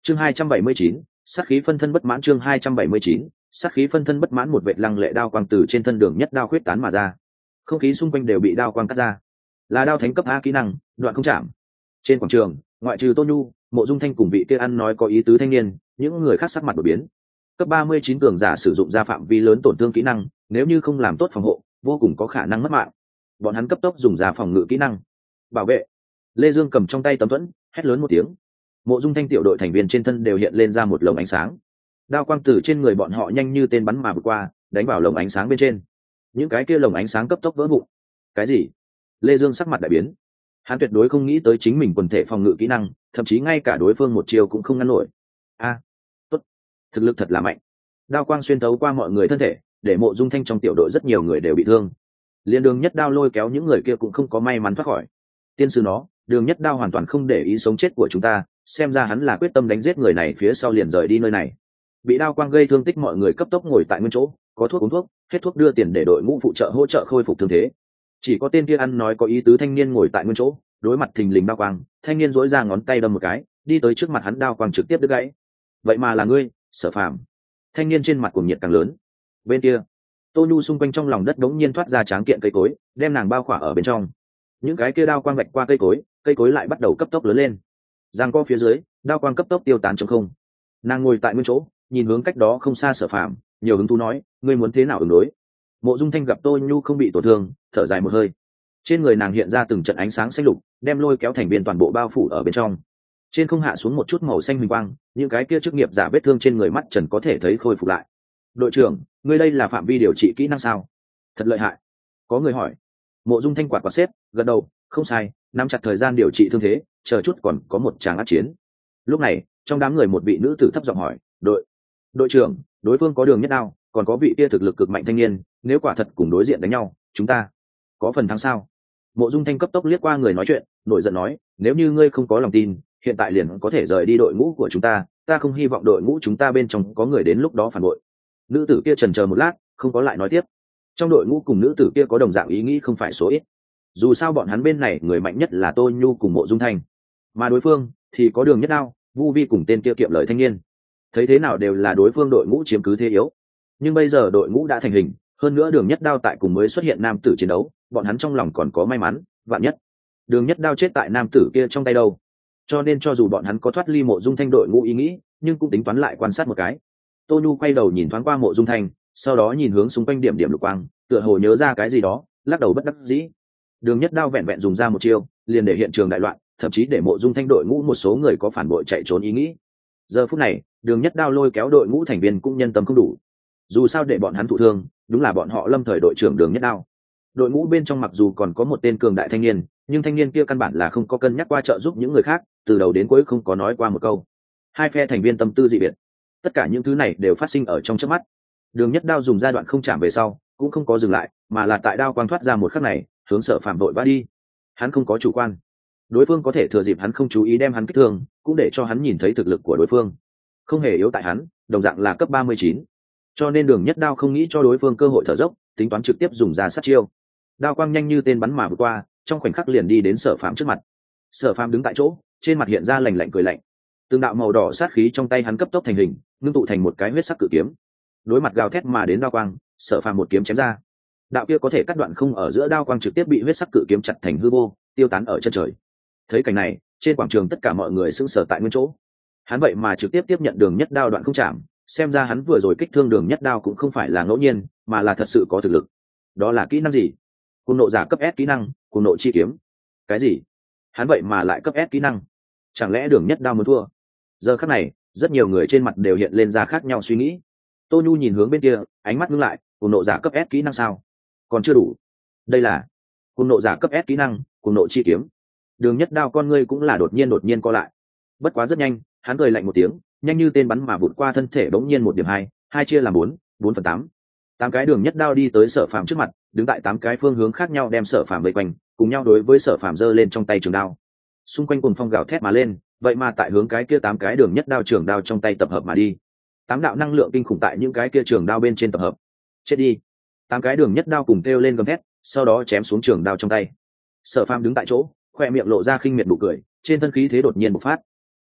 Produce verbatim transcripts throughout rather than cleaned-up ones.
chương hai trăm bảy mươi chín, sát khí phân thân bất mãn. Chương hai trăm bảy mươi chín, sát khí phân thân bất mãn. Một vệt lăng lệ đao quang từ trên thân Đường Nhất Đao khuyết tán mà ra, không khí xung quanh đều bị đao quang cắt ra, là đao thánh cấp A kỹ năng đoạn không chạm. Trên quảng trường, ngoại trừ Tô Nhu, Mộ Dung Thanh cùng vị kia ăn nói có ý tứ thanh niên, những người khác sắc mặt đổi biến. Cấp ba mươi chín cường giả sử dụng ra phạm vi lớn tổn thương kỹ năng, nếu như không làm tốt phòng hộ, vô cùng có khả năng mất mạng. Bọn hắn cấp tốc dùng ra phòng ngự kỹ năng bảo vệ. Lê Dương cầm trong tay tấm thuẫn, hét lớn một tiếng. Mộ Dung Thanh tiểu đội thành viên trên thân đều hiện lên ra một lồng ánh sáng, đao quang tử trên người bọn họ nhanh như tên bắn mà vượt qua, đánh vào lồng ánh sáng bên trên. Những cái kia lồng ánh sáng cấp tốc vỡ vụn. Cái gì? Lê Dương sắc mặt đại biến. Hắn tuyệt đối không nghĩ tới chính mình quần thể phòng ngự kỹ năng, thậm chí ngay cả đối phương một chiều cũng không ngăn nổi. A, tốt, thực lực thật là mạnh. Đao quang xuyên thấu qua mọi người thân thể, để Mộ Dung Thanh trong tiểu đội rất nhiều người đều bị thương. Liên Đường Nhất Đao lôi kéo những người kia cũng không có may mắn thoát khỏi. Tiên sư nó, Đường Nhất Đao hoàn toàn không để ý sống chết của chúng ta, xem ra hắn là quyết tâm đánh giết người này, phía sau liền rời đi nơi này. Bị đao quang gây thương tích mọi người cấp tốc ngồi tại nguyên chỗ, có thuốc uống thuốc, hết thuốc đưa tiền để đội ngũ phụ trợ hỗ trợ khôi phục thương thế. Chỉ có tên kia ăn nói có ý tứ thanh niên ngồi tại nguyên chỗ, đối mặt thình lình đao quang, thanh niên dỗi ra ngón tay đâm một cái, đi tới trước mặt hắn, đao quang trực tiếp đứt gãy. Vậy mà là ngươi, Sở Phàm. Thanh niên trên mặt cuồng nhiệt càng lớn. Bên kia, Tô Nhu xung quanh trong lòng đất đống nhiên thoát ra tráng kiện cây cối, đem nàng bao khỏa ở bên trong. Những cái kia đao quang vạch qua cây cối, cây cối lại bắt đầu cấp tốc lớn lên. Giang co phía dưới, đao quang cấp tốc tiêu tán trong không. Nàng ngồi tại nguyên chỗ, nhìn hướng cách đó không xa Sở Phàm, nhiều hứng thú nói, ngươi muốn thế nào ứng đối? Mộ Dung Thanh gặp Tô Nhu không bị tổn thương, thở dài một hơi. Trên người nàng hiện ra từng trận ánh sáng xanh lục, đem lôi kéo thành viên toàn bộ bao phủ ở bên trong. Trên không hạ xuống một chút màu xanh huỳnh quang, những cái kia chức nghiệp giả vết thương trên người mắt trần có thể thấy khôi phục lại. Đội trưởng, ngươi đây là phạm vi điều trị kỹ năng sao? Thật lợi hại. Có người hỏi. Mộ Dung Thanh quạt quạt xếp, gật đầu, không sai, nắm chặt thời gian điều trị thương thế, chờ chút còn có một tràng ác chiến. Lúc này, trong đám người một vị nữ tử thấp giọng hỏi, đội đội trưởng, đối phương có Đường Nhất Đao, còn có vị kia thực lực cực mạnh thanh niên, nếu quả thật cùng đối diện đánh nhau, chúng ta có phần thắng sao? Mộ Dung Thanh cấp tốc liếc qua người nói chuyện, nổi giận nói, nếu như ngươi không có lòng tin, hiện tại liền có thể rời đi đội ngũ của chúng ta, ta không hy vọng đội ngũ chúng ta bên trong có người đến lúc đó phản bội. Nữ tử kia chần chờ một lát, không có lại nói tiếp. Trong đội ngũ cùng nữ tử kia có đồng dạng ý nghĩ không phải số ít. Dù sao bọn hắn bên này người mạnh nhất là Tô Nhu cùng Mộ Dung Thanh, mà đối phương thì có Đường Nhất Đao, Vu Vi cùng tên kia kiệm lời thanh niên. Thấy thế nào đều là đối phương đội ngũ chiếm cứ thế yếu. Nhưng bây giờ đội ngũ đã thành hình, hơn nữa Đường Nhất Đao tại cùng mới xuất hiện nam tử chiến đấu, bọn hắn trong lòng còn có may mắn, vạn nhất Đường Nhất Đao chết tại nam tử kia trong tay đâu. Cho nên cho dù bọn hắn có thoát ly Mộ Dung Thanh đội ngũ ý nghĩ, nhưng cũng tính toán lại quan sát một cái. Tô Nhu quay đầu nhìn thoáng qua Mộ Dung Thanh, sau đó nhìn hướng xung quanh điểm điểm lục quang, tựa hồ nhớ ra cái gì đó, lắc đầu bất đắc dĩ. Đường Nhất Đao vẹn vẹn dùng ra một chiêu, liền để hiện trường đại loạn, thậm chí để Mộ Dung Thanh đội ngũ một số người có phản bội chạy trốn ý nghĩ. Giờ phút này, Đường Nhất Đao lôi kéo đội ngũ thành viên cũng nhân tâm không đủ. Dù sao để bọn hắn thụ thương, đúng là bọn họ lâm thời đội trưởng Đường Nhất Đao. Đội ngũ bên trong mặc dù còn có một tên cường đại thanh niên, nhưng thanh niên kia căn bản là không có cân nhắc qua trợ giúp những người khác, từ đầu đến cuối không có nói qua một câu. Hai phe thành viên tâm tư dị biệt, tất cả những thứ này đều phát sinh ở trong chớp mắt. Đường Nhất Đao dùng giai đoạn không chạm về sau, cũng không có dừng lại, mà là tại đao quang thoát ra một khắc này, hướng Sở Phàm đội vã đi. Hắn không có chủ quan, đối phương có thể thừa dịp hắn không chú ý đem hắn kích thương, cũng để cho hắn nhìn thấy thực lực của đối phương không hề yếu tại hắn, đồng dạng là cấp ba mươi chín. Cho nên Đường Nhất Đao không nghĩ cho đối phương cơ hội thở dốc, tính toán trực tiếp dùng ra sát chiêu. Đao quang nhanh như tên bắn mà vượt qua, trong khoảnh khắc liền đi đến Sở Phàm trước mặt. Sở Phàm đứng tại chỗ, trên mặt hiện ra lạnh lạnh cười lạnh. Từng đạo màu đỏ sát khí trong tay hắn cấp tốc thành hình, ngưng tụ thành một cái huyết sắc cự kiếm. Đối mặt gào thét mà đến đao quang, Sở Phàm một kiếm chém ra. Đạo kia có thể cắt đoạn không ở giữa đao quang trực tiếp bị huyết sắc cự kiếm chặt thành hư vô, tiêu tán ở chân trời. Thấy cảnh này, trên quảng trường tất cả mọi người sững sờ tại nguyên chỗ. Hắn vậy mà trực tiếp tiếp nhận Đường Nhất Đao đoạn không chạm, xem ra hắn vừa rồi kích thương Đường Nhất Đao cũng không phải là ngẫu nhiên, mà là thật sự có thực lực. Đó là kỹ năng gì? Cuồng nộ giả cấp S kỹ năng, cuồng nộ chi kiếm. Cái gì? Hắn vậy mà lại cấp S kỹ năng? Chẳng lẽ Đường Nhất Đao muốn thua? Giờ khắc này, rất nhiều người trên mặt đều hiện lên ra khác nhau suy nghĩ. Tô Nhu nhìn hướng bên kia, ánh mắt ngưng lại, cuồng nộ giả cấp S kỹ năng sao? Còn chưa đủ. Đây là cuồng nộ giả cấp S kỹ năng, cuồng nộ chi kiếm. Đường Nhất Đao con ngươi cũng là đột nhiên đột nhiên co lại. Bất quá rất nhanh, hắn cười lạnh một tiếng, nhanh như tên bắn mà vụt qua thân thể bỗng nhiên một điểm hai, hai chia làm bốn, bốn phần tám. Tám cái Đường Nhất Đao đi tới Sở Phàm trước mặt, đứng tại tám cái phương hướng khác nhau đem Sở Phàm vây quanh, cùng nhau đối với Sở Phàm giơ lên trong tay trường đao. Xung quanh cuồng phong gào thét mà lên, vậy mà tại hướng cái kia tám cái Đường Nhất Đao trường đao trong tay tập hợp mà đi. Tám đạo năng lượng kinh khủng tại những cái kia trường đao bên trên tập hợp. Chết đi. Tám cái Đường Nhất Đao cùng kêu lên gầm thét, sau đó chém xuống trường đao trong tay. Sở Phàm đứng tại chỗ, khoe miệng lộ ra khinh miệt nụ cười, trên thân khí thế đột nhiên bộc phát.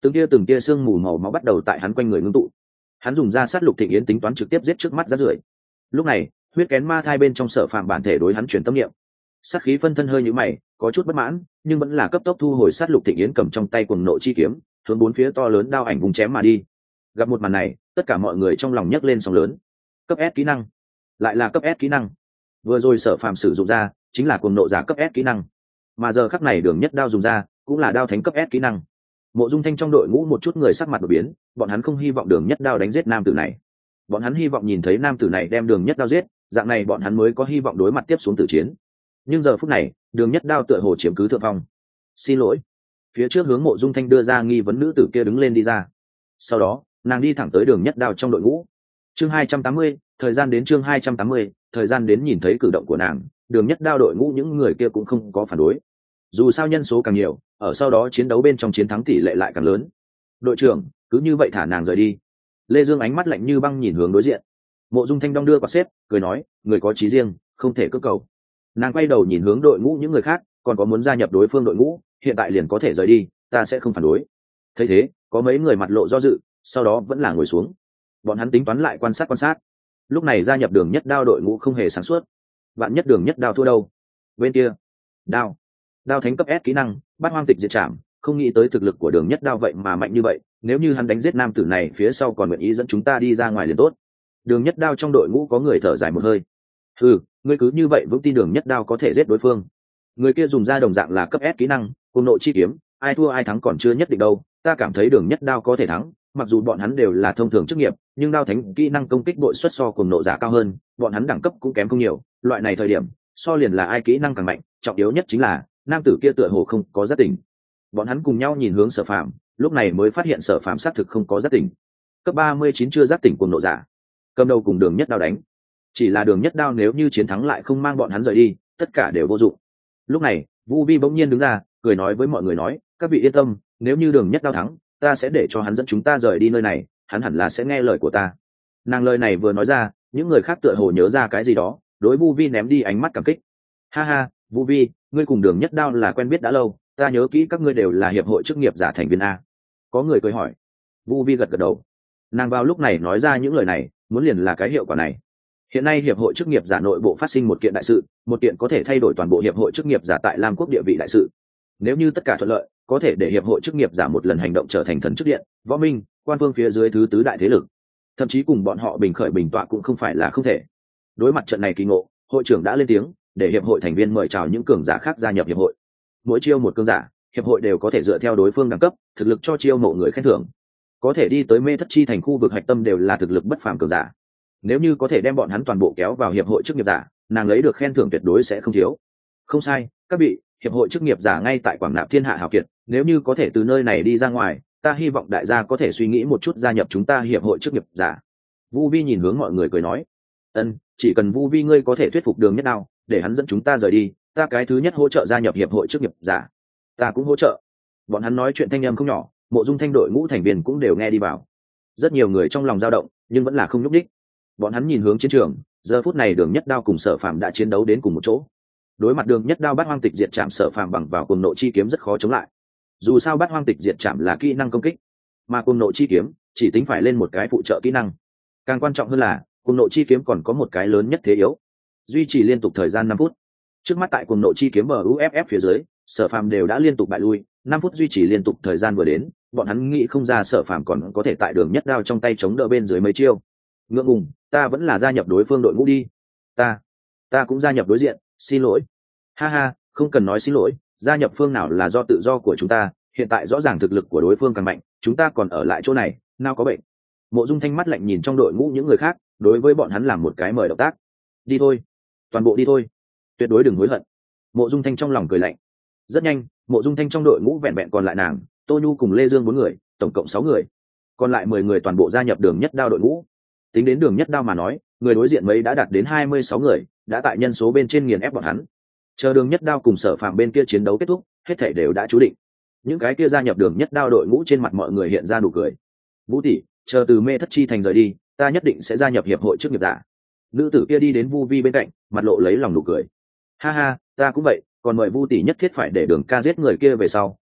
từng tia từng tia sương mù màu máu bắt đầu tại hắn quanh người ngưng tụ. Hắn dùng ra sát lục thịnh yến tính toán trực tiếp giết trước mắt rát rưởi. Lúc này huyết kén ma thai bên trong sở phạm bản thể đối hắn chuyển tâm niệm, sát khí phân thân hơi nhíu mày, có chút bất mãn, nhưng vẫn là cấp tốc thu hồi sát lục thịnh yến, cầm trong tay cuồng nộ chi kiếm hướng bốn phía to lớn đao ảnh vùng chém mà đi. Gặp một màn này, tất cả mọi người trong lòng nhấc lên sóng lớn. Cấp S kỹ năng, lại là cấp S kỹ năng. Vừa rồi sở phàm sử dụng ra chính là cuồng nộ giả cấp S kỹ năng, mà giờ khắc này đường nhất đao dùng ra cũng là đao thánh cấp S kỹ năng. Mộ Dung Thanh trong đội ngũ một chút người sắc mặt đột biến, bọn hắn không hy vọng đường nhất đao đánh giết nam tử này, bọn hắn hy vọng nhìn thấy nam tử này đem đường nhất đao giết, dạng này bọn hắn mới có hy vọng đối mặt tiếp xuống tử chiến. Nhưng giờ phút này đường nhất đao tựa hồ chiếm cứ thượng phong. Xin lỗi. Phía trước hướng Mộ Dung Thanh đưa ra nghi vấn nữ tử kia đứng lên đi ra, sau đó nàng đi thẳng tới đường nhất đao trong đội ngũ. Chương hai trăm tám mươi, thời gian đến. Chương hai trăm tám mươi, thời gian đến. Nhìn thấy cử động của nàng, đường nhất đao đội ngũ những người kia cũng không có phản đối. Dù sao nhân số càng nhiều, ở sau đó chiến đấu bên trong chiến thắng tỷ lệ lại càng lớn. Đội trưởng, cứ như vậy thả nàng rời đi. Lê Dương ánh mắt lạnh như băng nhìn hướng đối diện. Mộ Dung Thanh đong đưa quạt xếp, cười nói, người có chí riêng, không thể cưỡng cầu. Nàng quay đầu nhìn hướng đội ngũ những người khác, còn có muốn gia nhập đối phương đội ngũ, hiện tại liền có thể rời đi, ta sẽ không phản đối. Thấy thế, có mấy người mặt lộ do dự, sau đó vẫn là ngồi xuống. Bọn hắn tính toán lại quan sát quan sát. Lúc này gia nhập đường nhất đao đội ngũ không hề sáng suốt. Vạn nhất đường nhất đao thua đâu? Bên kia, đao, đao thánh cấp S kỹ năng, bắt hoang tịch diệt trảm, không nghĩ tới thực lực của đường nhất đao vậy mà mạnh như vậy. Nếu như hắn đánh giết nam tử này phía sau còn nguyện ý dẫn chúng ta đi ra ngoài liền tốt. Đường nhất đao trong đội ngũ có người thở dài một hơi. Ừ, ngươi cứ như vậy vững tin đường nhất đao có thể giết đối phương. Người kia dùng ra đồng dạng là cấp S kỹ năng, cuồng nộ chi kiếm, ai thua ai thắng còn chưa nhất định đâu. Ta cảm thấy đường nhất đao có thể thắng, mặc dù bọn hắn đều là thông thường chức nghiệp, nhưng đao thánh kỹ năng công kích bội suất so cuồng nộ giả cao hơn, bọn hắn đẳng cấp cũng kém không nhiều. Loại này thời điểm, so liền là ai kỹ năng càng mạnh, trọng yếu nhất chính là nam tử kia tựa hồ không có giác tỉnh. Bọn hắn cùng nhau nhìn hướng Sở Phàm, lúc này mới phát hiện Sở Phàm xác thực không có giác tỉnh. Cấp ba mươi chín chưa giác tỉnh cuồng nộ giả, cầm đầu cùng đường nhất đao đánh. Chỉ là đường nhất đao nếu như chiến thắng lại không mang bọn hắn rời đi, tất cả đều vô dụng. Lúc này Vu Vi bỗng nhiên đứng ra, cười nói với mọi người nói, các vị yên tâm, nếu như đường nhất đao thắng, ta sẽ để cho hắn dẫn chúng ta rời đi nơi này, hắn hẳn là sẽ nghe lời của ta. Nàng lời này vừa nói ra, những người khác tựa hồ nhớ ra cái gì đó, đối Vu Vi ném đi ánh mắt cảm kích. Ha ha, Vu Vi, ngươi cùng đường nhất đao là quen biết đã lâu, ta nhớ kỹ các ngươi đều là hiệp hội chức nghiệp giả thành viên a. Có người cười hỏi. Vu Vi gật gật đầu. Nàng vào lúc này nói ra những lời này, muốn liền là cái hiệu quả này. Hiện nay hiệp hội chức nghiệp giả nội bộ phát sinh một kiện đại sự, một kiện có thể thay đổi toàn bộ hiệp hội chức nghiệp giả tại Lam Quốc địa vị đại sự. Nếu như tất cả thuận lợi, có thể để hiệp hội chức nghiệp giả một lần hành động trở thành thần chức điện, võ minh, quan phương phía dưới thứ tứ đại thế lực, thậm chí cùng bọn họ bình khởi bình tọa cũng không phải là không thể. Đối mặt trận này kỳ ngộ, hội trưởng đã lên tiếng, để hiệp hội thành viên mời chào những cường giả khác gia nhập hiệp hội. Mỗi chiêu một cường giả, hiệp hội đều có thể dựa theo đối phương đẳng cấp, thực lực cho chiêu mộ người khen thưởng. Có thể đi tới Mê Thất Chi thành khu vực hạch tâm đều là thực lực bất phàm cường giả. Nếu như có thể đem bọn hắn toàn bộ kéo vào hiệp hội chức nghiệp giả, nàng lấy được khen thưởng tuyệt đối sẽ không thiếu. Không sai, các vị, hiệp hội chức nghiệp giả ngay tại Quảng Nạp Thiên Hạ hào kiệt, nếu như có thể từ nơi này đi ra ngoài, ta hy vọng đại gia có thể suy nghĩ một chút gia nhập chúng ta hiệp hội chức nghiệp giả. Vu Vi nhìn hướng mọi người cười nói, ân, chỉ cần Vu Vi ngươi có thể thuyết phục đường nhất đao, để hắn dẫn chúng ta rời đi, ta cái thứ nhất hỗ trợ gia nhập hiệp hội chức nghiệp giả. Ta cũng hỗ trợ. Bọn hắn nói chuyện thanh âm không nhỏ, Mộ Dung Thanh đội ngũ thành viên cũng đều nghe đi vào. Rất nhiều người trong lòng dao động, nhưng vẫn là không nhúc đích. Bọn hắn nhìn hướng chiến trường, giờ phút này đường nhất đao cùng Sở Phàm đã chiến đấu đến cùng một chỗ. Đối mặt đường nhất đao bắt hoang tịch diệt chạm, Sở Phàm bằng vào cuồng nộ chi kiếm rất khó chống lại. Dù sao bắt hoang tịch diệt chạm là kỹ năng công kích, mà cuồng nộ chi kiếm chỉ tính phải lên một cái phụ trợ kỹ năng. Càng quan trọng hơn là cuồng nộ chi kiếm còn có một cái lớn nhất thế yếu, duy trì liên tục thời gian năm phút. Trước mắt tại cuồng nộ chi kiếm bờ u ép ép phía dưới, Sở Phàm đều đã liên tục bại lui, năm phút duy trì liên tục thời gian vừa đến, bọn hắn nghĩ không ra Sở Phàm còn có thể tại đường nhất đao trong tay chống đỡ bên dưới mấy chiêu. Ngượng ngùng, ta vẫn là gia nhập đối phương đội ngũ đi. Ta, ta cũng gia nhập đối diện, xin lỗi. Ha ha, không cần nói xin lỗi, gia nhập phương nào là do tự do của chúng ta, hiện tại rõ ràng thực lực của đối phương càng mạnh, chúng ta còn ở lại chỗ này, nào có bệnh. Mộ Dung Thanh mắt lạnh nhìn trong đội ngũ những người khác, đối với bọn hắn làm một cái mời động tác. Đi thôi, toàn bộ đi thôi, tuyệt đối đừng hối hận. Mộ Dung Thanh trong lòng cười lạnh. Rất nhanh, Mộ Dung Thanh trong đội ngũ vẹn vẹn còn lại nàng, Tô Nhu cùng Lê Dương bốn người, tổng cộng sáu người. Còn lại mười người toàn bộ gia nhập đường nhất đao đội ngũ. Tính đến đường nhất đao mà nói, người đối diện mấy đã đạt đến hai mươi sáu người, đã tại nhân số bên trên nghiền ép bọn hắn. Chờ đường nhất đao cùng Sở Phàm bên kia chiến đấu kết thúc, hết thảy đều đã chú định. Những cái kia gia nhập đường nhất đao đội ngũ trên mặt mọi người hiện ra nụ cười. Vũ tỷ, chờ từ Mê Thất Chi thành rời đi, ta nhất định sẽ gia nhập hiệp hội chức nghiệp giả. Nữ tử kia đi đến Vu Vi bên cạnh, mặt lộ lấy lòng nụ cười. Ha ha, ta cũng vậy, còn mời Vu tỷ nhất thiết phải để đường ca giết người kia về sau,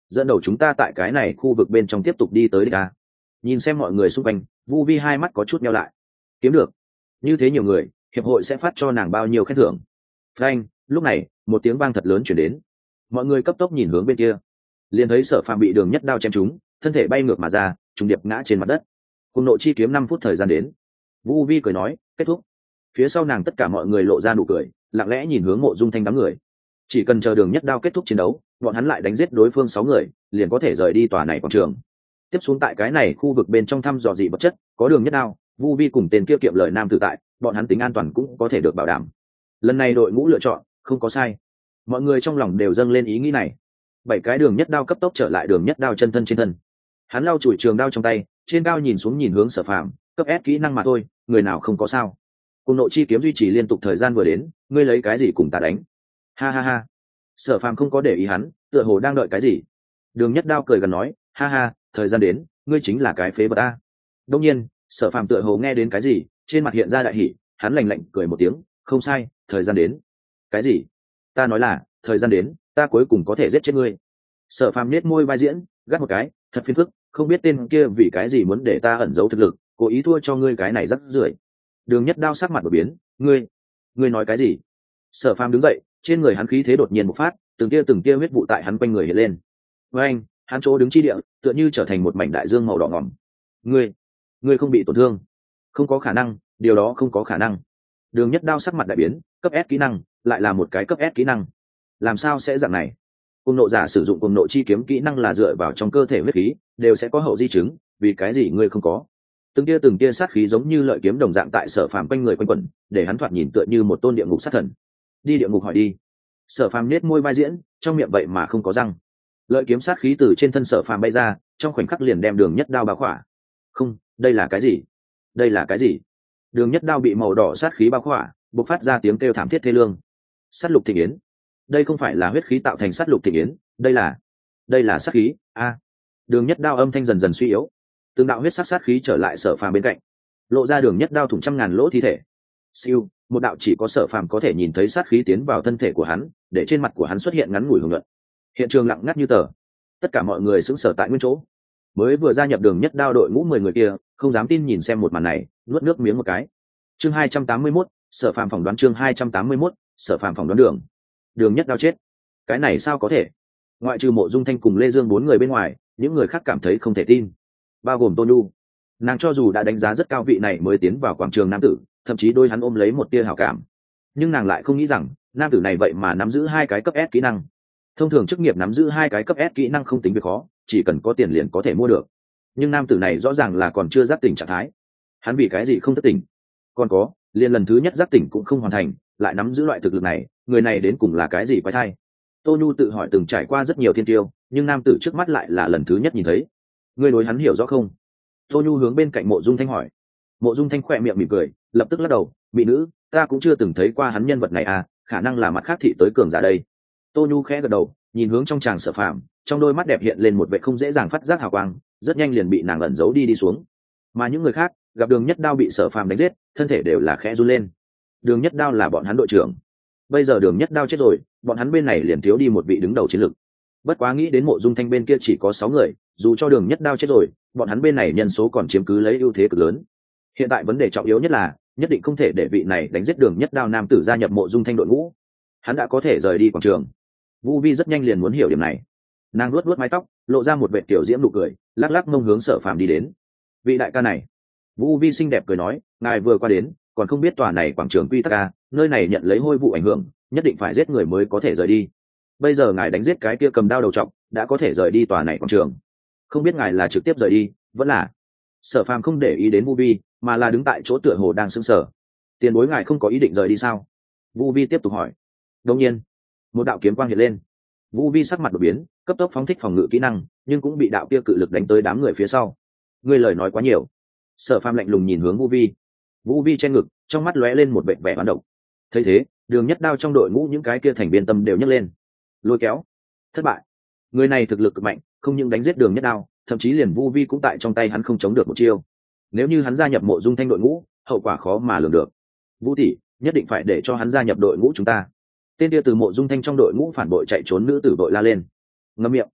dẫn đầu chúng ta tại cái này khu vực bên trong tiếp tục đi tới địch a. Nhìn xem mọi người xung quanh, Vu Vi hai mắt có chút nheo lại. Kiếm được như thế nhiều người, hiệp hội sẽ phát cho nàng bao nhiêu khen thưởng. Frank, lúc này một tiếng vang thật lớn chuyển đến, mọi người cấp tốc nhìn hướng bên kia, liền thấy Sở Phàm bị Đường Nhất Đao chém trúng, thân thể bay ngược mà ra, trùng điệp ngã trên mặt đất. Cùng nộ chi kiếm năm phút thời gian đến. Vu Vi cười nói, kết thúc. Phía sau nàng tất cả mọi người lộ ra nụ cười, lặng lẽ nhìn hướng Mộ Dung Thanh đám người. Chỉ cần chờ Đường Nhất Đao kết thúc chiến đấu, bọn hắn lại đánh giết đối phương sáu người, liền có thể rời đi tòa này quảng trường. Tiếp xuống tại cái này khu vực bên trong thăm dò dị vật chất, có Đường Nhất Đao, Vu Vi cùng tên kia kiệm lời nam tử tại, bọn hắn tính an toàn cũng có thể được bảo đảm. Lần này đội ngũ lựa chọn không có sai, mọi người trong lòng đều dâng lên ý nghĩ này. Bảy cái Đường Nhất Đao cấp tốc trở lại Đường Nhất Đao chân thân trên thân, hắn lau chùi trường đao trong tay, trên cao nhìn xuống nhìn hướng Sở Phàm, cấp S kỹ năng mà thôi, người nào không có sao. Cùng nộ chi kiếm duy trì liên tục thời gian vừa đến, ngươi lấy cái gì cùng ta đánh? Ha ha ha. Sở Phàm không có để ý hắn, tựa hồ đang đợi cái gì. Đường Nhất Đao cười gần nói, ha ha, thời gian đến, ngươi chính là cái phế vật a. Đương nhiên, Sở Phàm tựa hồ nghe đến cái gì, trên mặt hiện ra đại hỉ, hắn lạnh lạnh cười một tiếng, không sai, thời gian đến. Cái gì? Ta nói là, thời gian đến, ta cuối cùng có thể giết chết ngươi. Sở Phàm nhếch môi vai diễn, gắt một cái, thật phiền phức, không biết tên kia vì cái gì muốn để ta ẩn giấu thực lực, cố ý thua cho ngươi cái này rất rưởi. Đường Nhất Đao sắc mặt đổi biến, ngươi, ngươi nói cái gì? Sở Phàm đứng dậy, trên người hắn khí thế đột nhiên bộc phát, từng tia từng tia huyết vụ tại hắn quanh người hiện lên. Với anh, hắn chỗ đứng chi địa, tựa như trở thành một mảnh đại dương màu đỏ ngòm. Ngươi, ngươi không bị tổn thương? Không có khả năng, điều đó không có khả năng. Đường Nhất Đao sắc mặt đại biến, cấp S kỹ năng, lại là một cái cấp S kỹ năng. Làm sao sẽ dạng này? Cùng nộ giả sử dụng cùng nộ chi kiếm kỹ năng là dựa vào trong cơ thể huyết khí, đều sẽ có hậu di chứng, vì cái gì ngươi không có? Từng tia từng tia sát khí giống như lợi kiếm đồng dạng tại Sở Phàm quanh người quanh quẩn, để hắn thoạt nhìn tựa như một tôn địa ngục sát thần. Đi địa ngục hỏi đi. Sở Phàm nhếch môi vai diễn, trong miệng vậy mà không có răng. Lợi kiếm sát khí từ trên thân Sở Phàm bay ra, trong khoảnh khắc liền đem Đường Nhất Đao bao khỏa. Không, đây là cái gì? Đây là cái gì? Đường Nhất Đao bị màu đỏ sát khí bao khỏa, bộc phát ra tiếng kêu thảm thiết thê lương. Sát lục thịnh yến. Đây không phải là huyết khí tạo thành sát lục thịnh yến, đây là, đây là sát khí. A. Đường Nhất Đao âm thanh dần dần suy yếu, từng đạo huyết sắc sát khí trở lại Sở Phàm bên cạnh, lộ ra Đường Nhất Đao thủng trăm ngàn lỗ thi thể. Siêu, một đạo chỉ có Sở Phàm có thể nhìn thấy sát khí tiến vào thân thể của hắn, để trên mặt của hắn xuất hiện ngắn ngủi hưởng luận. Hiện trường lặng ngắt như tờ, tất cả mọi người sững sờ tại nguyên chỗ. Mới vừa gia nhập Đường Nhất Đao đội ngũ mười người kia, không dám tin nhìn xem một màn này, nuốt nước miếng một cái. Chương hai trăm tám mươi mốt, Sở Phàm phỏng đoán chương hai trăm tám mươi mốt, Sở Phàm phỏng đoán đường. Đường Nhất Đao chết. Cái này sao có thể? Ngoại trừ Mộ Dung Thanh cùng Lê Dương bốn người bên ngoài, những người khác cảm thấy không thể tin, bao gồm Tô Nhu. Nàng cho dù đã đánh giá rất cao vị này mới tiến vào quảng trường nam tử, thậm chí đôi hắn ôm lấy một tia hảo cảm, nhưng nàng lại không nghĩ rằng nam tử này vậy mà nắm giữ hai cái cấp S kỹ năng. Thông thường chức nghiệp nắm giữ hai cái cấp S kỹ năng không tính việc khó, chỉ cần có tiền liền có thể mua được, nhưng nam tử này rõ ràng là còn chưa giác tỉnh trạng thái. Hắn vì cái gì không thức tỉnh? Còn có, liền lần thứ nhất giác tỉnh cũng không hoàn thành, lại nắm giữ loại thực lực này, người này đến cùng là cái gì quái thai? Tô Nhu tự hỏi từng trải qua rất nhiều thiên tiêu, nhưng nam tử trước mắt lại là lần thứ nhất nhìn thấy. Ngươi đối hắn hiểu rõ không? Tô Nhu hướng bên cạnh Mộ Dung Thanh hỏi. Mộ Dung Thanh khỏe miệng mỉm cười, lập tức lắc đầu, mỹ nữ, ta cũng chưa từng thấy qua hắn nhân vật này à, khả năng là mặt khác thị tới cường giả đây. Tô Nhu khẽ gật đầu, nhìn hướng trong tràng Sở Phàm, trong đôi mắt đẹp hiện lên một vẻ không dễ dàng phát giác hào quang, rất nhanh liền bị nàng ẩn giấu đi đi xuống. Mà những người khác gặp Đường Nhất Đao bị Sở Phàm đánh giết, thân thể đều là khẽ run lên. Đường Nhất Đao là bọn hắn đội trưởng, bây giờ Đường Nhất Đao chết rồi, bọn hắn bên này liền thiếu đi một vị đứng đầu chiến lược. Bất quá nghĩ đến Mộ Dung Thanh bên kia chỉ có sáu người, dù cho Đường Nhất Đao chết rồi, bọn hắn bên này nhân số còn chiếm cứ lấy ưu thế cực lớn. Hiện tại vấn đề trọng yếu nhất là nhất định không thể để vị này đánh giết Đường Nhất Đao nam tử gia nhập Mộ Dung Thanh đội ngũ. Hắn đã có thể rời đi quảng trường. Vu Vi rất nhanh liền muốn hiểu điểm này, nàng luốt luốt mái tóc, lộ ra một vẻ tiểu diễm nụ cười, lắc lắc mông hướng Sở Phàm đi đến. Vị đại ca này, Vu Vi xinh đẹp cười nói, ngài vừa qua đến, còn không biết tòa này quảng trường quy tắc à, nơi này nhận lấy hôi vụ ảnh hưởng, nhất định phải giết người mới có thể rời đi. Bây giờ ngài đánh giết cái kia cầm đao đầu trọc, đã có thể rời đi tòa này quảng trường. Không biết ngài là trực tiếp rời đi, vẫn là? Sở Phàm không để ý đến Vu Vi, mà là đứng tại chỗ tựa hồ đang sững sờ. Tiền bối ngài không có ý định rời đi sao? Vu Vi tiếp tục hỏi. Đương nhiên, một đạo kiếm quang hiện lên. Vu Vi sắc mặt đột biến, cấp tốc phóng thích phòng ngự kỹ năng, nhưng cũng bị đạo kia cự lực đánh tới đám người phía sau. Ngươi lời nói quá nhiều. Sở Phàm lạnh lùng nhìn hướng Vu Vi. Vu Vi che ngực, trong mắt lóe lên một vẻ vẻ hoán độc. Thấy thế, Đường Nhất Đao trong đội ngũ những cái kia thành viên tâm đều nhấc lên. Lôi kéo, thất bại. Người này thực lực cực mạnh, không những đánh giết Đường Nhất Đao, thậm chí liền Vu Vi cũng tại trong tay hắn không chống được một chiêu. Nếu như hắn gia nhập Mộ Dung Thanh đội ngũ, hậu quả khó mà lường được. Vũ tỷ, nhất định phải để cho hắn gia nhập đội ngũ chúng ta. Tên kia từ Mộ Dung Thanh trong đội ngũ phản bội chạy trốn nữ tử đội la lên. Ngậm miệng.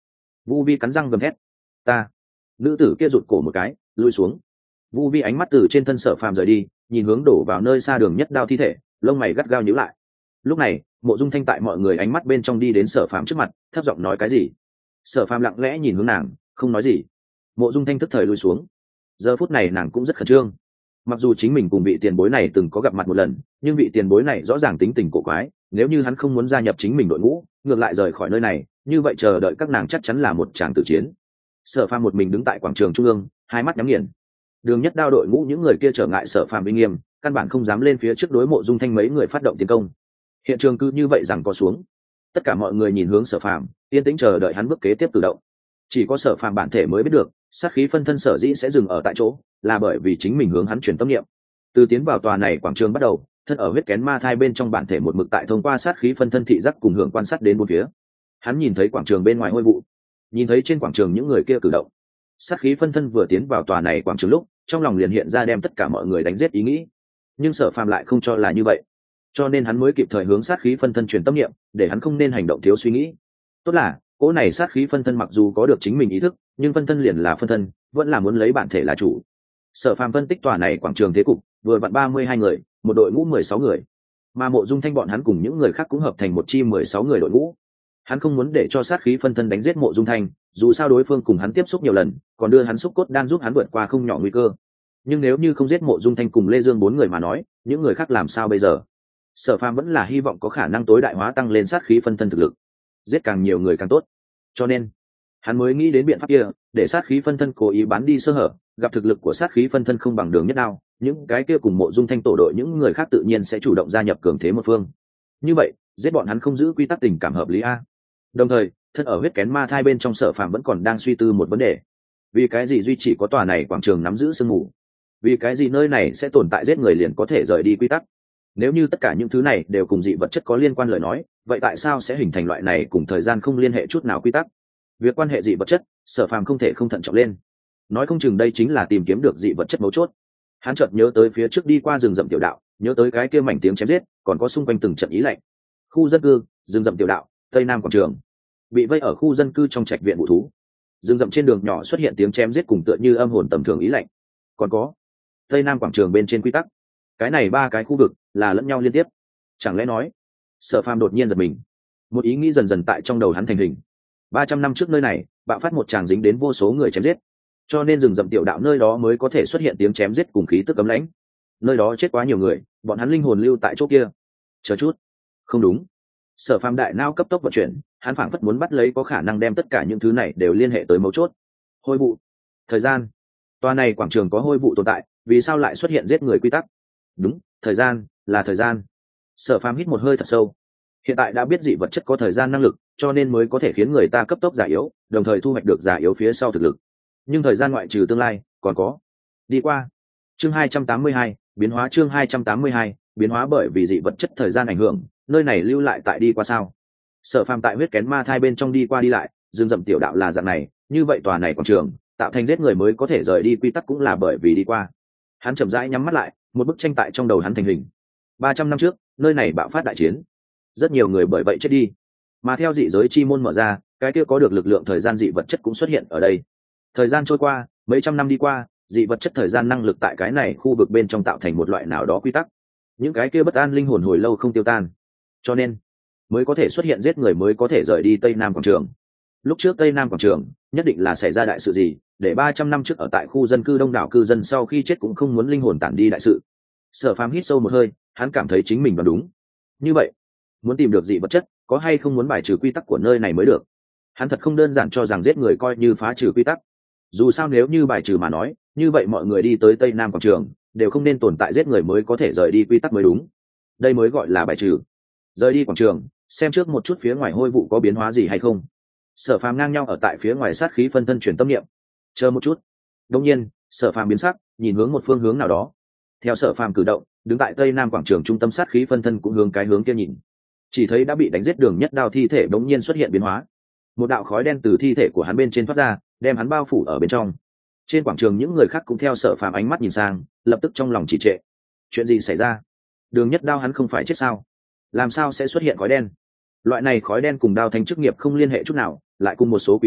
Vu Vi cắn răng gầm thét. Ta. Nữ tử kia rụt cổ một cái, lùi xuống. Vu Vi ánh mắt từ trên thân Sở Phàm rời đi, nhìn hướng đổ vào nơi xa Đường Nhất Đao thi thể, lông mày gắt gao nhíu lại. Lúc này, Mộ Dung Thanh tại mọi người ánh mắt bên trong đi đến Sở Phàm trước mặt, thấp giọng nói cái gì. Sở Phàm lặng lẽ nhìn hướng nàng, không nói gì. Mộ Dung Thanh tức thời lùi xuống. Giờ phút này nàng cũng rất khẩn trương. Mặc dù chính mình cùng vị tiền bối này từng có gặp mặt một lần, nhưng vị tiền bối này rõ ràng tính tình cổ quái, nếu như hắn không muốn gia nhập chính mình đội ngũ, ngược lại rời khỏi nơi này, như vậy chờ đợi các nàng chắc chắn là một tràng tử chiến. Sở Phàm một mình đứng tại quảng trường trung ương, hai mắt nhắm nghiền. Đường Nhất Đao đội ngũ những người kia trở ngại Sở Phàm uy nghiêm, căn bản không dám lên phía trước đối Mộ Dung Thanh mấy người phát động tiến công. Hiện trường cứ như vậy rằng có xuống. Tất cả mọi người nhìn hướng Sở Phàm, yên tĩnh chờ đợi hắn bước kế tiếp cử động. Chỉ có Sở Phàm bản thể mới biết được, sát khí phân thân sở dĩ sẽ dừng ở tại chỗ, là bởi vì chính mình hướng hắn truyền tâm niệm. Từ tiến vào tòa này quảng trường bắt đầu, thân ở huyết kén ma thai bên trong bản thể một mực tại thông qua sát khí phân thân thị giác cùng hưởng quan sát đến bốn phía. Hắn nhìn thấy quảng trường bên ngoài hôi vụ, nhìn thấy trên quảng trường những người kia cử động. Sát khí phân thân vừa tiến vào tòa này quảng trường lúc, trong lòng liền hiện ra đem tất cả mọi người đánh giết ý nghĩ. Nhưng Sở Phàm lại không cho là như vậy, cho nên hắn mới kịp thời hướng sát khí phân thân truyền tâm niệm, để hắn không nên hành động thiếu suy nghĩ. Tốt là, cỗ này sát khí phân thân mặc dù có được chính mình ý thức, nhưng phân thân liền là phân thân, vẫn là muốn lấy bản thể là chủ. Sở Phàm phân tích tòa này quảng trường thế cục, vừa vặn ba mươi hai người, một đội ngũ mười sáu người, mà Mộ Dung Thanh bọn hắn cùng những người khác cũng hợp thành một chi mười sáu người đội ngũ. Hắn không muốn để cho sát khí phân thân đánh giết Mộ Dung Thanh, dù sao đối phương cùng hắn tiếp xúc nhiều lần, còn đưa hắn xúc cốt đan giúp hắn vượt qua không nhỏ nguy cơ. Nhưng nếu như không giết Mộ Dung Thanh cùng Lê Dương bốn người mà nói, những người khác làm sao bây giờ? Sở Phàm vẫn là hy vọng có khả năng tối đại hóa tăng lên sát khí phân thân thực lực, giết càng nhiều người càng tốt. Cho nên, hắn mới nghĩ đến biện pháp kia, để sát khí phân thân cố ý bán đi sơ hở, gặp thực lực của sát khí phân thân không bằng Đường Nhất Đao, những cái kia cùng Mộ Dung Thanh tổ đội những người khác tự nhiên sẽ chủ động gia nhập cường thế một phương. Như vậy, giết bọn hắn không giữ quy tắc tình cảm hợp lý a. Đồng thời, thân ở huyết kén ma thai bên trong Sở Phàm vẫn còn đang suy tư một vấn đề. Vì cái gì duy chỉ có tòa này quảng trường nắm giữ sương mù? Vì cái gì nơi này sẽ tồn tại giết người liền có thể rời đi quy tắc? Nếu như tất cả những thứ này đều cùng dị vật chất có liên quan lời nói, vậy tại sao sẽ hình thành loại này cùng thời gian không liên hệ chút nào quy tắc? Việc quan hệ dị vật chất, Sở Phàm không thể không thận trọng lên. Nói không chừng đây chính là tìm kiếm được dị vật chất mấu chốt. Hắn chợt nhớ tới phía trước đi qua rừng rậm tiểu đạo, nhớ tới cái kia mảnh tiếng chém giết, còn có xung quanh từng trận ý lạnh. Khu dân cư, rừng rậm tiểu đạo, tây nam quảng trường. Bị vây ở khu dân cư trong trạch viện vũ thú. Rừng rậm trên đường nhỏ xuất hiện tiếng chém giết cùng tựa như âm hồn tầm thường ý lạnh. Còn có tây nam quảng trường bên trên quy tắc. Cái này ba cái khu vực là lẫn nhau liên tiếp. Chẳng lẽ nói? Sở Phàm đột nhiên giật mình. Một ý nghĩ dần dần tại trong đầu hắn thành hình. Ba trăm năm trước nơi này, bạo phát một tràng dính đến vô số người chém giết, cho nên rừng rậm tiểu đạo nơi đó mới có thể xuất hiện tiếng chém giết cùng khí tức cấm lãnh. Nơi đó chết quá nhiều người, bọn hắn linh hồn lưu tại chỗ kia. Chờ chút, không đúng. Sở Phàm đại não cấp tốc vận chuyển, hắn phảng phất muốn bắt lấy có khả năng đem tất cả những thứ này đều liên hệ tới mấu chốt. Hôi vụ, thời gian. Tòa này quảng trường có hôi vụ tồn tại, vì sao lại xuất hiện giết người quy tắc? Đúng, thời gian, là thời gian. Sở Phàm hít một hơi thật sâu. Hiện tại đã biết dị vật chất có thời gian năng lực, cho nên mới có thể khiến người ta cấp tốc già yếu, đồng thời thu hoạch được già yếu phía sau thực lực. Nhưng thời gian ngoại trừ tương lai, còn có đi qua. Chương hai trăm tám mươi hai, biến hóa. Chương hai trăm tám mươi hai, biến hóa. Bởi vì dị vật chất thời gian ảnh hưởng, nơi này lưu lại tại đi qua sao? Sở Phàm tại huyết kén ma thai bên trong đi qua đi lại, rừng rậm tiểu đạo là dạng này, như vậy tòa này quảng trường tạo thành giết người mới có thể rời đi quy tắc cũng là bởi vì đi qua. Hắn chậm rãi nhắm mắt lại, một bức tranh tại trong đầu hắn thành hình. Ba trăm năm trước, nơi này bạo phát đại chiến, rất nhiều người bởi vậy chết đi, mà theo dị giới chi môn mở ra, cái kia có được lực lượng thời gian dị vật chất cũng xuất hiện ở đây. Thời gian trôi qua, mấy trăm năm đi qua, dị vật chất thời gian năng lực tại cái này khu vực bên trong tạo thành một loại nào đó quy tắc. Những cái kia bất an linh hồn hồi lâu không tiêu tan, cho nên mới có thể xuất hiện giết người mới có thể rời đi tây nam quảng trường. Lúc trước tây nam quảng trường nhất định là xảy ra đại sự gì, để ba trăm năm trước ở tại khu dân cư đông đảo cư dân sau khi chết cũng không muốn linh hồn tản đi đại sự. Sở Phàm hít sâu một hơi, hắn cảm thấy chính mình đoán đúng. Như vậy, muốn tìm được dị vật chất, có hay không muốn bài trừ quy tắc của nơi này mới được. Hắn thật không đơn giản cho rằng giết người coi như phá trừ quy tắc. Dù sao nếu như bài trừ mà nói, như vậy mọi người đi tới tây nam quảng trường đều không nên tồn tại giết người mới có thể rời đi quy tắc mới đúng. Đây mới gọi là bài trừ. Rời đi quảng trường, xem trước một chút phía ngoài hôi vụ có biến hóa gì hay không. Sở Phàm ngang nhau ở tại phía ngoài sát khí phân thân truyền tâm niệm. Chờ một chút. Đương nhiên, Sở Phàm biến sắc, nhìn hướng một phương hướng nào đó. Theo Sở Phàm cử động, đứng tại tây nam quảng trường trung tâm sát khí phân thân cũng hướng cái hướng kia nhìn. Chỉ thấy đã bị đánh giết Đường Nhất Đao thi thể đống nhiên xuất hiện biến hóa. Một đạo khói đen từ thi thể của hắn bên trên thoát ra, đem hắn bao phủ ở bên trong. Trên quảng trường những người khác cũng theo Sở Phàm ánh mắt nhìn sang, lập tức trong lòng chỉ trệ. Chuyện gì xảy ra? Đường Nhất Đao hắn không phải chết sao? Làm sao sẽ xuất hiện khói đen? Loại này khói đen cùng Đao Thánh chức nghiệp không liên hệ chút nào, lại cùng một số quỷ hồn,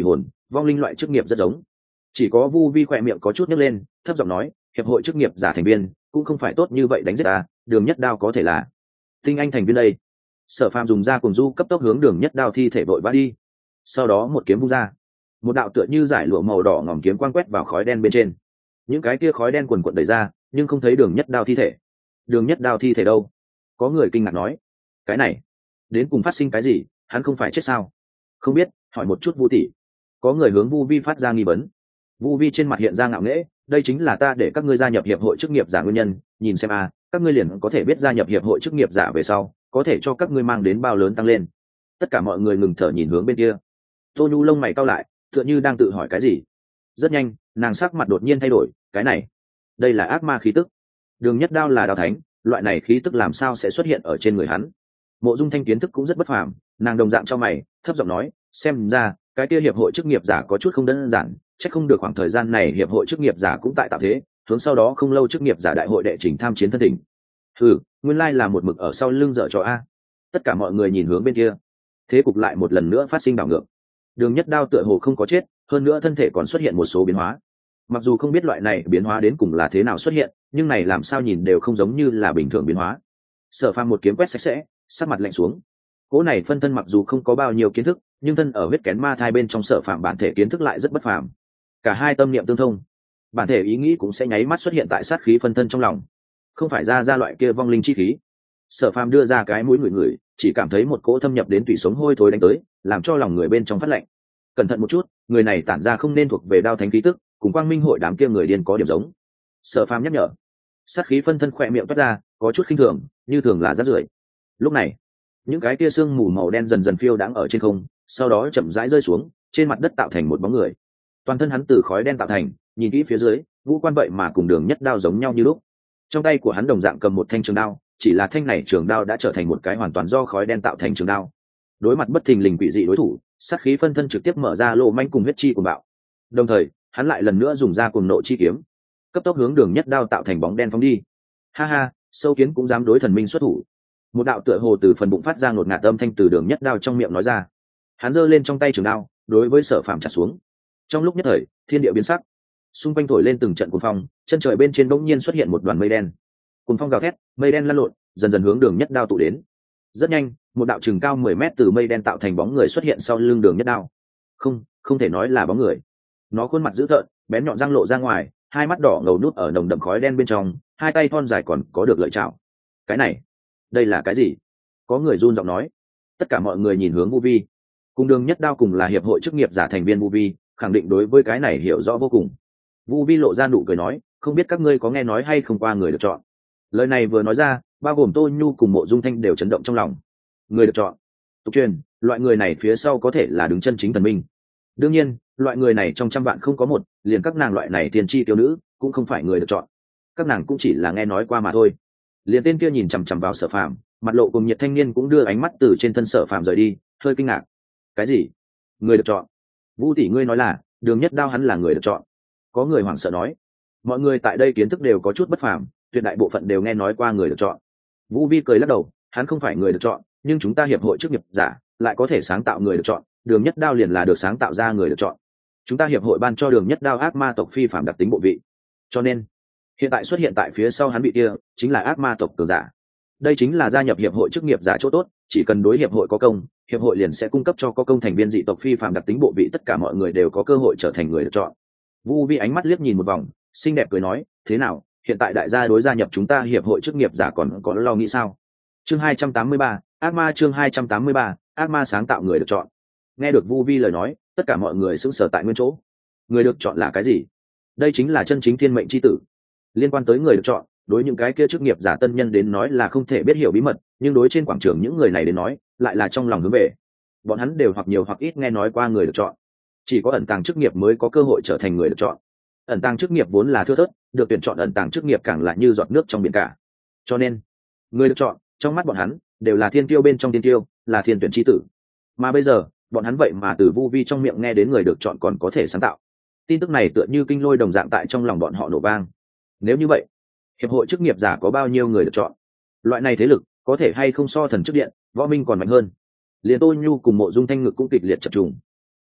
vong linh loại chức nghiệp rất giống. Chỉ có Vu Vi khỏe miệng có chút nhếch lên, thấp giọng nói, hiệp hội chức nghiệp giả thành viên cũng không phải tốt như vậy đánh giết ta, Đường Nhất Đao có thể là tinh anh thành viên đây. Sở Phàm dùng ra cùng du cấp tốc hướng Đường Nhất Đao thi thể vội vã đi, sau đó một kiếm vung ra, một đạo tựa như giải lụa màu đỏ ngòm kiếm quang quét vào khói đen bên trên. Những cái kia khói đen quần quật đẩy ra, nhưng không thấy Đường Nhất Đao thi thể. Đường Nhất Đao thi thể đâu? Có người kinh ngạc nói, cái này đến cùng phát sinh cái gì, hắn không phải chết sao? Không biết, hỏi một chút Vu tỷ. Có người hướng Vu Vi phát ra nghi vấn. Vu Vi trên mặt hiện ra ngạo nghễ, đây chính là ta để các ngươi gia nhập hiệp hội chức nghiệp giả nguyên nhân, nhìn xem a, các ngươi liền có thể biết gia nhập hiệp hội chức nghiệp giả về sau có thể cho các ngươi mang đến bao lớn tăng lên. Tất cả mọi người ngừng thở nhìn hướng bên kia. Tô Nhu lông mày cau lại, tựa như đang tự hỏi cái gì. Rất nhanh, nàng sắc mặt đột nhiên thay đổi, cái này, đây là ác ma khí tức. Đường Nhất Đao là đao thánh, loại này khí tức làm sao sẽ xuất hiện ở trên người hắn? Mộ Dung Thanh kiến thức cũng rất bất phàm, nàng đồng dạng cho mày, thấp giọng nói, xem ra cái kia hiệp hội chức nghiệp giả có chút không đơn giản, chắc không được khoảng thời gian này hiệp hội chức nghiệp giả cũng tại tạo thế, hướng sau đó không lâu chức nghiệp giả đại hội đệ trình tham chiến thân thỉnh. Ừ, nguyên lai là một mực ở sau lưng dở trò a. Tất cả mọi người nhìn hướng bên kia, thế cục lại một lần nữa phát sinh đảo ngược. Đường Nhất Đao tựa hồ không có chết, hơn nữa thân thể còn xuất hiện một số biến hóa. Mặc dù không biết loại này biến hóa đến cùng là thế nào xuất hiện, nhưng này làm sao nhìn đều không giống như là bình thường biến hóa. Sở Phàm một kiếm quét sạch sẽ, sắc mặt lạnh xuống. Cỗ này phân thân mặc dù không có bao nhiêu kiến thức, nhưng thân ở huyết kén ma thai bên trong Sở Phàm bản thể kiến thức lại rất bất phàm. Cả hai tâm niệm tương thông, bản thể ý nghĩ cũng sẽ nháy mắt xuất hiện tại sát khí phân thân trong lòng, không phải ra ra loại kia vong linh chi khí. Sở Phàm đưa ra cái mũi người người, chỉ cảm thấy một cỗ thâm nhập đến tủy sống hôi thối đánh tới, làm cho lòng người bên trong phát lạnh. Cẩn thận một chút, người này tản ra không nên thuộc về đao thánh khí tức, cùng quang minh hội đám kia người điên có điểm giống. Sở Phàm nhắc nhở. Sát khí phân thân khỏe miệng toát ra, có chút khinh thường, như thường là rác rưởi. Lúc này, những cái tia sương mù màu đen dần dần phiêu đãng ở trên không, sau đó chậm rãi rơi xuống, trên mặt đất tạo thành một bóng người. Toàn thân hắn từ khói đen tạo thành, nhìn kỹ phía dưới, ngũ quan vậy mà cùng Đường Nhất Đao giống nhau như lúc. Trong tay của hắn đồng dạng cầm một thanh trường đao, chỉ là thanh này trường đao đã trở thành một cái hoàn toàn do khói đen tạo thành trường đao. Đối mặt bất thình lình quỷ dị đối thủ, sát khí phân thân trực tiếp mở ra lô manh cùng huyết chi của bạo. Đồng thời, hắn lại lần nữa dùng ra cuồng nộ chi kiếm, cấp tốc hướng Đường Nhất Đao tạo thành bóng đen phóng đi. Ha ha, sâu kiến cũng dám đối thần minh xuất thủ. Một đạo tựa hồ từ phần bụng phát ra ngột ngạt âm thanh từ Đường Nhất Đao trong miệng nói ra. Hắn giơ lên trong tay trường đao, đối với Sở Phàm chặt xuống. Trong lúc nhất thời, thiên địa biến sắc, xung quanh thổi lên từng trận cuồng phong, chân trời bên trên bỗng nhiên xuất hiện một đoàn mây đen. Cuồng phong gào thét, mây đen lăn lộn, dần dần hướng Đường Nhất Đao tụ đến. Rất nhanh, một đạo chừng cao mười mét từ mây đen tạo thành bóng người xuất hiện sau lưng Đường Nhất Đao. Không, không thể nói là bóng người. Nó khuôn mặt dữ tợn, bén nhọn răng lộ ra ngoài, hai mắt đỏ ngầu nút ở nồng đậm khói đen bên trong, hai tay thon dài còn có được lợi chảo. Cái này, đây là cái gì? Có người run giọng nói. Tất cả mọi người nhìn hướng Vu Vi. Cùng Đường Nhất Đao cùng là hiệp hội chức nghiệp giả thành viên Vu Vi, khẳng định đối với cái này hiểu rõ vô cùng. Vu Vi lộ ra nụ cười nói, không biết các ngươi có nghe nói hay không qua người được chọn. Lời này vừa nói ra, bao gồm Tô Nhu cùng Mộ Dung Thanh đều chấn động trong lòng. Người được chọn. Tục truyền, loại người này phía sau có thể là đứng chân chính thần minh. Đương nhiên, loại người này trong trăm vạn không có một, liền các nàng loại này tiền tri tiêu nữ cũng không phải người được chọn. Các nàng cũng chỉ là nghe nói qua mà thôi. Liền tên kia nhìn chằm chằm vào Sở Phàm, mặt lộ cùng nhiệt thanh niên cũng đưa ánh mắt từ trên thân Sở Phàm rời đi, hơi kinh ngạc. Cái gì? Người được chọn? Vu tỷ ngươi nói là Đường Nhất Đao hắn là người được chọn? Có người hoảng sợ nói. Mọi người tại đây kiến thức đều có chút bất phàm, tuyệt đại bộ phận đều nghe nói qua người được chọn. Vu Vi cười lắc đầu, hắn không phải người được chọn, nhưng chúng ta hiệp hội chức nghiệp giả lại có thể sáng tạo người được chọn, Đường Nhất Đao liền là được sáng tạo ra người được chọn. Chúng ta hiệp hội ban cho Đường Nhất Đao ác ma tộc phi phạm đặc tính bộ vị, cho nên hiện tại xuất hiện tại phía sau hắn bị kia chính là ác ma tộc cường giả. Đây chính là gia nhập hiệp hội chức nghiệp giả chỗ tốt, chỉ cần đối hiệp hội có công, hiệp hội liền sẽ cung cấp cho có công thành viên dị tộc phi phạm đặc tính bộ vị, tất cả mọi người đều có cơ hội trở thành người được chọn. Vu Vi ánh mắt liếc nhìn một vòng, xinh đẹp cười nói, thế nào, hiện tại đại gia đối gia nhập chúng ta hiệp hội chức nghiệp giả còn có lo nghĩ sao? Chương hai trăm tám mươi ba, ác ma chương hai trăm tám mươi ba, ác ma sáng tạo người được chọn. Nghe được Vu Vi lời nói, tất cả mọi người sững sờ tại nguyên chỗ. Người được chọn là cái gì? Đây chính là chân chính thiên mệnh chi tử. Liên quan tới người được chọn, đối những cái kia chức nghiệp giả tân nhân đến nói là không thể biết hiểu bí mật, nhưng đối trên quảng trường những người này đến nói lại là trong lòng hướng về. Bọn hắn đều hoặc nhiều hoặc ít nghe nói qua người được chọn. Chỉ có ẩn tàng chức nghiệp mới có cơ hội trở thành người được chọn. Ẩn tàng chức nghiệp vốn là thưa thớt, được tuyển chọn ẩn tàng chức nghiệp càng là như giọt nước trong biển cả. Cho nên, người được chọn trong mắt bọn hắn đều là thiên tiêu bên trong thiên tiêu, là thiên tuyển chi tử. Mà bây giờ, bọn hắn vậy mà từ Vu Vi trong miệng nghe đến người được chọn còn có thể sáng tạo. Tin tức này tựa như kinh lôi đồng dạng tại trong lòng bọn họ nổ vang. Nếu như vậy, hiệp hội chức nghiệp giả có bao nhiêu người được chọn? Loại này thế lực có thể hay không so thần chức điện, võ minh còn mạnh hơn? Liền Tô Nhu cùng Mộ Dung Thanh ngực cũng kịch liệt chập trùng.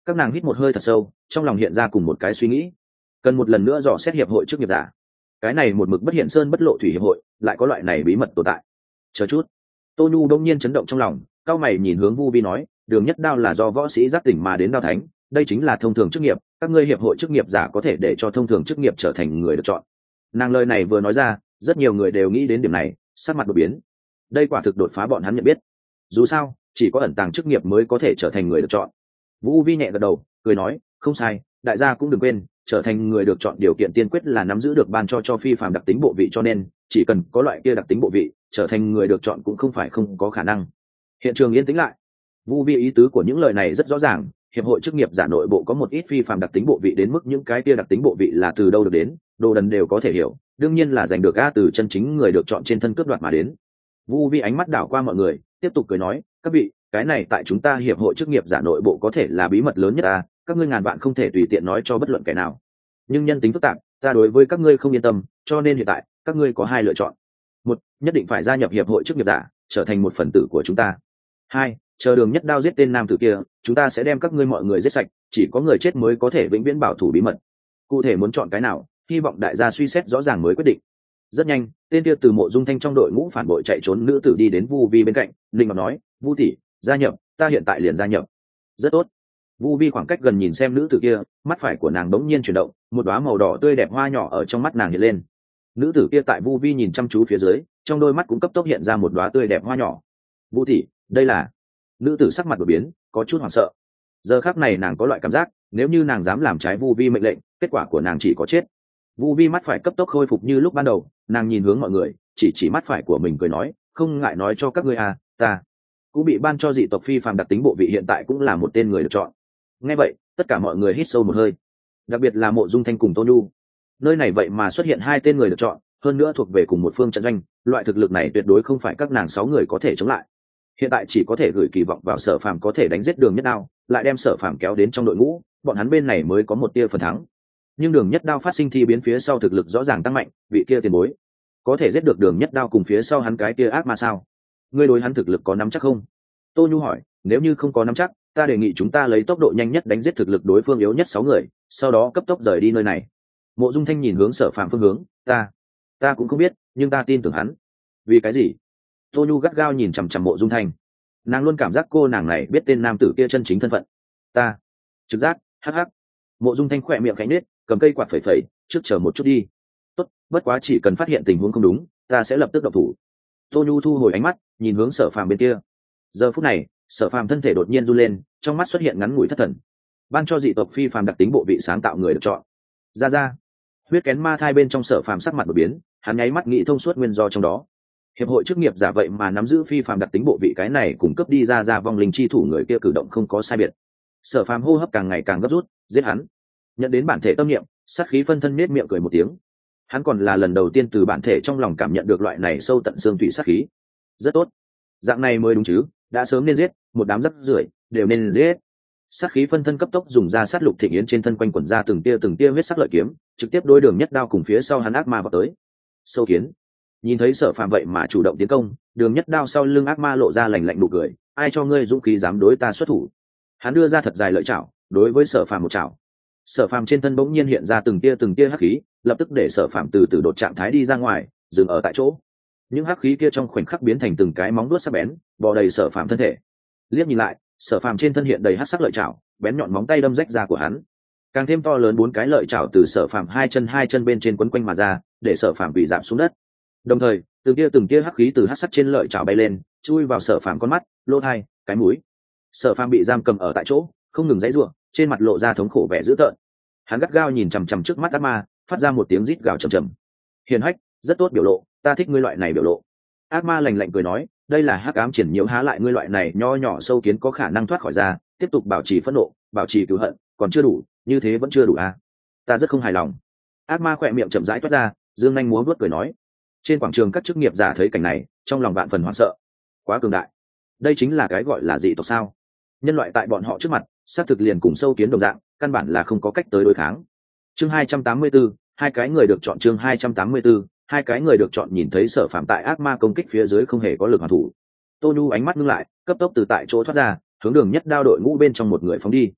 Các nàng hít một hơi thật sâu, trong lòng hiện ra cùng một cái suy nghĩ, cần một lần nữa dò xét hiệp hội chức nghiệp giả. Cái này một mực bất hiện sơn bất lộ thủy hiệp hội lại có loại này bí mật tồn tại. Chờ chút. Tô Nhu đông nhiên chấn động trong lòng, cao mày nhìn hướng Vu Vi nói, Đường Nhất Đao là do võ sĩ giác tỉnh mà đến đao thánh, đây chính là thông thường chức nghiệp, các ngươi hiệp hội chức nghiệp giả có thể để cho thông thường chức nghiệp trở thành người được chọn. Nàng lời này vừa nói ra, rất nhiều người đều nghĩ đến điểm này, sắc mặt đột biến. Đây quả thực đột phá bọn hắn nhận biết. Dù sao, chỉ có ẩn tàng chức nghiệp mới có thể trở thành người được chọn. Vu Vi nhẹ gật đầu, cười nói, không sai, đại gia cũng đừng quên, trở thành người được chọn điều kiện tiên quyết là nắm giữ được ban cho cho phi phàm đặc tính bộ vị, cho nên chỉ cần có loại kia đặc tính bộ vị, trở thành người được chọn cũng không phải không có khả năng. Hiện trường yên tĩnh lại. Vu Vi ý tứ của những lời này rất rõ ràng, hiệp hội chức nghiệp giả nội bộ có một ít phi phàm đặc tính bộ vị, đến mức những cái kia đặc tính bộ vị là từ đâu được đến, đồ đần đều có thể hiểu, đương nhiên là giành được a từ chân chính người được chọn trên thân cướp đoạt mà đến. Vu Vi ánh mắt đảo qua mọi người, tiếp tục cười nói, các vị, cái này tại chúng ta hiệp hội chức nghiệp giả nội bộ có thể là bí mật lớn nhất a, các ngươi ngàn vạn không thể tùy tiện nói cho bất luận kẻ nào. Nhưng nhân tính phức tạp, ta đối với các ngươi không yên tâm, cho nên hiện tại các ngươi có hai lựa chọn. Một, nhất định phải gia nhập hiệp hội chức nghiệp giả, trở thành một phần tử của chúng ta. Hai, chờ Đường Nhất Đao giết tên nam tử kia, chúng ta sẽ đem các ngươi mọi người giết sạch, chỉ có người chết mới có thể vĩnh viễn bảo thủ bí mật. Cụ thể muốn chọn cái nào, hy vọng đại gia suy xét rõ ràng mới quyết định. Rất nhanh, tên kia từ Mộ Dung Thanh trong đội ngũ phản bội chạy trốn nữ tử đi đến Vu Vi bên cạnh, linh ngọc nói, Vu tỷ, gia nhập, ta hiện tại liền gia nhập. Rất tốt. Vu Vi khoảng cách gần nhìn xem nữ tử kia, mắt phải của nàng bỗng nhiên chuyển động, một đóa màu đỏ tươi đẹp hoa nhỏ ở trong mắt nàng hiện lên. Nữ tử kia tại Vu Vi nhìn chăm chú phía dưới, trong đôi mắt cũng cấp tốc hiện ra một đóa tươi đẹp hoa nhỏ. Vu tỷ, đây là... Nữ tử sắc mặt đột biến, có chút hoảng sợ. Giờ khắc này nàng có loại cảm giác, nếu như nàng dám làm trái Vu Vi mệnh lệnh, kết quả của nàng chỉ có chết. Vu Vi mắt phải cấp tốc khôi phục như lúc ban đầu, nàng nhìn hướng mọi người, chỉ chỉ mắt phải của mình cười nói, không ngại nói cho các ngươi à, ta cũng bị ban cho dị tộc phi phàm đặc tính bộ vị, hiện tại cũng là một tên người được chọn. Nghe vậy, tất cả mọi người hít sâu một hơi, đặc biệt là Mộ Dung Thanh cùng Tô Nhu. Nơi này vậy mà xuất hiện hai tên người được chọn, hơn nữa thuộc về cùng một phương trận doanh, loại thực lực này tuyệt đối không phải các nàng sáu người có thể chống lại. Hiện tại chỉ có thể gửi kỳ vọng vào Sở Phàm có thể đánh giết Đường Nhất Đao, lại đem Sở Phàm kéo đến trong đội ngũ, bọn hắn bên này mới có một tia phần thắng. Nhưng Đường Nhất Đao phát sinh thi biến phía sau thực lực rõ ràng tăng mạnh, vị kia tiền bối có thể giết được Đường Nhất Đao cùng phía sau hắn cái kia ác ma sao? Ngươi đối hắn thực lực có nắm chắc không? Tô Nhu hỏi. Nếu như không có nắm chắc, ta đề nghị chúng ta lấy tốc độ nhanh nhất đánh giết thực lực đối phương yếu nhất sáu người, sau đó cấp tốc rời đi nơi này. Mộ Dung Thanh nhìn hướng Sở Phàm phương hướng, ta ta cũng không biết, nhưng ta tin tưởng hắn. Vì cái gì? Tô Nhu gắt gao nhìn chằm chằm Mộ Dung Thanh, nàng luôn cảm giác cô nàng này biết tên nam tử kia chân chính thân phận. Ta trực giác, hắc hắc. Mộ Dung Thanh khỏe miệng khẽ nết, cầm cây quạt phẩy phẩy, trước chờ một chút đi. Tốt, bất quá chỉ cần phát hiện tình huống không đúng, ta sẽ lập tức động thủ. Tô Nhu thu hồi ánh mắt, nhìn hướng Sở Phàm bên kia. Giờ phút này, Sở Phàm thân thể đột nhiên run lên, trong mắt xuất hiện ngắn ngủi thất thần. Ban cho dị tộc phi phàm đặc tính bộ vị sáng tạo người được chọn. Ra ra. Huyết kén ma thai bên trong Sở Phàm sắc mặt đột biến, hắn nháy mắt nghĩ thông suốt nguyên do trong đó. Hiệp hội chức nghiệp giả vậy mà nắm giữ phi phàm đặc tính bộ vị, cái này cung cấp đi ra ra vong linh chi thủ người kia cử động không có sai biệt. Sở Phàm hô hấp càng ngày càng gấp rút, giết hắn. Nhận đến bản thể tâm niệm, sát khí phân thân nết miệng cười một tiếng. Hắn còn là lần đầu tiên từ bản thể trong lòng cảm nhận được loại này sâu tận xương tủy sát khí. Rất tốt, dạng này mới đúng chứ, đã sớm nên giết, một đám rắc rưởi đều nên giết. Sát khí phân thân cấp tốc dùng ra sát lục thịnh yến trên thân quanh quẩn ra từng tia từng tia huyết sắc lợi kiếm, trực tiếp đối Đường Nhất Đao cùng phía sau hắn ác ma vào tới. Sâu kiến. Nhìn thấy Sở Phàm vậy mà chủ động tiến công, Đường Nhất Đao sau lưng ác ma lộ ra lạnh lạnh nụ cười, ai cho ngươi dũng khí dám đối ta xuất thủ? Hắn đưa ra thật dài lợi chảo, đối với Sở Phàm một chảo. Sở Phàm trên thân bỗng nhiên hiện ra từng tia từng tia hắc khí, lập tức để Sở Phàm từ từ đột trạng thái đi ra ngoài, dừng ở tại chỗ. Những hắc khí kia trong khoảnh khắc biến thành từng cái móng vuốt sắc bén, bò đầy Sở Phàm thân thể. Liếc nhìn lại, Sở Phàm trên thân hiện đầy hắc sắc lợi chảo, bén nhọn móng tay đâm rách da của hắn. Càng thêm to lớn bốn cái lợi chảo từ Sở Phàm hai chân hai chân bên trên quấn quanh mà ra, để Sở Phàm bị giảm xuống đất. Đồng thời, từng tia từng tia hắc khí từ hắc sắc trên lợi chảo bay lên, chui vào Sở Phàm con mắt, lỗ tai, cái mũi. Sở Phàm bị giam cầm ở tại chỗ, không ngừng giãy giụa, trên mặt lộ ra thống khổ vẻ dữ tợn. Hắn gắt gao nhìn chằm chằm trước mắt ác ma, phát ra một tiếng rít gào trầm trầm. Hiền hách, rất tốt biểu lộ, ta thích ngươi loại này biểu lộ. Ác ma lạnh lạnh cười nói, đây là hắc ám triển nhiễu, há lại ngươi loại này nho nhỏ sâu kiến có khả năng thoát khỏi ra, tiếp tục bảo trì phẫn nộ, bảo trì cừu hận, còn chưa đủ, như thế vẫn chưa đủ à? Ta rất không hài lòng. Ác ma khỏe miệng chậm rãi toát ra, dương nhanh múa vuốt cười nói. Trên quảng trường các chức nghiệp giả thấy cảnh này, trong lòng vạn phần hoảng sợ. Quá cường đại. Đây chính là cái gọi là dị tộc sao? Nhân loại tại bọn họ trước mặt, xác thực liền cùng sâu kiến đồng dạng, căn bản là không có cách tới đối kháng. Chương hai trăm tám mươi tư, hai cái người được chọn. Chương hai trăm tám mươi tư, hai cái người được chọn. Nhìn thấy Sở Phàm tại ác ma công kích phía dưới không hề có lực hoàn thủ, Tô Nhu ánh mắt ngưng lại, cấp tốc từ tại chỗ thoát ra, hướng Đường Nhất Đao đội ngũ bên trong một người phóng đi.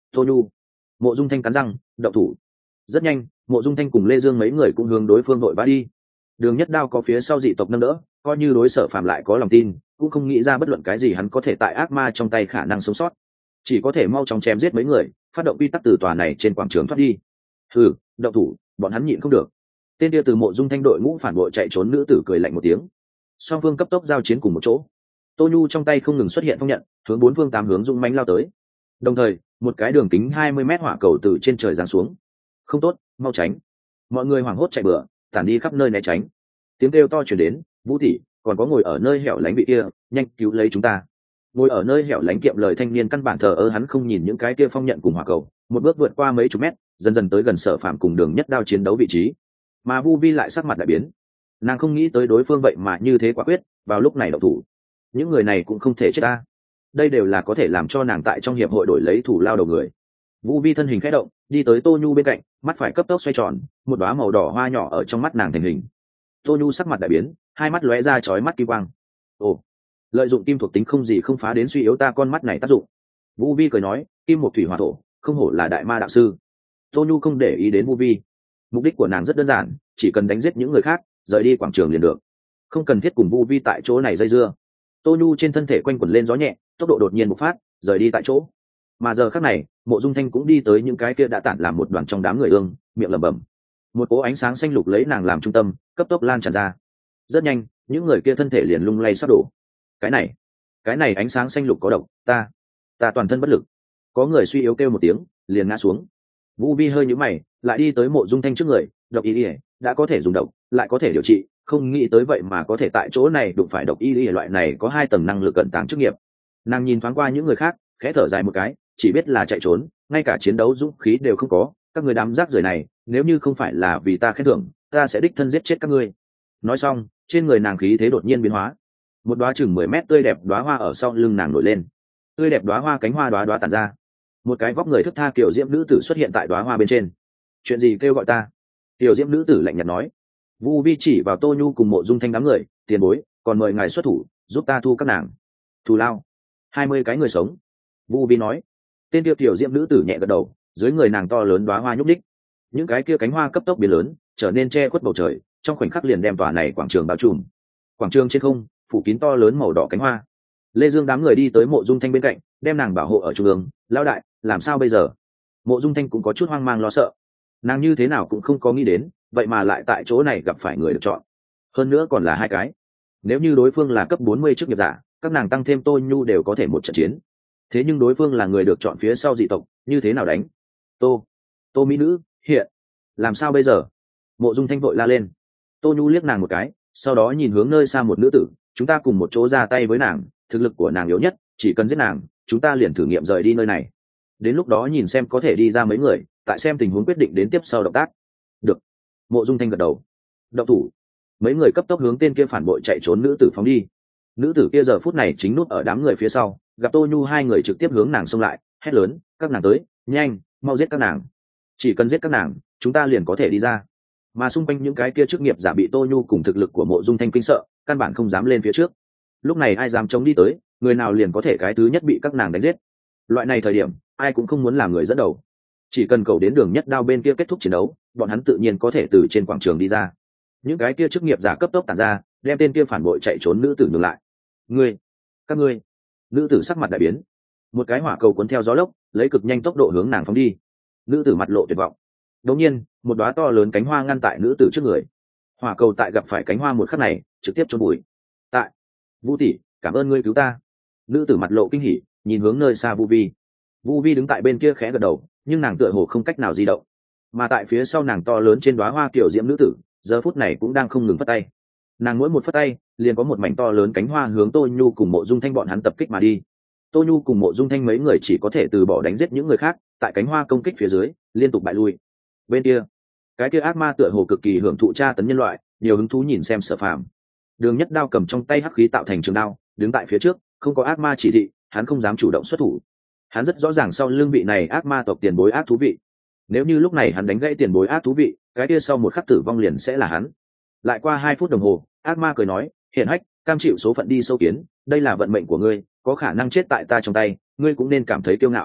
Tô Nhu. Mộ Dung Thanh cắn răng động thủ. Rất nhanh, Mộ Dung Thanh cùng Lê Dương mấy người cũng hướng đối phương vội vã đi. Đường Nhất Đao có phía sau dị tộc nâng đỡ, coi như đối Sở Phàm lại có lòng tin, cũng không nghĩ ra bất luận cái gì hắn có thể tại ác ma trong tay khả năng sống sót, chỉ có thể mau chóng chém giết mấy người, phát động quy tắc từ tòa này trên quảng trường thoát đi. Hừ, động thủ, bọn hắn nhịn không được. Tên kia từ Mộ Dung Thanh đội ngũ phản bội chạy trốn nữ tử cười lạnh một tiếng. Song phương cấp tốc giao chiến cùng một chỗ. Tô Nhu trong tay không ngừng xuất hiện phong nhận, hướng bốn phương tám hướng dũng mãnh lao tới. Đồng thời, một cái đường kính hai mươi mét hỏa cầu từ trên trời giáng xuống. Không tốt, mau tránh! Mọi người hoảng hốt chạy bừa, tản đi khắp nơi né tránh. Tiếng kêu to truyền đến, Vũ tỷ, còn có ngồi ở nơi hẻo lánh vị kia, nhanh cứu lấy chúng ta. Ngồi ở nơi hẻo lánh kiệm lời thanh niên căn bản thờ ơ, hắn không nhìn những cái kia phong nhận cùng hỏa cầu, một bước vượt qua mấy chục mét, dần dần tới gần Sở Phạm cùng Đường Nhất Đao chiến đấu vị trí. Mà Vu Vi lại sắc mặt đại biến, nàng không nghĩ tới đối phương vậy mà như thế quả quyết, vào lúc này động thủ. Những người này cũng không thể chết ta, đây đều là có thể làm cho nàng tại trong hiệp hội đổi lấy thủ lao đầu người. Vu Vi thân hình khẽ động, đi tới Tô Nhu bên cạnh, mắt phải cấp tốc xoay tròn, một đóa màu đỏ hoa nhỏ ở trong mắt nàng thành hình. Tô Nhu sắc mặt đại biến, hai mắt lóe ra chói mắt kim quang. Ồ, lợi dụng kim thuộc tính không gì không phá đến suy yếu ta con mắt này tác dụng. Vu Vi cười nói, kim một thủy hỏa thổ, không hổ là đại ma đạo sư. Tô Nhu không để ý đến Vu Vi, mục đích của nàng rất đơn giản, chỉ cần đánh giết những người khác, rời đi quảng trường liền được, không cần thiết cùng Vu Vi tại chỗ này dây dưa. Tô Nhu trên thân thể quanh quẩn lên gió nhẹ, tốc độ đột nhiên bộc phát, rời đi tại chỗ. Mà giờ khắc này, Mộ Dung Thanh cũng đi tới những cái kia đã tản làm một đoàn trong đám người ương, miệng lẩm bẩm. Một cỗ ánh sáng xanh lục lấy nàng làm trung tâm, cấp tốc lan tràn ra. Rất nhanh, những người kia thân thể liền lung lay sắp đổ. Cái này, cái này ánh sáng xanh lục có độc, ta, ta toàn thân bất lực. Có người suy yếu kêu một tiếng, liền ngã xuống. Vu Vi hơi nhíu mày, lại đi tới Mộ Dung Thanh trước người, độc y y, đã có thể dùng độc, lại có thể điều trị, không nghĩ tới vậy mà có thể tại chỗ này đụng phải độc y y loại này có hai tầng năng lực cận tàng chức nghiệp. Nàng nhìn thoáng qua những người khác, khẽ thở dài một cái, chỉ biết là chạy trốn, ngay cả chiến đấu dũng khí đều không có, các người đám rác rưởi này, nếu như không phải là vì ta khen thưởng, ta sẽ đích thân giết chết các ngươi. Nói xong, trên người nàng khí thế đột nhiên biến hóa, một đóa chừng mười mét tươi đẹp đóa hoa ở sau lưng nàng nổi lên, tươi đẹp đóa hoa cánh hoa đóa đóa tản ra, một cái vóc người thức tha kiểu diễm nữ tử xuất hiện tại đóa hoa bên trên. Chuyện gì kêu gọi ta? Tiểu diễm nữ tử lạnh nhạt nói. Vu Vi chỉ vào Tô Nhu cùng Mộ Dung Thanh đám người, tiền bối, còn mời ngài xuất thủ, giúp ta thu các nàng. Thù lao, hai mươi cái người sống. Vu Vi nói. Tên tiêu tiểu diễm nữ tử nhẹ gật đầu, dưới người nàng to lớn đóa hoa nhúc đích, những cái kia cánh hoa cấp tốc biến lớn, trở nên che khuất bầu trời, trong khoảnh khắc liền đem tòa này quảng trường bao trùm. Quảng trường trên không phủ kín to lớn màu đỏ cánh hoa. Lê Dương đám người đi tới Mộ Dung Thanh bên cạnh, đem nàng bảo hộ ở trung ương. Lão đại, làm sao bây giờ? Mộ Dung Thanh cũng có chút hoang mang lo sợ, nàng như thế nào cũng không có nghĩ đến, vậy mà lại tại chỗ này gặp phải người được chọn, hơn nữa còn là hai cái. Nếu như đối phương là cấp bốn mươi chức nghiệp giả, các nàng tăng thêm Tô Nhu đều có thể một trận chiến, thế nhưng đối phương là người được chọn phía sau dị tộc, như thế nào đánh? Tô, Tô mỹ nữ hiện, làm sao bây giờ? Mộ Dung Thanh vội la lên. Tô Nhu liếc nàng một cái, sau đó nhìn hướng nơi xa một nữ tử, chúng ta cùng một chỗ ra tay với nàng, thực lực của nàng yếu nhất, chỉ cần giết nàng, chúng ta liền thử nghiệm rời đi nơi này, đến lúc đó nhìn xem có thể đi ra mấy người, tại xem tình huống quyết định đến tiếp sau động tác. Được. Mộ Dung Thanh gật đầu. Động thủ. Mấy người cấp tốc hướng tên kia phản bội chạy trốn nữ tử phóng đi. Nữ tử kia giờ phút này chính núp ở đám người phía sau, gặp Tô Nhu hai người trực tiếp hướng nàng xông lại, hét lớn, các nàng tới, nhanh, mau giết các nàng. Chỉ cần giết các nàng, chúng ta liền có thể đi ra. Mà xung quanh những cái kia chức nghiệp giả bị Tô Nhu cùng thực lực của Mộ Dung Thanh kinh sợ, căn bản không dám lên phía trước. Lúc này ai dám chống đi tới, người nào liền có thể cái thứ nhất bị các nàng đánh giết. Loại này thời điểm, ai cũng không muốn làm người dẫn đầu, chỉ cần cầu đến Đường Nhất Đao bên kia kết thúc chiến đấu, bọn hắn tự nhiên có thể từ trên quảng trường đi ra. Những cái kia chức nghiệp giả cấp tốc tản ra, đem tên kia phản bội chạy trốn nữ tử ngừng lại. Ngươi, các ngươi! Nữ tử sắc mặt đại biến, một cái hỏa cầu cuốn theo gió lốc, lấy cực nhanh tốc độ hướng nàng phóng đi. Nữ tử mặt lộ tuyệt vọng. Đột nhiên, một đóa to lớn cánh hoa ngăn tại nữ tử trước người. Hỏa cầu tại gặp phải cánh hoa một khắc này, trực tiếp chôn bụi. Tại, Vu tỷ, cảm ơn ngươi cứu ta. Nữ tử mặt lộ kinh hỉ, nhìn hướng nơi xa Vu Vi. Vu Vi đứng tại bên kia khẽ gật đầu, nhưng nàng tựa hồ không cách nào di động. Mà tại phía sau nàng to lớn trên đóa hoa kiểu diễm nữ tử, giờ phút này cũng đang không ngừng phất tay. Nàng mỗi một phất tay, liền có một mảnh to lớn cánh hoa hướng Tô Nhu cùng Mộ Dung Thanh bọn hắn tập kích mà đi. Tô Nhu cùng Mộ Dung Thanh mấy người chỉ có thể từ bỏ đánh giết những người khác, tại cánh hoa công kích phía dưới, liên tục bại lui. Bên kia, cái kia ác ma tựa hồ cực kỳ hưởng thụ tra tấn nhân loại, nhiều hứng thú nhìn xem Sở Phàm. Đường Nhất Đao cầm trong tay hắc khí tạo thành trường đao, đứng tại phía trước, không có ác ma chỉ thị, hắn không dám chủ động xuất thủ. Hắn rất rõ ràng sau lưng vị này ác ma tộc tiền bối ác thú vị, nếu như lúc này hắn đánh gãy tiền bối ác thú vị, cái kia sau một khắc tử vong liền sẽ là hắn. Lại qua hai phút đồng hồ, ác ma cười nói, hiển hách, cam chịu số phận đi sâu kiến, đây là vận mệnh của ngươi, có khả năng chết tại ta trong tay, ngươi cũng nên cảm thấy kiêu ngạo.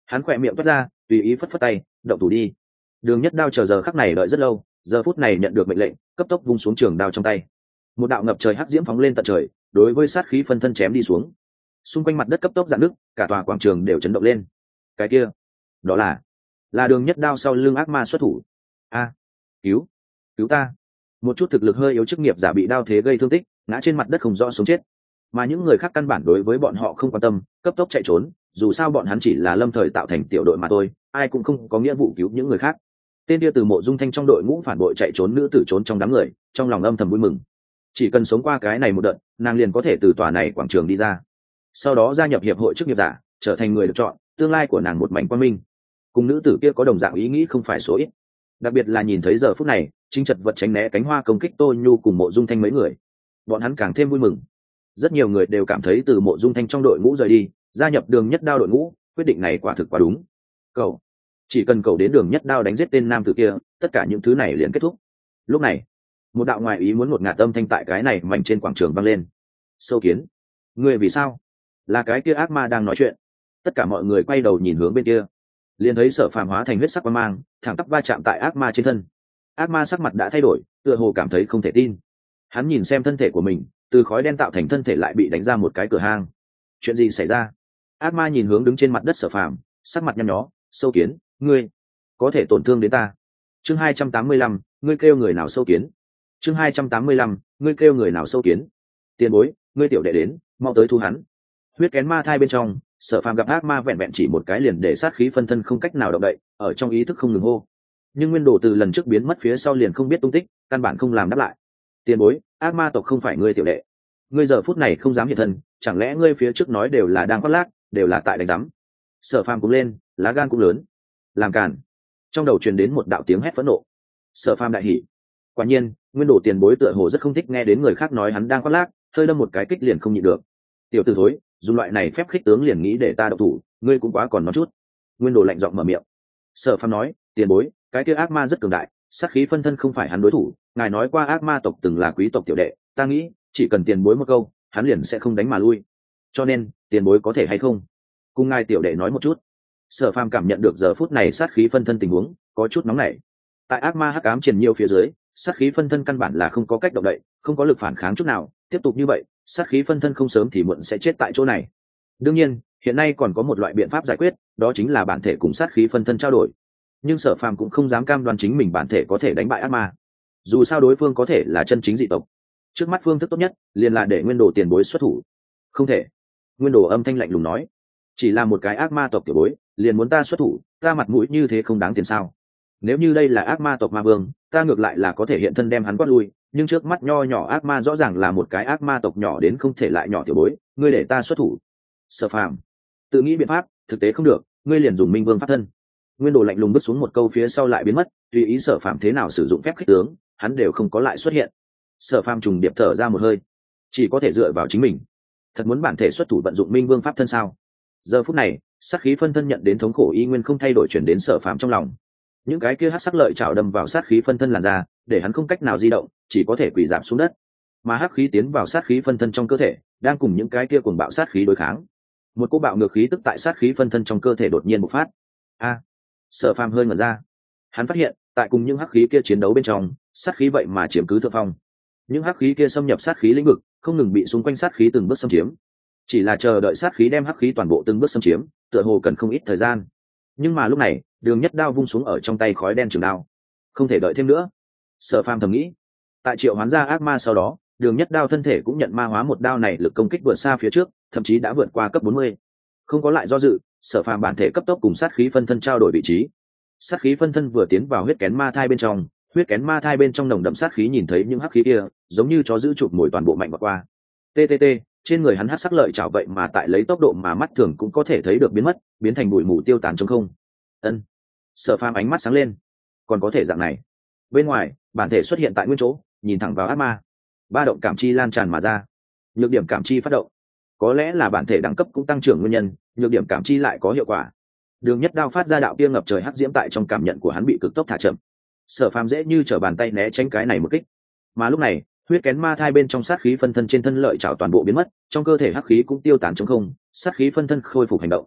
Hắn khỏe miệng toát ra, tùy ý phất phất tay, động thủ đi. Đường Nhất Đao chờ giờ khắc này đợi rất lâu, giờ phút này nhận được mệnh lệnh, cấp tốc vung xuống trường đao trong tay. Một đạo ngập trời hắc diễm phóng lên tận trời, đối với sát khí phân thân chém đi xuống. Xung quanh mặt đất cấp tốc dạn nước, cả tòa quảng trường đều chấn động lên. Cái kia, đó là là Đường Nhất Đao sau lưng ác ma xuất thủ. A, cứu, cứu ta! Một chút thực lực hơi yếu chức nghiệp giả bị đao thế gây thương tích, ngã trên mặt đất không rõ sống chết. Mà những người khác căn bản đối với bọn họ không quan tâm, cấp tốc chạy trốn, dù sao bọn hắn chỉ là lâm thời tạo thành tiểu đội mà thôi, ai cũng không có nghĩa vụ cứu những người khác. Tên kia từ Mộ Dung Thanh trong đội ngũ phản bội chạy trốn nữ tử trốn trong đám người, trong lòng âm thầm vui mừng. Chỉ cần sống qua cái này một đợt, nàng liền có thể từ tòa này quảng trường đi ra, sau đó gia nhập hiệp hội chức nghiệp giả, trở thành người được chọn, tương lai của nàng một mảnh quang minh. Cùng nữ tử kia có đồng dạng ý nghĩ không phải số ít, đặc biệt là nhìn thấy giờ phút này chính chật vật tránh né cánh hoa công kích Tô Nhu cùng Mộ Dung Thanh mấy người, bọn hắn càng thêm vui mừng. Rất nhiều người đều cảm thấy từ Mộ Dung Thanh trong đội ngũ rời đi, gia nhập Đường Nhất Đao đội ngũ, quyết định này quả thực quá đúng. Cậu, chỉ cần cậu đến Đường Nhất Đao đánh giết tên nam tử kia, tất cả những thứ này liền kết thúc. Lúc này, một đạo ngoại ý muốn ngột ngạt âm thanh tại cái này mảnh trên quảng trường vang lên. Sâu Kiến, ngươi vì sao? Là cái kia ác ma đang nói chuyện. Tất cả mọi người quay đầu nhìn hướng bên kia, liền thấy Sở Phàm hóa thành huyết sắc quang mang, thẳng tắp va chạm tại ác ma trên thân. Ác ma sắc mặt đã thay đổi, tựa hồ cảm thấy không thể tin. Hắn nhìn xem thân thể của mình, từ khói đen tạo thành thân thể lại bị đánh ra một cái cửa hang. Chuyện gì xảy ra? Ác ma nhìn hướng đứng trên mặt đất Sở Phàm, sắc mặt nhăn nhó. Sâu Kiến, ngươi có thể tổn thương đến ta. Chương hai trăm tám mươi lăm, ngươi kêu người nào Sâu Kiến? Chương hai trăm tám mươi lăm, ngươi kêu người nào Sâu Kiến? Tiền bối, ngươi tiểu đệ đến, mau tới thu hắn. Huyết kén ma thai bên trong, Sở Phàm gặp ác ma vẹn vẹn chỉ một cái liền để sát khí phân thân không cách nào động đậy, ở trong ý thức không ngừng hô. Nhưng nguyên đồ từ lần trước biến mất phía sau liền không biết tung tích, căn bản không làm đáp lại. Tiền bối, ác ma tộc không phải ngươi tiểu đệ, ngươi giờ phút này không dám hiện thân, chẳng lẽ ngươi phía trước nói đều là đang khoác lác, đều là tại đánh giám? Sở Phàm cũng lên, lá gan cũng lớn, làm càn. Trong đầu truyền đến một đạo tiếng hét phẫn nộ. Sở Phàm đại hỉ, quả nhiên nguyên đồ tiền bối tựa hồ rất không thích nghe đến người khác nói hắn đang khoác lác, hơi đâm một cái kích liền không nhịn được. Tiểu tử thối, dùng loại này phép khích tướng liền nghĩ để ta độc thủ, ngươi cũng quá còn nói chút. Nguyên đồ lạnh giọng mở miệng. Sở Phàm nói, tiền bối, cái kia ác ma rất cường đại, sát khí phân thân không phải hắn đối thủ, ngài nói qua ác ma tộc từng là quý tộc tiểu đệ, ta nghĩ chỉ cần tiền bối một câu, hắn liền sẽ không đánh mà lui. Cho nên tiền bối có thể hay không cùng ngài tiểu đệ nói một chút? Sở Phàm cảm nhận được giờ phút này sát khí phân thân tình huống có chút nóng nảy. Tại ác ma hắc ám triền nhiều phía dưới, sát khí phân thân căn bản là không có cách động đậy, không có lực phản kháng chút nào, tiếp tục như vậy sát khí phân thân không sớm thì muộn sẽ chết tại chỗ này. Đương nhiên hiện nay còn có một loại biện pháp giải quyết, đó chính là bản thể cùng sát khí phân thân trao đổi. Nhưng Sở Phàm cũng không dám cam đoan chính mình bản thể có thể đánh bại ác ma, dù sao đối phương có thể là chân chính dị tộc. Trước mắt phương thức tốt nhất liền là để nguyên đồ tiền bối xuất thủ. Không thể. Nguyên đồ âm thanh lạnh lùng nói, chỉ là một cái ác ma tộc tiểu bối liền muốn ta xuất thủ, ta mặt mũi như thế không đáng tiền sao? Nếu như đây là ác ma tộc ma vương, ta ngược lại là có thể hiện thân đem hắn quát lui, nhưng trước mắt nho nhỏ ác ma rõ ràng là một cái ác ma tộc nhỏ đến không thể lại nhỏ tiểu bối, ngươi để ta xuất thủ? Sở Phàm tự nghĩ biện pháp, thực tế không được, ngươi liền dùng minh vương pháp thân. Nguyên đồ lạnh lùng bước xuống một câu phía sau lại biến mất, tùy ý Sở Phàm thế nào sử dụng phép khích tướng, hắn đều không có lại xuất hiện. Sở Phàm trùng điệp thở ra một hơi, chỉ có thể dựa vào chính mình. Thật muốn bản thể xuất thủ vận dụng minh vương pháp thân sao? Giờ phút này sát khí phân thân nhận đến thống khổ y nguyên không thay đổi chuyển đến Sở Phàm trong lòng. Những cái kia hắc sắc lợi chảo đâm vào sát khí phân thân làn ra, để hắn không cách nào di động, chỉ có thể quỳ rạp xuống đất. Mà hắc khí tiến vào sát khí phân thân trong cơ thể, đang cùng những cái kia cuồng bạo sát khí đối kháng. Một cỗ bạo ngược khí tức tại sát khí phân thân trong cơ thể đột nhiên bộc phát. A! Sở Phàm hơi ngẩn ra. Hắn phát hiện, tại cùng những hắc khí kia chiến đấu bên trong, sát khí vậy mà chiếm cứ thượng phong. Những hắc khí kia xâm nhập sát khí lĩnh vực, không ngừng bị xung quanh sát khí từng bước xâm chiếm. Chỉ là chờ đợi sát khí đem hắc khí toàn bộ từng bước xâm chiếm, tựa hồ cần không ít thời gian. Nhưng mà lúc này, Đường Nhất Đao vung xuống ở trong tay khói đen trường đao. Không thể đợi thêm nữa. Sở Phàm thầm nghĩ. Tại triệu hoán ra ác ma sau đó, Đường Nhất Đao thân thể cũng nhận ma hóa một đao này lực công kích vượt xa phía trước, thậm chí đã vượt qua cấp bốn mươi. Không có lại do dự, Sở Phàm bản thể cấp tốc cùng sát khí phân thân trao đổi vị trí. Sát khí phân thân vừa tiến vào huyết kén ma thai bên trong, huyết kén ma thai bên trong nồng đậm sát khí nhìn thấy những hắc khí kia, giống như chó giữ chụp mồi toàn bộ mạnh vọt qua. Ttt, trên người hắn hắc sắc lợi chảo vậy mà tại lấy tốc độ mà mắt thường cũng có thể thấy được biến mất, biến thành bụi mù tiêu tán trong không. Ân. Sở Phàm ánh mắt sáng lên, còn có thể dạng này. Bên ngoài, bản thể xuất hiện tại nguyên chỗ, nhìn thẳng vào ác ma. Ba động cảm chi lan tràn mà ra. Nhược điểm cảm chi phát động. Có lẽ là bản thể đẳng cấp cũng tăng trưởng nguyên nhân, nhược điểm cảm chi lại có hiệu quả. Đường Nhất Đao phát ra đạo kia ngập trời hắc diễm tại trong cảm nhận của hắn bị cực tốc thả chậm. Sở Phàm dễ như trở bàn tay né tránh cái này một kích. Mà lúc này, huyết kén ma thai bên trong sát khí phân thân trên thân lợi chảo toàn bộ biến mất, trong cơ thể hắc khí cũng tiêu tán trong không, sát khí phân thân khôi phục hành động.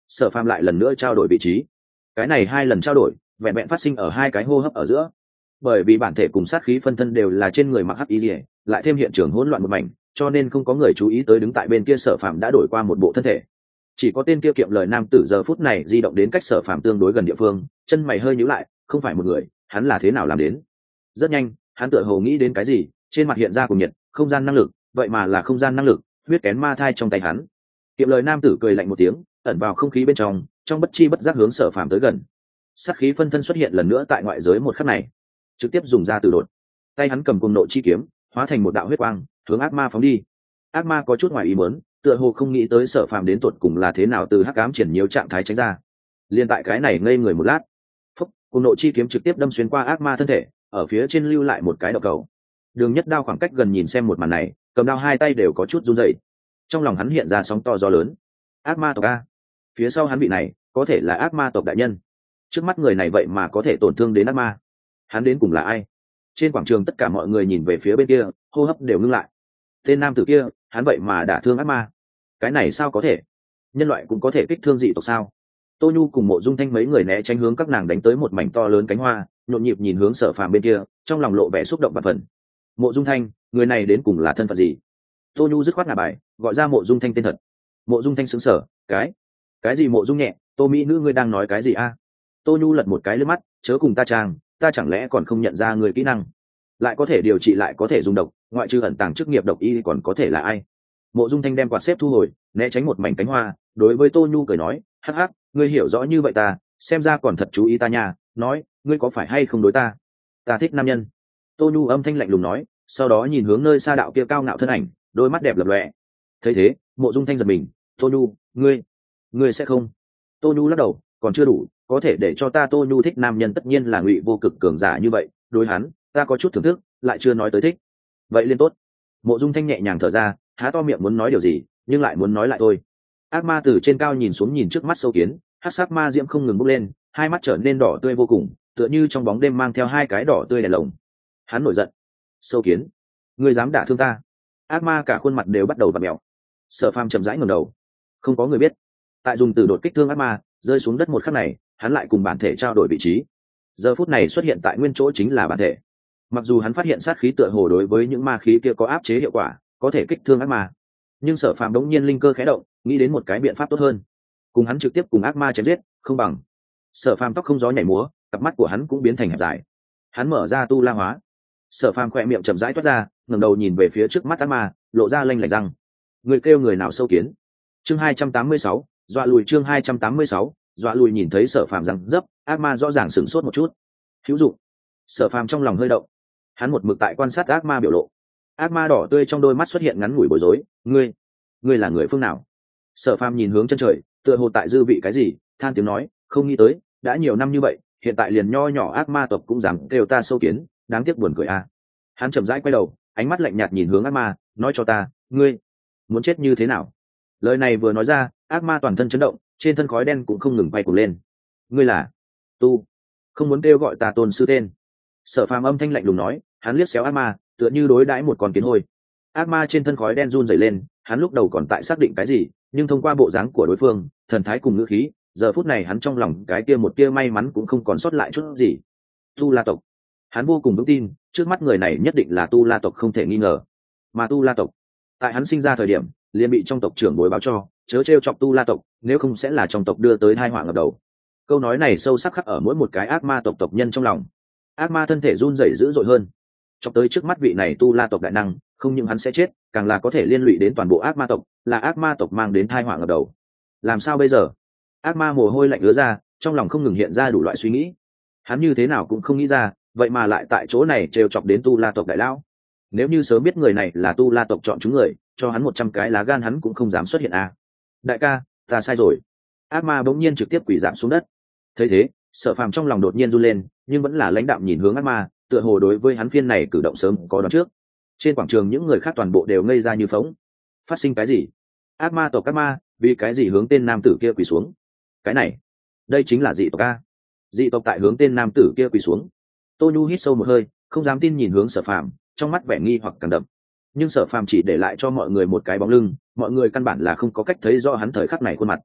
Sở Phàm lại lần nữa trao đổi vị trí. Cái này hai lần trao đổi vẹn vẹn phát sinh ở hai cái hô hấp ở giữa, bởi vì bản thể cùng sát khí phân thân đều là trên người mặc hắc y liễu, lại thêm hiện trường hỗn loạn một mảnh, cho nên không có người chú ý tới đứng tại bên kia Sở Phàm đã đổi qua một bộ thân thể. Chỉ có tên kia kiệm lời nam tử giờ phút này di động đến cách Sở Phàm tương đối gần địa phương, chân mày hơi nhíu lại, không phải một người, hắn là thế nào làm đến? Rất nhanh, hắn tựa hồ nghĩ đến cái gì, trên mặt hiện ra cùng nhiệt, không gian năng lực, vậy mà là không gian năng lực, huyết kén ma thai trong tay hắn. Kiệm lời nam tử cười lạnh một tiếng, ẩn vào không khí bên trong, trong bất chi bất giác hướng Sở Phàm tới gần. Sát khí phân thân xuất hiện lần nữa tại ngoại giới một khắc này, trực tiếp dùng ra từ đột, tay hắn cầm cùng nộ chi kiếm, hóa thành một đạo huyết quang, hướng ác ma phóng đi. Ác ma có chút ngoài ý muốn, tựa hồ không nghĩ tới Sở Phàm đến tột cùng là thế nào từ hắc ám triển nhiều trạng thái tránh ra. Liên tại cái này ngây người một lát, phúc, cùng nộ chi kiếm trực tiếp đâm xuyên qua ác ma thân thể, ở phía trên lưu lại một cái độc cầu. Đường Nhất Đao khoảng cách gần nhìn xem một màn này, cầm đao hai tay đều có chút run rẩy. Trong lòng hắn hiện ra sóng to gió lớn. Ác ma tộc a, phía sau hắn vị này có thể là ác ma tộc đại nhân. Trước mắt người này vậy mà có thể tổn thương đến ác ma, hắn đến cùng là ai? Trên quảng trường tất cả mọi người nhìn về phía bên kia, hô hấp đều ngưng lại. Tên nam tử kia, hắn vậy mà đả thương ác ma, cái này sao có thể? Nhân loại cũng có thể kích thương dị tộc sao? Tô Nhu cùng Mộ Dung Thanh mấy người né tránh hướng các nàng đánh tới một mảnh to lớn cánh hoa, nhộn nhịp nhìn hướng Sở Phàm bên kia, trong lòng lộ vẻ xúc động và phần. Mộ Dung Thanh, người này đến cùng là thân phận gì? Tô Nhu dứt khoát ngả bài, gọi ra Mộ Dung Thanh tên thật. Mộ Dung Thanh sững sờ, cái, cái gì Mộ Dung nhẹ, Tô mỹ nữ ngươi đang nói cái gì a? Tô Nhu lật một cái lướt mắt, chớ cùng ta trang, ta chẳng lẽ còn không nhận ra người kỹ năng, lại có thể điều trị lại có thể dùng độc, ngoại trừ ẩn tàng chức nghiệp độc y còn có thể là ai? Mộ Dung Thanh đem quạt xếp thu hồi, né tránh một mảnh cánh hoa, đối với Tô Nhu cười nói, hắc hắc, ngươi hiểu rõ như vậy ta, xem ra còn thật chú ý ta nha, nói, ngươi có phải hay không đối ta? Ta thích nam nhân. Tô Nhu âm thanh lạnh lùng nói, sau đó nhìn hướng nơi xa đạo kia cao ngạo thân ảnh, đôi mắt đẹp lập lòe. Thấy thế, Mộ Dung Thanh giật mình, Tô Nhu, ngươi, ngươi sẽ không? Tô Nhu lắc đầu, còn chưa đủ, có thể để cho ta Tô Nhu thích nam nhân tất nhiên là Ngụy Vô Cực cường giả như vậy, đối hắn, ta có chút thưởng thức, lại chưa nói tới thích. Vậy liên tốt. Mộ Dung Thanh nhẹ nhàng thở ra, há to miệng muốn nói điều gì, nhưng lại muốn nói lại thôi. Ác ma từ trên cao nhìn xuống nhìn trước mắt sâu kiến, hắc sắc ma diễm không ngừng bốc lên, hai mắt trở nên đỏ tươi vô cùng, tựa như trong bóng đêm mang theo hai cái đỏ tươi đèn lồng. Hắn nổi giận, sâu kiến, ngươi dám đả thương ta? Ác ma cả khuôn mặt đều bắt đầu vặn mèo. Sở Phàm chậm rãi ngẩng đầu, không có người biết, tại dùng từ đột kích thương ác ma, rơi xuống đất một khắc này, hắn lại cùng bản thể trao đổi vị trí. Giờ phút này xuất hiện tại nguyên chỗ chính là bản thể. Mặc dù hắn phát hiện sát khí tựa hồ đối với những ma khí kia có áp chế hiệu quả, có thể kích thương ác ma, nhưng Sở Phàm đống nhiên linh cơ khẽ động, nghĩ đến một cái biện pháp tốt hơn. Cùng hắn trực tiếp cùng ác ma chém giết, không bằng. Sở Phàm tóc không gió nhảy múa, cặp mắt của hắn cũng biến thành hẹp dài. Hắn mở ra tu la hóa. Sở Phàm khỏe miệng chậm rãi toát ra, ngẩng đầu nhìn về phía trước mắt ác ma, lộ ra lanh lảnh răng. Người kêu người nào sâu kiến? Chương hai trăm tám mươi sáu, dọa lùi chương hai trăm tám mươi sáu, dọa lùi nhìn thấy Sở Phàm răng dấp, ác ma rõ ràng sửng sốt một chút. Hữu dụng. Sở Phàm trong lòng hơi động. Hắn một mực tại quan sát ác ma biểu lộ. Ác ma đỏ tươi trong đôi mắt xuất hiện ngắn ngủi bối rối, ngươi, ngươi là người phương nào? Sở Phàm nhìn hướng chân trời, tựa hồ tại dư vị cái gì, than tiếng nói, không nghĩ tới, đã nhiều năm như vậy, hiện tại liền nho nhỏ ác ma tộc cũng dám kêu ta sâu kiến, đáng tiếc buồn cười a. À. Hắn chậm rãi quay đầu, ánh mắt lạnh nhạt nhìn hướng ác ma, nói cho ta, ngươi muốn chết như thế nào? Lời này vừa nói ra, ác ma toàn thân chấn động, trên thân khói đen cũng không ngừng bay cuồng lên. Ngươi là tu, không muốn kêu gọi ta tôn sư tên. Sở Phàm âm thanh lạnh lùng nói, hắn liếc xéo ác ma, tựa như đối đãi một con kiến hôi. Ác ma trên thân khói đen run rẩy lên, hắn lúc đầu còn tại xác định cái gì, nhưng thông qua bộ dáng của đối phương, thần thái cùng ngữ khí, giờ phút này hắn trong lòng cái kia một tia may mắn cũng không còn sót lại chút gì. Tu La tộc, hắn vô cùng vững tin, trước mắt người này nhất định là Tu La tộc không thể nghi ngờ. Mà Tu La tộc, tại hắn sinh ra thời điểm, liền bị trong tộc trưởng bối báo cho, chớ trêu chọc Tu La tộc, nếu không sẽ là trong tộc đưa tới tai họa ngập đầu. Câu nói này sâu sắc khắc ở mỗi một cái ác ma tộc tộc nhân trong lòng. Ác ma thân thể run rẩy dữ dội hơn, chọc tới trước mắt vị này Tu La tộc đại năng, không những hắn sẽ chết, càng là có thể liên lụy đến toàn bộ ác ma tộc, là ác ma tộc mang đến tai họa ngập đầu. Làm sao bây giờ? Ác ma mồ hôi lạnh ứa ra, trong lòng không ngừng hiện ra đủ loại suy nghĩ. Hắn như thế nào cũng không nghĩ ra, vậy mà lại tại chỗ này trêu chọc đến Tu La tộc đại lão. Nếu như sớm biết người này là Tu La tộc chọn chúng người, cho hắn một trăm cái lá gan hắn cũng không dám xuất hiện a. À. Đại ca, ta sai rồi. Ác ma bỗng nhiên trực tiếp quỳ rạp xuống đất. Thấy thế, Sở Phàm trong lòng đột nhiên run lên, nhưng vẫn là lãnh đạm nhìn hướng ác ma, tựa hồ đối với hắn phiên này cử động sớm có đoán trước. Trên quảng trường những người khác toàn bộ đều ngây ra như phỗng. Phát sinh cái gì? Ác ma tộc ác ma, vì cái gì hướng tên nam tử kia quỳ xuống? Cái này, đây chính là dị tộc a. Dị tộc tại hướng tên nam tử kia quỳ xuống. Tô Nhu hít sâu một hơi, không dám tin nhìn hướng Sở Phàm, trong mắt vẻ nghi hoặc càng đậm. Nhưng Sở Phàm chỉ để lại cho mọi người một cái bóng lưng, mọi người căn bản là không có cách thấy rõ hắn thời khắc này khuôn mặt.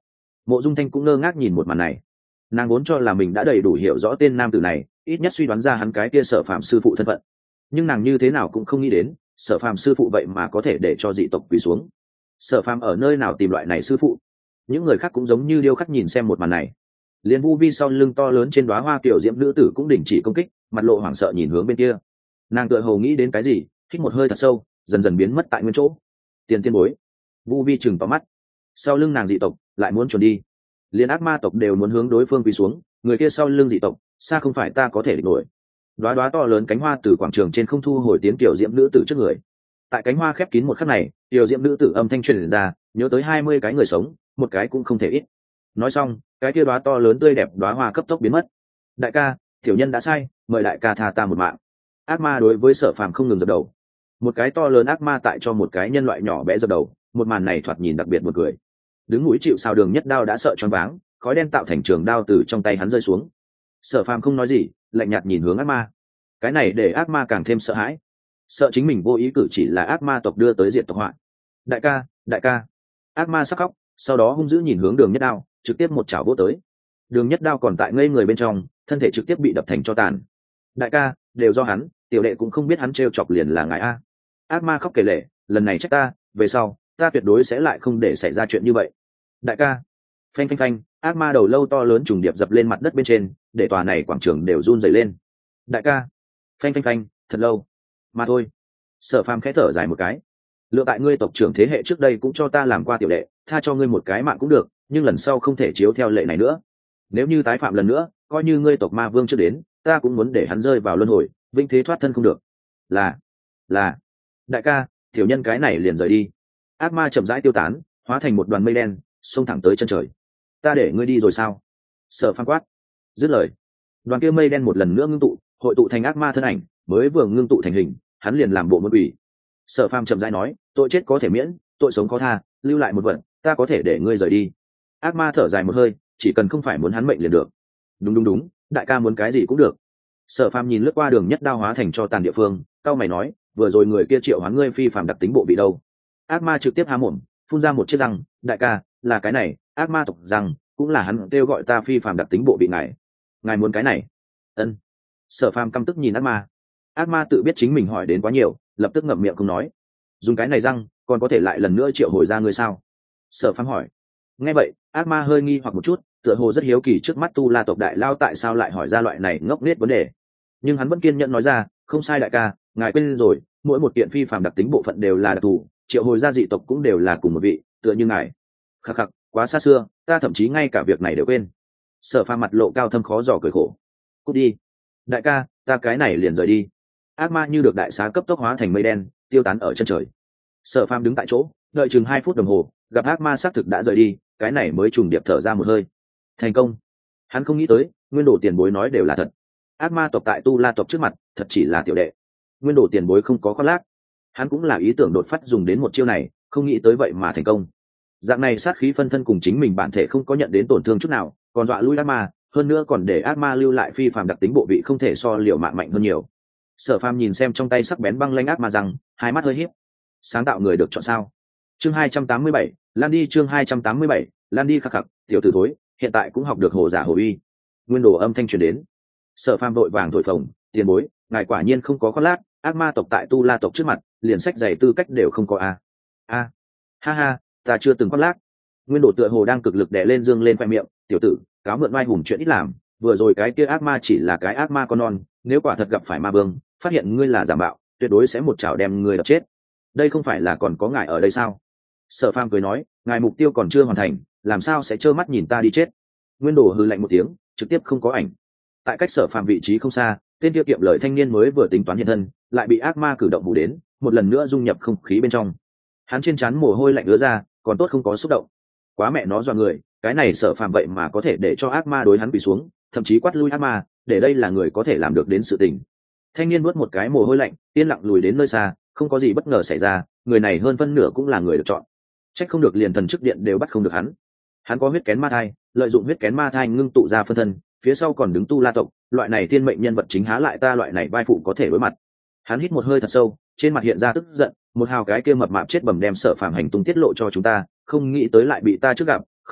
Mộ Dung Thanh cũng ngơ ngác nhìn một màn này. Nàng vốn cho là mình đã đầy đủ hiểu rõ tên nam tử này, ít nhất suy đoán ra hắn cái kia Sở Phàm sư phụ thân phận, nhưng nàng như thế nào cũng không nghĩ đến Sở Phàm sư phụ vậy mà có thể để cho dị tộc quỳ xuống. Sở Phàm ở nơi nào tìm loại này sư phụ? Những người khác cũng giống như điêu khắc nhìn xem một màn này. Liên Vu Vi sau lưng to lớn trên đóa hoa kiểu diễm nữ tử cũng đình chỉ công kích, mặt lộ hoảng sợ nhìn hướng bên kia. Nàng tựa hồ nghĩ đến cái gì, hít một hơi thật sâu, dần dần biến mất tại nguyên chỗ. Tiền tiên bối. Vu Vi chừng to mắt. Sau lưng nàng dị tộc lại muốn chuẩn đi, liên ác ma tộc đều muốn hướng đối phương quỳ xuống, người kia sau lưng dị tộc xa không phải ta có thể địch nổi. Đóa đóa to lớn cánh hoa từ quảng trường trên không thu hồi tiếng tiểu diễm nữ tử trước người. Tại cánh hoa khép kín một khắc này, tiểu diễm nữ tử âm thanh truyền ra, nhớ tới hai mươi cái người sống, một cái cũng không thể ít. Nói xong, cái kia đóa to lớn tươi đẹp đóa hoa cấp tốc biến mất. Đại ca, tiểu nhân đã sai, mời đại ca tha ta một mạng. Ác ma đối với Sở Phàm không ngừng dập đầu. Một cái to lớn ác ma tại cho một cái nhân loại nhỏ bé dập đầu, một màn này thoạt nhìn đặc biệt một cười. Đứng mũi chịu sào Đường Nhất Đao đã sợ choáng váng, khói đen tạo thành trường đao từ trong tay hắn rơi xuống. Sở Phàm không nói gì, lạnh nhạt nhìn hướng ác ma. Cái này để ác ma càng thêm sợ hãi, sợ chính mình vô ý cử chỉ là ác ma tộc đưa tới diệt tộc họa. Đại ca, đại ca. Ác ma sắc khóc, sau đó hung dữ nhìn hướng Đường Nhất Đao, trực tiếp một chảo vỗ tới. Đường Nhất Đao còn tại ngây người bên trong, thân thể trực tiếp bị đập thành tro tàn. Đại ca, đều do hắn, tiểu đệ cũng không biết hắn trêu chọc liền là ngài a. Ác ma khóc kể lể, lần này trách ta, về sau ta tuyệt đối sẽ lại không để xảy ra chuyện như vậy. Đại ca. Phanh phanh phanh, ác ma đầu lâu to lớn trùng điệp dập lên mặt đất bên trên, để tòa này quảng trường đều run rẩy lên. Đại ca. Phanh phanh phanh, thật lâu mà thôi. Sở Phàm khẽ thở dài một cái. Lựa tại ngươi tộc trưởng thế hệ trước đây cũng cho ta làm qua tiểu đệ, tha cho ngươi một cái mạng cũng được, nhưng lần sau không thể chiếu theo lệ này nữa. Nếu như tái phạm lần nữa, coi như ngươi tộc ma vương chưa đến, ta cũng muốn để hắn rơi vào luân hồi, vinh thế thoát thân không được. Là, là. Đại ca, tiểu nhân cái này liền rời đi. Ác ma chậm rãi tiêu tán, hóa thành một đoàn mây đen, xông thẳng tới chân trời. Ta để ngươi đi rồi sao? Sở Phàm quát. Dứt lời, đoàn kia mây đen một lần nữa ngưng tụ, hội tụ thành ác ma thân ảnh, mới vừa ngưng tụ thành hình, hắn liền làm bộ một quỷ. Sở Phàm chậm rãi nói, tội chết có thể miễn, tội sống có tha, lưu lại một vật, ta có thể để ngươi rời đi. Ác ma thở dài một hơi, chỉ cần không phải muốn hắn mệnh liền được. Đúng đúng đúng, đại ca muốn cái gì cũng được. Sở Phàm nhìn lướt qua Đường Nhất Đao hóa thành cho tàn địa phương, cao mày nói, vừa rồi người kia triệu hoán ngươi phi phàm đặc tính bộ bị đâu? Ác ma trực tiếp há mồm, phun ra một chiếc răng, đại ca, là cái này, ác ma tộc răng, cũng là hắn kêu gọi ta phi phàm đặc tính bộ bị ngài. Ngài muốn cái này? Ân. Sở Phàm căm tức nhìn ác ma. Ác ma tự biết chính mình hỏi đến quá nhiều, lập tức ngậm miệng không nói. Dùng cái này răng, còn có thể lại lần nữa triệu hồi ra ngươi sao? Sở Phàm hỏi. Nghe vậy, ác ma hơi nghi hoặc một chút, tựa hồ rất hiếu kỳ trước mắt Tu La tộc đại lao tại sao lại hỏi ra loại này ngốc nghếch vấn đề. Nhưng hắn vẫn kiên nhẫn nói ra, không sai đại ca, ngài quên rồi, mỗi một kiện phi phàm đặc tính bộ phận đều là đặc thù, triệu hồi ra dị tộc cũng đều là cùng một vị, tựa như ngài. Khắc khắc, quá xa xưa, ta thậm chí ngay cả việc này đều quên. Sở Phàm mặt lộ cao thâm khó dò cười khổ. Cút đi. Đại ca, ta cái này liền rời đi. Ác ma như được đại xá cấp tốc hóa thành mây đen, tiêu tán ở chân trời. Sở Phàm đứng tại chỗ, đợi chừng hai phút đồng hồ, gặp ác ma xác thực đã rời đi, cái này mới trùng điệp thở ra một hơi. Thành công. Hắn không nghĩ tới, nguyên đồ tiền bối nói đều là thật. Ác ma tộc tại Tu La tộc trước mặt, thật chỉ là tiểu đệ. Nguyên đồ tiền bối không có khoác lác. Hắn cũng là ý tưởng đột phát dùng đến một chiêu này, không nghĩ tới vậy mà thành công. Dạng này sát khí phân thân cùng chính mình bản thể không có nhận đến tổn thương chút nào, còn dọa lui ác ma, hơn nữa còn để ác ma lưu lại phi phàm đặc tính bộ vị không thể so liệu mạng mạnh hơn nhiều. Sở Phàm nhìn xem trong tay sắc bén băng lanh ác ma rằng, hai mắt hơi híp. Sáng tạo người được chọn sao? Chương hai trăm tám mươi bảy, Lan đi chương hai trăm tám mươi bảy, Lan đi khắc khắc, tiểu tử thối, hiện tại cũng học được hồ giả hồ uy. Nguyên đồ âm thanh truyền đến. Sở Phàm vội vàng thổi phồng, tiền bối, ngài quả nhiên không có khoác lác, ác ma tộc tại Tu La tộc trước mặt, liền sách giày tư cách đều không có a. A. Ha ha, ta chưa từng khoác lác. Nguyên đồ tựa hồ đang cực lực đè lên dương lên khoe miệng, tiểu tử, cáo mượn oai hùng chuyện ít làm, vừa rồi cái kia ác ma chỉ là cái ác ma con non, nếu quả thật gặp phải ma vương, phát hiện ngươi là giả mạo, tuyệt đối sẽ một chảo đem ngươi đập chết. Đây không phải là còn có ngài ở đây sao? Sở Phàm cười nói, ngài mục tiêu còn chưa hoàn thành, làm sao sẽ trơ mắt nhìn ta đi chết? Nguyên đồ hừ lạnh một tiếng, trực tiếp không có ảnh. Tại cách Sở Phàm vị trí không xa, tên kia kiệm lời thanh niên mới vừa tính toán hiện thân, lại bị ác ma cử động hù đến, một lần nữa dung nhập không khí bên trong. Hắn trên trán mồ hôi lạnh ứa ra, còn tốt không có xúc động. Quá mẹ nó dọa người, cái này Sở Phàm vậy mà có thể để cho ác ma đối hắn quỳ xuống, thậm chí quát lui ác ma, để đây là người có thể làm được đến sự tình. Thanh niên nuốt một cái mồ hôi lạnh, yên lặng lùi đến nơi xa, không có gì bất ngờ xảy ra, người này hơn phân nửa cũng là người được chọn. Trách không được liền thần chức điện đều bắt không được hắn. Hắn có huyết kén ma thai, lợi dụng huyết kén ma thai ngưng tụ ra phân thân, phía sau còn đứng Tu La tộc, loại này thiên mệnh nhân vật chính há lại ta loại này vai phụ có thể đối mặt. Hắn hít một hơi thật sâu, trên mặt hiện ra tức giận, một hào cái kia mập mạp chết bầm đem Sở Phàm hành tung tiết lộ cho chúng ta, không nghĩ tới lại bị ta trước gặp, không được,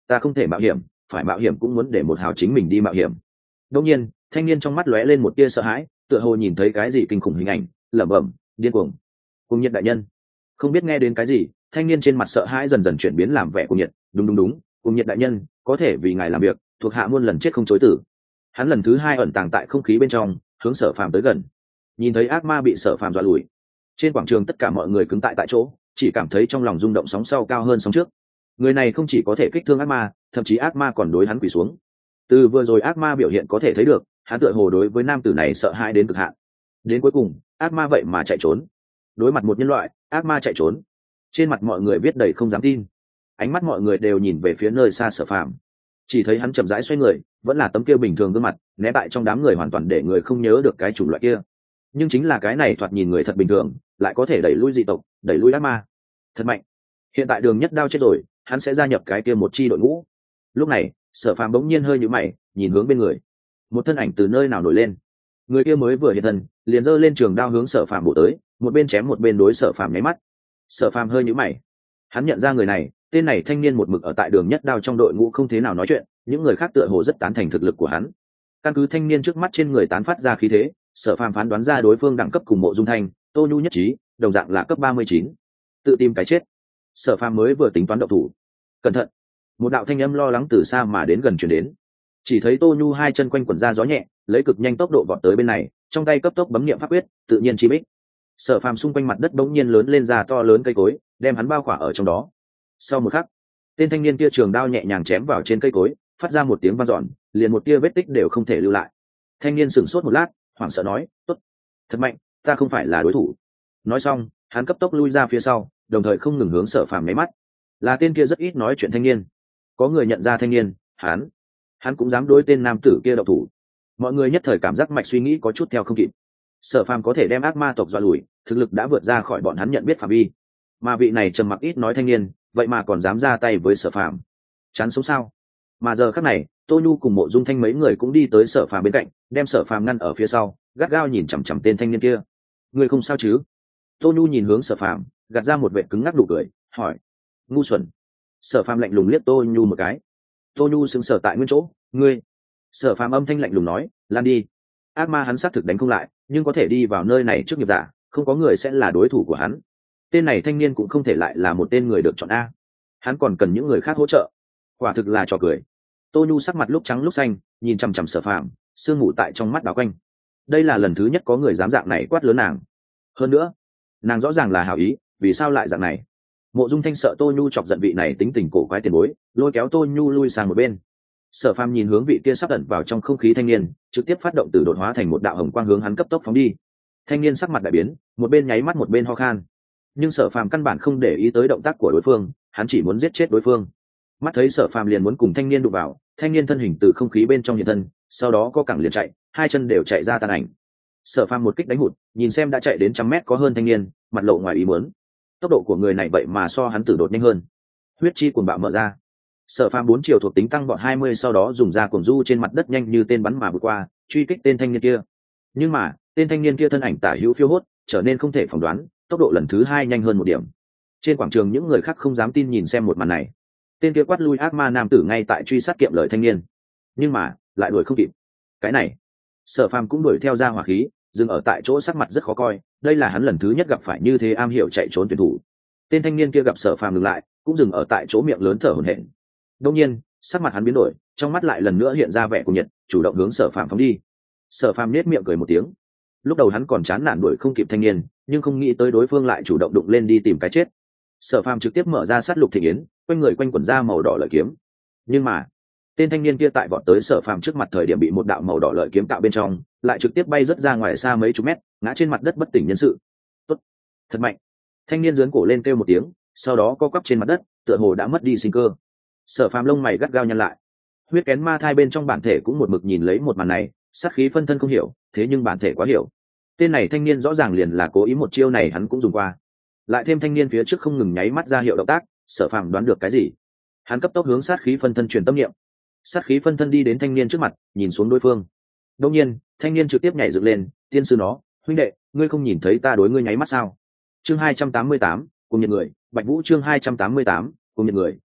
ta không thể mạo hiểm, phải mạo hiểm cũng muốn để một hào chính mình đi mạo hiểm. Đương nhiên thanh niên trong mắt lóe lên một tia sợ hãi, tựa hồ nhìn thấy cái gì kinh khủng hình ảnh, lẩm bẩm điên cuồng. Cùng nhiệt đại nhân. Không biết nghe đến cái gì, thanh niên trên mặt sợ hãi dần dần chuyển biến làm vẻ cuồng nhiệt. Đúng đúng đúng, cùng nhiệt đại nhân, có thể vì ngài làm việc, thuộc hạ muôn lần chết không chối tử. Hắn lần thứ hai ẩn tàng tại không khí bên trong, hướng Sở Phàm tới gần. Nhìn thấy ác ma bị Sở Phàm dọa lùi, trên quảng trường tất cả mọi người cứng tại tại chỗ, chỉ cảm thấy trong lòng rung động, sóng sau cao hơn sóng trước. Người này không chỉ có thể kích thương ác ma, thậm chí ác ma còn đối hắn quỳ xuống. Từ vừa rồi ác ma biểu hiện có thể thấy được, hắn tựa hồ đối với nam tử này sợ hãi đến cực hạn. Đến cuối cùng, ác ma vậy mà chạy trốn. Đối mặt một nhân loại, ác ma chạy trốn. Trên mặt mọi người viết đầy không dám tin. Ánh mắt mọi người đều nhìn về phía nơi xa Sở Phàm. Chỉ thấy hắn chậm rãi xoay người, vẫn là tấm kia bình thường gương mặt, né tại trong đám người hoàn toàn để người không nhớ được cái chủng loại kia. Nhưng chính là cái này thoạt nhìn người thật bình thường, lại có thể đẩy lui dị tộc, đẩy lui ác ma. Thật mạnh. Hiện tại Đường Nhất Đao chết rồi, hắn sẽ gia nhập cái kia một chi đội ngũ. Lúc này, Sở Phàm bỗng nhiên hơi nhíu mày, nhìn hướng bên người. Một thân ảnh từ nơi nào nổi lên. Người kia mới vừa hiện thân, liền giơ lên trường đao hướng Sở Phàm bổ tới, một bên chém một bên đối Sở Phàm nháy mắt. Sở Phàm hơi nhíu mày. Hắn nhận ra người này, tên này thanh niên một mực ở tại Đường Nhất Đao trong đội ngũ không thế nào nói chuyện, những người khác tựa hồ rất tán thành thực lực của hắn. Căn cứ thanh niên trước mắt trên người tán phát ra khí thế, Sở Phàm phán đoán ra đối phương đẳng cấp cùng Mộ Dung Thanh, Tô Nhu nhất trí, đồng dạng là cấp ba mươi chín. Tự tìm cái chết. Sở Phàm mới vừa tính toán động thủ. Cẩn thận. Một đạo thanh âm lo lắng từ xa mà đến gần truyền đến. Chỉ thấy Tô Nhu hai chân quanh quần ra gió nhẹ, lấy cực nhanh tốc độ vọt tới bên này, trong tay cấp tốc bấm niệm pháp quyết, tự nhiên chi bích. Sở Phàm xung quanh mặt đất bỗng nhiên lớn lên ra to lớn cây cối, đem hắn bao khỏa ở trong đó. Sau một khắc, tên thanh niên kia trường đao nhẹ nhàng chém vào trên cây cối, phát ra một tiếng vang dọn, liền một tia vết tích đều không thể lưu lại. Thanh niên sửng sốt một lát, hoảng sợ nói, "Tốt, thật mạnh, ta không phải là đối thủ." Nói xong, hắn cấp tốc lui ra phía sau, đồng thời không ngừng hướng Sở Phàm nháy mắt. Là tên kia rất ít nói chuyện thanh niên. Có người nhận ra thanh niên, hắn, hắn cũng dám đối tên nam tử kia động thủ. Mọi người nhất thời cảm giác mạch suy nghĩ có chút theo không kịp. Sở Phàm có thể đem ác ma tộc dọa lùi, thực lực đã vượt ra khỏi bọn hắn nhận biết phạm vi. Mà vị này trầm mặc ít nói thanh niên, vậy mà còn dám ra tay với Sở Phàm. Chán sống sao? Mà giờ khắc này, Tô Nhu cùng Mộ Dung Thanh mấy người cũng đi tới Sở Phàm bên cạnh, đem Sở Phàm ngăn ở phía sau, gắt gao nhìn chằm chằm tên thanh niên kia. "Ngươi không sao chứ?" Tô Nhu nhìn hướng Sở Phàm, gạt ra một vệt cứng ngắc nụ cười, hỏi. "Ngu xuẩn." Sở Phàm lạnh lùng liếc Tô Nhu một cái. Tô Nhu sững sờ tại nguyên chỗ, "Ngươi?" Sở Phàm âm thanh lạnh lùng nói, "Lan đi." Ác ma hắn xác thực đánh không lại, nhưng có thể đi vào nơi này trước nghiệp giả, không có người sẽ là đối thủ của hắn. Tên này thanh niên cũng không thể lại là một tên người được chọn a. Hắn còn cần những người khác hỗ trợ. Quả thực là trò cười. Tô Nhu sắc mặt lúc trắng lúc xanh, nhìn chằm chằm Sở Phàm, sương mù tại trong mắt đảo quanh. Đây là lần thứ nhất có người dám dạng này quát lớn nàng. Hơn nữa, nàng rõ ràng là hảo ý, vì sao lại dạng này? Mộ Dung Thanh sợ Tô Nhu chọc giận vị này tính tình cổ quái tiền bối, lôi kéo Tô Nhu lui sang một bên. Sở Phàm nhìn hướng vị kia sắp ẩn vào trong không khí thanh niên, trực tiếp phát động từ đột hóa thành một đạo hồng quang hướng hắn cấp tốc phóng đi. Thanh niên sắc mặt đại biến, một bên nháy mắt một bên ho khan. Nhưng Sở Phàm căn bản không để ý tới động tác của đối phương, hắn chỉ muốn giết chết đối phương. Mắt thấy Sở Phàm liền muốn cùng thanh niên đụng vào, thanh niên thân hình từ không khí bên trong hiện thân, sau đó có cẳng liền chạy, hai chân đều chạy ra tàn ảnh. Sở Phàm một kích đánh hụt, nhìn xem đã chạy đến trăm mét có hơn thanh niên, mặt lộ ngoài ý muốn. Tốc độ của người này vậy mà so hắn tử đột nhanh hơn. Huyết chi cuồng bạo mở ra. Sở Phàm bốn chiều thuộc tính tăng vọt hai mươi, sau đó dùng ra cuồng du trên mặt đất nhanh như tên bắn mà vượt qua, truy kích tên thanh niên kia. Nhưng mà, tên thanh niên kia thân ảnh tả hữu phiêu hốt, trở nên không thể phỏng đoán, tốc độ lần thứ hai nhanh hơn một điểm. Trên quảng trường những người khác không dám tin nhìn xem một màn này. Tên kia quát lui ác ma nam tử ngay tại truy sát kiệm lợi thanh niên, nhưng mà lại đuổi không kịp. Cái này, Sở Phàm cũng đuổi theo ra hỏa khí, dừng ở tại chỗ sắc mặt rất khó coi, đây là hắn lần thứ nhất gặp phải như thế am hiểu chạy trốn tuyển thủ. Tên thanh niên kia gặp Sở Phàm dừng lại, cũng dừng ở tại chỗ miệng lớn thở hổn hển. Đương nhiên, sắc mặt hắn biến đổi, trong mắt lại lần nữa hiện ra vẻ cuồng nhiệt, chủ động hướng Sở Phàm phóng đi. Sở Phàm nhếch miệng cười một tiếng. Lúc đầu hắn còn chán nản đuổi không kịp thanh niên, nhưng không nghĩ tới đối phương lại chủ động đụng lên đi tìm cái chết. Sở Phàm trực tiếp mở ra sát lục thị yến, quanh người quanh quẩn ra màu đỏ lợi kiếm. Nhưng mà, tên thanh niên kia tại vọt tới Sở Phàm trước mặt thời điểm bị một đạo màu đỏ lợi kiếm tạo bên trong, lại trực tiếp bay rất ra ngoài xa mấy chục mét, ngã trên mặt đất bất tỉnh nhân sự. Tốt, thật mạnh. Thanh niên giương cổ lên kêu một tiếng, sau đó co quắp trên mặt đất, tựa hồ đã mất đi sinh cơ. Sở Phàm lông mày gắt gao nhăn lại. Huyết kén ma thai bên trong bản thể cũng một mực nhìn lấy một màn này, sát khí phân thân không hiểu, thế nhưng bản thể quá hiểu. Tên này thanh niên rõ ràng liền là cố ý, một chiêu này hắn cũng dùng qua. Lại thêm thanh niên phía trước không ngừng nháy mắt ra hiệu động tác, Sở Phàm đoán được cái gì. Hắn cấp tốc hướng sát khí phân thân truyền tâm niệm. Sát khí phân thân đi đến thanh niên trước mặt, nhìn xuống đối phương. Đương nhiên, thanh niên trực tiếp nhảy dựng lên, "Tiên sư nó, huynh đệ, ngươi không nhìn thấy ta đối ngươi nháy mắt sao?" Chương hai trăm tám mươi tám, cùng nhận người, Bạch Vũ chương hai trăm tám mươi tám, cùng nhận người,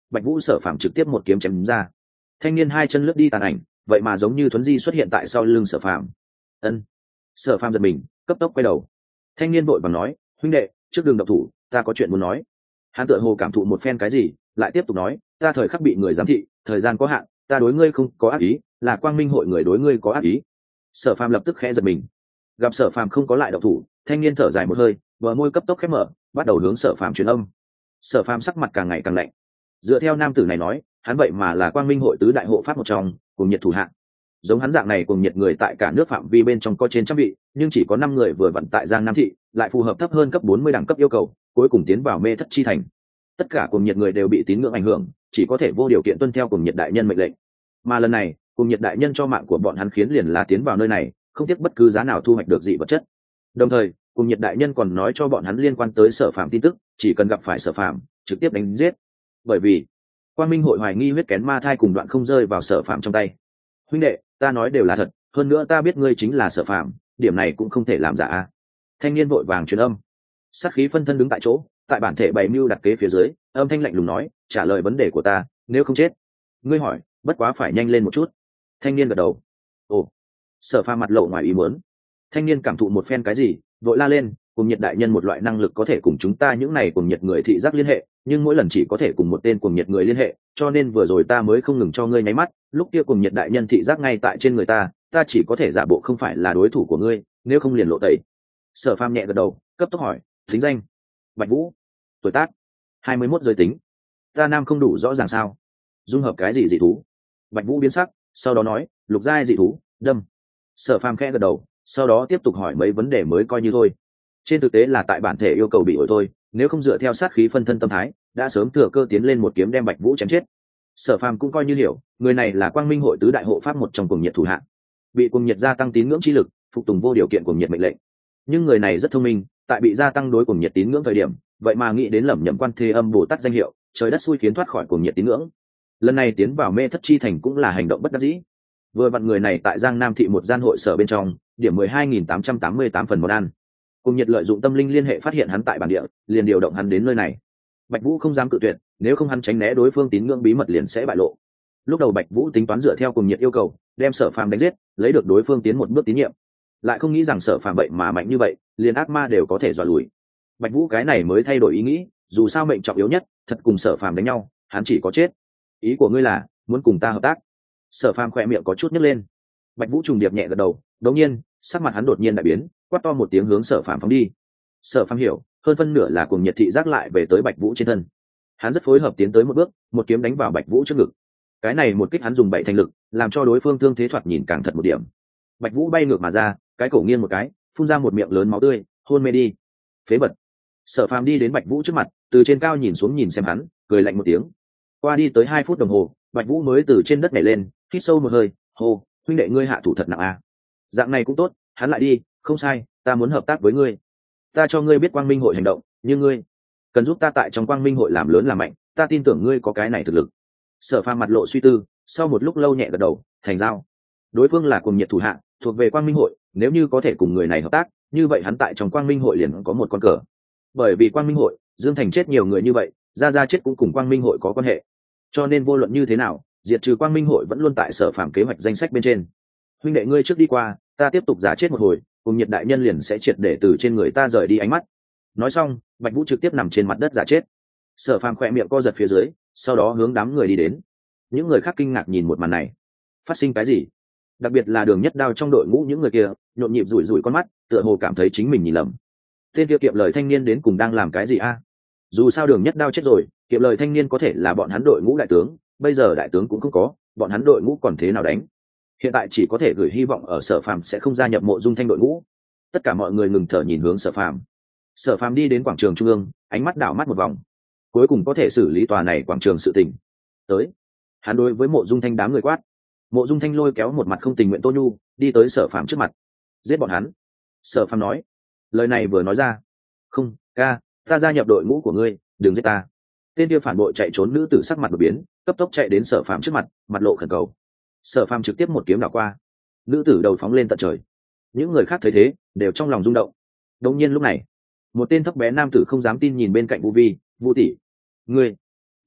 Bạch Vũ Sở Phàm trực tiếp một kiếm chém ra. Thanh niên hai chân lướt đi tàn ảnh, vậy mà giống như thuấn di xuất hiện tại sau lưng Sở Phàm. Ân. Sở Phàm giật mình, cấp tốc quay đầu. Thanh niên vội vàng nói, huynh đệ, trước đường động thủ, ta có chuyện muốn nói. Hắn tựa hồ cảm thụ một phen cái gì, lại tiếp tục nói, ta thời khắc bị người giám thị, thời gian có hạn, ta đối ngươi không có ác ý, là Quang Minh hội người đối ngươi có ác ý. Sở Phàm lập tức khẽ giật mình. Gặp Sở Phàm không có lại động thủ, thanh niên thở dài một hơi, bờ môi cấp tốc khép mở, bắt đầu hướng Sở Phàm truyền âm. Sở Phàm sắc mặt càng ngày càng lạnh. Dựa theo nam tử này nói, hắn vậy mà là Quang Minh hội tứ đại hộ pháp một trong, cùng nhiệt thủ hạng. Giống hắn dạng này cùng nhiệt người tại cả nước phạm vi bên trong có trên trăm vị, nhưng chỉ có năm người vừa vận tại Giang Nam thị, lại phù hợp thấp hơn cấp bốn mươi đẳng cấp yêu cầu, cuối cùng tiến vào mê thất chi thành. Tất cả cùng nhiệt người đều bị tín ngưỡng ảnh hưởng, chỉ có thể vô điều kiện tuân theo cùng nhiệt đại nhân mệnh lệnh. Mà lần này, cùng nhiệt đại nhân cho mạng của bọn hắn khiến liền là tiến vào nơi này, không tiếc bất cứ giá nào thu hoạch được dị vật chất. Đồng thời, cùng nhiệt đại nhân còn nói cho bọn hắn liên quan tới Sở Phàm tin tức, chỉ cần gặp phải Sở Phàm, trực tiếp đánh giết. Bởi vì, Quang Minh hội hoài nghi huyết kén ma thai cùng đoạn không rơi vào Sở Phàm trong tay. Huynh đệ, ta nói đều là thật, hơn nữa ta biết ngươi chính là Sở Phàm, điểm này cũng không thể làm giả a. Thanh niên vội vàng truyền âm. Sát khí phân thân đứng tại chỗ, tại bản thể bày mưu đặt kế phía dưới, âm thanh lạnh lùng nói, trả lời vấn đề của ta, nếu không chết. Ngươi hỏi, bất quá phải nhanh lên một chút. Thanh niên gật đầu. Ồ. Sở Phàm mặt lộ ngoài ý muốn. Thanh niên cảm thụ một phen cái gì, vội la lên, cùng nhiệt đại nhân một loại năng lực có thể cùng chúng ta những này cùng nhiệt người thị giác liên hệ, nhưng mỗi lần chỉ có thể cùng một tên cùng nhiệt người liên hệ, cho nên vừa rồi ta mới không ngừng cho ngươi nháy mắt, lúc kia cùng nhiệt đại nhân thị giác ngay tại trên người ta, ta chỉ có thể giả bộ không phải là đối thủ của ngươi, nếu không liền lộ tẩy. Sở Phàm nhẹ gật đầu, cấp tốc hỏi, tính danh? Bạch Vũ. Tuổi tác? hai mươi mốt giới tính. Ta nam không đủ rõ ràng sao? Dung hợp cái gì dị thú? Bạch Vũ biến sắc, sau đó nói, lục giai dị thú, đâm. Sở Phàm khẽ gật đầu, sau đó tiếp tục hỏi mấy vấn đề mới coi như thôi. Trên thực tế là tại bản thể yêu cầu bị ổi thôi, nếu không dựa theo sát khí phân thân tâm thái, đã sớm thừa cơ tiến lên một kiếm đem Bạch Vũ chém chết. Sở Phàm cũng coi như hiểu, người này là Quang Minh hội tứ đại hộ pháp một trong cuồng nhiệt thủ hạng, bị cuồng nhiệt gia tăng tín ngưỡng chi lực, phục tùng vô điều kiện cuồng nhiệt mệnh lệnh. Nhưng người này rất thông minh, tại bị gia tăng đối cuồng nhiệt tín ngưỡng thời điểm, vậy mà nghĩ đến lẩm nhẩm Quan Thế Âm Bồ Tát danh hiệu, trời đất xui khiến thoát khỏi cuồng nhiệt tín ngưỡng. Lần này tiến vào mê thất chi thành cũng là hành động bất đắc dĩ. Vừa vặn người này tại Giang Nam thị một gian hội sở bên trong, điểm mười hai nghìn tám trăm tám mươi tám phần món ăn. Cùng nhiệt lợi dụng tâm linh liên hệ phát hiện hắn tại bản địa, liền điều động hắn đến nơi này. Bạch Vũ không dám cự tuyệt, nếu không hắn tránh né đối phương tín ngưỡng bí mật liền sẽ bại lộ. Lúc đầu Bạch Vũ tính toán dựa theo cùng nhiệt yêu cầu, đem Sở Phàm đánh giết, lấy được đối phương tiến một bước tín nhiệm. Lại không nghĩ rằng Sở Phàm vậy mà mạnh như vậy, liền ác ma đều có thể dọa lùi. Bạch Vũ cái này mới thay đổi ý nghĩ, dù sao mệnh trọng yếu nhất, thật cùng Sở Phàm đánh nhau, hắn chỉ có chết. Ý của ngươi là muốn cùng ta hợp tác? Sở Phàm khỏe miệng có chút nhếch lên. Bạch Vũ trùng điệp nhẹ gật đầu, đột nhiên, sắc mặt hắn đột nhiên đại biến, quát to một tiếng hướng Sở Phàm phóng đi. Sở Phàm hiểu, hơn phân nửa là cuồng nhiệt thị giác lại về tới Bạch Vũ trên thân. Hắn rất phối hợp tiến tới một bước, một kiếm đánh vào Bạch Vũ trước ngực. Cái này một kích hắn dùng bảy thành lực, làm cho đối phương thương thế thoạt nhìn càng thật một điểm. Bạch Vũ bay ngược mà ra, cái cổ nghiêng một cái, phun ra một miệng lớn máu tươi, hôn mê đi. Phế vật. Sở Phàm đi đến Bạch Vũ trước mặt, từ trên cao nhìn xuống nhìn xem hắn, cười lạnh một tiếng. Qua đi tới hai phút đồng hồ, Bạch Vũ mới từ trên đất nhảy lên, hít sâu một hơi, hô, huynh đệ ngươi hạ thủ thật nặng à. Dạng này cũng tốt, hắn lại đi, không sai, ta muốn hợp tác với ngươi. Ta cho ngươi biết Quang Minh hội hành động, nhưng ngươi cần giúp ta tại trong Quang Minh hội làm lớn làm mạnh, ta tin tưởng ngươi có cái này thực lực. Sở Phàm mặt lộ suy tư, sau một lúc lâu nhẹ gật đầu, thành giao. Đối phương là cùng nhiệt thủ hạ, thuộc về Quang Minh hội, nếu như có thể cùng người này hợp tác, như vậy hắn tại trong Quang Minh hội liền có một con cờ. Bởi vì Quang Minh hội, Dương Thành chết nhiều người như vậy, Gia Gia chết cũng cùng Quang Minh hội có quan hệ. Cho nên vô luận như thế nào, diệt trừ Quang Minh hội vẫn luôn tại Sở Phàm kế hoạch danh sách bên trên. Huynh đệ ngươi trước đi qua, ta tiếp tục giả chết một hồi, cùng nhiệt đại nhân liền sẽ triệt để từ trên người ta rời đi ánh mắt. Nói xong, Bạch Vũ trực tiếp nằm trên mặt đất giả chết. Sở Phàm khỏe miệng co giật phía dưới, sau đó hướng đám người đi đến. Những người khác kinh ngạc nhìn một màn này. Phát sinh cái gì? Đặc biệt là Đường Nhất Đao trong đội ngũ những người kia, nhộn nhịp rủi rủi con mắt, tựa hồ cảm thấy chính mình nhìn lầm. Tên kia kiệm lời thanh niên đến cùng đang làm cái gì a? Dù sao Đường Nhất Đao chết rồi, kiệm lời thanh niên có thể là bọn hắn đội ngũ đại tướng, bây giờ đại tướng cũng không có, bọn hắn đội ngũ còn thế nào đánh? Hiện tại chỉ có thể gửi hy vọng ở Sở Phàm sẽ không gia nhập Mộ Dung Thanh đội ngũ. Tất cả mọi người ngừng thở nhìn hướng Sở Phàm. Sở Phàm đi đến quảng trường trung ương, ánh mắt đảo mắt một vòng, cuối cùng có thể xử lý tòa này quảng trường sự tình. Tới, hắn đối với Mộ Dung Thanh đám người quát. Mộ Dung Thanh lôi kéo một mặt không tình nguyện Tô Nhu, đi tới Sở Phàm trước mặt. Giết bọn hắn. Sở Phàm nói. Lời này vừa nói ra, không, ca, ta gia nhập đội ngũ của ngươi, đừng giết ta. Tên kia phản bội chạy trốn nữ tử sắc mặt đột biến, cấp tốc chạy đến Sở Phàm trước mặt, mặt lộ khẩn cầu. Sở Phàm trực tiếp một kiếm đảo qua, nữ tử đầu phóng lên tận trời. Những người khác thấy thế, đều trong lòng rung động. Đột nhiên lúc này, một tên thấp bé nam tử không dám tin nhìn bên cạnh Vu Vi, Vu tỷ, ngươi,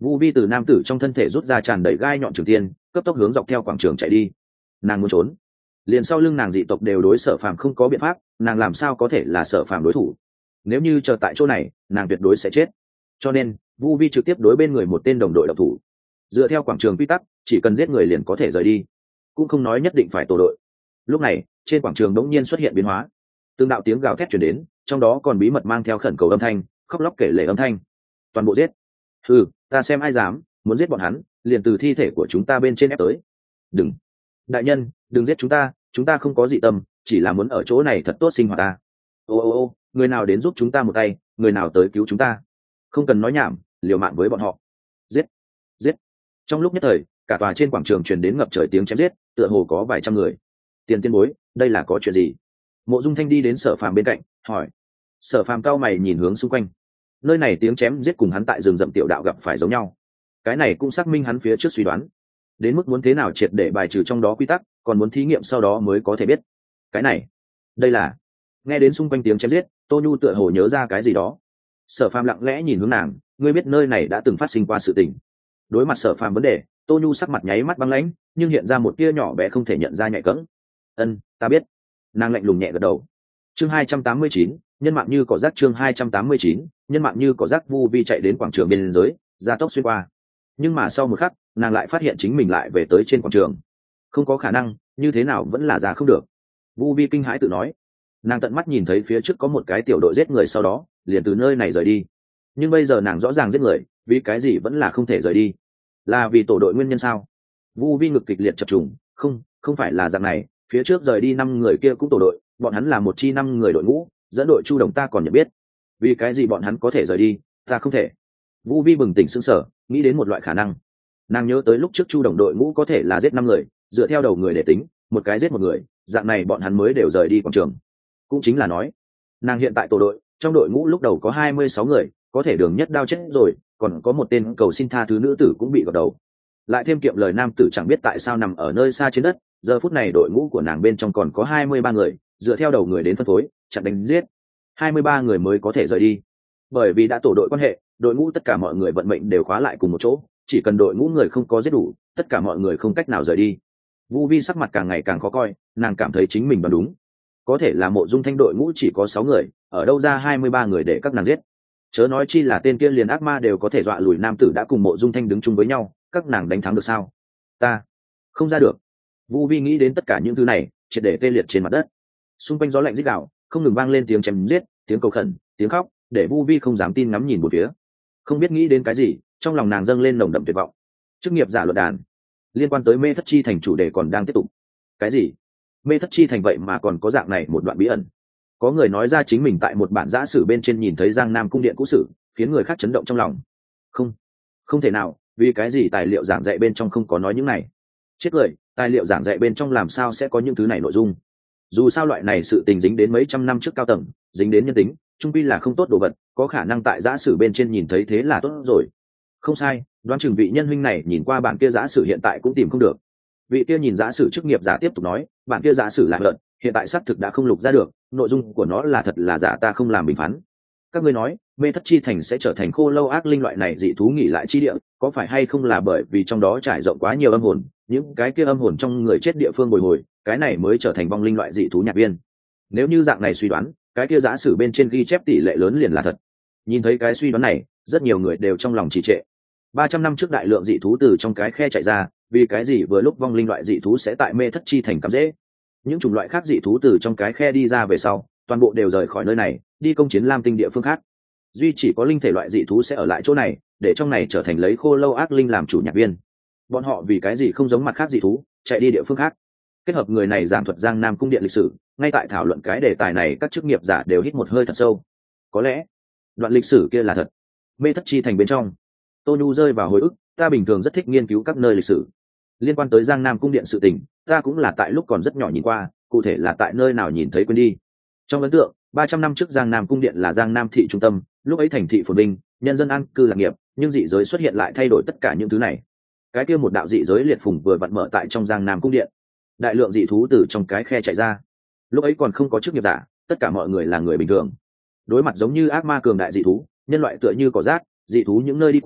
Vu vi từ nam tử trong thân thể rút ra tràn đầy gai nhọn trường tiên, cấp tốc hướng dọc theo quảng trường chạy đi. Nàng muốn trốn, liền sau lưng nàng dị tộc đều đối Sở Phàm không có biện pháp, nàng làm sao có thể là Sở Phàm đối thủ? Nếu như chờ tại chỗ này, nàng tuyệt đối sẽ chết. Cho nên Vu vi trực tiếp đối bên người một tên đồng đội độc thủ. Dựa theo quảng trường quy tắc, chỉ cần giết người liền có thể rời đi, cũng không nói nhất định phải tổ đội. Lúc này trên quảng trường đống nhiên xuất hiện biến hóa, từng đạo tiếng gào thét truyền đến, trong đó còn bí mật mang theo khẩn cầu âm thanh, khóc lóc kể lể âm thanh. Toàn bộ giết. Ừ, ta xem ai dám, muốn giết bọn hắn liền từ thi thể của chúng ta bên trên ép tới. Đừng, đại nhân, đừng giết chúng ta, chúng ta không có dị tâm, chỉ là muốn ở chỗ này thật tốt sinh hoạt ta. Ô ô ô, người nào đến giúp chúng ta một tay, người nào tới cứu chúng ta. Không cần nói nhảm, liều mạng với bọn họ. Giết, giết. Trong lúc nhất thời, cả tòa trên quảng trường truyền đến ngập trời tiếng chém giết, tựa hồ có vài trăm người. Tiền tiên bối, đây là có chuyện gì? Mộ Dung Thanh đi đến Sở Phàm bên cạnh, hỏi. Sở Phàm cao mày nhìn hướng xung quanh. Nơi này tiếng chém giết cùng hắn tại rừng rậm tiểu đạo gặp phải giống nhau. Cái này cũng xác minh hắn phía trước suy đoán. Đến mức muốn thế nào triệt để bài trừ trong đó quy tắc, còn muốn thí nghiệm sau đó mới có thể biết. Cái này, đây là. Nghe đến xung quanh tiếng chém giết, Tô Nhu tựa hồ nhớ ra cái gì đó. Sở Phàm lặng lẽ nhìn hướng nàng, ngươi biết nơi này đã từng phát sinh qua sự tình. Đối mặt Sở Phàm vấn đề, Tô Nhu sắc mặt nháy mắt băng lãnh, nhưng hiện ra một tia nhỏ bé không thể nhận ra nhạy cẫng. Ân, ta biết. Nàng lạnh lùng nhẹ gật đầu. Chương hai trăm tám mươi chín, nhân mạng như cỏ rác. Chương hai trăm tám mươi chín, nhân mạng như cỏ rác. Vu vi chạy đến quảng trường biên giới, gia tốc xuyên qua. Nhưng mà sau một khắc, nàng lại phát hiện chính mình lại về tới trên quảng trường. Không có khả năng, như thế nào vẫn là ra không được. Vu vi kinh hãi tự nói. Nàng tận mắt nhìn thấy phía trước có một cái tiểu đội giết người, sau đó liền từ nơi này rời đi. Nhưng bây giờ nàng rõ ràng giết người, vì cái gì vẫn là không thể rời đi? Là vì tổ đội nguyên nhân sao? Vu vi ngực kịch liệt chập trùng. Không, không phải là dạng này. Phía trước rời đi năm người kia cũng tổ đội, bọn hắn là một chi năm người đội ngũ, dẫn đội Chu Đồng ta còn nhận biết. Vì cái gì bọn hắn có thể rời đi, ta không thể? Vu vi bừng tỉnh sững sờ, nghĩ đến một loại khả năng. Nàng nhớ tới lúc trước Chu Đồng đội ngũ có thể là giết năm người, dựa theo đầu người để tính, một cái giết một người, dạng này bọn hắn mới đều rời đi quảng trường. Cũng chính là nói, nàng hiện tại tổ đội, trong đội ngũ lúc đầu có hai mươi sáu người, có thể đường nhất đao chết rồi, còn có một tên cầu xin tha thứ nữ tử cũng bị gọt đầu. Lại thêm kiệm lời nam tử chẳng biết tại sao nằm ở nơi xa trên đất, giờ phút này đội ngũ của nàng bên trong còn có hai mươi ba người, dựa theo đầu người đến phân phối, chặn đánh giết, hai mươi ba người mới có thể rời đi. Bởi vì đã tổ đội quan hệ, đội ngũ tất cả mọi người vận mệnh đều khóa lại cùng một chỗ, chỉ cần đội ngũ người không có giết đủ, tất cả mọi người không cách nào rời đi. Vu vi sắc mặt càng ngày càng khó coi, nàng cảm thấy chính mình đoán đúng. Có thể là Mộ Dung Thanh đội ngũ chỉ có sáu người, ở đâu ra hai mươi ba người để các nàng giết? Chớ nói chi là tên kia liền ác ma đều có thể dọa lùi nam tử đã cùng Mộ Dung Thanh đứng chung với nhau, các nàng đánh thắng được sao? Ta không ra được. Vu vi nghĩ đến tất cả những thứ này, triệt để tê liệt trên mặt đất. Xung quanh gió lạnh rít gào, không ngừng vang lên tiếng chém giết, tiếng cầu khẩn, tiếng khóc, để Vu vi không dám tin ngắm nhìn một phía. Không biết nghĩ đến cái gì, trong lòng nàng dâng lên nồng đậm tuyệt vọng. Chức nghiệp giả luận đàn, liên quan tới Mê Thất Chi Thành chủ đề còn đang tiếp tục. Cái gì? Mê Thất Chi Thành vậy mà còn có dạng này một đoạn bí ẩn. Có người nói ra chính mình tại một bản giã sử bên trên nhìn thấy Giang Nam cung điện cũ sử, khiến người khác chấn động trong lòng. Không, không thể nào, vì cái gì tài liệu giảng dạy bên trong không có nói những này? Chết cười, tài liệu giảng dạy bên trong làm sao sẽ có những thứ này nội dung? Dù sao loại này sự tình dính đến mấy trăm năm trước cao tầng, dính đến nhân tính, trung quy là không tốt đồ vật, có khả năng tại giã sử bên trên nhìn thấy thế là tốt rồi. Không sai, đoán chừng vị nhân huynh này nhìn qua bản kia giã sử hiện tại cũng tìm không được. Vị kia nhìn giã sử chức nghiệp giả tiếp tục nói, bản kia giã sử là lợn, hiện tại xác thực đã không lục ra được, nội dung của nó là thật là giả ta không làm bình phán. Các ngươi nói, Mê Thất Chi Thành sẽ trở thành khô lâu ác linh loại này dị thú nghỉ lại chi địa, có phải hay không là bởi vì trong đó trải rộng quá nhiều âm hồn, những cái kia âm hồn trong người chết địa phương bồi hồi, cái này mới trở thành vong linh loại dị thú nhạc viên. Nếu như dạng này suy đoán, cái kia giả sử bên trên ghi chép tỷ lệ lớn liền là thật. Nhìn thấy cái suy đoán này, rất nhiều người đều trong lòng trì trệ. ba trăm năm trước đại lượng dị thú từ trong cái khe chạy ra, vì cái gì vừa lúc vong linh loại dị thú sẽ tại Mê Thất Chi Thành cắm rễ? Những chủng loại khác dị thú từ trong cái khe đi ra về sau, toàn bộ đều rời khỏi nơi này, đi công chiến Lam Tinh địa phương khác. Duy chỉ có linh thể loại dị thú sẽ ở lại chỗ này, để trong này trở thành lấy khô lâu ác linh làm chủ nhạc viên. Bọn họ vì cái gì không giống mặt khác dị thú, chạy đi địa phương khác? Kết hợp người này giảng thuật Giang Nam cung điện lịch sử, ngay tại thảo luận cái đề tài này, các chức nghiệp giả đều hít một hơi thật sâu. Có lẽ đoạn lịch sử kia là thật. Mê Thất Chi Thành bên trong, Tô Nhu rơi vào hồi ức, ta bình thường rất thích nghiên cứu các nơi lịch sử. Liên quan tới Giang Nam cung điện sự tình, ta cũng là tại lúc còn rất nhỏ nhìn qua, cụ thể là tại nơi nào nhìn thấy quên đi. Trong ấn tượng, ba trăm năm trước Giang Nam cung điện là Giang Nam thị trung tâm, lúc ấy thành thị phồn vinh, nhân dân an cư lạc nghiệp, nhưng dị giới xuất hiện lại thay đổi tất cả những thứ này. Cái kia một đạo dị giới liệt phùng vừa vặn mở tại trong Giang Nam cung điện, đại lượng dị thú từ trong cái khe chạy ra. Lúc ấy còn không có chức nghiệp giả, tất cả mọi người là người bình thường. Đối mặt giống như ác ma cường đại dị thú, nhân loại tựa như cỏ rác, dị thú những nơi đi qua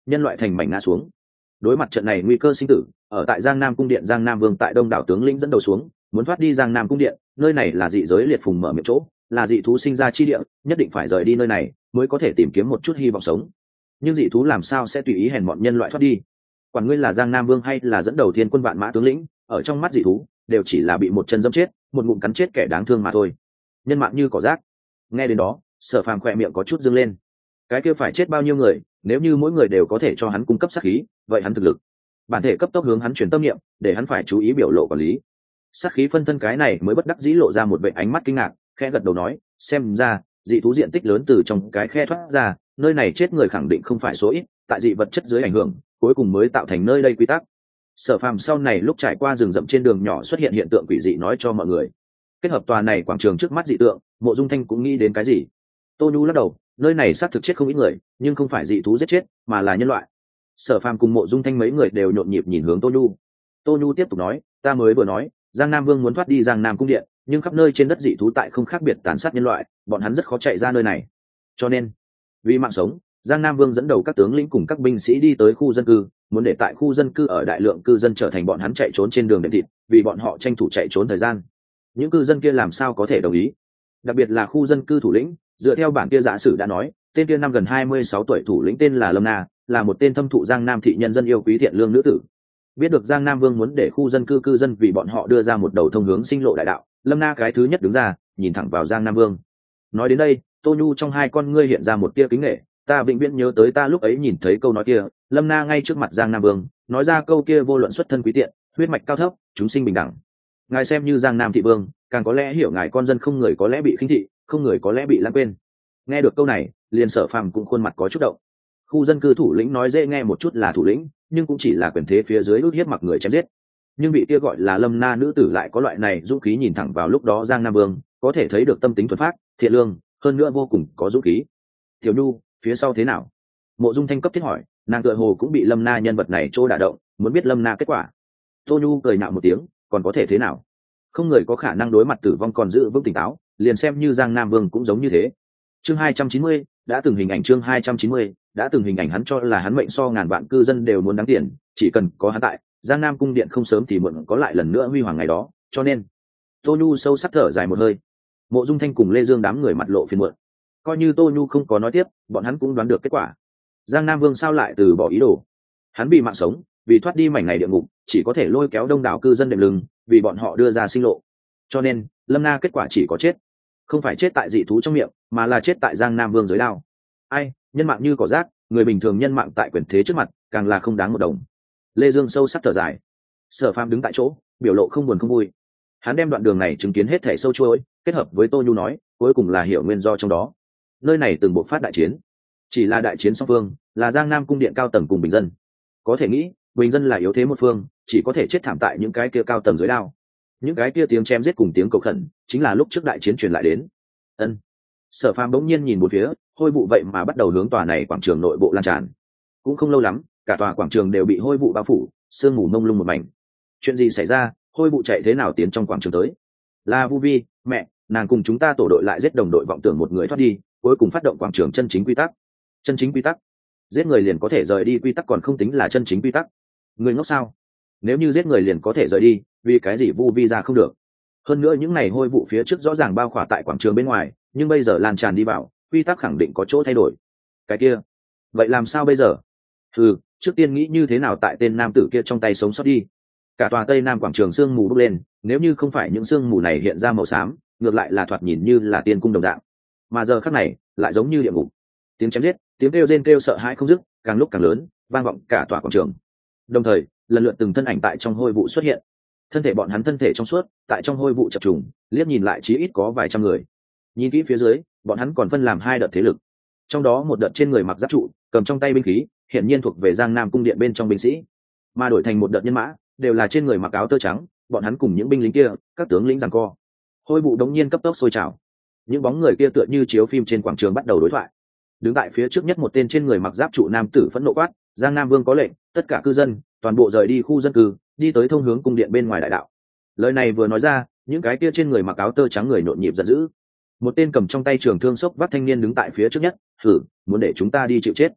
nhân loại thành mảnh ngã xuống. Đối mặt trận này nguy cơ sinh tử, ở tại Giang Nam cung điện, Giang Nam Vương tại đông đảo tướng lĩnh dẫn đầu xuống, muốn thoát đi Giang Nam cung điện, nơi này là dị giới liệt phùng mở miệng chỗ, là dị thú sinh ra chi địa, nhất định phải rời đi nơi này mới có thể tìm kiếm một chút hy vọng sống. Nhưng dị thú làm sao sẽ tùy ý hèn mọn nhân loại thoát đi? Quản ngươi là Giang Nam Vương hay là dẫn đầu thiên quân vạn mã tướng lĩnh, ở trong mắt dị thú đều chỉ là bị một chân dẫm chết, một ngụm cắn chết kẻ đáng thương mà thôi. Nhân mạng như cỏ rác. Nghe đến đó, Sở Phàm khỏe miệng có chút dương lên. Cái kia phải chết bao nhiêu người, nếu như mỗi người đều có thể cho hắn cung cấp sát khí, vậy hắn thực lực bản thể cấp tốc hướng hắn truyền tâm niệm, để hắn phải chú ý biểu lộ quản lý. Sát khí phân thân cái này mới bất đắc dĩ lộ ra một vẻ ánh mắt kinh ngạc, khẽ gật đầu nói, xem ra dị thú diện tích lớn từ trong cái khe thoát ra, nơi này chết người khẳng định không phải số ít, tại dị vật chất dưới ảnh hưởng, cuối cùng mới tạo thành nơi đây quy tắc. Sở Phàm sau này lúc trải qua rừng rậm trên đường nhỏ xuất hiện hiện tượng quỷ dị nói cho mọi người. Kết hợp tòa này quảng trường trước mắt dị tượng, Mộ Dung Thanh cũng nghĩ đến cái gì. Tô Nhu lắc đầu, nơi này xác thực chết không ít người, nhưng không phải dị thú giết chết, mà là nhân loại. Sở Phàm cùng Mộ Dung Thanh mấy người đều nhộn nhịp nhìn hướng Tô Nhu. Tô Nhu tiếp tục nói, ta mới vừa nói, Giang Nam Vương muốn thoát đi Giang Nam cung điện, nhưng khắp nơi trên đất dị thú tại không khác biệt tàn sát nhân loại, bọn hắn rất khó chạy ra nơi này. Cho nên, vì mạng sống, Giang Nam Vương dẫn đầu các tướng lĩnh cùng các binh sĩ đi tới khu dân cư, muốn để tại khu dân cư ở đại lượng cư dân trở thành bọn hắn chạy trốn trên đường đệm thịt, vì bọn họ tranh thủ chạy trốn thời gian. Những cư dân kia làm sao có thể đồng ý? Đặc biệt là khu dân cư thủ lĩnh, dựa theo bản kia giả sử đã nói, tên kia năm gần hai mươi sáu tuổi thủ lĩnh tên là Lâm Na, là một tên thâm thụ Giang Nam thị nhân dân yêu quý thiện lương nữ tử. Biết được Giang Nam Vương muốn để khu dân cư cư dân vì bọn họ đưa ra một đầu thông hướng sinh lộ đại đạo, Lâm Na cái thứ nhất đứng ra, nhìn thẳng vào Giang Nam Vương. Nói đến đây, Tô Nhu trong hai con ngươi hiện ra một tia kính nể, ta vĩnh viễn nhớ tới ta lúc ấy nhìn thấy câu nói kia, Lâm Na ngay trước mặt Giang Nam Vương, nói ra câu kia vô luận xuất thân quý tiện, huyết mạch cao thấp, chúng sinh bình đẳng. Ngài xem như Giang Nam thị vương, càng có lẽ hiểu ngài con dân không người có lẽ bị khinh thị, không người có lẽ bị lãng quên. Nghe được câu này, liền Sở Phàm cũng khuôn mặt có chút động. Khu dân cư thủ lĩnh nói dễ nghe một chút là thủ lĩnh, nhưng cũng chỉ là quyền thế phía dưới út hiếp mặc người chém giết. Nhưng vị kia gọi là Lâm Na nữ tử lại có loại này dũng khí, nhìn thẳng vào lúc đó Giang Nam Vương, có thể thấy được tâm tính thuần phác, thiện lương, hơn nữa vô cùng có dũng khí. Tiểu Nhu, phía sau thế nào? Mộ Dung Thanh cấp thiết hỏi, nàng tựa hồ cũng bị Lâm Na nhân vật này trô đả động, muốn biết Lâm Na kết quả. Tô Nhu cười nhạo một tiếng, còn có thể thế nào? Không người có khả năng đối mặt tử vong còn giữ vững tỉnh táo, liền xem như Giang Nam Vương cũng giống như thế. Chương hai trăm chín mươi, đã từng hình ảnh chương hai trăm chín mươi, đã từng hình ảnh hắn cho là hắn mệnh so ngàn vạn cư dân đều muốn đáng tiền, chỉ cần có hắn tại, Giang Nam cung điện không sớm thì muộn có lại lần nữa huy hoàng ngày đó, cho nên. Tô Nhu sâu sắc thở dài một hơi. Mộ Dung Thanh cùng Lê Dương đám người mặt lộ phiền muộn. Coi như Tô Nhu không có nói tiếp, bọn hắn cũng đoán được kết quả. Giang Nam Vương sao lại từ bỏ ý đồ? Hắn bị mạng sống, vì thoát đi mảnh này địa ngục, chỉ có thể lôi kéo đông đảo cư dân đệm lưng, vì bọn họ đưa ra sinh lộ. Cho nên, Lâm Na kết quả chỉ có chết. Không phải chết tại dị thú trong miệng, mà là chết tại Giang Nam Vương dưới đao. Ai, nhân mạng như cỏ rác, người bình thường nhân mạng tại quyền thế trước mặt, càng là không đáng một đồng. Lê Dương sâu sắc thở dài. Sở Phàm đứng tại chỗ, biểu lộ không buồn không vui. Hắn đem đoạn đường này chứng kiến hết thảy sâu chuỗi, kết hợp với Tô Nhu nói, cuối cùng là hiểu nguyên do trong đó. Nơi này từng bộc phát đại chiến, chỉ là đại chiến song phương, là Giang Nam cung điện cao tầng cùng bình dân. Có thể nghĩ, bình dân là yếu thế một phương, chỉ có thể chết thảm tại những cái kia cao tầng dưới đao. Những cái kia tiếng chém giết cùng tiếng cầu khẩn, chính là lúc trước đại chiến truyền lại đến. Ân. Sở Phàm bỗng nhiên nhìn một phía, hôi vụ vậy mà bắt đầu hướng tòa này quảng trường nội bộ lan tràn. Cũng không lâu lắm, cả tòa quảng trường đều bị hôi vụ bao phủ, sương mù mông lung một mảnh. Chuyện gì xảy ra? Hôi vụ chạy thế nào tiến trong quảng trường tới? Là Vu Vi, mẹ, nàng cùng chúng ta tổ đội lại giết đồng đội vọng tưởng một người thoát đi, cuối cùng phát động quảng trường chân chính quy tắc. Chân chính quy tắc? Giết người liền có thể rời đi quy tắc còn không tính là chân chính quy tắc? Người ngốc sao? Nếu như giết người liền có thể rời đi, vì cái gì Vu Vi ra không được? Hơn nữa những ngày hôi vụ phía trước rõ ràng bao khỏa tại quảng trường bên ngoài, nhưng bây giờ lan tràn đi vào, quy tắc khẳng định có chỗ thay đổi. Cái kia, vậy làm sao bây giờ? Ừ, trước tiên nghĩ như thế nào tại tên nam tử kia trong tay sống sót đi. Cả tòa tây nam quảng trường sương mù bốc lên, nếu như không phải những sương mù này hiện ra màu xám, ngược lại là thoạt nhìn như là tiên cung đồng dạng, mà giờ khắc này lại giống như địa ngục. Tiếng chém giết, tiếng kêu rên kêu sợ hãi không dứt, càng lúc càng lớn, vang vọng cả tòa quảng trường. Đồng thời, lần lượt từng thân ảnh tại trong hôi vụ xuất hiện. Thân thể bọn hắn thân thể trong suốt, tại trong hôi vụ chập trùng, liếc nhìn lại chí ít có vài trăm người. Nhìn kỹ phía dưới, bọn hắn còn phân làm hai đợt thế lực. Trong đó một đợt trên người mặc giáp trụ, cầm trong tay binh khí, hiển nhiên thuộc về Giang Nam cung điện bên trong binh sĩ, mà đổi thành một đợt nhân mã, đều là trên người mặc áo tơ trắng, bọn hắn cùng những binh lính kia, các tướng lĩnh giằng co. Hôi vụ đống nhiên cấp tốc sôi trào. Những bóng người kia tựa như chiếu phim trên quảng trường bắt đầu đối thoại. Đứng tại phía trước nhất một tên trên người mặc giáp trụ nam tử phẫn nộ quát, Giang Nam Vương có lệnh, tất cả cư dân, toàn bộ rời đi khu dân cư, đi tới thông hướng cung điện bên ngoài đại đạo. Lời này vừa nói ra, những cái kia trên người mặc áo tơ trắng người nhộn nhịp giận dữ. Một tên cầm trong tay trường thương sốc vắt thanh niên đứng tại phía trước nhất, thử muốn để chúng ta đi chịu chết.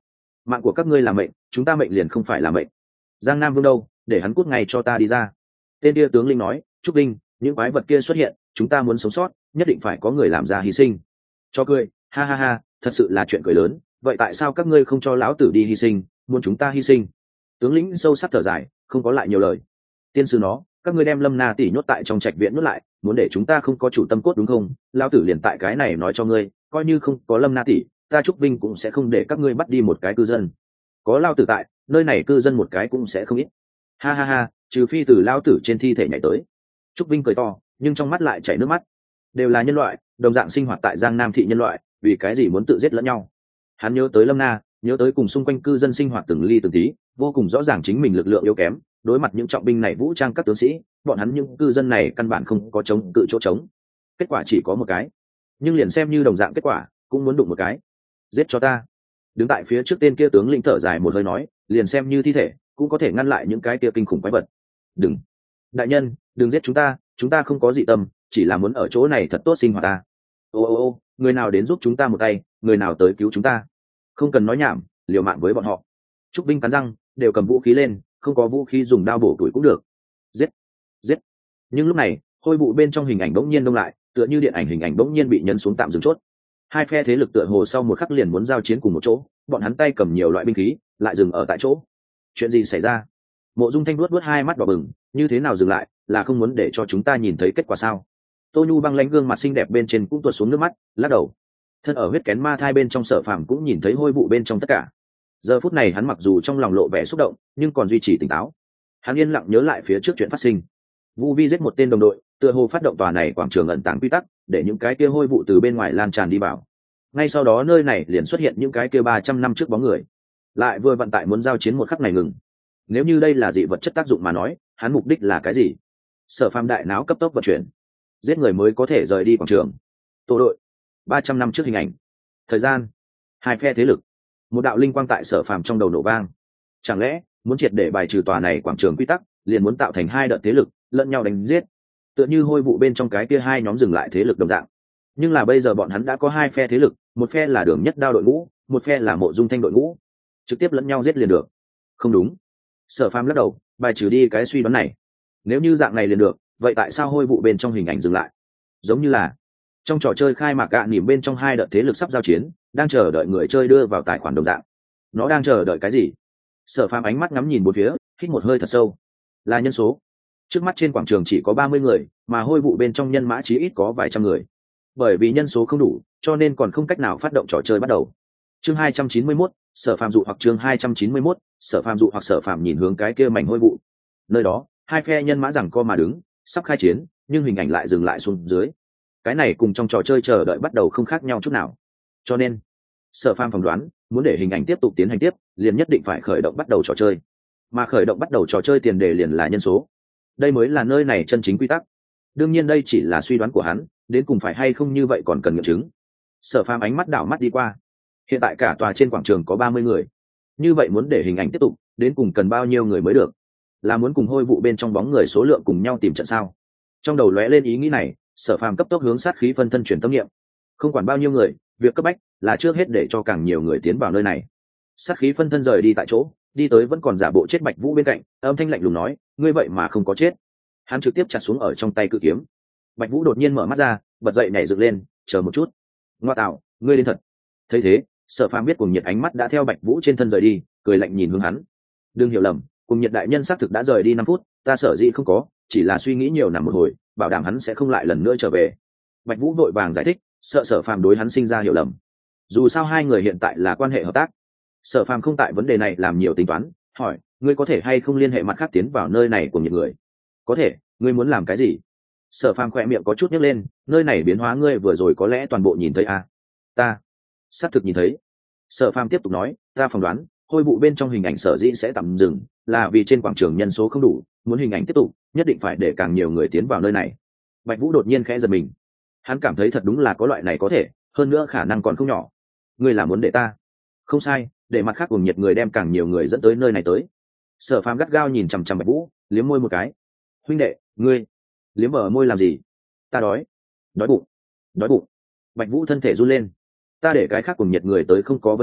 mạng của các ngươi là mệnh, chúng ta mệnh liền không phải là mệnh. Giang Nam Vương đâu, để hắn cút ngay cho ta đi ra. Tên kia tướng linh nói, Trúc Linh, những quái vật kia xuất hiện, chúng ta muốn sống sót, nhất định phải có người làm ra hy sinh. Cho cười, ha ha ha, thật sự là chuyện cười lớn, vậy tại sao các ngươi không cho lão tử đi hy sinh, muốn chúng ta hy sinh? Tướng lĩnh sâu sắc thở dài, không có lại nhiều lời. Tiên sư nó, các ngươi đem Lâm Na tỷ nhốt tại trong trạch viện nhốt lại, muốn để chúng ta không có chủ tâm cốt đúng không? Lão tử liền tại cái này nói cho ngươi, coi như không có Lâm Na tỷ, ta Trúc Vinh cũng sẽ không để các ngươi bắt đi một cái cư dân. Có lão tử tại, nơi này cư dân một cái cũng sẽ không ít. Ha ha ha, trừ phi từ lão tử trên thi thể nhảy tới. Trúc Vinh cười to, nhưng trong mắt lại chảy nước mắt. Đều là nhân loại, đồng dạng sinh hoạt tại Giang Nam thị nhân loại, vì cái gì muốn tự giết lẫn nhau? Hắn nhớ tới Lâm Na, nhớ tới cùng xung quanh cư dân sinh hoạt từng ly từng tí, vô cùng rõ ràng chính mình lực lượng yếu kém, đối mặt những trọng binh này vũ trang các tướng sĩ, bọn hắn những cư dân này căn bản không có chống cự chỗ trống. Kết quả chỉ có một cái, nhưng liền xem như đồng dạng kết quả, cũng muốn đụng một cái. Giết cho ta. Đứng tại phía trước tên kia tướng lĩnh thở dài một hơi nói, liền xem như thi thể, cũng có thể ngăn lại những cái kia kinh khủng quái vật. Đừng, đại nhân, đừng giết chúng ta, chúng ta không có dị tâm, chỉ là muốn ở chỗ này thật tốt sinh hoạt ta. Ô ô ô, người nào đến giúp chúng ta một tay, người nào tới cứu chúng ta. Không cần nói nhảm, liều mạng với bọn họ. Trúc Vinh cắn răng, đều cầm vũ khí lên, không có vũ khí dùng đao bổ tuổi cũng được. Giết, giết. Nhưng lúc này, hôi vụ bên trong hình ảnh bỗng nhiên đông lại, tựa như điện ảnh hình ảnh bỗng nhiên bị nhấn xuống tạm dừng chốt. Hai phe thế lực tựa hồ sau một khắc liền muốn giao chiến cùng một chỗ, bọn hắn tay cầm nhiều loại binh khí, lại dừng ở tại chỗ. Chuyện gì xảy ra? Mộ Dung Thanh luốt luốt hai mắt đỏ bừng, như thế nào dừng lại, là không muốn để cho chúng ta nhìn thấy kết quả sao? Tô Nhu băng lãnh gương mặt xinh đẹp bên trên cũng tuột xuống nước mắt, lắc đầu. Thân ở huyết kén ma thai bên trong Sở Phàm cũng nhìn thấy hôi vụ bên trong tất cả. Giờ phút này hắn mặc dù trong lòng lộ vẻ xúc động, nhưng còn duy trì tỉnh táo. Hắn yên lặng nhớ lại phía trước chuyện phát sinh. Vu Vi giết một tên đồng đội, tựa hồ phát động tòa này quảng trường ẩn tàng quy tắc, để những cái kia hôi vụ từ bên ngoài lan tràn đi vào. Ngay sau đó nơi này liền xuất hiện những cái kia ba trăm năm trước bóng người. Lại vừa vận tại muốn giao chiến một khắc này ngừng. Nếu như đây là dị vật chất tác dụng mà nói, hắn mục đích là cái gì? Sở Phàm đại não cấp tốc vận chuyển, giết người mới có thể rời đi quảng trường. Tổ đội, ba trăm năm trước hình ảnh, thời gian, hai phe thế lực, một đạo linh quang tại Sở Phàm trong đầu nổ vang. Chẳng lẽ muốn triệt để bài trừ tòa này quảng trường quy tắc, liền muốn tạo thành hai đợt thế lực lẫn nhau đánh giết, tựa như hôi vụ bên trong cái kia hai nhóm dừng lại thế lực đồng dạng. Nhưng là bây giờ bọn hắn đã có hai phe thế lực, một phe là Đường Nhất Đao đội ngũ, một phe là Mộ Dung Thanh đội ngũ, trực tiếp lẫn nhau giết liền được. Không đúng. Sở Phàm lắc đầu, bài trừ đi cái suy đoán này. Nếu như dạng này liền được, vậy tại sao hôi vụ bên trong hình ảnh dừng lại? Giống như là trong trò chơi khai mạc gạ nỉm bên trong hai đợt thế lực sắp giao chiến, đang chờ đợi người chơi đưa vào tài khoản đồng dạng. Nó đang chờ đợi cái gì? Sở Phàm ánh mắt ngắm nhìn bốn phía, hít một hơi thật sâu. Là nhân số. Trước mắt trên quảng trường chỉ có ba mươi người, mà hôi vụ bên trong nhân mã chí ít có vài trăm người. Bởi vì nhân số không đủ, cho nên còn không cách nào phát động trò chơi bắt đầu. Chương hai trăm chín mươi mốt, Sở Phàm dụ hoặc chương hai trăm chín mươi mốt, Sở Phàm dụ hoặc Sở Phàm nhìn hướng cái kia mảnh hôi vụ. Nơi đó, hai phe nhân mã giằng co mà đứng, sắp khai chiến, nhưng hình ảnh lại dừng lại xuống dưới. Cái này cùng trong trò chơi chờ đợi bắt đầu không khác nhau chút nào. Cho nên, Sở Phàm phỏng đoán, muốn để hình ảnh tiếp tục tiến hành tiếp, liền nhất định phải khởi động bắt đầu trò chơi. Mà khởi động bắt đầu trò chơi tiền đề liền là nhân số. Đây mới là nơi này chân chính quy tắc. Đương nhiên đây chỉ là suy đoán của hắn, đến cùng phải hay không như vậy còn cần nghiệm chứng. Sở Phàm ánh mắt đảo mắt đi qua. Hiện tại cả tòa trên quảng trường có ba mươi người. Như vậy muốn để hình ảnh tiếp tục, đến cùng cần bao nhiêu người mới được? Là muốn cùng hôi vụ bên trong bóng người số lượng cùng nhau tìm trận sao? Trong đầu lóe lên ý nghĩ này, Sở Phàm cấp tốc hướng sát khí phân thân chuyển tâm niệm. Không quản bao nhiêu người, việc cấp bách là trước hết để cho càng nhiều người tiến vào nơi này. Sát khí phân thân rời đi tại chỗ, đi tới vẫn còn giả bộ chết Bạch Vũ bên cạnh, âm thanh lạnh lùng nói, ngươi vậy mà không có chết. Hắn trực tiếp chặt xuống ở trong tay cự kiếm. Bạch Vũ đột nhiên mở mắt ra, bật dậy nhảy dựng lên, chờ một chút. Ngoa tạo, ngươi đến thật. Thấy thế, Sở Phàm biết cùng nhiệt ánh mắt đã theo Bạch Vũ trên thân rời đi, cười lạnh nhìn hướng hắn. Đừng hiểu lầm, cùng nhiệt đại nhân xác thực đã rời đi năm phút, ta sợ gì không có, chỉ là suy nghĩ nhiều nằm một hồi, bảo đảm hắn sẽ không lại lần nữa trở về. Bạch Vũ vội vàng giải thích, sợ Sở Phàm đối hắn sinh ra hiểu lầm. Dù sao hai người hiện tại là quan hệ hợp tác. Sở Phàm không tại vấn đề này làm nhiều tính toán, hỏi, ngươi có thể hay không liên hệ mặt khác tiến vào nơi này của những người? Có thể, ngươi muốn làm cái gì? Sở Phàm khỏe miệng có chút nhếch lên, nơi này biến hóa ngươi vừa rồi có lẽ toàn bộ nhìn thấy à? Ta xác thực nhìn thấy. Sở Phàm tiếp tục nói, ta phỏng đoán, hôi vụ bên trong hình ảnh sở dĩ sẽ tạm dừng, là vì trên quảng trường nhân số không đủ, muốn hình ảnh tiếp tục, nhất định phải để càng nhiều người tiến vào nơi này. Bạch Vũ đột nhiên khẽ giật mình. Hắn cảm thấy thật đúng là có loại này có thể, hơn nữa khả năng còn không nhỏ. Ngươi là muốn để ta? Không sai, để mặt khác cùng nhiệt người đem càng nhiều người dẫn tới nơi này tới. Sở Phàm gắt gao nhìn chằm chằm Bạch Vũ, liếm môi một cái. Huynh đệ, ngươi liếm ở môi làm gì? Ta đói. Đói bụng. Đói bụng. Bạch Vũ thân thể run lên. Ta để cái khác cùng nhiệt người tới không có vấn đề,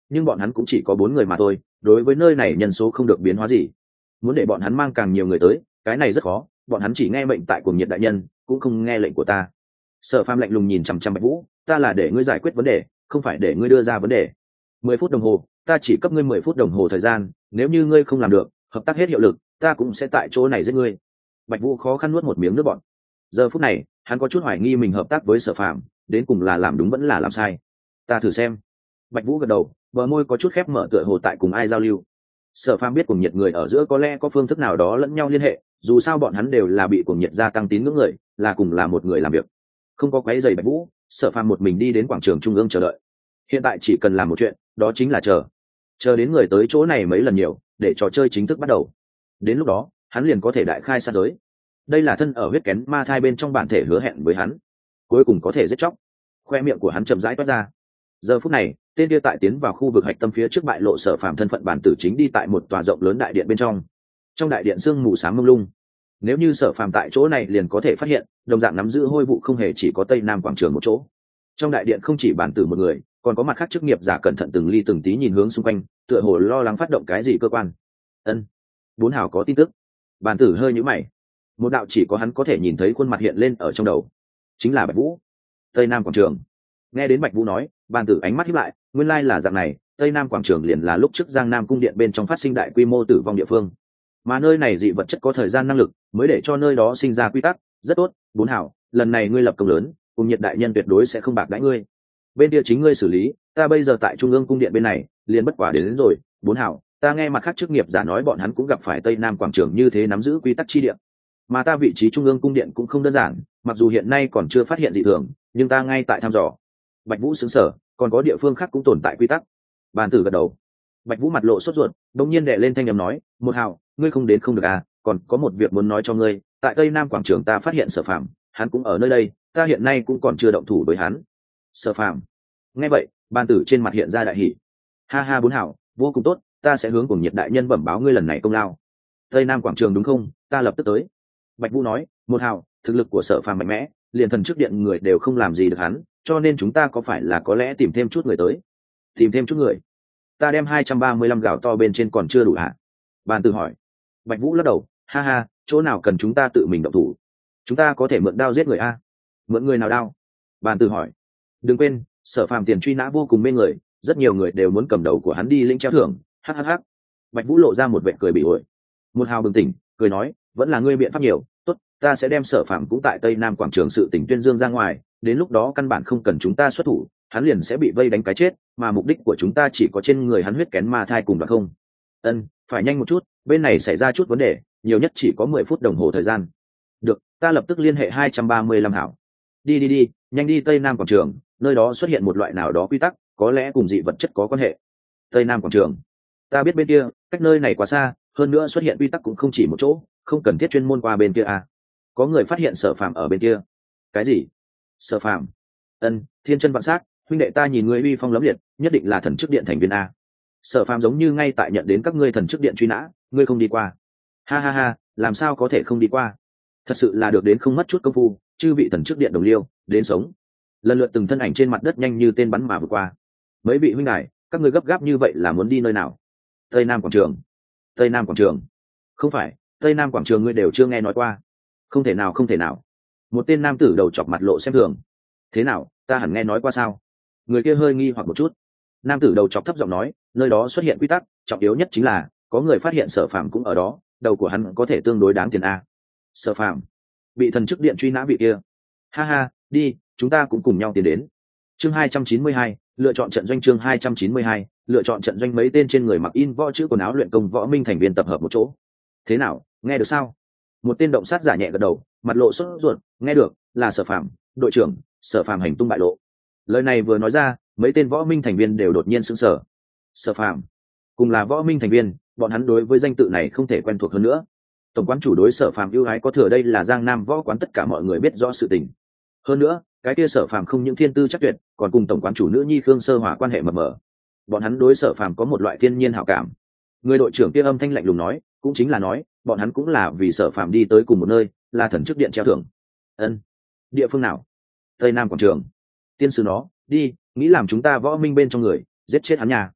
nhưng bọn hắn cũng chỉ có bốn người mà thôi, đối với nơi này nhân số không được biến hóa gì. Muốn để bọn hắn mang càng nhiều người tới, cái này rất khó, bọn hắn chỉ nghe mệnh tại Cuồng Nhiệt đại nhân, cũng không nghe lệnh của ta. Sở Phàm lạnh lùng nhìn chằm chằm Bạch Vũ, ta là để ngươi giải quyết vấn đề, không phải để ngươi đưa ra vấn đề. Mười phút đồng hồ, ta chỉ cấp ngươi mười phút đồng hồ thời gian, nếu như ngươi không làm được, hợp tác hết hiệu lực, ta cũng sẽ tại chỗ này giết ngươi. Bạch Vũ khó khăn nuốt một miếng nước bọt. Giờ phút này, hắn có chút hoài nghi mình hợp tác với Sở Phàm, đến cùng là làm đúng vẫn là làm sai. Ta thử xem. Bạch Vũ gật đầu, bờ môi có chút khép mở tựa hồ tại cùng ai giao lưu. Sở Phàm biết Cuồng Nhiệt người ở giữa có lẽ có phương thức nào đó lẫn nhau liên hệ, dù sao bọn hắn đều là bị Cuồng Nhiệt gia tăng tín ngưỡng người, là cùng là một người làm việc. Không có quấy rầy Bạch Vũ, Sở Phàm một mình đi đến quảng trường trung ương chờ đợi. Hiện tại chỉ cần làm một chuyện, đó chính là chờ. Chờ đến người tới chỗ này mấy lần nhiều, để trò chơi chính thức bắt đầu. Đến lúc đó, hắn liền có thể đại khai sát giới. Đây là thân ở huyết kén ma thai bên trong bản thể hứa hẹn với hắn, cuối cùng có thể giết chóc. Khoe miệng của hắn chậm rãi toát ra. Giờ phút này, tên kia tại tiến vào khu vực hạch tâm phía trước bại lộ Sở Phàm thân phận bản tử chính đi tại một tòa rộng lớn đại điện bên trong. Trong đại điện sương mù sáng mông lung. Nếu như Sở Phàm tại chỗ này liền có thể phát hiện, đồng dạng nắm giữ hôi vụ không hề chỉ có Tây Nam quảng trường một chỗ. Trong đại điện không chỉ bản tử một người, còn có mặt khác chức nghiệp giả cẩn thận từng ly từng tí nhìn hướng xung quanh, tựa hồ lo lắng phát động cái gì cơ quan. Ân, bốn hào có tin tức. Bản tử hơi nhíu mày. Một đạo chỉ có hắn có thể nhìn thấy khuôn mặt hiện lên ở trong đầu, chính là Bạch Vũ. Tây Nam quảng trường. Nghe đến Bạch Vũ nói, bản tử ánh mắt híp lại, nguyên lai là dạng này, Tây Nam quảng trường liền là lúc trước Giang Nam cung điện bên trong phát sinh đại quy mô tử vong địa phương. Mà nơi này dị vật chất có thời gian năng lực, mới để cho nơi đó sinh ra quy tắc, rất tốt, bốn hảo, lần này ngươi lập công lớn, Cùng Nhiệt đại nhân tuyệt đối sẽ không bạc đãi ngươi. Bên kia chính ngươi xử lý, ta bây giờ tại trung ương cung điện bên này, liền bất quả đến, đến rồi, bốn hảo, ta nghe mặt khác chức nghiệp giả nói bọn hắn cũng gặp phải Tây Nam quảng trường như thế nắm giữ quy tắc chi địa. Mà ta vị trí trung ương cung điện cũng không đơn giản, mặc dù hiện nay còn chưa phát hiện dị thường, nhưng ta ngay tại thăm dò. Bạch Vũ sững sờ, còn có địa phương khác cũng tồn tại quy tắc. Bàn tử gật đầu. Bạch Vũ mặt lộ sốt ruột, đột nhiên đệ lên thanh âm nói, một hào, ngươi không đến không được à, còn có một việc muốn nói cho ngươi, tại Tây Nam quảng trường ta phát hiện Sở Phàm, hắn cũng ở nơi đây, ta hiện nay cũng còn chưa động thủ với hắn. Sở Phàm. Nghe vậy, bàn tử trên mặt hiện ra đại hỉ. Ha ha bốn hào, vô cùng tốt, ta sẽ hướng Cùng Nhiệt đại nhân bẩm báo ngươi lần này công lao. Tây Nam quảng trường đúng không, ta lập tức tới. Bạch Vũ nói, một hào, thực lực của Sở Phàm mạnh mẽ, liền thần trước điện người đều không làm gì được hắn, cho nên chúng ta có phải là có lẽ tìm thêm chút người tới. Tìm thêm chút người. Ta đem hai trăm ba mươi lăm gạo to bên trên còn chưa đủ hả? Bàn tử hỏi. Bạch Vũ lắc đầu, ha ha, chỗ nào cần chúng ta tự mình động thủ? Chúng ta có thể mượn đao giết người a. Mượn người nào đao? Bàn tử hỏi. Đừng quên, Sở Phàm tiền truy nã vô cùng mê người, rất nhiều người đều muốn cầm đầu của hắn đi lĩnh treo thưởng. Hắc hắc hắc. Bạch Vũ lộ ra một vẻ cười bị ổi. Một hào bừng tỉnh, cười nói, vẫn là ngươi biện pháp nhiều, tốt, ta sẽ đem Sở Phàm cũng tại Tây Nam quảng trường sự tình tuyên dương ra ngoài, đến lúc đó căn bản không cần chúng ta xuất thủ, hắn liền sẽ bị vây đánh cái chết, mà mục đích của chúng ta chỉ có trên người hắn huyết kén ma thai cùng đoạt không. Ân, phải nhanh một chút, bên này xảy ra chút vấn đề, nhiều nhất chỉ có mười phút đồng hồ thời gian. Được, ta lập tức liên hệ hai trăm ba mươi lăm hảo. Đi đi đi, nhanh đi Tây Nam quảng trường, nơi đó xuất hiện một loại nào đó quy tắc, có lẽ cùng dị vật chất có quan hệ. Tây Nam quảng trường. Ta biết bên kia, cách nơi này quá xa, hơn nữa xuất hiện quy tắc cũng không chỉ một chỗ, không cần thiết chuyên môn qua bên kia à. Có người phát hiện Sở Phàm ở bên kia. Cái gì? Sở Phàm? Ân, thiên chân vạn sát, huynh đệ ta nhìn ngươi uy phong lẫm liệt, nhất định là thần chức điện thành viên a. Sở Phàm giống như ngay tại nhận đến các ngươi thần chức điện truy nã, ngươi không đi qua. Ha ha ha, làm sao có thể không đi qua? Thật sự là được đến không mất chút công phu, chư vị thần chức điện đồng liêu, đến sống. Lần lượt từng thân ảnh trên mặt đất nhanh như tên bắn mà vượt qua. Mấy vị huynh đài, các ngươi gấp gáp như vậy là muốn đi nơi nào? Tây Nam quảng trường. Tây Nam quảng trường? Không phải, Tây Nam quảng trường ngươi đều chưa nghe nói qua. Không thể nào, không thể nào. Một tên nam tử đầu chọc mặt lộ xem thường. Thế nào, ta hẳn nghe nói qua sao? Người kia hơi nghi hoặc một chút. Nam tử đầu chọc thấp giọng nói, nơi đó xuất hiện quy tắc, trọng yếu nhất chính là có người phát hiện Sở Phàm cũng ở đó, đầu của hắn có thể tương đối đáng tiền a. Sở Phàm bị thần chức điện truy nã vị kia. Ha ha, đi, chúng ta cũng cùng nhau tiến đến. Chương hai trăm chín mươi hai, lựa chọn trận doanh. Chương hai trăm chín mươi hai, lựa chọn trận doanh. Mấy tên trên người mặc in võ chữ quần áo luyện công võ minh thành viên tập hợp một chỗ. Thế nào, nghe được sao? Một tên động sát giả nhẹ gật đầu, mặt lộ sốt ruột, nghe được, là Sở Phàm, đội trưởng, Sở Phàm hành tung bại lộ. Lời này vừa nói ra, mấy tên võ minh thành viên đều đột nhiên sững sờ. Sở Phàm, cùng là võ minh thành viên, bọn hắn đối với danh tự này không thể quen thuộc hơn nữa. Tổng quán chủ đối Sở Phàm ưu ái có thừa, đây là Giang Nam võ quán tất cả mọi người biết rõ sự tình. Hơn nữa, cái kia Sở Phàm không những thiên tư chắc tuyệt, còn cùng tổng quán chủ nữ nhi Khương Sơ Hỏa quan hệ mập mờ. Bọn hắn đối Sở Phàm có một loại thiên nhiên hảo cảm. Người đội trưởng kia âm thanh lạnh lùng nói, cũng chính là nói, bọn hắn cũng là vì Sở Phàm đi tới cùng một nơi, là thần chức điện treo thưởng. Ân, địa phương nào? Tây Nam quảng trường. Tiên sư nó, đi, nghĩ làm chúng ta võ minh bên trong người, giết chết hắn nhà.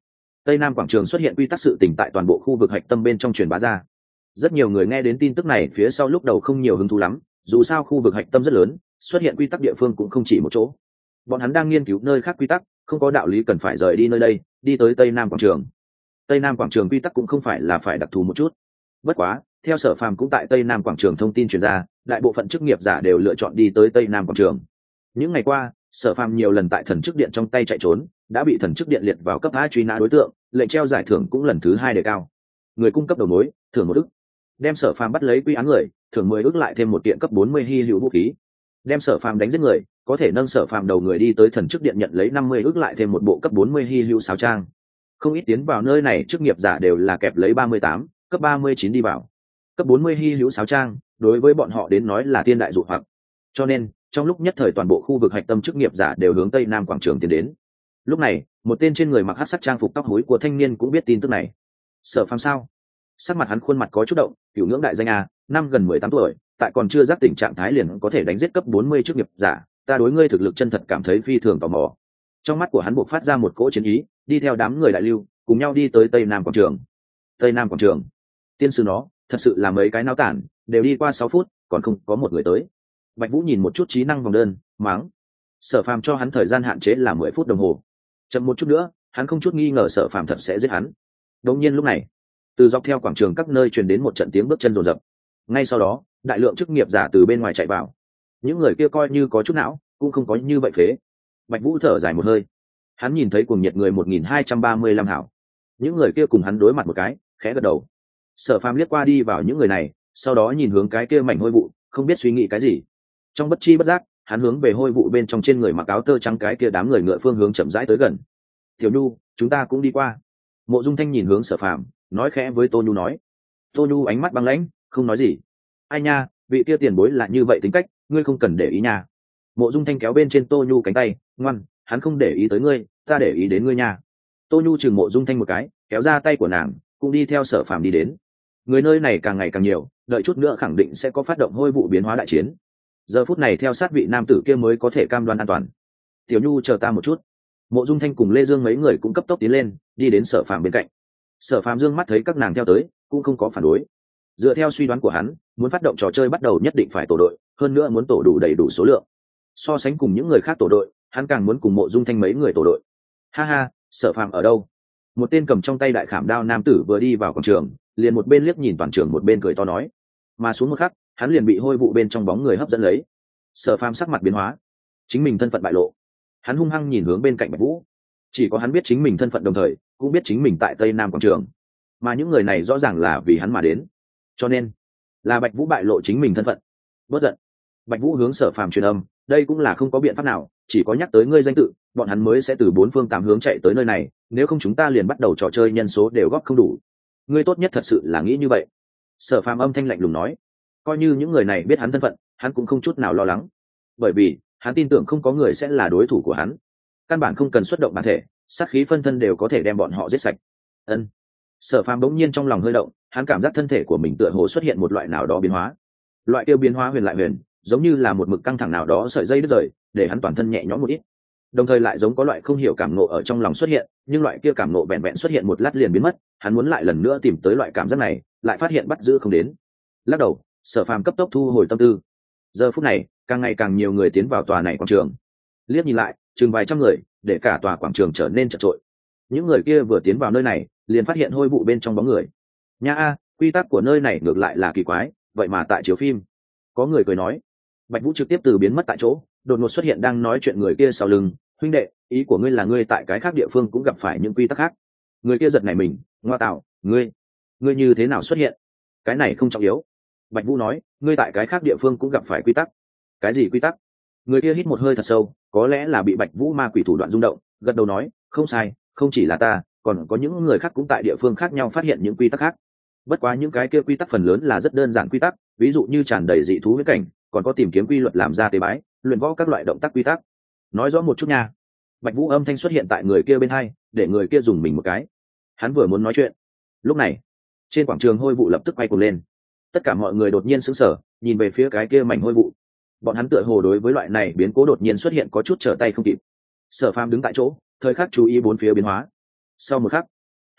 Tây Nam quảng trường xuất hiện quy tắc sự tình tại toàn bộ khu vực hạch tâm bên trong truyền bá ra. Rất nhiều người nghe đến tin tức này phía sau lúc đầu không nhiều hứng thú lắm, dù sao khu vực hạch tâm rất lớn, xuất hiện quy tắc địa phương cũng không chỉ một chỗ. Bọn hắn đang nghiên cứu nơi khác quy tắc, không có đạo lý cần phải rời đi nơi đây, đi tới Tây Nam quảng trường. Tây Nam quảng trường quy tắc cũng không phải là phải đặc thù một chút. Bất quá, theo Sở Phàm cũng tại Tây Nam quảng trường thông tin truyền ra, đại bộ phận chức nghiệp giả đều lựa chọn đi tới Tây Nam quảng trường. Những ngày qua, Sở Phàm nhiều lần tại thần chức điện trong tay chạy trốn, đã bị thần chức điện liệt vào cấp A truy nã đối tượng, lệnh treo giải thưởng cũng lần thứ hai đề cao. Người cung cấp đầu mối, thưởng một ức. Đem Sở Phàm bắt lấy quy án người, thưởng mười ức lại thêm một kiện cấp bốn mươi hy hữu vũ khí. Đem Sở Phàm đánh giết người, có thể nâng Sở Phàm đầu người đi tới thần chức điện nhận lấy năm mươi ức lại thêm một bộ cấp bốn mươi hy hữu sáo trang. Không ít tiến vào nơi này chức nghiệp giả đều là kẹp lấy ba mươi tám, cấp ba mươi chín đi vào. Cấp bốn mươi hy hữu sáo trang, đối với bọn họ đến nói là thiên đại dụ hoặc. Cho nên, trong lúc nhất thời toàn bộ khu vực hạch tâm chức nghiệp giả đều hướng Tây Nam quảng trường tiến đến. Lúc này, một tên trên người mặc hắc sắc trang phục tóc hối của thanh niên cũng biết tin tức này. Sở Phàm sao? Sắc mặt hắn khuôn mặt có chút động, cửu ngưỡng đại danh a, năm gần mười tám tuổi, tại còn chưa giác tỉnh trạng thái liền có thể đánh giết cấp bốn mươi chức nghiệp giả, ta đối ngươi thực lực chân thật cảm thấy phi thường tò mò. Trong mắt của hắn bộc phát ra một cỗ chiến ý, đi theo đám người đại lưu, cùng nhau đi tới Tây Nam quảng trường. Tây Nam quảng trường. Tiên sư nó, thật sự là mấy cái náo tản, đều đi qua sáu phút, còn không có một người tới. Bạch Vũ nhìn một chút trí năng vòng đơn, mắng. Sở Phàm cho hắn thời gian hạn chế là mười phút đồng hồ. Chậm một chút nữa, hắn không chút nghi ngờ Sở Phàm thật sẽ giết hắn. Đột nhiên lúc này, từ dọc theo quảng trường các nơi truyền đến một trận tiếng bước chân rồn rập. Ngay sau đó, đại lượng chức nghiệp giả từ bên ngoài chạy vào. Những người kia coi như có chút não, cũng không có như vậy phế. Bạch Vũ thở dài một hơi. Hắn nhìn thấy cuồng nhiệt người một nghìn hai trăm ba mươi lăm hảo. Những người kia cùng hắn đối mặt một cái, khẽ gật đầu. Sở Phàm liếc qua đi vào những người này, sau đó nhìn hướng cái kia mảnh hôi vụ, không biết suy nghĩ cái gì. Trong bất chi bất giác, hắn hướng về hôi vụ bên trong trên người mặc áo tơ trắng cái kia đám người ngựa phương hướng chậm rãi tới gần. Tiểu Nhu, chúng ta cũng đi qua. Mộ Dung Thanh nhìn hướng Sở Phàm, nói khẽ với Tô Nhu nói. Tô Nhu ánh mắt băng lãnh, không nói gì. Ai nha, vị kia tiền bối là như vậy tính cách, ngươi không cần để ý nha. Mộ Dung Thanh kéo bên trên Tô Nhu cánh tay, ngoan, hắn không để ý tới ngươi, ta để ý đến ngươi nha. Tô Nhu chừng Mộ Dung Thanh một cái, kéo ra tay của nàng, cũng đi theo Sở Phàm đi đến. Người nơi này càng ngày càng nhiều, đợi chút nữa khẳng định sẽ có phát động hôi vụ biến hóa đại chiến. Giờ phút này theo sát vị nam tử kia mới có thể cam đoan an toàn. Tiểu Nhu chờ ta một chút. Mộ Dung Thanh cùng Lê Dương mấy người cũng cấp tốc tiến lên, đi đến Sở Phàm bên cạnh. Sở Phàm dương mắt thấy các nàng theo tới, cũng không có phản đối. Dựa theo suy đoán của hắn, muốn phát động trò chơi bắt đầu nhất định phải tổ đội, hơn nữa muốn tổ đủ đầy đủ số lượng. So sánh cùng những người khác tổ đội, hắn càng muốn cùng Mộ Dung Thanh mấy người tổ đội. Ha ha, Sở Phàm ở đâu? Một tên cầm trong tay đại khảm đao nam tử vừa đi vào quảng trường, liền một bên liếc nhìn toàn trường một bên cười to nói. Mà xuống một khắc, hắn liền bị hôi vụ bên trong bóng người hấp dẫn lấy. Sở Phàm sắc mặt biến hóa, chính mình thân phận bại lộ. Hắn hung hăng nhìn hướng bên cạnh Bạch Vũ. Chỉ có hắn biết chính mình thân phận, đồng thời cũng biết chính mình tại Tây Nam quảng trường, mà những người này rõ ràng là vì hắn mà đến, cho nên là Bạch Vũ bại lộ chính mình thân phận. Bất giận. Bạch Vũ hướng Sở Phàm truyền âm, đây cũng là không có biện pháp nào, chỉ có nhắc tới ngươi danh tự, bọn hắn mới sẽ từ bốn phương tám hướng chạy tới nơi này, nếu không chúng ta liền bắt đầu trò chơi nhân số đều góp không đủ. Ngươi tốt nhất thật sự là nghĩ như vậy. Sở Phàm âm thanh lạnh lùng nói. Coi như những người này biết hắn thân phận, hắn cũng không chút nào lo lắng, bởi vì hắn tin tưởng không có người sẽ là đối thủ của hắn. Căn bản không cần xuất động bản thể, sát khí phân thân đều có thể đem bọn họ giết sạch. Ân. Sở Phàm bỗng nhiên trong lòng hơi động, hắn cảm giác thân thể của mình tựa hồ xuất hiện một loại nào đó biến hóa. Loại kia biến hóa huyền lại huyền, giống như là một mực căng thẳng nào đó sợi dây đứt rời, để hắn toàn thân nhẹ nhõm một ít. Đồng thời lại giống có loại không hiểu cảm ngộ ở trong lòng xuất hiện, nhưng loại kia cảm ngộ vẹn vẹn xuất hiện một lát liền biến mất, hắn muốn lại lần nữa tìm tới loại cảm giác này, lại phát hiện bắt giữ không đến. Lắc đầu, Sở Phàm cấp tốc thu hồi tâm tư. Giờ phút này, càng ngày càng nhiều người tiến vào tòa này quảng trường. Liếc nhìn lại, chừng vài trăm người, để cả tòa quảng trường trở nên chật trội. Những người kia vừa tiến vào nơi này, liền phát hiện hôi vụ bên trong bóng người. Nha a, quy tắc của nơi này ngược lại là kỳ quái, vậy mà tại chiếu phim. Có người cười nói. Bạch Vũ trực tiếp từ biến mất tại chỗ, đột ngột xuất hiện đang nói chuyện người kia sau lưng. Huynh đệ, ý của ngươi là ngươi tại cái khác địa phương cũng gặp phải những quy tắc khác? Người kia giật nảy mình, ngoa tạo, ngươi, ngươi như thế nào xuất hiện? Cái này không trọng yếu. Bạch Vũ nói, ngươi tại cái khác địa phương cũng gặp phải quy tắc. Cái gì quy tắc? Người kia hít một hơi thật sâu, có lẽ là bị Bạch Vũ ma quỷ thủ đoạn rung động, gật đầu nói, không sai, không chỉ là ta, còn có những người khác cũng tại địa phương khác nhau phát hiện những quy tắc khác. Bất quá những cái kia quy tắc phần lớn là rất đơn giản quy tắc, ví dụ như tràn đầy dị thú huyết cảnh, còn có tìm kiếm quy luật làm ra tế bái, luyện võ các loại động tác quy tắc. Nói rõ một chút nha. Bạch Vũ âm thanh xuất hiện tại người kia bên hai, để người kia dùng mình một cái. Hắn vừa muốn nói chuyện, lúc này trên quảng trường hôi vụ lập tức quay cuồng lên. Tất cả mọi người đột nhiên sững sờ, nhìn về phía cái kia mảnh hôi vụ. Bọn hắn tựa hồ đối với loại này biến cố đột nhiên xuất hiện có chút trở tay không kịp. Sở Phàm đứng tại chỗ, thời khắc chú ý bốn phía biến hóa. Sau một khắc,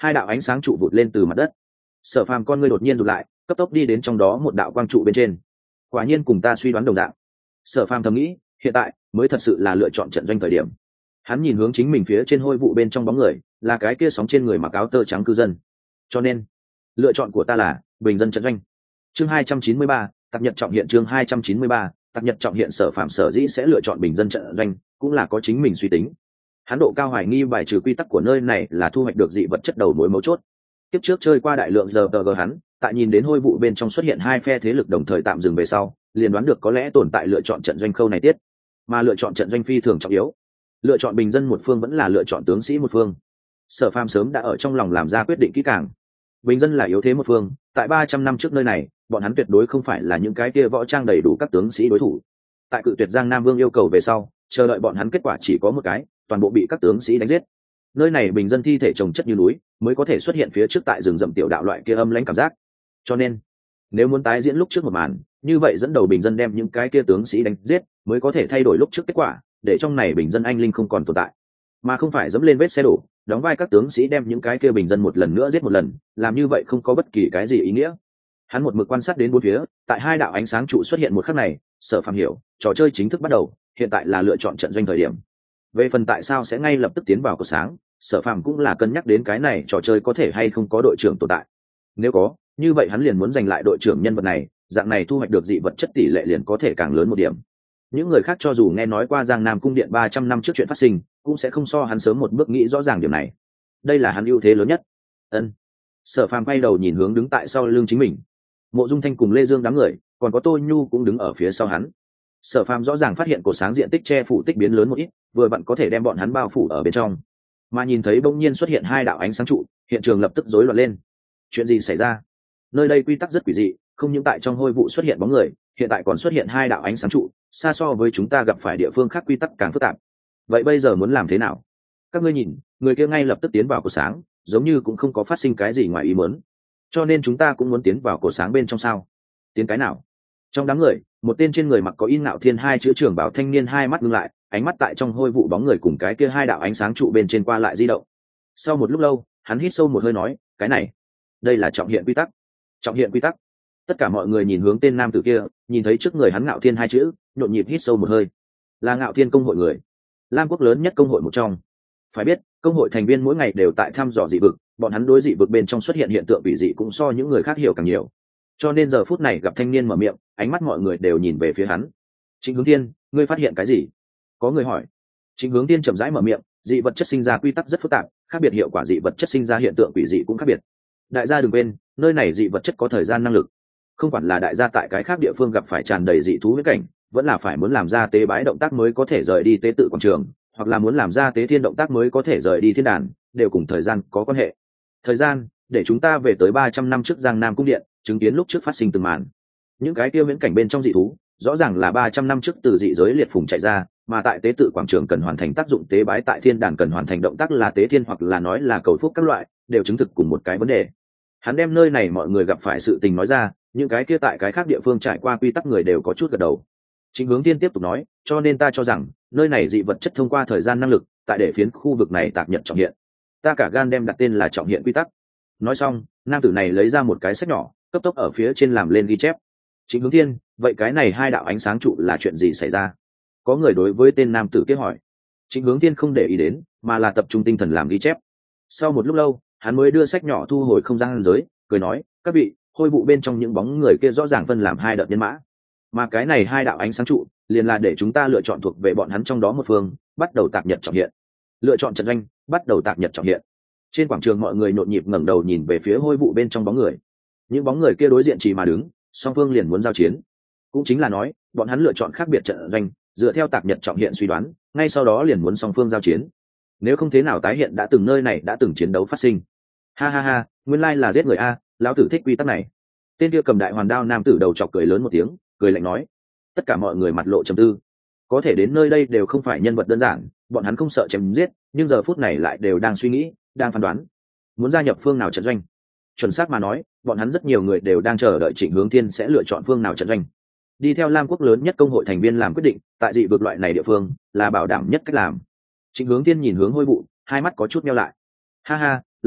hai đạo ánh sáng trụ vụt lên từ mặt đất. Sở Phàm con ngươi đột nhiên rụt lại, cấp tốc đi đến trong đó một đạo quang trụ bên trên. Quả nhiên cùng ta suy đoán đồng dạng. Sở Phàm thầm nghĩ, hiện tại mới thật sự là lựa chọn trận doanh thời điểm. Hắn nhìn hướng chính mình phía trên hôi vụ bên trong bóng người, là cái kia sóng trên người mặc áo tơ trắng cư dân. Cho nên, lựa chọn của ta là bình dân trận doanh. Chương hai trăm chín mươi ba, Tạp Nhật Trọng Hiện. Chương hai trăm chín mươi ba, Tạp Nhật Trọng Hiện. Sở Phàm sở dĩ sẽ lựa chọn bình dân trận doanh, cũng là có chính mình suy tính. Hắn độ cao hoài nghi bài trừ quy tắc của nơi này là thu hoạch được dị vật chất đầu mối mấu chốt. Tiếp trước chơi qua đại lượng giờ tờ gờ hắn, tại nhìn đến hôi vụ bên trong xuất hiện hai phe thế lực đồng thời tạm dừng về sau, liền đoán được có lẽ tồn tại lựa chọn trận doanh khâu này tiết, mà lựa chọn trận doanh phi thường trọng yếu. Lựa chọn bình dân một phương vẫn là lựa chọn tướng sĩ một phương. Sở Phàm sớm đã ở trong lòng làm ra quyết định kỹ càng. Bình dân là yếu thế một phương, tại ba trăm năm trước nơi này, bọn hắn tuyệt đối không phải là những cái kia võ trang đầy đủ các tướng sĩ đối thủ. Tại cự tuyệt Giang Nam Vương yêu cầu về sau, chờ đợi bọn hắn kết quả chỉ có một cái, toàn bộ bị các tướng sĩ đánh giết. Nơi này bình dân thi thể chồng chất như núi, mới có thể xuất hiện phía trước tại rừng rậm tiểu đạo loại kia âm lãnh cảm giác. Cho nên, nếu muốn tái diễn lúc trước một màn, như vậy dẫn đầu bình dân đem những cái kia tướng sĩ đánh giết, mới có thể thay đổi lúc trước kết quả, để trong này bình dân anh linh không còn tồn tại, mà không phải dẫm lên vết xe đổ, đóng vai các tướng sĩ đem những cái kia bình dân một lần nữa giết một lần, làm như vậy không có bất kỳ cái gì ý nghĩa. Hắn một mực quan sát đến bốn phía, tại hai đạo ánh sáng trụ xuất hiện một khắc này, Sở Phàm hiểu, trò chơi chính thức bắt đầu, hiện tại là lựa chọn trận doanh thời điểm. Về phần tại sao sẽ ngay lập tức tiến vào cột sáng, Sở Phàm cũng là cân nhắc đến cái này trò chơi có thể hay không có đội trưởng tồn tại. Nếu có, như vậy hắn liền muốn giành lại đội trưởng nhân vật này, dạng này thu hoạch được dị vật chất tỷ lệ liền có thể càng lớn một điểm. Những người khác cho dù nghe nói qua Giang Nam cung điện ba trăm năm trước chuyện phát sinh, cũng sẽ không so hắn sớm một bước nghĩ rõ ràng điểm này. Đây là hắn ưu thế lớn nhất. Ân. Sở Phàm quay đầu nhìn hướng đứng tại sau lưng chính mình. Mộ Dung Thanh cùng Lê Dương đám người, còn có Tô Nhu cũng đứng ở phía sau hắn. Sở Phàm rõ ràng phát hiện cột sáng diện tích che phủ tích biến lớn một ít, vừa vặn có thể đem bọn hắn bao phủ ở bên trong. Mà nhìn thấy bỗng nhiên xuất hiện hai đạo ánh sáng trụ, hiện trường lập tức rối loạn lên. Chuyện gì xảy ra? Nơi đây quy tắc rất quỷ dị, không những tại trong hôi vụ xuất hiện bóng người, hiện tại còn xuất hiện hai đạo ánh sáng trụ, xa so với chúng ta gặp phải địa phương khác quy tắc càng phức tạp. Vậy bây giờ muốn làm thế nào? Các ngươi nhìn, người kia ngay lập tức tiến vào cột sáng, giống như cũng không có phát sinh cái gì ngoài ý muốn. Cho nên chúng ta cũng muốn tiến vào cột sáng bên trong sao? Tiến cái nào? Trong đám người, một tên trên người mặc có in Ngạo Thiên hai chữ trưởng bảo thanh niên hai mắt ngưng lại, ánh mắt tại trong hôi vụ bóng người cùng cái kia hai đạo ánh sáng trụ bên trên qua lại di động. Sau một lúc lâu, hắn hít sâu một hơi nói, cái này, đây là trọng hiện quy tắc. Trọng hiện quy tắc. Tất cả mọi người nhìn hướng tên nam tử kia, nhìn thấy trước người hắn Ngạo Thiên hai chữ, nhộn nhịp hít sâu một hơi. Là Ngạo Thiên công hội người, Lam quốc lớn nhất công hội một trong. Phải biết, công hội thành viên mỗi ngày đều tại thăm dò dị vực, bọn hắn đối dị vực bên trong xuất hiện hiện tượng quỷ dị cũng so những người khác hiểu càng nhiều. Cho nên giờ phút này gặp thanh niên mở miệng, ánh mắt mọi người đều nhìn về phía hắn. Trịnh Hướng Thiên, ngươi phát hiện cái gì? Có người hỏi. Trịnh Hướng Thiên chậm rãi mở miệng, dị vật chất sinh ra quy tắc rất phức tạp, khác biệt hiệu quả dị vật chất sinh ra hiện tượng quỷ dị cũng khác biệt. Đại gia đừng quên, nơi này dị vật chất có thời gian năng lực. Không quản là đại gia tại cái khác địa phương gặp phải tràn đầy dị thú huyết cảnh, vẫn là phải muốn làm ra tế bái động tác mới có thể rời đi tế tự quảng trường, hoặc là muốn làm ra tế thiên động tác mới có thể rời đi thiên đàn, đều cùng thời gian có quan hệ. Thời gian, để chúng ta về tới ba trăm năm trước Giang Nam cung điện, chứng kiến lúc trước phát sinh từng màn. Những cái kia viễn cảnh bên trong dị thú, rõ ràng là ba trăm năm trước từ dị giới liệt phùng chạy ra, mà tại tế tự quảng trường cần hoàn thành tác dụng tế bái tại thiên đàn cần hoàn thành động tác là tế thiên hoặc là nói là cầu phúc các loại, đều chứng thực cùng một cái vấn đề. Hắn đem nơi này mọi người gặp phải sự tình nói ra, những cái kia tại cái khác địa phương trải qua quy tắc người đều có chút gật đầu. Chính Hướng Thiên tiếp tục nói, cho nên ta cho rằng nơi này dị vật chất thông qua thời gian năng lực, tại để phiến khu vực này tạp nhận trọng hiện. Ta cả gan đem đặt tên là trọng hiện quy tắc. Nói xong, nam tử này lấy ra một cái sách nhỏ, cấp tốc ở phía trên làm lên ghi chép. Chính Hướng Thiên, vậy cái này hai đạo ánh sáng trụ là chuyện gì xảy ra? Có người đối với tên nam tử kia hỏi. Chính Hướng Thiên không để ý đến, mà là tập trung tinh thần làm ghi chép. Sau một lúc lâu, hắn mới đưa sách nhỏ thu hồi không gian giới, cười nói, các vị, hôi vụ bên trong những bóng người kia rõ ràng phân làm hai đợt nhân mã, mà cái này hai đạo ánh sáng trụ liền là để chúng ta lựa chọn thuộc về bọn hắn trong đó một phương, bắt đầu tạp nhật trọng hiện. Lựa chọn trận doanh, bắt đầu tạp nhật trọng hiện. Trên quảng trường mọi người nhộn nhịp ngẩng đầu nhìn về phía hôi vụ bên trong bóng người. Những bóng người kia đối diện chỉ mà đứng, song phương liền muốn giao chiến. Cũng chính là nói, bọn hắn lựa chọn khác biệt trận doanh, dựa theo tạp nhật trọng hiện suy đoán, ngay sau đó liền muốn song phương giao chiến. Nếu không thế nào tái hiện đã từng nơi này đã từng chiến đấu phát sinh. Ha ha ha, nguyên lai là giết người a, lão tử thích quy tắc này. Tên kia cầm đại hoàn đao nam tử đầu chọc cười lớn một tiếng, cười lạnh nói. Tất cả mọi người mặt lộ trầm tư. Có thể đến nơi đây đều không phải nhân vật đơn giản, bọn hắn không sợ chém giết, nhưng giờ phút này lại đều đang suy nghĩ, đang phán đoán, muốn gia nhập phương nào trận doanh. Chuẩn xác mà nói, bọn hắn rất nhiều người đều đang chờ đợi Trịnh Hướng Thiên sẽ lựa chọn phương nào trận doanh. Đi theo Lam quốc lớn nhất công hội thành viên làm quyết định, tại dị vực loại này địa phương, là bảo đảm nhất cách làm. Trịnh Hướng Thiên nhìn hướng hôi vụ, hai mắt có chút meo lại. Ha ha, lão Trịnh,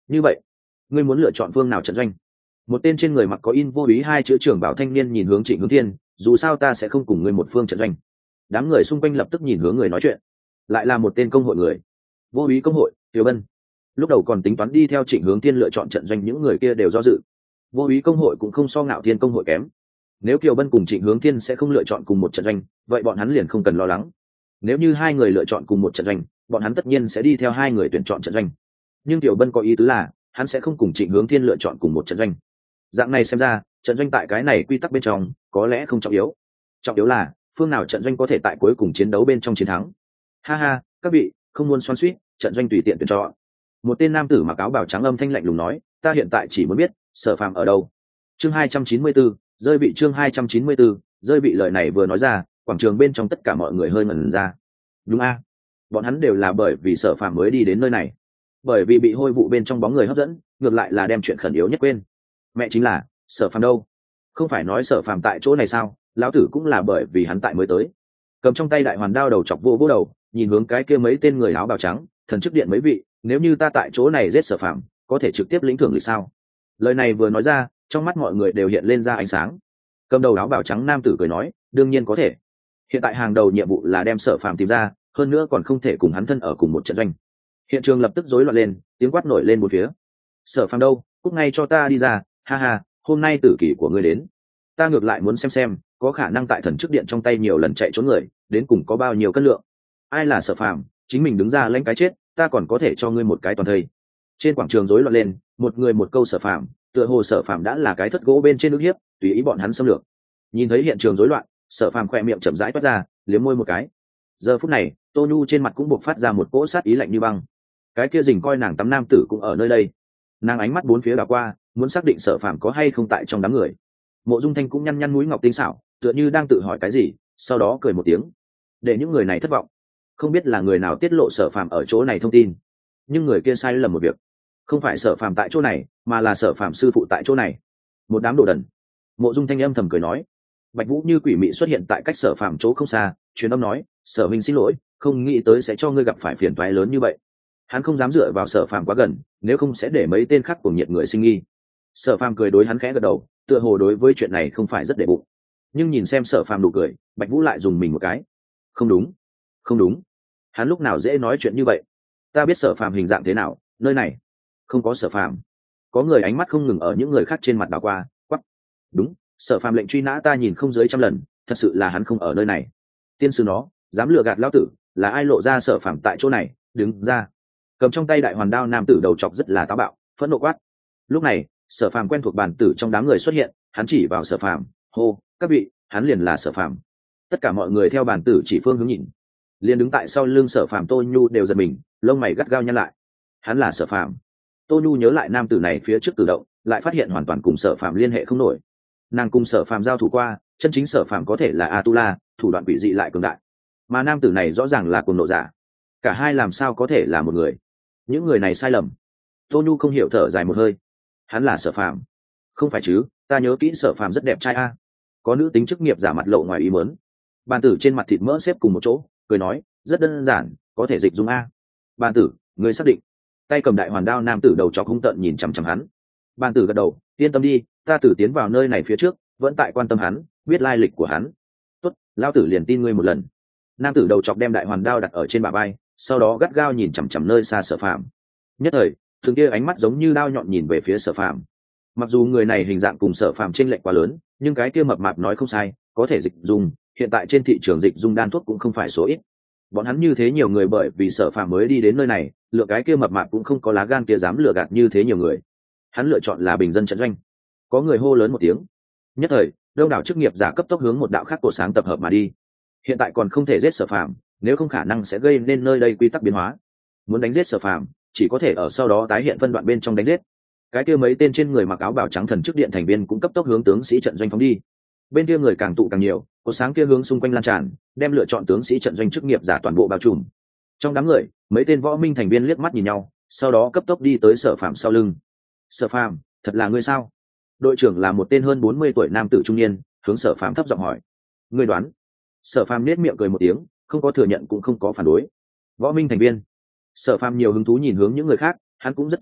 như vậy ngươi muốn lựa chọn phương nào trận doanh? Một tên trên người mặc có in vô ý hai chữ trưởng bảo thanh niên nhìn hướng Trịnh Hướng Thiên, dù sao ta sẽ không cùng ngươi một phương trận doanh. Đám người xung quanh lập tức nhìn hướng người nói chuyện, lại là một tên công hội người. Vô ý công hội, Tiểu Bân. Lúc đầu còn tính toán đi theo Trịnh Hướng Thiên lựa chọn trận doanh, những người kia đều do dự. Vô ý công hội cũng không so Ngạo Thiên công hội kém. Nếu Kiều Bân cùng Trịnh Hướng Thiên sẽ không lựa chọn cùng một trận doanh, vậy bọn hắn liền không cần lo lắng. Nếu như hai người lựa chọn cùng một trận doanh, bọn hắn tất nhiên sẽ đi theo hai người tuyển chọn trận doanh. Nhưng Kiều Bân có ý tứ là, hắn sẽ không cùng Trịnh Hướng Thiên lựa chọn cùng một trận doanh. Dạng này xem ra, trận doanh tại cái này quy tắc bên trong có lẽ không trọng yếu. Trọng yếu là phương nào trận doanh có thể tại cuối cùng chiến đấu bên trong chiến thắng. Ha ha, các vị không muốn xoắn xuýt, trận doanh tùy tiện tuyển chọn. Một tên nam tử mặc áo bào trắng âm thanh lạnh lùng nói, ta hiện tại chỉ muốn biết Sở Phàm ở đâu. Chương hai trăm chín mươi 4, rơi bị chương hai trăm chín mươi 4, rơi bị lời này vừa nói ra, quảng trường bên trong tất cả mọi người hơi ngẩn ra. Đúng a, bọn hắn đều là bởi vì Sở Phàm mới đi đến nơi này, bởi vì bị hôi vụ bên trong bóng người hấp dẫn, ngược lại là đem chuyện khẩn yếu nhất quên. Mẹ chính là Sở Phàm đâu? Không phải nói Sở Phàm tại chỗ này sao? Lão tử cũng là bởi vì hắn tại mới tới. Cầm trong tay đại hoàn đao đầu chọc vô vô đầu, nhìn hướng cái kia mấy tên người áo bào trắng, thần chức điện mấy vị, nếu như ta tại chỗ này giết Sở Phàm, có thể trực tiếp lĩnh thưởng lịch sao? Lời này vừa nói ra, trong mắt mọi người đều hiện lên ra ánh sáng. Cầm đầu áo bào trắng nam tử cười nói, đương nhiên có thể. Hiện tại hàng đầu nhiệm vụ là đem Sở Phàm tìm ra, hơn nữa còn không thể cùng hắn thân ở cùng một trận doanh. Hiện trường lập tức rối loạn lên, tiếng quát nổi lên một phía. Sở Phàm đâu? Cút ngay cho ta đi ra, ha ha, hôm nay tử kỷ của ngươi đến. Ta ngược lại muốn xem xem, có khả năng tại thần chức điện trong tay nhiều lần chạy trốn người, đến cùng có bao nhiêu cân lượng. Ai là Sở Phàm, chính mình đứng ra lãnh cái chết, ta còn có thể cho ngươi một cái toàn thây. Trên quảng trường rối loạn lên, một người một câu Sở Phàm, tựa hồ Sở Phàm đã là cái thất gỗ bên trên nước hiếp, tùy ý bọn hắn xâm lược. Nhìn thấy hiện trường rối loạn, Sở Phàm khẽ miệng chậm rãi toát ra, liếm môi một cái. Giờ phút này, Tô Nhu trên mặt cũng bộc phát ra một cỗ sát ý lạnh như băng. Cái kia rình coi nàng tắm nam tử cũng ở nơi đây. Nàng ánh mắt bốn phía đảo qua, muốn xác định Sở Phàm có hay không tại trong đám người. Mộ Dung Thanh cũng nhăn nhăn mũi ngọc tinh xảo, tựa như đang tự hỏi cái gì, sau đó cười một tiếng. Để những người này thất vọng. Không biết là người nào tiết lộ Sở Phàm ở chỗ này thông tin, nhưng người kia sai lầm một việc, không phải Sở Phàm tại chỗ này, mà là Sở Phàm sư phụ tại chỗ này. Một đám đồ đần. Mộ Dung Thanh âm thầm cười nói. Bạch Vũ như quỷ mị xuất hiện tại cách Sở Phàm chỗ không xa, truyền âm nói, Sở huynh xin lỗi, không nghĩ tới sẽ cho ngươi gặp phải phiền toái lớn như vậy. Hắn không dám dựa vào Sở Phàm quá gần, nếu không sẽ để mấy tên khác cuồng nhiệt người sinh nghi. Sở Phàm cười đối hắn khẽ gật đầu, tựa hồ đối với chuyện này không phải rất để bụng. Nhưng nhìn xem Sở Phàm nụ cười, Bạch Vũ lại dùng mình một cái. Không đúng, không đúng. Hắn lúc nào dễ nói chuyện như vậy? Ta biết Sở Phàm hình dạng thế nào, nơi này không có Sở Phàm. Có người ánh mắt không ngừng ở những người khác trên mặt đảo qua, quắc. Đúng, Sở Phàm lệnh truy nã ta nhìn không dưới trăm lần, thật sự là hắn không ở nơi này. Tiên sư nó, dám lừa gạt lão tử, là ai lộ ra Sở Phàm tại chỗ này, đứng ra. Cầm trong tay đại hoàn đao nam tử đầu chọc rất là táo bạo, phẫn nộ quát. Lúc này, Sở Phàm quen thuộc bản tử trong đám người xuất hiện, hắn chỉ vào Sở Phàm, hô, các vị, hắn liền là Sở Phàm. Tất cả mọi người theo bản tử chỉ phương hướng nhìn, liền đứng tại sau lưng Sở Phàm Tô Nhu đều giật mình, lông mày gắt gao nhăn lại. Hắn là Sở Phàm. Tô Nhu nhớ lại nam tử này phía trước cử động, lại phát hiện hoàn toàn cùng Sở Phàm liên hệ không nổi. Nàng cùng Sở Phàm giao thủ qua, chân chính Sở Phàm có thể là Atula, thủ đoạn quỷ dị lại cường đại, mà nam tử này rõ ràng là cuồng nộ giả. Cả hai làm sao có thể là một người? Những người này sai lầm. Tô Nhu không hiểu, thở dài một hơi. Hắn là Sở Phàm? Không phải chứ, ta nhớ kỹ Sở Phàm rất đẹp trai a. Có nữ tính chức nghiệp giả mặt lộ ngoài ý muốn. Bàn tử trên mặt thịt mỡ xếp cùng một chỗ, cười nói, rất đơn giản, có thể dịch dung a. Bàn tử, người xác định? Tay cầm đại hoàn đao nam tử đầu chọc hung tợn nhìn chằm chằm hắn. Bàn tử gật đầu, yên tâm đi, ta tử tiến vào nơi này phía trước, vẫn tại quan tâm hắn, biết lai lịch của hắn. Tốt, lao tử liền tin ngươi một lần. Nam tử đầu chọc đem đại hoàn đao đặt ở trên bả vai, sau đó gắt gao nhìn chằm chằm nơi xa Sở Phàm. Nhất thời, thường kia ánh mắt giống như đao nhọn nhìn về phía Sở Phàm. Mặc dù người này hình dạng cùng Sở Phàm chênh lệch quá lớn, nhưng cái kia mập mạp nói không sai, có thể dịch dung, hiện tại trên thị trường dịch dung đan thuốc cũng không phải số ít. Bọn hắn như thế nhiều người bởi vì Sở Phàm mới đi đến nơi này, lựa cái kia mập mạp cũng không có lá gan kia dám lừa gạt như thế nhiều người. Hắn lựa chọn là bình dân trận doanh. Có người hô lớn một tiếng. Nhất thời, đông đảo chức nghiệp giả cấp tốc hướng một đạo khác cổ sáng tập hợp mà đi. Hiện tại còn không thể giết Sở Phàm, nếu không khả năng sẽ gây nên nơi đây quy tắc biến hóa. Muốn đánh giết Sở Phàm, chỉ có thể ở sau đó tái hiện phân đoạn bên trong đánh giết. Cái kia mấy tên trên người mặc áo bào trắng thần chức điện thành viên cũng cấp tốc hướng tướng sĩ trận doanh phóng đi. Bên kia người càng tụ càng nhiều, có sáng kia hướng xung quanh lan tràn, đem lựa chọn tướng sĩ trận doanh chức nghiệp giả toàn bộ bao trùm. Trong đám người, mấy tên võ minh thành viên liếc mắt nhìn nhau, sau đó cấp tốc đi tới Sở Phàm sau lưng. Sở Phàm, thật là ngươi sao? Đội trưởng là một tên hơn bốn mươi tuổi nam tử trung niên, hướng Sở Phàm thấp giọng hỏi. Ngươi đoán? Sở Phàm nét miệng cười một tiếng, không có thừa nhận cũng không có phản đối. Võ minh thành viên. Sở Phàm nhiều hứng thú nhìn hướng những người khác, hắn cũng rất tò mò,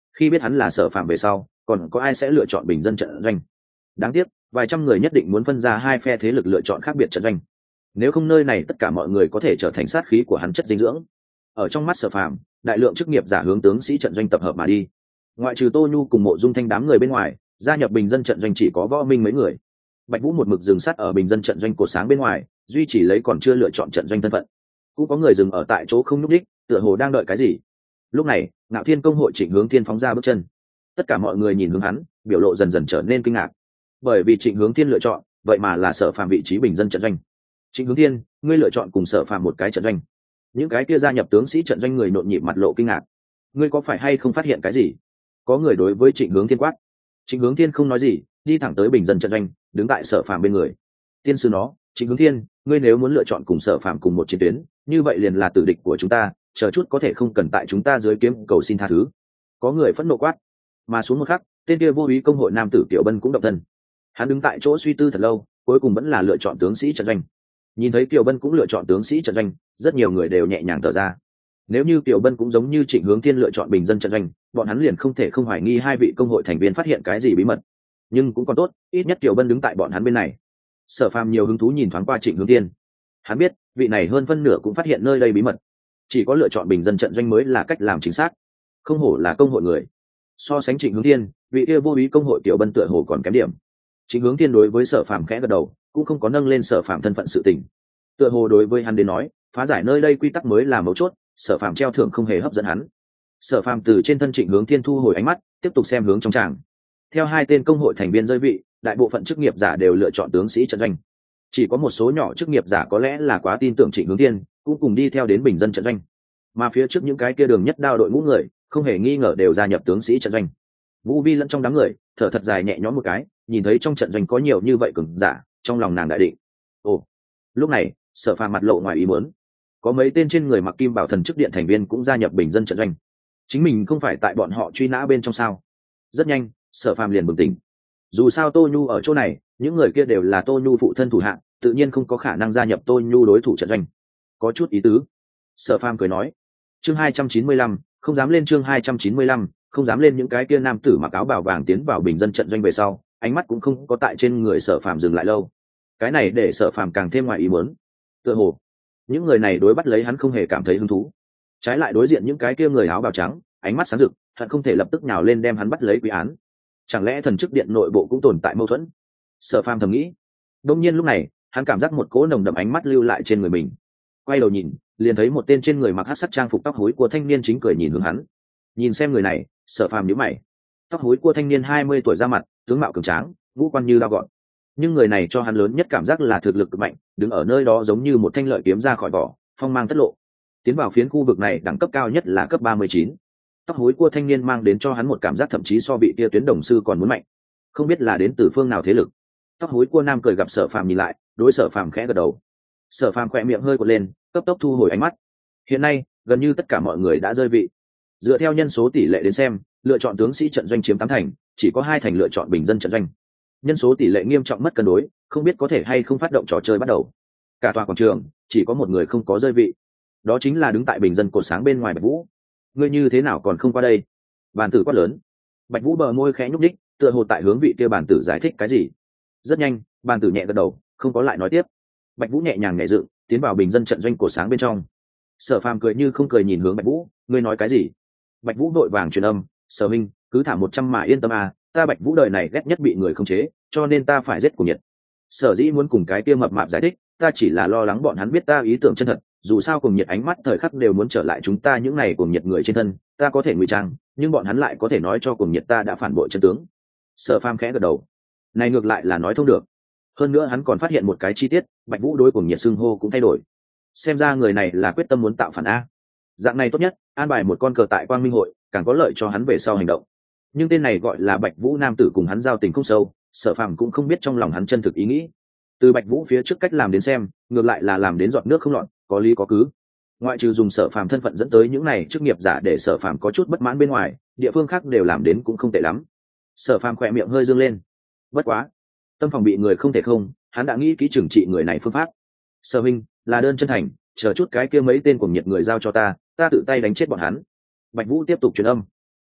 khi biết hắn là Sở Phàm về sau, còn có ai sẽ lựa chọn bình dân trận doanh? Đáng tiếc, vài trăm người nhất định muốn phân ra hai phe thế lực lựa chọn khác biệt trận doanh. Nếu không nơi này tất cả mọi người có thể trở thành sát khí của hắn chất dinh dưỡng. Ở trong mắt Sở Phàm, đại lượng chức nghiệp giả hướng tướng sĩ trận doanh tập hợp mà đi. Ngoại trừ Tô Nhu cùng Mộ Dung Thanh đám người bên ngoài, gia nhập bình dân trận doanh chỉ có Võ Minh mấy người. Bạch Vũ một mực dừng sát ở bình dân trận doanh cột sáng bên ngoài, duy chỉ lấy còn chưa lựa chọn trận doanh thân phận. Cũng có người dừng ở tại chỗ không nhúc đích, tựa hồ đang đợi cái gì. Lúc này, Ngạo Thiên công hội Trịnh Hướng Thiên phóng ra bước chân. Tất cả mọi người nhìn hướng hắn, biểu lộ dần dần trở nên kinh ngạc. Bởi vì Trịnh Hướng Thiên lựa chọn, vậy mà là Sở Phàm vị trí bình dân trận doanh. Trịnh Hướng Thiên, ngươi lựa chọn cùng Sở Phàm một cái trận doanh. Những cái kia gia nhập tướng sĩ trận doanh người nhộn nhịp mặt lộ kinh ngạc. Ngươi có phải hay không phát hiện cái gì? Có người đối với Trịnh Hướng Thiên quát. Trịnh Hướng Thiên không nói gì, đi thẳng tới bình dân trận doanh, đứng tại Sở Phàm bên người. Tiên sư nó, Trịnh Hướng Thiên, ngươi nếu muốn lựa chọn cùng Sở Phàm cùng một chiến tuyến, như vậy liền là tử địch của chúng ta, chờ chút có thể không cần tại chúng ta dưới kiếm cầu xin tha thứ. Có người phẫn nộ quát. Mà xuống một khắc, tên kia vô ý công hội nam tử Kiều Bân cũng động thân. Hắn đứng tại chỗ suy tư thật lâu, cuối cùng vẫn là lựa chọn tướng sĩ trận doanh. Nhìn thấy Kiều Bân cũng lựa chọn tướng sĩ trận doanh, rất nhiều người đều nhẹ nhàng thở ra. Nếu như Kiều Bân cũng giống như Trịnh Hướng Thiên lựa chọn bình dân trận doanh, bọn hắn liền không thể không hoài nghi hai vị công hội thành viên phát hiện cái gì bí mật. Nhưng cũng còn tốt, ít nhất Kiều Bân đứng tại bọn hắn bên này. Sở Phàm nhiều hứng thú nhìn thoáng qua Trịnh Hướng Thiên. Hắn biết, vị này hơn phân nửa cũng phát hiện nơi đây bí mật. Chỉ có lựa chọn bình dân trận doanh mới là cách làm chính xác. Không hổ là công hội người. So sánh Trịnh Hướng Thiên, vị kia vô ý công hội Kiều Bân tựa hồ còn kém điểm. Trịnh Hướng Thiên đối với Sở Phàm khẽ gật đầu, cũng không có nâng lên Sở Phàm thân phận sự tình. Tựa hồ đối với hắn đến nói, phá giải nơi đây quy tắc mới là mấu chốt, Sở Phàm treo thưởng không hề hấp dẫn hắn. Sở Phàm từ trên thân Trịnh Hướng Thiên thu hồi ánh mắt, tiếp tục xem hướng trong tràng. Theo hai tên công hội thành viên rơi vị, đại bộ phận chức nghiệp giả đều lựa chọn tướng sĩ trận doanh. Chỉ có một số nhỏ chức nghiệp giả có lẽ là quá tin tưởng Trịnh Hướng Thiên, cũng cùng đi theo đến bình dân trận doanh. Mà phía trước những cái kia đường nhất đao đội ngũ người, không hề nghi ngờ đều gia nhập tướng sĩ trận doanh. Vũ Vi lẫn trong đám người, thở thật dài nhẹ nhõm một cái, nhìn thấy trong trận doanh có nhiều như vậy cường giả, trong lòng nàng đại định. Ồ, lúc này, Sở Phàm mặt lộ ngoài ý muốn, có mấy tên trên người mặc kim bảo thần chức điện thành viên cũng gia nhập bình dân trận doanh. Chính mình không phải tại bọn họ truy nã bên trong sao? Rất nhanh, Sở Phàm liền bừng tỉnh. Dù sao Tô Nhu ở chỗ này, những người kia đều là Tô Nhu phụ thân thủ hạng, tự nhiên không có khả năng gia nhập Tô Nhu đối thủ trận doanh. Có chút ý tứ. Sở Phàm cười nói. Chương hai trăm chín mươi lăm, không dám lên chương hai trăm chín mươi lăm, không dám lên những cái kia nam tử mặc áo bào vàng tiến vào bình dân trận doanh về sau, ánh mắt cũng không có tại trên người Sở Phàm dừng lại lâu. Cái này để Sở Phàm càng thêm ngoài ý muốn. Tựa hồ, những người này đối bắt lấy hắn không hề cảm thấy hứng thú. Trái lại đối diện những cái kia người áo bào trắng, ánh mắt sáng rực, hận không thể lập tức nhào lên đem hắn bắt lấy quy án. Chẳng lẽ thần chức điện nội bộ cũng tồn tại mâu thuẫn? Sở Phàm thầm nghĩ. Đông nhiên lúc này, hắn cảm giác một cỗ nồng đậm ánh mắt lưu lại trên người mình. Quay đầu nhìn, liền thấy một tên trên người mặc hắc sắc trang phục tóc hối của thanh niên chính cười nhìn hướng hắn. Nhìn xem người này, Sở Phàm nhíu mày. Tóc hối của thanh niên hai mươi tuổi ra mặt, tướng mạo cường tráng, ngũ quan như dao gọn. Nhưng người này cho hắn lớn nhất cảm giác là thực lực cực mạnh, đứng ở nơi đó giống như một thanh lợi kiếm ra khỏi vỏ, phong mang tất lộ. Tiến vào phiến khu vực này đẳng cấp cao nhất là cấp ba mươi chín. Tóc hối của thanh niên mang đến cho hắn một cảm giác thậm chí so bị tia tuyến đồng sư còn muốn mạnh. Không biết là đến từ phương nào thế lực. Tóc hối của nam cười gặp Sở Phàm nhìn lại, đối Sở Phàm khẽ gật đầu. Sở Phàm khẽ miệng hơi quật lên, cấp tốc thu hồi ánh mắt. Hiện nay, gần như tất cả mọi người đã rơi vị. Dựa theo nhân số tỷ lệ đến xem, lựa chọn tướng sĩ trận doanh chiếm tám thành, chỉ có hai thành lựa chọn bình dân trận doanh. Nhân số tỷ lệ nghiêm trọng mất cân đối, không biết có thể hay không phát động trò chơi bắt đầu. Cả tòa quảng trường, chỉ có một người không có rơi vị. Đó chính là đứng tại bình dân cột sáng bên ngoài Bạch Vũ. Ngươi như thế nào còn không qua đây? Bàn tử quát lớn. Bạch Vũ bờ môi khẽ nhúc nhích, tựa hồ tại hướng vị kia bàn tử giải thích cái gì. Rất nhanh, bàn tử nhẹ gật đầu, không có lại nói tiếp. Bạch Vũ nhẹ nhàng nhảy dựng, tiến vào bình dân trận doanh cột sáng bên trong. Sở Phàm cười như không cười nhìn hướng Bạch Vũ, ngươi nói cái gì? Bạch Vũ vội vàng truyền âm, Sở Minh, cứ thả một trăm mà yên tâm à, ta Bạch Vũ đời này ghét nhất bị người khống chế, cho nên ta phải giết Cuồng Nhiệt. Sở dĩ muốn cùng cái kia mập mạp giải thích, ta chỉ là lo lắng bọn hắn biết ta ý tưởng chân thật, dù sao Cuồng Nhiệt ánh mắt thời khắc đều muốn trở lại chúng ta những này Cuồng Nhiệt người trên thân, ta có thể ngụy trang, nhưng bọn hắn lại có thể nói cho Cuồng Nhiệt ta đã phản bội chân tướng. Sở Phàm khẽ gật đầu, này ngược lại là nói thông được. Hơn nữa hắn còn phát hiện một cái chi tiết, Bạch Vũ đối Cuồng Nhiệt xưng hô cũng thay đổi. Xem ra người này là quyết tâm muốn tạo phản a. Dạng này tốt nhất, an bài một con cờ tại Quang Minh hội, càng có lợi cho hắn về sau hành động. Nhưng tên này gọi là Bạch Vũ nam tử cùng hắn giao tình không sâu, Sở Phàm cũng không biết trong lòng hắn chân thực ý nghĩ. Từ Bạch Vũ phía trước cách làm đến xem, ngược lại là làm đến giọt nước không lọt, có lý có cứ. Ngoại trừ dùng Sở Phàm thân phận dẫn tới những này chức nghiệp giả để Sở Phàm có chút bất mãn bên ngoài, địa phương khác đều làm đến cũng không tệ lắm. Sở Phàm khẽ miệng hơi dương lên. Bất quá, tâm phòng bị người không thể không, hắn đã nghĩ kỹ trừng trị người này phương pháp. Sở Minh, là đơn chân thành, chờ chút cái kia mấy tên Cuồng Nhiệt người giao cho ta, ta tự tay đánh chết bọn hắn. Bạch Vũ tiếp tục truyền âm.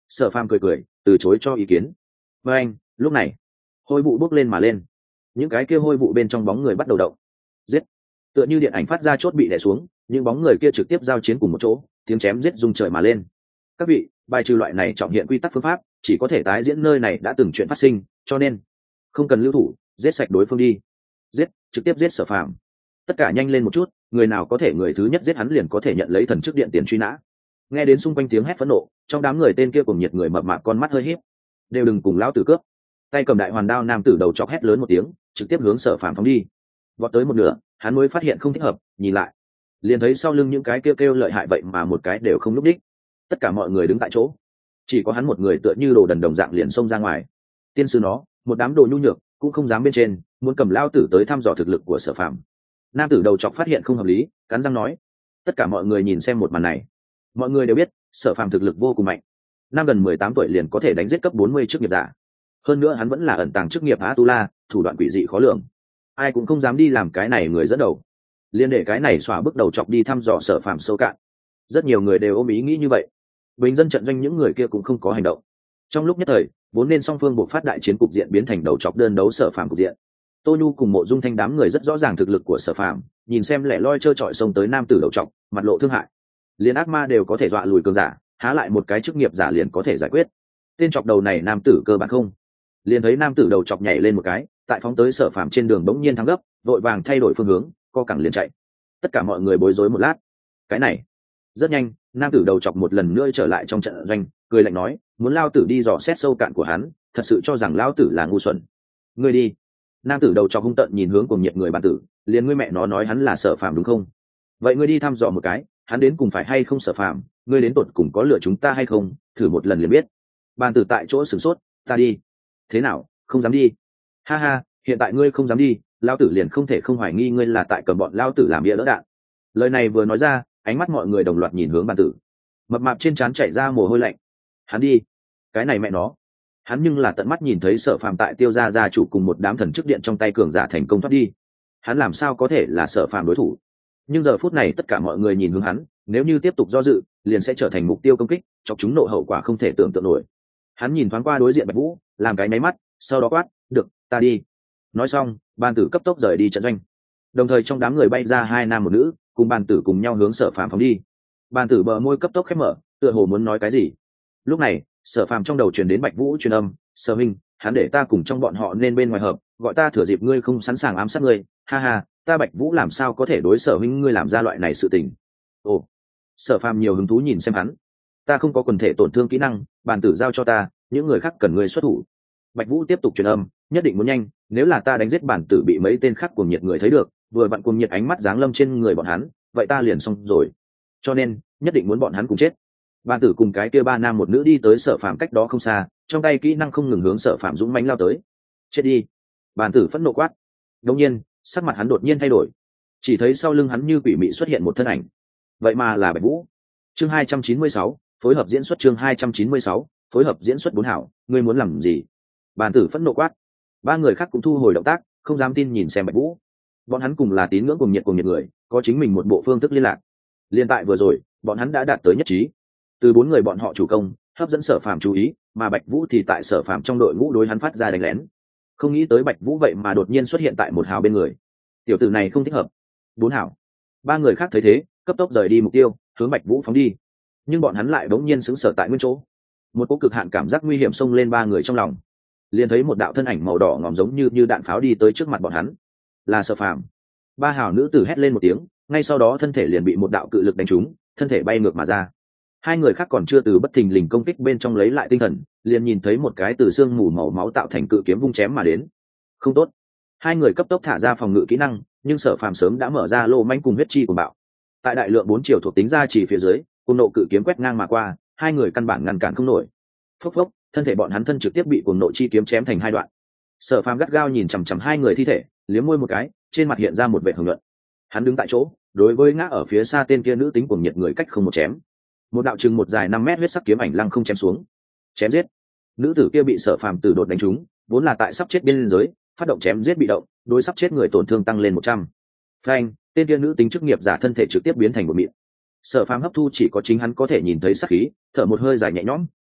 Sở Phàm cười cười từ chối cho ý kiến. Và anh lúc này hôi vụ bốc lên mà lên, những cái kia hôi vụ bên trong bóng người bắt đầu động. Giết! Tựa như điện ảnh phát ra chốt bị đè xuống, những bóng người kia trực tiếp giao chiến cùng một chỗ, tiếng chém giết rung trời mà lên. Các vị, bài trừ loại này trọng hiện quy tắc phương pháp, chỉ có thể tái diễn nơi này đã từng chuyện phát sinh, cho nên không cần lưu thủ, giết sạch đối phương đi. Giết, trực tiếp giết Sở Phàm. Tất cả nhanh lên một chút, người nào có thể người thứ nhất giết hắn liền có thể nhận lấy thần chức điện tiền truy nã. Nghe đến xung quanh tiếng hét phẫn nộ, trong đám người tên kia cùng nhiệt người mập mạp con mắt hơi híp. Đều đừng cùng lão tử cướp. Tay cầm đại hoàn đao nam tử đầu chọc hét lớn một tiếng, trực tiếp hướng Sở Phàm phóng đi. Vọt tới một nửa, hắn mới phát hiện không thích hợp, nhìn lại, liền thấy sau lưng những cái kêu kêu lợi hại vậy mà một cái đều không lúc đích. Tất cả mọi người đứng tại chỗ, chỉ có hắn một người tựa như đồ đần đồng dạng liền xông ra ngoài. Tiên sư nó, một đám đồ nhu nhược, cũng không dám bên trên, muốn cầm lao tử tới thăm dò thực lực của Sở Phàm. Nam tử đầu chọc phát hiện không hợp lý, cắn răng nói. Tất cả mọi người nhìn xem một màn này, mọi người đều biết Sở Phàm thực lực vô cùng mạnh, năm gần mười tám tuổi liền có thể đánh giết cấp bốn mươi chức nghiệp giả, hơn nữa hắn vẫn là ẩn tàng chức nghiệp Atula, thủ đoạn quỷ dị khó lường, ai cũng không dám đi làm cái này người dẫn đầu, liên để cái này xóa bước đầu chọc đi thăm dò Sở Phàm sâu cạn. Rất nhiều người đều ôm ý nghĩ như vậy, bình dân trận doanh những người kia cũng không có hành động. Trong lúc nhất thời, vốn nên song phương buộc phát đại chiến cục diện biến thành đầu chọc đơn đấu Sở Phàm cục diện. Tô Nhu cùng Mộ Dung Thanh đám người rất rõ ràng thực lực của Sở Phàm, nhìn xem lẻ loi trơ trọi xông tới nam tử đầu chọc, mặt lộ thương hại. Liên ác ma đều có thể dọa lùi cường giả, há lại một cái chức nghiệp giả liền có thể giải quyết. Tên chọc đầu này nam tử cơ bản không. Liền thấy nam tử đầu chọc nhảy lên một cái, tại phóng tới Sở Phàm trên đường bỗng nhiên thắng gấp, vội vàng thay đổi phương hướng, co cẳng liền chạy. Tất cả mọi người bối rối một lát. Cái này, rất nhanh, nam tử đầu chọc một lần nữa trở lại trong trận doanh, cười lạnh nói, muốn lao tử đi dò xét sâu cạn của hắn, thật sự cho rằng lao tử là ngu xuẩn. Ngươi đi. Nam tử đầu chọc hung tợn nhìn hướng cùng nhiệt người bản tử, liền ngươi mẹ nó nói hắn là Sở Phàm đúng không? Vậy ngươi đi thăm dò một cái, hắn đến cùng phải hay không Sở Phàm, ngươi đến tột cùng có lựa chúng ta hay không, thử một lần liền biết. Bản tử tại chỗ sửng sốt, ta đi. Thế nào, không dám đi? Ha ha, hiện tại ngươi không dám đi, lao tử liền không thể không hoài nghi ngươi là tại cầm bọn lao tử làm bia đỡ đạn. Lời này vừa nói ra, ánh mắt mọi người đồng loạt nhìn hướng bản tử. Mập mạp trên trán chảy ra mồ hôi lạnh. Hắn đi. Cái này mẹ nó. Hắn nhưng là tận mắt nhìn thấy Sở Phàm tại Tiêu gia gia chủ cùng một đám thần chức điện trong tay cường giả thành công thoát đi. Hắn làm sao có thể là Sở Phàm đối thủ? Nhưng giờ phút này tất cả mọi người nhìn hướng hắn, nếu như tiếp tục do dự, liền sẽ trở thành mục tiêu công kích, chọc chúng nộ hậu quả không thể tưởng tượng nổi. Hắn nhìn thoáng qua đối diện Bạch Vũ, làm cái nháy mắt, sau đó quát, "Được, ta đi." Nói xong, bàn tử cấp tốc rời đi trận doanh. Đồng thời trong đám người bay ra hai nam một nữ, cùng bàn tử cùng nhau hướng Sở Phàm phóng đi. Bàn tử bờ môi cấp tốc khép mở, tựa hồ muốn nói cái gì. Lúc này, Sở Phàm trong đầu truyền đến Bạch Vũ truyền âm, "Sở huynh, hắn để ta cùng trong bọn họ nên bên ngoài hợp, gọi ta thừa dịp ngươi không sẵn sàng ám sát ngươi, ha ha, ta Bạch Vũ làm sao có thể đối Sở huynh ngươi làm ra loại này sự tình." Ồ. Sở Phàm nhiều hứng thú nhìn xem hắn. "Ta không có quần thể tổn thương kỹ năng, bàn tử giao cho ta, những người khác cần ngươi xuất thủ." Bạch Vũ tiếp tục truyền âm, "Nhất định muốn nhanh, nếu là ta đánh giết bản tử bị mấy tên khác cuồng nhiệt người thấy được, vừa vặn cuồng nhiệt ánh mắt giáng lâm trên người bọn hắn, vậy ta liền xong rồi. Cho nên, nhất định muốn bọn hắn cùng chết." Bản tử cùng cái kia ba nam một nữ đi tới Sở Phàm cách đó không xa, trong tay kỹ năng không ngừng hướng Sở Phàm dũng mãnh lao tới. "Chết đi!" Bản tử phẫn nộ quát. Đột nhiên, sắc mặt hắn đột nhiên thay đổi, chỉ thấy sau lưng hắn như quỷ mị xuất hiện một thân ảnh. Vậy mà là Bạch Vũ. Chương hai trăm chín mươi sáu, phối hợp diễn xuất chương hai trăm chín mươi sáu, phối hợp diễn xuất bốn hảo, ngươi muốn làm gì? Bản tử phẫn nộ quát. Ba người khác cũng thu hồi động tác, không dám tin nhìn xem Bạch Vũ. Bọn hắn cùng là tín ngưỡng cùng nhiệt cùng nhiệt người, có chính mình một bộ phương thức liên lạc. Liên tại vừa rồi, bọn hắn đã đạt tới nhất trí. Từ bốn người bọn họ chủ công, hấp dẫn Sở Phàm chú ý, mà Bạch Vũ thì tại Sở Phàm trong đội ngũ đối hắn phát ra đánh lén. Không nghĩ tới Bạch Vũ vậy mà đột nhiên xuất hiện tại một hào bên người. Tiểu tử này không thích hợp. Bốn hảo. Ba người khác thấy thế, cấp tốc rời đi mục tiêu, hướng Bạch Vũ phóng đi. Nhưng bọn hắn lại bỗng nhiên sững sờ tại nguyên chỗ. Một cỗ cực hạn cảm giác nguy hiểm xông lên ba người trong lòng. Liền thấy một đạo thân ảnh màu đỏ ngòm giống như như đạn pháo đi tới trước mặt bọn hắn. Là Sở Phàm. Ba hảo nữ tử hét lên một tiếng, ngay sau đó thân thể liền bị một đạo cự lực đánh trúng, thân thể bay ngược mà ra. Hai người khác còn chưa từ bất thình lình công kích bên trong lấy lại tinh thần, liền nhìn thấy một cái từ xương mù màu máu tạo thành cự kiếm vung chém mà đến. Không tốt. Hai người cấp tốc thả ra phòng ngự kỹ năng, nhưng Sở Phàm sớm đã mở ra lô manh cùng huyết chi của bạo. Tại đại lượng bốn chiều thuộc tính ra chỉ phía dưới, cuồng nộ cự kiếm quét ngang mà qua, hai người căn bản ngăn cản không nổi. Phốc phốc, thân thể bọn hắn thân trực tiếp bị cuồng nộ chi kiếm chém thành hai đoạn. Sở Phàm gắt gao nhìn chằm chằm hai người thi thể, liếm môi một cái, trên mặt hiện ra một vẻ hưởng luận. Hắn đứng tại chỗ, đối với ngã ở phía xa tên kia nữ tính cuồng nhiệt người cách không một chém. Một đạo chừng một dài năm mét huyết sắc kiếm ảnh lăng không chém xuống. Chém giết. Nữ tử kia bị Sở Phàm tử đột đánh trúng, vốn là tại sắp chết biên giới, phát động chém giết bị động, đối sắp chết người tổn thương tăng lên một trăm. Phanh, tên kia nữ tính chức nghiệp giả thân thể trực tiếp biến thành một mịn. Sở Phàm hấp thu chỉ có chính hắn có thể nhìn thấy sát khí, thở một hơi dài nhẹ nhõm,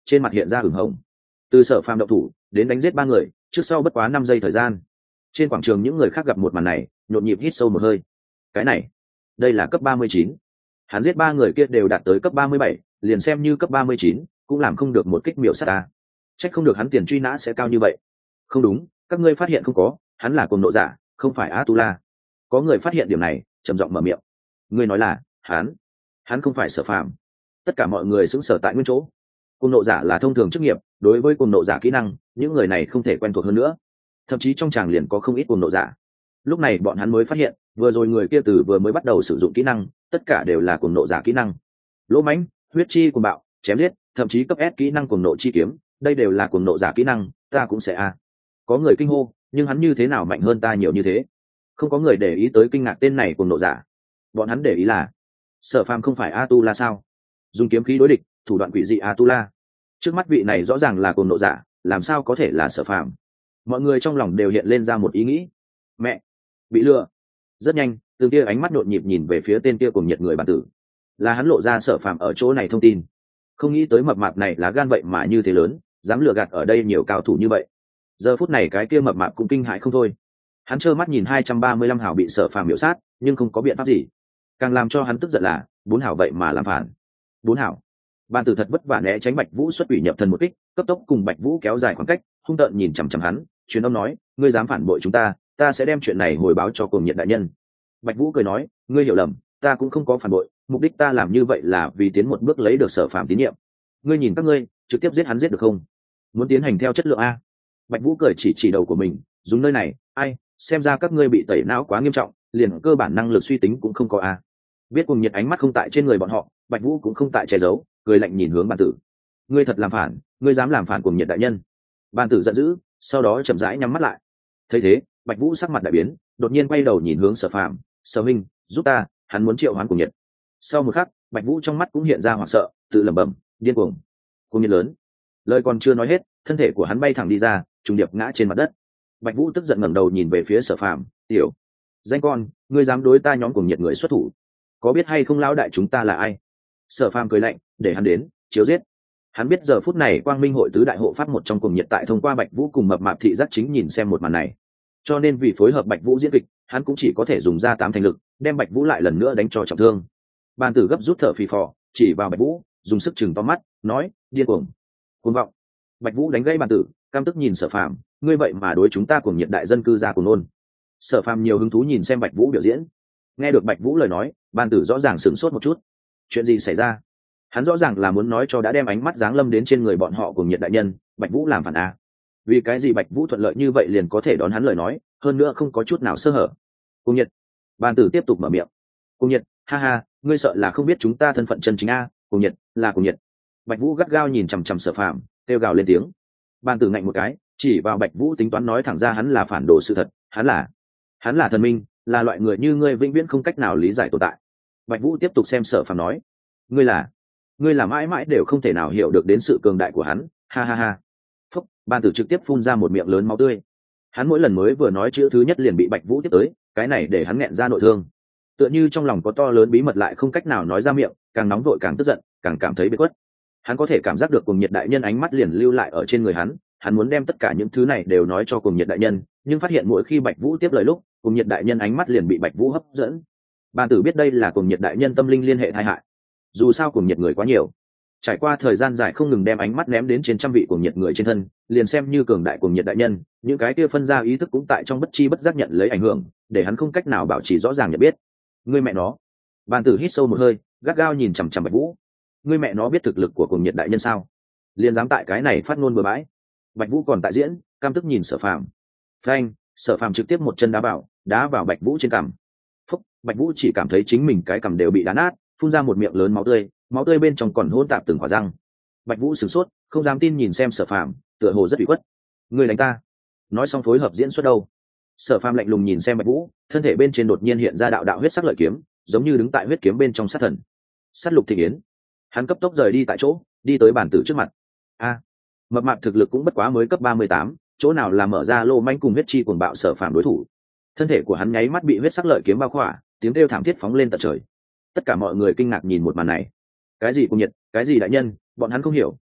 trên mặt hiện ra ửng hồng. Từ Sở Phàm động thủ đến đánh giết ba người, trước sau bất quá năm giây thời gian. Trên quảng trường những người khác gặp một màn này, nhộn nhịp hít sâu một hơi. Cái này, đây là cấp ba mươi chín. Hắn giết ba người kia đều đạt tới cấp ba mươi bảy, liền xem như cấp ba mươi chín, cũng làm không được một kích miểu sát ta. Trách không được hắn tiền truy nã sẽ cao như vậy. Không đúng, các ngươi phát hiện không có, hắn là cuồng nộ giả, không phải Atula. Có người phát hiện điểm này, trầm giọng mở miệng. Ngươi nói là, hắn, hắn không phải Sở Phàm. Tất cả mọi người sững sờ tại nguyên chỗ. Cuồng nộ giả là thông thường chức nghiệp, đối với cuồng nộ giả kỹ năng, những người này không thể quen thuộc hơn nữa. Thậm chí trong tràng liền có không ít cuồng nộ giả. Lúc này bọn hắn mới phát hiện, vừa rồi người kia từ vừa mới bắt đầu sử dụng kỹ năng, tất cả đều là cuồng nộ giả kỹ năng. Lỗ mãnh, huyết chi cuồng bạo, chém giết, thậm chí cấp S kỹ năng cuồng nộ chi kiếm, đây đều là cuồng nộ giả kỹ năng, ta cũng sẽ a. À. Có người kinh hô, nhưng hắn như thế nào mạnh hơn ta nhiều như thế? Không có người để ý tới kinh ngạc tên này cuồng nộ giả. Bọn hắn để ý là, Sở Phàm không phải Atula sao? Dùng kiếm khí đối địch, thủ đoạn quỷ dị Atula. Trước mắt vị này rõ ràng là cuồng nộ giả, làm sao có thể là Sở Phàm? Mọi người trong lòng đều hiện lên ra một ý nghĩ. Mẹ, bị lừa. Rất nhanh, từng kia ánh mắt nhộn nhịp nhìn về phía tên kia cùng nhiệt người bản tử. Là hắn lộ ra Sở Phàm ở chỗ này thông tin. Không nghĩ tới mập mạp này lá gan vậy mà như thế lớn, dám lừa gạt ở đây nhiều cao thủ như vậy. Giờ phút này cái kia mập mạp cũng kinh hãi không thôi. Hắn trơ mắt nhìn hai trăm ba mươi lăm hảo bị Sở Phàm miểu sát, nhưng không có biện pháp gì. Càng làm cho hắn tức giận là, bốn hảo vậy mà làm phản. Bốn hảo. Ban tử thật vất vả né tránh Bạch Vũ xuất quỷ nhập thần một kích, cấp tốc cùng Bạch Vũ kéo dài khoảng cách, hung tợn nhìn chằm chằm hắn, truyền âm nói, ngươi dám phản bội chúng ta, ta sẽ đem chuyện này hồi báo cho Cuồng Nhiệt đại nhân. Bạch Vũ cười nói, ngươi hiểu lầm, ta cũng không có phản bội, mục đích ta làm như vậy là vì tiến một bước lấy được Sở Phàm tín nhiệm. Ngươi nhìn các ngươi, trực tiếp giết hắn giết được không? Muốn tiến hành theo chất lượng a? Bạch Vũ cười chỉ chỉ đầu của mình, dùng nơi này, ai, xem ra các ngươi bị tẩy não quá nghiêm trọng, liền cơ bản năng lực suy tính cũng không có a. Biết Cuồng Nhiệt ánh mắt không tại trên người bọn họ, Bạch Vũ cũng không tại che giấu, cười lạnh nhìn hướng Bàn Tử. Ngươi thật làm phản, ngươi dám làm phản Cuồng Nhiệt đại nhân. Bàn Tử giận dữ, sau đó chậm rãi nhắm mắt lại. Thấy thế, Bạch Vũ sắc mặt đại biến, đột nhiên quay đầu nhìn hướng Sở Phàm, "Sở huynh, giúp ta, hắn muốn triệu hoán Cuồng Nhiệt." Sau một khắc, Bạch Vũ trong mắt cũng hiện ra hoảng sợ, tự lẩm bẩm, điên cuồng, cuồng nhiệt lớn. Lời còn chưa nói hết, thân thể của hắn bay thẳng đi ra, trùng điệp ngã trên mặt đất. Bạch Vũ tức giận ngẩng đầu nhìn về phía Sở Phàm, "Tiểu danh con, ngươi dám đối ta nhóm cuồng nhiệt người xuất thủ, có biết hay không lão đại chúng ta là ai?" Sở Phàm cười lạnh, để hắn đến, chiếu giết. Hắn biết giờ phút này Quang Minh hội tứ đại hộ pháp một trong cuồng nhiệt tại thông qua Bạch Vũ cùng mập mạp thị giác chính nhìn xem một màn này. Cho nên vì phối hợp Bạch Vũ diễn kịch, hắn cũng chỉ có thể dùng ra tám thành lực, đem Bạch Vũ lại lần nữa đánh cho trọng thương. Bàn tử gấp rút thở phì phò, chỉ vào Bạch Vũ, dùng sức chừng to mắt, nói, điên cuồng, cuồng vọng. Bạch Vũ đánh gãy bàn tử, căm tức nhìn Sở Phàm, ngươi vậy mà đối chúng ta cuồng nhiệt đại dân cư ra cuồng nôn. Sở Phàm nhiều hứng thú nhìn xem Bạch Vũ biểu diễn. Nghe được Bạch Vũ lời nói, bàn tử rõ ràng sửng sốt một chút. Chuyện gì xảy ra? Hắn rõ ràng là muốn nói cho đã đem ánh mắt giáng lâm đến trên người bọn họ cuồng nhiệt đại nhân, Bạch Vũ làm phản à? Vì cái gì Bạch Vũ thuận lợi như vậy liền có thể đón hắn lời nói, hơn nữa không có chút nào sơ hở. Cuồng nhiệt. Bàn tử tiếp tục mở miệng. Cuồng nhiệt, ha ha, ngươi sợ là không biết chúng ta thân phận chân chính a, cuồng nhiệt, là cuồng nhiệt. Bạch Vũ gắt gao nhìn chằm chằm Sở Phàm, kêu gào lên tiếng. Bàn tử ngạnh một cái, chỉ vào Bạch Vũ tính toán nói thẳng ra hắn là phản đồ sự thật, hắn là, hắn là thần minh, là loại người như ngươi vĩnh viễn không cách nào lý giải tồn tại. Bạch Vũ tiếp tục xem Sở Phàm nói, ngươi là, ngươi là mãi mãi đều không thể nào hiểu được đến sự cường đại của hắn, ha ha ha. Phúc, Bàn tử trực tiếp phun ra một miệng lớn máu tươi. Hắn mỗi lần mới vừa nói chữ thứ nhất liền bị Bạch Vũ tiếp tới, cái này để hắn nghẹn ra nội thương. Tựa như trong lòng có to lớn bí mật lại không cách nào nói ra miệng, càng nóng vội càng tức giận, càng cảm thấy bế quất. Hắn có thể cảm giác được cuồng nhiệt đại nhân ánh mắt liền lưu lại ở trên người hắn, hắn muốn đem tất cả những thứ này đều nói cho cuồng nhiệt đại nhân, nhưng phát hiện mỗi khi Bạch Vũ tiếp lời lúc, cuồng nhiệt đại nhân ánh mắt liền bị Bạch Vũ hấp dẫn. Bàn tử biết đây là cuồng nhiệt đại nhân tâm linh liên hệ tai hại. Dù sao cuồng nhiệt người quá nhiều, trải qua thời gian dài không ngừng đem ánh mắt ném đến trên trăm vị cuồng nhiệt người trên thân, liền xem như cường đại cuồng nhiệt đại nhân, những cái kia phân ra ý thức cũng tại trong bất chi bất giác nhận lấy ảnh hưởng, để hắn không cách nào bảo trì rõ ràng nhận biết. Ngươi mẹ nó. Bàn tử hít sâu một hơi, gắt gao nhìn chằm chằm Bạch Vũ. Ngươi mẹ nó biết thực lực của cuồng nhiệt đại nhân sao? Liền dám tại cái này phát ngôn bừa bãi. Bạch Vũ còn tại diễn, căm tức nhìn Sở Phàm. Phanh, Sở Phàm trực tiếp một chân đá vào, đá vào Bạch Vũ trên cằm. Phúc, Bạch Vũ chỉ cảm thấy chính mình cái cằm đều bị đá nát, phun ra một miệng lớn máu tươi, máu tươi bên trong còn hỗn tạp từng quả răng. Bạch Vũ sửng sốt, không dám tin nhìn xem Sở Phàm, tựa hồ rất ủy khuất. Ngươi đánh ta? Nói xong phối hợp diễn xuất đâu? Sở Phàm lạnh lùng nhìn xem Bạch Vũ, thân thể bên trên đột nhiên hiện ra đạo đạo huyết sắc lợi kiếm, giống như đứng tại huyết kiếm bên trong sát thần. Sát lục thị yến. Hắn cấp tốc rời đi tại chỗ, đi tới bản tử trước mặt. A, mập mạp thực lực cũng bất quá mới cấp ba mươi tám, chỗ nào là mở ra lô manh cùng huyết chi cuồng bạo Sở Phàm đối thủ. Thân thể của hắn nháy mắt bị huyết sắc lợi kiếm bao khỏa, tiếng kêu thảm thiết phóng lên tận trời. Tất cả mọi người kinh ngạc nhìn một màn này. Cái gì cuồng nhiệt, cái gì đại nhân, bọn hắn không hiểu,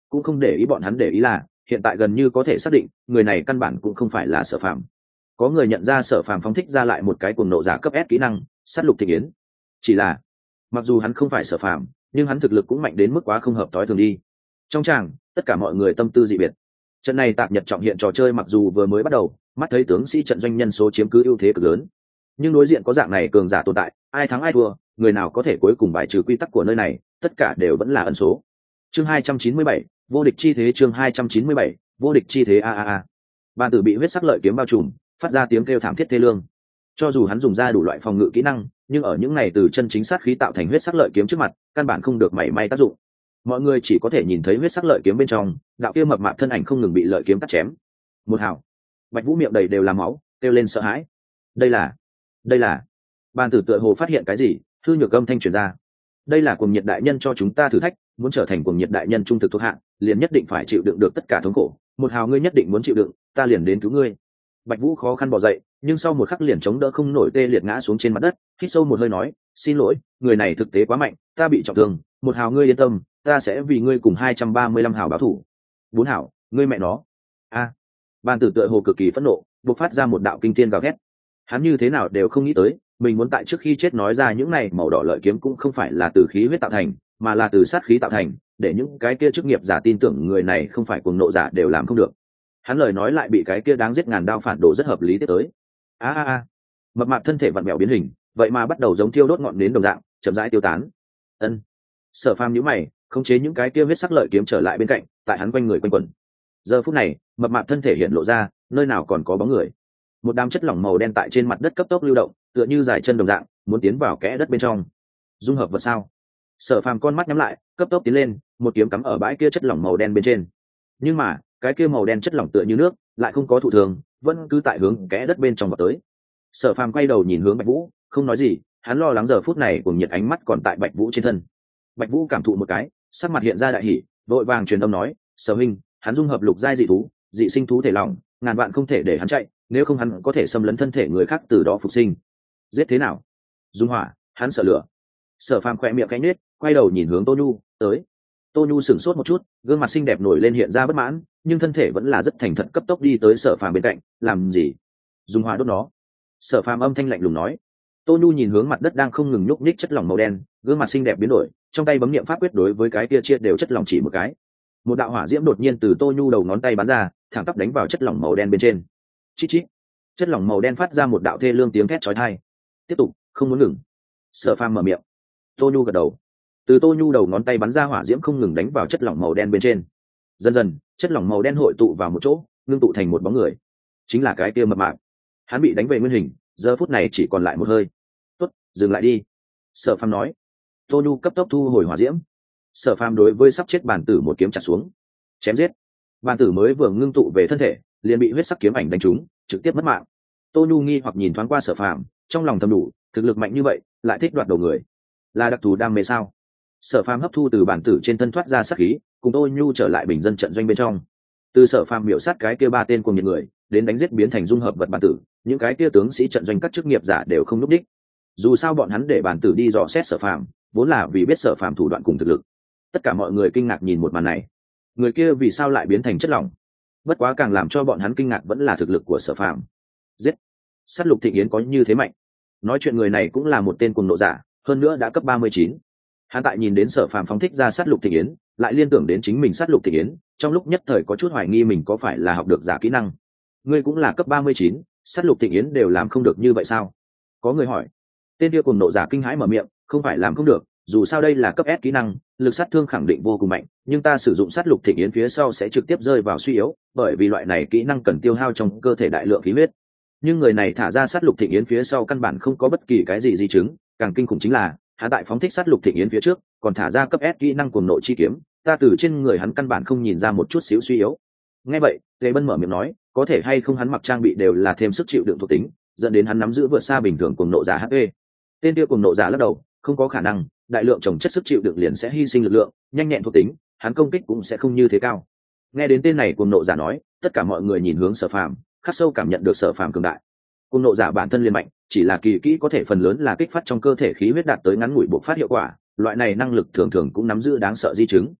cũng không để ý bọn hắn để ý là hiện tại gần như có thể xác định người này căn bản cũng không phải là Sở Phàm. Có người nhận ra Sở Phàm phóng thích ra lại một cái cuồng nộ giả cấp S kỹ năng sát lục thịnh yến. Chỉ là mặc dù hắn không phải Sở Phàm, nhưng hắn thực lực cũng mạnh đến mức quá không hợp tối thường đi. Trong tràng tất cả mọi người tâm tư dị biệt. Trận này tạp nhật trọng hiện trò chơi mặc dù vừa mới bắt đầu, mắt thấy tướng sĩ trận doanh nhân số chiếm cứ ưu thế cực lớn, nhưng đối diện có dạng này cường giả tồn tại, ai thắng ai thua, người nào có thể cuối cùng bài trừ quy tắc của nơi này, tất cả đều vẫn là ẩn số. Chương hai trăm chín mươi bảy, vô địch chi thế. Chương hai trăm chín mươi bảy, vô địch chi thế. A a a. Bàn tử bị huyết sắc lợi kiếm bao trùm, phát ra tiếng kêu thảm thiết thê lương. Cho dù hắn dùng ra đủ loại phòng ngự kỹ năng, nhưng ở những này từ chân chính sát khí tạo thành huyết sắc lợi kiếm trước mặt, căn bản không được mảy may tác dụng. Mọi người chỉ có thể nhìn thấy huyết sắc lợi kiếm bên trong, đạo kia mập mạp thân ảnh không ngừng bị lợi kiếm cắt chém. Một hào, Bạch Vũ miệng đầy đều là máu, kêu lên sợ hãi. Đây là, đây là. Bàn tử tựa hồ phát hiện cái gì, thư nhược âm thanh truyền ra. Đây là Cuồng Nhiệt đại nhân cho chúng ta thử thách, muốn trở thành Cuồng Nhiệt đại nhân trung thực thuộc hạ, liền nhất định phải chịu đựng được tất cả thống khổ. Một hào ngươi nhất định muốn chịu đựng, ta liền đến cứu ngươi. Bạch Vũ khó khăn bò dậy, nhưng sau một khắc liền chống đỡ không nổi, tê liệt ngã xuống trên mặt đất, hít sâu một hơi nói, xin lỗi, người này thực tế quá mạnh, ta bị trọng thương. Một hào ngươi yên tâm, ta sẽ vì ngươi cùng hai trăm ba mươi lăm hào báo thủ. Bốn hào, ngươi mẹ nó. A. À. Bàn tử tựa hồ cực kỳ phẫn nộ, bộc phát ra một đạo kinh thiên gào thét. Hắn như thế nào đều không nghĩ tới, mình muốn tại trước khi chết nói ra những này màu đỏ lợi kiếm cũng không phải là từ khí huyết tạo thành, mà là từ sát khí tạo thành, để những cái kia chức nghiệp giả tin tưởng người này không phải cuồng nộ giả đều làm không được. Hắn lời nói lại bị cái kia đáng giết ngàn đao phản đồ rất hợp lý tiếp tới. A a a. Mập mạp thân thể vặn vẹo biến hình, vậy mà bắt đầu giống thiêu đốt ngọn nến đồng dạng, chậm rãi tiêu tán. Ân. Sở Phàm nhíu mày, khống chế những cái kia huyết sắc lợi kiếm trở lại bên cạnh, tại hắn quanh người quanh quẩn. Giờ phút này, mập mạp thân thể hiện lộ ra, nơi nào còn có bóng người. Một đám chất lỏng màu đen tại trên mặt đất cấp tốc lưu động, tựa như dài chân đồng dạng, muốn tiến vào kẽ đất bên trong. Dung hợp vật sao? Sở Phàm con mắt nhắm lại, cấp tốc tiến lên, một kiếm cắm ở bãi kia chất lỏng màu đen bên trên. Nhưng mà, cái kia màu đen chất lỏng tựa như nước, lại không có thụ thường, vẫn cứ tại hướng kẽ đất bên trong vào tới. Sở Phàm quay đầu nhìn hướng Bạch Vũ, không nói gì, hắn lo lắng giờ phút này cùng nhiệt ánh mắt còn tại Bạch Vũ trên thân. Bạch Vũ cảm thụ một cái, sắc mặt hiện ra đại hỉ, vội vàng truyền âm nói, "Sở huynh, hắn dung hợp lục giai dị thú, dị sinh thú thể lòng, ngàn vạn không thể để hắn chạy, nếu không hắn có thể xâm lấn thân thể người khác từ đó phục sinh." Giết thế nào? Dung hỏa, hắn sợ lửa. Sở Phàm khẽ miệng khẽ nhếch, quay đầu nhìn hướng Tô Nhu, tới. Tô Nhu sửng sốt một chút, gương mặt xinh đẹp nổi lên hiện ra bất mãn, nhưng thân thể vẫn là rất thành thật cấp tốc đi tới Sở Phàm bên cạnh, "Làm gì? Dung hỏa đốt nó." Sở Phàm âm thanh lạnh lùng nói. Tô Nhu nhìn hướng mặt đất đang không ngừng nhúc nhích chất lỏng màu đen, gương mặt xinh đẹp biến đổi, trong tay bấm niệm pháp quyết đối với cái kia chia đều chất lỏng chỉ một cái. Một đạo hỏa diễm đột nhiên từ Tô Nhu đầu ngón tay bắn ra, thẳng tắp đánh vào chất lỏng màu đen bên trên. Chít chít. Chất lỏng màu đen phát ra một đạo thê lương tiếng thét chói tai. "Tiếp tục, không muốn ngừng." Sở Phàm mở miệng. Tô Nhu gật đầu. Từ Tô Nhu đầu ngón tay bắn ra hỏa diễm không ngừng đánh vào chất lỏng màu đen bên trên. Dần dần, chất lỏng màu đen hội tụ vào một chỗ, ngưng tụ thành một bóng người. Chính là cái kia mập mạp. Hắn bị đánh về nguyên hình, giờ phút này chỉ còn lại một hơi. "Tốt, dừng lại đi." Sở Phàm nói. Tô Nhu cấp tốc thu hồi hỏa diễm. Sở Phàm đối với sắp chết bản tử một kiếm chặt xuống, chém giết. Bản tử mới vừa ngưng tụ về thân thể, liền bị huyết sắc kiếm ảnh đánh trúng, trực tiếp mất mạng. Tô Nhu nghi hoặc nhìn thoáng qua Sở Phàm, trong lòng thầm đủ, thực lực mạnh như vậy, lại thích đoạt đầu người, là đặc thù đam mê sao? Sở Phàm hấp thu từ bản tử trên thân thoát ra sát khí, cùng Tô Nhu trở lại bình dân trận doanh bên trong. Từ Sở Phàm miểu sát cái kia ba tên cùng nhiệt người, đến đánh giết biến thành dung hợp vật bản tử, những cái kia tướng sĩ trận doanh các chức nghiệp giả đều không núp đích. Dù sao bọn hắn để bản tử đi dò xét Sở Phàm, vốn là vì biết Sở Phàm thủ đoạn cùng thực lực. Tất cả mọi người kinh ngạc nhìn một màn này. Người kia vì sao lại biến thành chất lỏng? Bất quá càng làm cho bọn hắn kinh ngạc vẫn là thực lực của Sở Phàm. Giết! Sát lục Thịnh Yến có như thế mạnh? Nói chuyện người này cũng là một tên cuồng nộ giả, hơn nữa đã cấp ba mươi chín. Hắn tại nhìn đến Sở Phàm phóng thích ra sát lục Thịnh Yến, lại liên tưởng đến chính mình sát lục Thịnh Yến, trong lúc nhất thời có chút hoài nghi mình có phải là học được giả kỹ năng. Ngươi cũng là cấp ba mươi chín, sát lục Thịnh Yến đều làm không được như vậy sao? Có người hỏi. Tên kia cuồng nộ giả kinh hãi mở miệng, không phải làm không được, dù sao đây là cấp S kỹ năng, lực sát thương khẳng định vô cùng mạnh, nhưng ta sử dụng sát lục Thịnh Yến phía sau sẽ trực tiếp rơi vào suy yếu, bởi vì loại này kỹ năng cần tiêu hao trong cơ thể đại lượng khí huyết. Nhưng người này thả ra sát lục Thịnh Yến phía sau căn bản không có bất kỳ cái gì di chứng, càng kinh khủng chính là, hắn tại phóng thích sát lục Thịnh Yến phía trước, còn thả ra cấp S kỹ năng cuồng nộ chi kiếm, ta từ trên người hắn căn bản không nhìn ra một chút xíu suy yếu. Nghe vậy, Tề Bân mở miệng nói, có thể hay không hắn mặc trang bị đều là thêm sức chịu đựng thuộc tính, dẫn đến hắn nắm giữ vượt xa bình thường cuồng nộ giả hát pê. Tên kia cuồng nộ giả lắc đầu, không có khả năng, đại lượng trồng chất sức chịu đựng liền sẽ hy sinh lực lượng, nhanh nhẹn thuộc tính, hắn công kích cũng sẽ không như thế cao. Nghe đến tên này cuồng nộ giả nói, tất cả mọi người nhìn hướng Sở Phàm, khắc sâu cảm nhận được Sở Phàm cường đại. Cuồng nộ giả bản thân liền mạnh, chỉ là kỳ kỹ có thể phần lớn là kích phát trong cơ thể khí huyết đạt tới ngắn ngủi bộc phát hiệu quả, loại này năng lực thường thường cũng nắm giữ đáng sợ di chứng.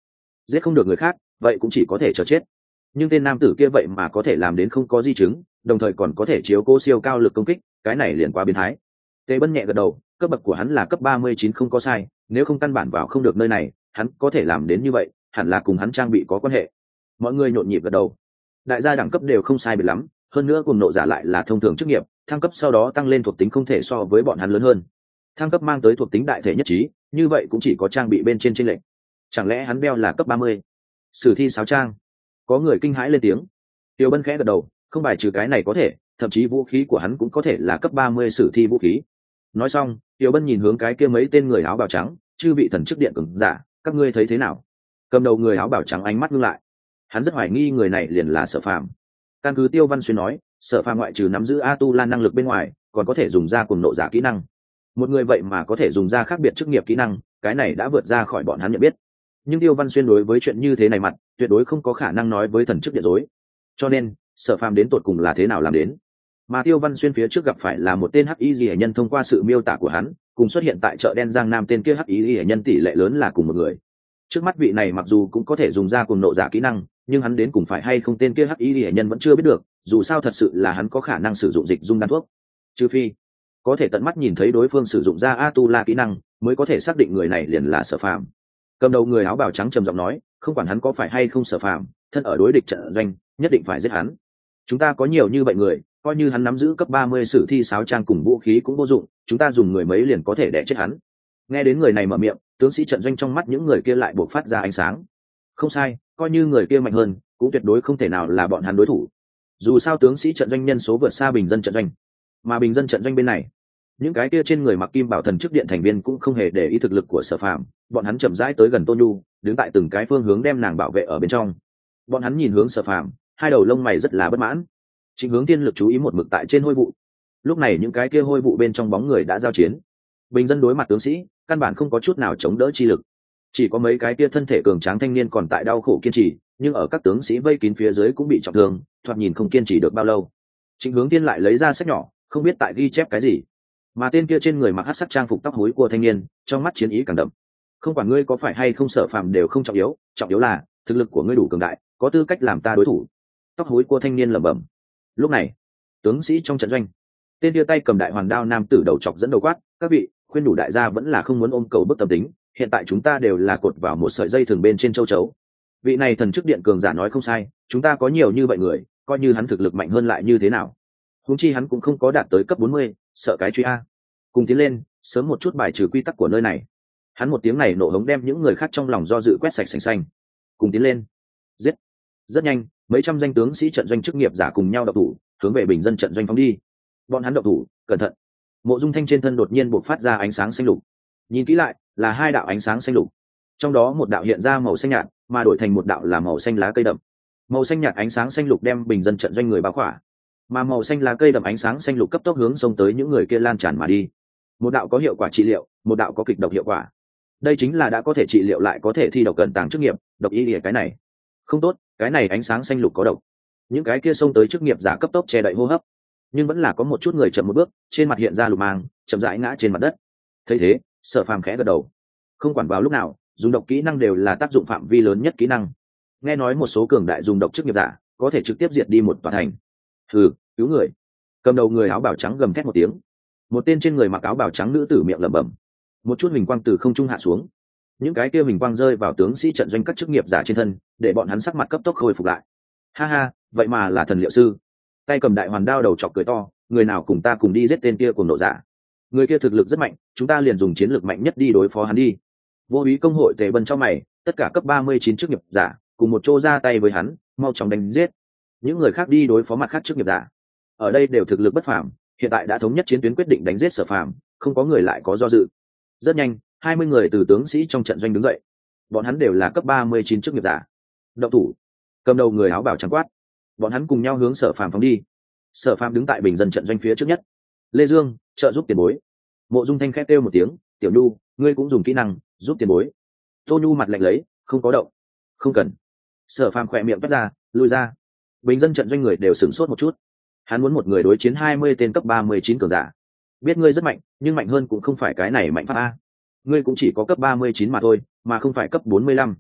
giết không được người khác vậy cũng chỉ có thể chờ chết. Nhưng tên nam tử kia vậy mà có thể làm đến không có di chứng, đồng thời còn có thể chiếu cố siêu cao lực công kích, cái này liền quá biến thái. Tề Bân nhẹ gật đầu, cấp bậc của hắn là cấp ba mươi chín không có sai, nếu không căn bản vào không được nơi này, hắn có thể làm đến như vậy hẳn là cùng hắn trang bị có quan hệ. Mọi người nhộn nhịp gật đầu. Đại gia đẳng cấp đều không sai biệt lắm, hơn nữa cùng nộ giả lại là thông thường chức nghiệp, thăng cấp sau đó tăng lên thuộc tính không thể so với bọn hắn lớn hơn. Thăng cấp mang tới thuộc tính đại thể nhất trí, như vậy cũng chỉ có trang bị bên trên chênh lệch. Chẳng lẽ hắn đeo là cấp ba mươi? Sử thi sáo trang. Có người kinh hãi lên tiếng. Tiêu Bân khẽ gật đầu, không bài trừ cái này có thể, thậm chí vũ khí của hắn cũng có thể là cấp ba mươi sử thi vũ khí. Nói xong, Tiêu Bân nhìn hướng cái kia mấy tên người áo bào trắng, chư vị thần chức điện cường giả, các ngươi thấy thế nào? Cầm đầu người áo bào trắng ánh mắt ngưng lại. Hắn rất hoài nghi người này liền là Sở Phàm. Căn cứ Tiêu Văn Xuyên nói, Sở Phàm ngoại trừ nắm giữ A Tu La năng lực bên ngoài, còn có thể dùng ra cùng nộ giả kỹ năng. Một người vậy mà có thể dùng ra khác biệt chức nghiệp kỹ năng, cái này đã vượt ra khỏi bọn hắn nhận biết. Nhưng Tiêu Văn Xuyên đối với chuyện như thế này mặt tuyệt đối không có khả năng nói với thần chức điện dối, cho nên Sở Phàm đến tột cùng là thế nào làm đến. Mà Tiêu Văn Xuyên phía trước gặp phải là một tên hắc y liễu nhân, thông qua sự miêu tả của hắn cùng xuất hiện tại chợ đen Giang Nam tên kia hắc y liễu nhân tỷ lệ lớn là cùng một người. Trước mắt vị này mặc dù cũng có thể dùng ra cùng nộ giả kỹ năng, nhưng hắn đến cùng phải hay không tên kia hắc y liễu nhân vẫn chưa biết được, dù sao thật sự là hắn có khả năng sử dụng dịch dung đan thuốc, trừ phi có thể tận mắt nhìn thấy đối phương sử dụng ra A Tu La kỹ năng mới có thể xác định người này liền là Sở Phàm. Cầm đầu người áo bào trắng trầm giọng nói, không quản hắn có phải hay không Sở Phàm, thân ở đối địch trận doanh nhất định phải giết hắn. Chúng ta có nhiều như vậy người, coi như hắn nắm giữ cấp ba mươi sử thi sáo trang cùng vũ khí cũng vô dụng, chúng ta dùng người mấy liền có thể đẻ chết hắn. Nghe đến người này mở miệng, tướng sĩ trận doanh trong mắt những người kia lại buộc phát ra ánh sáng. Không sai, coi như người kia mạnh hơn cũng tuyệt đối không thể nào là bọn hắn đối thủ. Dù sao tướng sĩ trận doanh nhân số vượt xa bình dân trận doanh, mà bình dân trận doanh bên này, những cái kia trên người mặc kim bảo thần chức điện thành viên cũng không hề để ý thực lực của Sở Phàm, bọn hắn chậm rãi tới gần Tô Nhu, đứng tại từng cái phương hướng đem nàng bảo vệ ở bên trong. Bọn hắn nhìn hướng Sở Phàm, hai đầu lông mày rất là bất mãn. Trịnh Hướng Tiên lực chú ý một mực tại trên hôi vụ. Lúc này những cái kia hôi vụ bên trong bóng người đã giao chiến. Bình dân đối mặt tướng sĩ, căn bản không có chút nào chống đỡ chi lực. Chỉ có mấy cái kia thân thể cường tráng thanh niên còn tại đau khổ kiên trì, nhưng ở các tướng sĩ vây kín phía dưới cũng bị trọng thương, thoạt nhìn không kiên trì được bao lâu. Trịnh Hướng Tiên lại lấy ra sách nhỏ, không biết tại ghi chép cái gì. Mà tên kia trên người mặc hắc sắc trang phục tóc hối của thanh niên, trong mắt chiến ý càng đậm. Không quản ngươi có phải hay không Sở Phàm đều không trọng yếu, trọng yếu là thực lực của ngươi đủ cường đại, có tư cách làm ta đối thủ. Tóc hối của thanh niên lẩm bẩm. Lúc này, tướng sĩ trong trận doanh, tên kia tay cầm đại hoàn đao nam tử đầu chọc dẫn đầu quát, các vị, khuyên đủ đại gia vẫn là không muốn ôm cầu bức tâm tính, hiện tại chúng ta đều là cột vào một sợi dây thường bên trên châu chấu. Vị này thần chức điện cường giả nói không sai, chúng ta có nhiều như vậy người, coi như hắn thực lực mạnh hơn lại như thế nào? Huống chi hắn cũng không có đạt tới cấp bốn mươi, sợ cái truy a. Cùng tiến lên, sớm một chút bài trừ quy tắc của nơi này. Hắn một tiếng này nổ hống đem những người khác trong lòng do dự quét sạch sành xanh. Cùng tiến lên, giết. Rất nhanh, mấy trăm danh tướng sĩ trận doanh chức nghiệp giả cùng nhau động thủ, hướng về bình dân trận doanh phóng đi. Bọn hắn động thủ, cẩn thận. Mộ Dung Thanh trên thân đột nhiên bộc phát ra ánh sáng xanh lục. Nhìn kỹ lại, là hai đạo ánh sáng xanh lục. Trong đó một đạo hiện ra màu xanh nhạt, mà đổi thành một đạo là màu xanh lá cây đậm. Màu xanh nhạt ánh sáng xanh lục đem bình dân trận doanh người bao khỏa, mà màu xanh lá cây đậm ánh sáng xanh lục cấp tốc hướng xông tới những người kia lan tràn mà đi. Một đạo có hiệu quả trị liệu, một đạo có kịch độc hiệu quả. Đây chính là đã có thể trị liệu lại có thể thi độc cận tàng chức nghiệp, độc ý lìa cái này. Không tốt, cái này ánh sáng xanh lục có độc. Những cái kia xông tới chức nghiệp giả cấp tốc che đậy hô hấp, nhưng vẫn là có một chút người chậm một bước, trên mặt hiện ra lục mang, chậm rãi ngã trên mặt đất. Thấy thế, Sở Phàm khẽ gật đầu. Không quản vào lúc nào, dùng độc kỹ năng đều là tác dụng phạm vi lớn nhất kỹ năng. Nghe nói một số cường đại dùng độc chức nghiệp giả có thể trực tiếp diệt đi một tòa thành. Hừ, cứu người. Cầm đầu người áo bào trắng gầm thét một tiếng. Một tên trên người mặc áo bào trắng nữ tử miệng lẩm bẩm. Một chút huỳnh quang từ không trung hạ xuống. Những cái kia huỳnh quang rơi vào tướng sĩ trận doanh các chức nghiệp giả trên thân, để bọn hắn sắc mặt cấp tốc khôi phục lại. Ha ha, vậy mà là thần liệu sư. Tay cầm đại hoàn đao đầu chọc cười to, người nào cùng ta cùng đi giết tên kia cùng nộ giả. Người kia thực lực rất mạnh, chúng ta liền dùng chiến lược mạnh nhất đi đối phó hắn đi. Vô úy công hội Tề Bân trong mày, tất cả cấp ba mươi chín chức nghiệp giả cùng một chỗ ra tay với hắn, mau chóng đánh giết. Những người khác đi đối phó mặt khác chức nghiệp giả. Ở đây đều thực lực bất phàm, hiện tại đã thống nhất chiến tuyến quyết định đánh giết Sở Phàm, không có người lại có do dự. Rất nhanh, hai mươi người từ tướng sĩ trong trận doanh đứng dậy. Bọn hắn đều là cấp ba mươi chín chức nghiệp giả. Động thủ. Cầm đầu người áo bào trắng quát. Bọn hắn cùng nhau hướng Sở Phàm phóng đi. Sở Phàm đứng tại bình dân trận doanh phía trước nhất. Lê Dương, trợ giúp tiền bối. Mộ Dung Thanh khét kêu một tiếng, Tiểu Nhu, ngươi cũng dùng kỹ năng giúp tiền bối. Tô Nhu mặt lạnh lấy, không có động. Không cần. Sở Phàm khỏe miệng toát ra, lui ra. Bình dân trận doanh người đều sửng sốt một chút. Hắn muốn một người đối chiến hai mươi tên cấp ba mươi chín cường giả. Biết ngươi rất mạnh, nhưng mạnh hơn cũng không phải cái này mạnh pháp a. Ngươi cũng chỉ có cấp ba mươi chín mà thôi, mà không phải cấp bốn mươi lăm.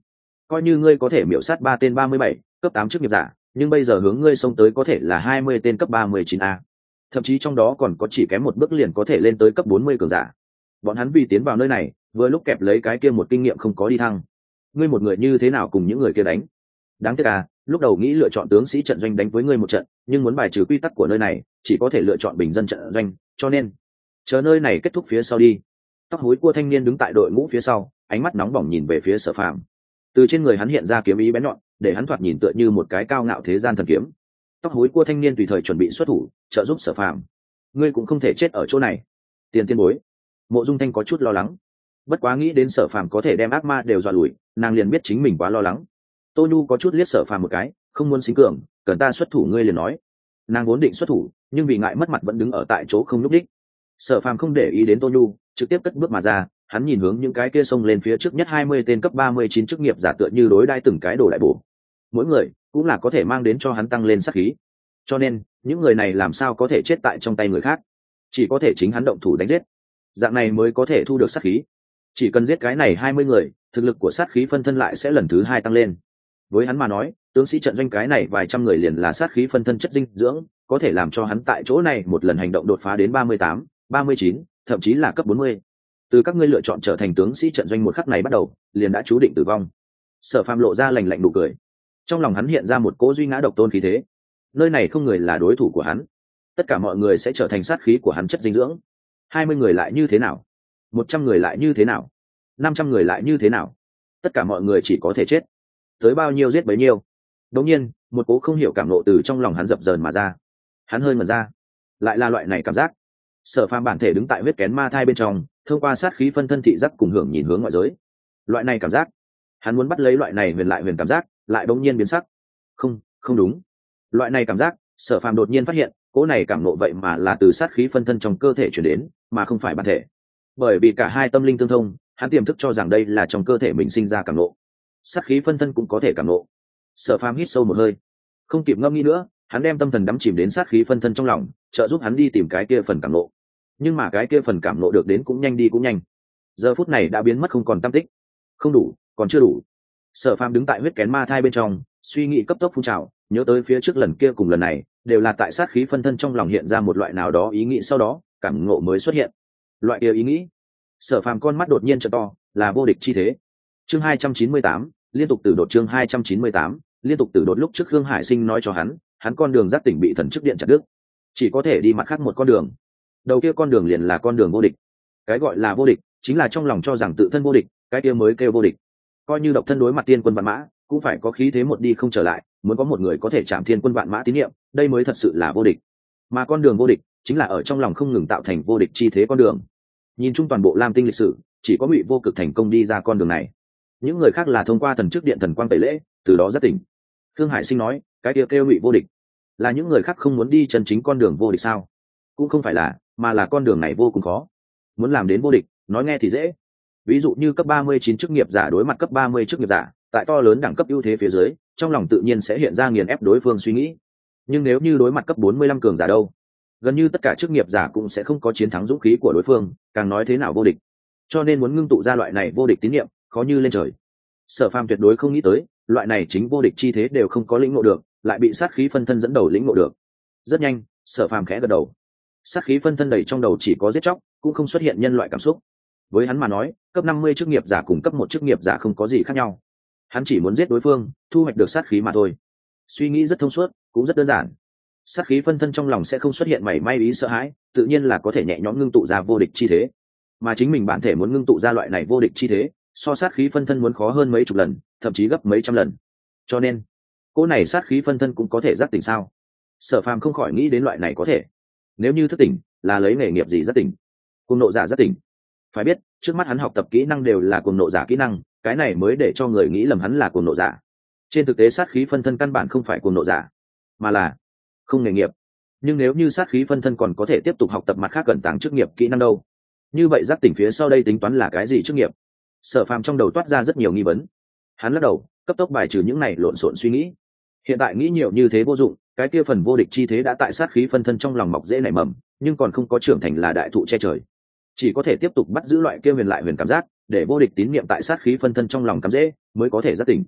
coi như ngươi có thể miểu sát ba tên ba mươi bảy cấp tám chức nghiệp giả, nhưng bây giờ hướng ngươi xông tới có thể là hai mươi tên cấp ba mươi chín a, thậm chí trong đó còn có chỉ kém một bước liền có thể lên tới cấp bốn mươi cường giả. Bọn hắn vì tiến vào nơi này vừa lúc kẹp lấy cái kia một kinh nghiệm không có đi thăng. Ngươi một người như thế nào cùng những người kia đánh? Đáng tiếc à, lúc đầu nghĩ lựa chọn tướng sĩ trận doanh đánh với ngươi một trận, nhưng muốn bài trừ quy tắc của nơi này chỉ có thể lựa chọn bình dân trận doanh, cho nên chờ nơi này kết thúc phía sau đi. Tóc hối cua thanh niên đứng tại đội ngũ phía sau, ánh mắt nóng bỏng nhìn về phía Sở Phàm. Từ trên người hắn hiện ra kiếm ý bén nhọn, để hắn thoạt nhìn tựa như một cái cao ngạo thế gian thần kiếm. Tóc hối cua thanh niên tùy thời chuẩn bị xuất thủ trợ giúp Sở Phàm. Ngươi cũng không thể chết ở chỗ này. Tiền tiên bối. Mộ Dung Thanh có chút lo lắng, bất quá nghĩ đến Sở Phàm có thể đem ác ma đều dọa lùi, nàng liền biết chính mình quá lo lắng. Tô Nhu có chút liếc Sở Phàm một cái, không muốn xính cường, cần ta xuất thủ ngươi liền nói. Nàng vốn định xuất thủ, nhưng vì ngại mất mặt vẫn đứng ở tại chỗ không nhúc đích. Sở Phàm không để ý đến Tô Nhu, trực tiếp cất bước mà ra, hắn nhìn hướng những cái kia xông lên phía trước nhất hai mươi tên cấp ba mươi chín chức nghiệp giả tựa như đối đai từng cái đồ đại bổ. Mỗi người cũng là có thể mang đến cho hắn tăng lên sát khí. Cho nên, những người này làm sao có thể chết tại trong tay người khác? Chỉ có thể chính hắn động thủ đánh giết. Dạng này mới có thể thu được sát khí. Chỉ cần giết cái này hai mươi người, thực lực của sát khí phân thân lại sẽ lần thứ hai tăng lên. Với hắn mà nói, tướng sĩ trận doanh cái này vài trăm người liền là sát khí phân thân chất dinh dưỡng, có thể làm cho hắn tại chỗ này một lần hành động đột phá đến ba mươi tám, ba mươi chín, thậm chí là cấp bốn mươi. Từ các ngươi lựa chọn trở thành tướng sĩ trận doanh một khắc này bắt đầu, liền đã chú định tử vong. Sở Phàm lộ ra lạnh lạnh nụ cười. Trong lòng hắn hiện ra một cỗ duy ngã độc tôn khí thế. Nơi này không người là đối thủ của hắn. Tất cả mọi người sẽ trở thành sát khí của hắn chất dinh dưỡng. hai mươi người lại như thế nào? một trăm người lại như thế nào? năm trăm người lại như thế nào? Tất cả mọi người chỉ có thể chết. Tới bao nhiêu giết bấy nhiêu. Đột nhiên, một cỗ không hiểu cảm nộ từ trong lòng hắn dập dờn mà ra. Hắn hơi ngẩn ra. Lại là loại này cảm giác. Sở Phàm bản thể đứng tại huyết kén ma thai bên trong, thông qua sát khí phân thân thị giác cùng hưởng nhìn hướng ngoại giới. Loại này cảm giác, hắn muốn bắt lấy loại này huyền lại huyền cảm giác, lại bỗng nhiên biến sắc. Không, không đúng. Loại này cảm giác, Sở Phàm đột nhiên phát hiện, cỗ này cảm nộ vậy mà là từ sát khí phân thân trong cơ thể truyền đến, mà không phải bản thể. Bởi vì cả hai tâm linh tương thông, hắn tiềm thức cho rằng đây là trong cơ thể mình sinh ra cảm nộ. Sát khí phân thân cũng có thể cảm nộ. Sở Phàm hít sâu một hơi, không kịp ngâm nghĩ nữa, hắn đem tâm thần đắm chìm đến sát khí phân thân trong lòng, trợ giúp hắn đi tìm cái kia phần cảm nộ. Nhưng mà cái kia phần cảm nộ được đến cũng nhanh đi cũng nhanh. Giờ phút này đã biến mất không còn tăm tích. Không đủ, còn chưa đủ. Sở Phàm đứng tại huyết kén ma thai bên trong, suy nghĩ cấp tốc phun trào, nhớ tới phía trước lần kia cùng lần này, đều là tại sát khí phân thân trong lòng hiện ra một loại nào đó ý nghĩ, sau đó cảm ngộ mới xuất hiện. Loại kia ý nghĩ. Sở Phàm con mắt đột nhiên trợ to, là vô địch chi thế. Chương hai trăm chín mươi tám, liên tục tử đột chương hai trăm chín mươi tám, liên tục tử đột lúc trước Khương Hải Sinh nói cho hắn, hắn con đường giác tỉnh bị thần chức điện chặt đứt, chỉ có thể đi mặt khác một con đường. Đầu kia con đường liền là con đường vô địch. Cái gọi là vô địch, chính là trong lòng cho rằng tự thân vô địch, cái kia mới kêu vô địch. Coi như độc thân đối mặt tiên quân vạn mã, cũng phải có khí thế một đi không trở lại, muốn có một người có thể chạm thiên quân vạn mã tín nhiệm, đây mới thật sự là vô địch. Mà con đường vô địch, chính là ở trong lòng không ngừng tạo thành vô địch chi thế con đường. Nhìn chung toàn bộ Lam Tinh lịch sử, chỉ có Ngụy Vô Cực thành công đi ra con đường này. Những người khác là thông qua thần chức điện thần quang tẩy lễ, từ đó giác tỉnh. Thương Hải Sinh nói, cái kia kêu Ngụy vô địch, là những người khác không muốn đi chân chính con đường vô địch sao? Cũng không phải là, mà là con đường này vô cùng khó. Muốn làm đến vô địch, nói nghe thì dễ. Ví dụ như cấp ba mươi chín chức nghiệp giả đối mặt cấp ba mươi chức nghiệp giả, tại to lớn đẳng cấp ưu thế phía dưới, trong lòng tự nhiên sẽ hiện ra nghiền ép đối phương suy nghĩ. Nhưng nếu như đối mặt cấp bốn mươi lăm cường giả đâu, gần như tất cả chức nghiệp giả cũng sẽ không có chiến thắng dũng khí của đối phương, càng nói thế nào vô địch. Cho nên muốn ngưng tụ ra loại này vô địch tín nhiệm, khó như lên trời. Sở Phàm tuyệt đối không nghĩ tới, loại này chính vô địch chi thế đều không có lĩnh ngộ được, lại bị sát khí phân thân dẫn đầu lĩnh ngộ được. Rất nhanh, Sở Phàm khẽ gật đầu. Sát khí phân thân đầy trong đầu chỉ có giết chóc, cũng không xuất hiện nhân loại cảm xúc. Với hắn mà nói, cấp năm mươi chức nghiệp giả cùng cấp một chức nghiệp giả không có gì khác nhau. Hắn chỉ muốn giết đối phương, thu hoạch được sát khí mà thôi. Suy nghĩ rất thông suốt, cũng rất đơn giản. Sát khí phân thân trong lòng sẽ không xuất hiện mảy may ý sợ hãi, tự nhiên là có thể nhẹ nhõm ngưng tụ ra vô địch chi thế. Mà chính mình bản thể muốn ngưng tụ ra loại này vô địch chi thế, so sát khí phân thân muốn khó hơn mấy chục lần, thậm chí gấp mấy trăm lần. Cho nên, cô này sát khí phân thân cũng có thể giác tỉnh sao? Sở Phàm không khỏi nghĩ đến loại này có thể. Nếu như thức tỉnh, là lấy nghề nghiệp gì giác tỉnh? Cuồng nộ giả giác tỉnh. Phải biết, trước mắt hắn học tập kỹ năng đều là cuồng nộ giả kỹ năng, cái này mới để cho người nghĩ lầm hắn là cuồng nộ giả. Trên thực tế sát khí phân thân căn bản không phải cuồng nộ giả, mà là không nghề nghiệp. Nhưng nếu như sát khí phân thân còn có thể tiếp tục học tập mặt khác gần tàng chức nghiệp kỹ năng đâu, như vậy giác tỉnh phía sau đây tính toán là cái gì chức nghiệp? Sở Phàm trong đầu toát ra rất nhiều nghi vấn. Hắn lắc đầu, cấp tốc bài trừ những này lộn xộn suy nghĩ. Hiện tại nghĩ nhiều như thế vô dụng, cái kia phần vô địch chi thế đã tại sát khí phân thân trong lòng mọc dễ nảy mầm, nhưng còn không có trưởng thành là đại thụ che trời. Chỉ có thể tiếp tục bắt giữ loại kia huyền lại huyền cảm giác, để vô địch tín niệm tại sát khí phân thân trong lòng cắm dễ, mới có thể giác tỉnh.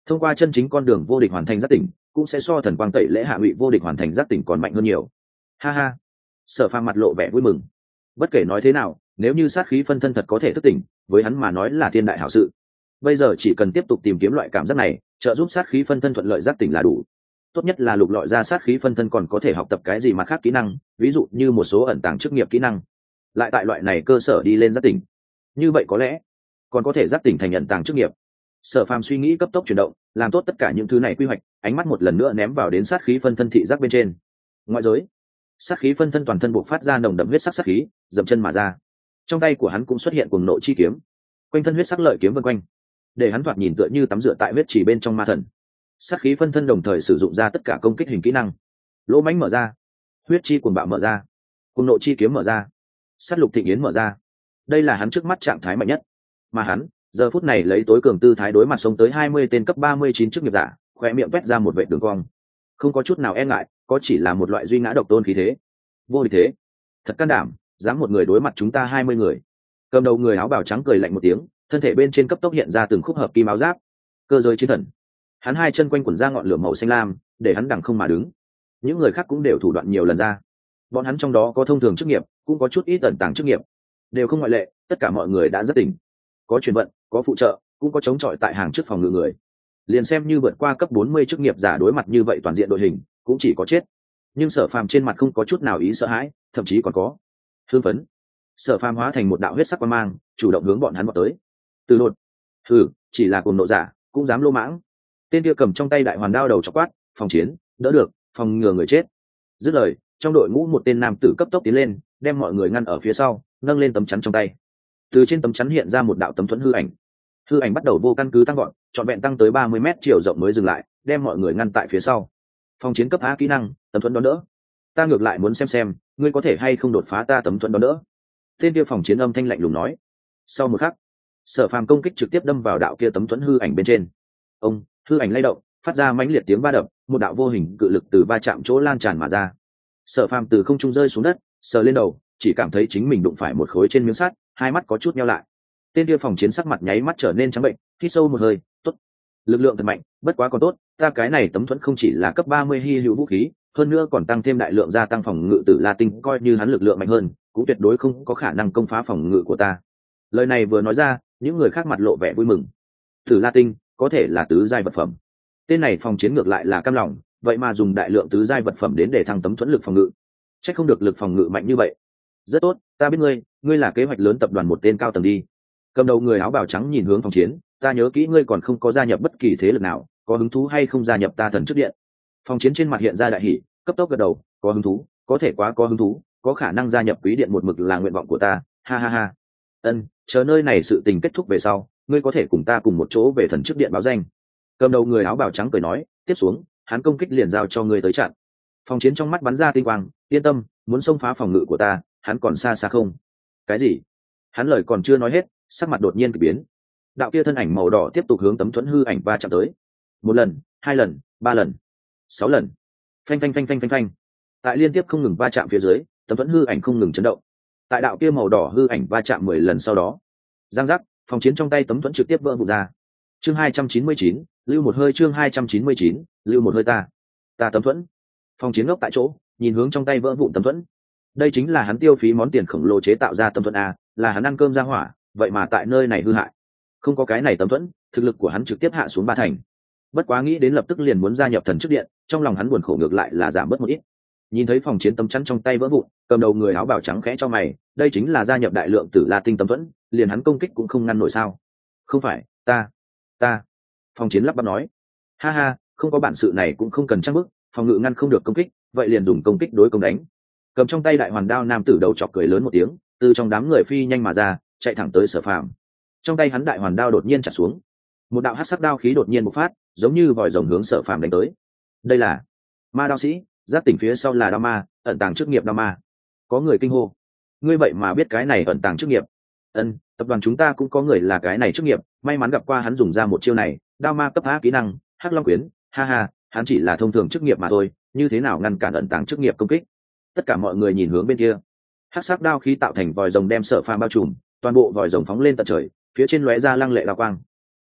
thông qua chân chính con đường vô địch hoàn thành giác tỉnh cũng sẽ so thần quang tẩy lễ hạ ngụy vô địch hoàn thành giác tỉnh còn mạnh hơn nhiều. Ha ha. Sở Phàm mặt lộ vẻ vui mừng. Bất kể nói thế nào, nếu như sát khí phân thân thật có thể thức tỉnh, với hắn mà nói là thiên đại hảo sự. Bây giờ chỉ cần tiếp tục tìm kiếm loại cảm giác này, trợ giúp sát khí phân thân thuận lợi giác tỉnh là đủ. Tốt nhất là lục lọi ra sát khí phân thân còn có thể học tập cái gì mà khác kỹ năng, ví dụ như một số ẩn tàng chức nghiệp kỹ năng, lại tại loại này cơ sở đi lên giác tỉnh. Như vậy có lẽ còn có thể giác tỉnh thành ẩn tàng chức nghiệp. Sở Phàm suy nghĩ cấp tốc chuyển động, làm tốt tất cả những thứ này quy hoạch, ánh mắt một lần nữa ném vào đến sát khí phân thân thị giác bên trên. Ngoại giới, sát khí phân thân toàn thân bộc phát ra nồng đậm huyết sắc sát khí, dậm chân mà ra. Trong tay của hắn cũng xuất hiện cuồng nộ chi kiếm, quanh thân huyết sắc lợi kiếm vân quanh, để hắn thoạt nhìn tựa như tắm rửa tại huyết chỉ bên trong ma thần. Sát khí phân thân đồng thời sử dụng ra tất cả công kích hình kỹ năng. Lỗ mãnh mở ra, huyết chi cuồng bạo mở ra, cuồng nộ chi kiếm mở ra, sát lục thịnh yến mở ra. Đây là hắn trước mắt trạng thái mạnh nhất, mà hắn giờ phút này lấy tối cường tư thái đối mặt sống tới hai mươi tên cấp ba mươi chín chức nghiệp giả, khóe miệng vét ra một vệt đường cong, không có chút nào e ngại, có chỉ là một loại duy ngã độc tôn khí thế. Vô địch thế, thật can đảm, dám một người đối mặt chúng ta hai mươi người. Cầm đầu người áo bào trắng cười lạnh một tiếng, thân thể bên trên cấp tốc hiện ra từng khúc hợp kim áo giáp, cơ giới chiến thần. Hắn hai chân quanh quẩn ra ngọn lửa màu xanh lam, để hắn đằng không mà đứng. Những người khác cũng đều thủ đoạn nhiều lần ra. Bọn hắn trong đó có thông thường chức nghiệp, cũng có chút ít ẩn tàng chức nghiệp, đều không ngoại lệ, tất cả mọi người đã rất tỉnh. Có truyền vận, có phụ trợ, cũng có chống chọi tại hàng trước phòng ngự người. Liền xem như vượt qua cấp bốn mươi chức nghiệp giả đối mặt như vậy toàn diện đội hình, cũng chỉ có chết. Nhưng Sở Phàm trên mặt không có chút nào ý sợ hãi, thậm chí còn có hưng phấn. Sở Phàm hóa thành một đạo huyết sắc quang mang, chủ động hướng bọn hắn vọt tới. Từ đột, hừ, chỉ là cuồng nộ giả, cũng dám lô mãng. Tên kia cầm trong tay đại hoàn đao đầu chọc quát, phòng chiến, đỡ được, phòng ngừa người chết. Dứt lời, trong đội ngũ một tên nam tử cấp tốc tiến lên, đem mọi người ngăn ở phía sau, nâng lên tấm chắn trong tay. Từ trên tấm chắn hiện ra một đạo tấm thuẫn hư ảnh. Hư ảnh bắt đầu vô căn cứ tăng gọn, trọn vẹn tăng tới ba mươi mét chiều rộng mới dừng lại, đem mọi người ngăn tại phía sau. Phòng chiến cấp A kỹ năng, tấm thuẫn đón đỡ. Ta ngược lại muốn xem xem, ngươi có thể hay không đột phá ta tấm thuẫn đón đỡ. Tên kia phòng chiến âm thanh lạnh lùng nói. Sau một khắc, Sở Phàm công kích trực tiếp đâm vào đạo kia tấm thuẫn hư ảnh bên trên. Ông, hư ảnh lay động, phát ra mãnh liệt tiếng va đập, một đạo vô hình cự lực từ va chạm chỗ lan tràn mà ra. Sở Phàm từ không trung rơi xuống đất, sờ lên đầu, chỉ cảm thấy chính mình đụng phải một khối trên miếng sắt, hai mắt có chút nheo lại. Tên kia phòng chiến sắc mặt nháy mắt trở nên trắng bệnh, hít sâu một hơi, tốt, lực lượng thật mạnh, bất quá còn tốt, ta cái này tấm thuẫn không chỉ là cấp ba mươi hy hữu vũ khí, hơn nữa còn tăng thêm đại lượng gia tăng phòng ngự tử La Tinh, coi như hắn lực lượng mạnh hơn, cũng tuyệt đối không có khả năng công phá phòng ngự của ta. Lời này vừa nói ra, những người khác mặt lộ vẻ vui mừng. Tử La Tinh có thể là tứ giai vật phẩm. Tên này phòng chiến ngược lại là cam lòng, vậy mà dùng đại lượng tứ giai vật phẩm đến để thăng tấm thuẫn lực phòng ngự. Chắc không được lực phòng ngự mạnh như vậy. Rất tốt, ta biết ngươi, ngươi là kế hoạch lớn tập đoàn một tên cao tầng đi. Cầm đầu người áo bào trắng nhìn hướng phòng chiến, ta nhớ kỹ ngươi còn không có gia nhập bất kỳ thế lực nào, có hứng thú hay không gia nhập ta thần trước điện? Phòng chiến trên mặt hiện ra đại hỉ, cấp tốc gật đầu, có hứng thú, có thể quá có hứng thú, có khả năng gia nhập quý điện một mực là nguyện vọng của ta, ha ha ha. Ân, chờ nơi này sự tình kết thúc về sau, ngươi có thể cùng ta cùng một chỗ về thần trước điện báo danh. Cầm đầu người áo bào trắng cười nói, tiếp xuống, hắn công kích liền giao cho ngươi tới chặn. Phòng chiến trong mắt bắn ra tinh quang, yên tâm, muốn xông phá phòng ngự của ta, hắn còn xa xa không. Cái gì? Hắn lời còn chưa nói hết, sắc mặt đột nhiên kỳ biến. Đạo kia thân ảnh màu đỏ tiếp tục hướng tấm thuẫn hư ảnh va chạm tới. Một lần, hai lần, ba lần, sáu lần. Phanh phanh phanh phanh phanh phanh. Tại liên tiếp không ngừng va chạm phía dưới, tấm thuẫn hư ảnh không ngừng chấn động. Tại đạo kia màu đỏ hư ảnh va chạm mười lần sau đó, giang giác, phòng chiến trong tay tấm thuẫn trực tiếp vỡ vụn ra. Chương hai trăm chín mươi chín, lưu một hơi, chương hai trăm chín mươi chín, lưu một hơi ta. Ta tấm thuẫn. Phòng chiến ngốc tại chỗ, nhìn hướng trong tay vỡ vụn tấm thuẫn. Đây chính là hắn tiêu phí món tiền khổng lồ chế tạo ra tấm thuẫn a, là hắn ăn cơm ra hỏa, vậy mà tại nơi này hư hại. Không có cái này tấm thuẫn, thực lực của hắn trực tiếp hạ xuống ba thành. Bất quá nghĩ đến lập tức liền muốn gia nhập thần chức điện, trong lòng hắn buồn khổ ngược lại là giảm bớt một ít. Nhìn thấy phòng chiến tấm chắn trong tay vỡ vụn, cầm đầu người áo bào trắng khẽ cho mày, đây chính là gia nhập đại lượng tử La Tinh tấm thuẫn, liền hắn công kích cũng không ngăn nổi sao? Không phải, ta, ta. Phòng chiến lắp bắp nói, ha ha, không có bản sự này cũng không cần trang bức, phòng ngự ngăn không được công kích, vậy liền dùng công kích đối công đánh. Cầm trong tay đại hoàn đao nam tử đầu chọc cười lớn một tiếng, từ trong đám người phi nhanh mà ra, chạy thẳng tới Sở Phàm. Trong tay hắn đại hoàn đao đột nhiên chặt xuống, một đạo hắc sắc đao khí đột nhiên bộc phát, giống như vòi rồng hướng Sở Phàm đánh tới. Đây là ma đao sĩ, giáp tỉnh phía sau là đao ma, ẩn tàng chức nghiệp đao ma. Có người kinh hô, ngươi vậy mà biết cái này ẩn tàng chức nghiệp? Ân, tập đoàn chúng ta cũng có người là cái này chức nghiệp, may mắn gặp qua hắn dùng ra một chiêu này, đao ma cấp A kỹ năng, hắc long quyến, ha ha, hắn chỉ là thông thường chức nghiệp mà thôi, như thế nào ngăn cản ẩn tàng chức nghiệp công kích? Tất cả mọi người nhìn hướng bên kia, hắc sắc đao khí tạo thành vòi rồng đem Sở Phàm bao trùm, toàn bộ vòi rồng phóng lên tận trời, phía trên lóe ra lăng lệ đao quang.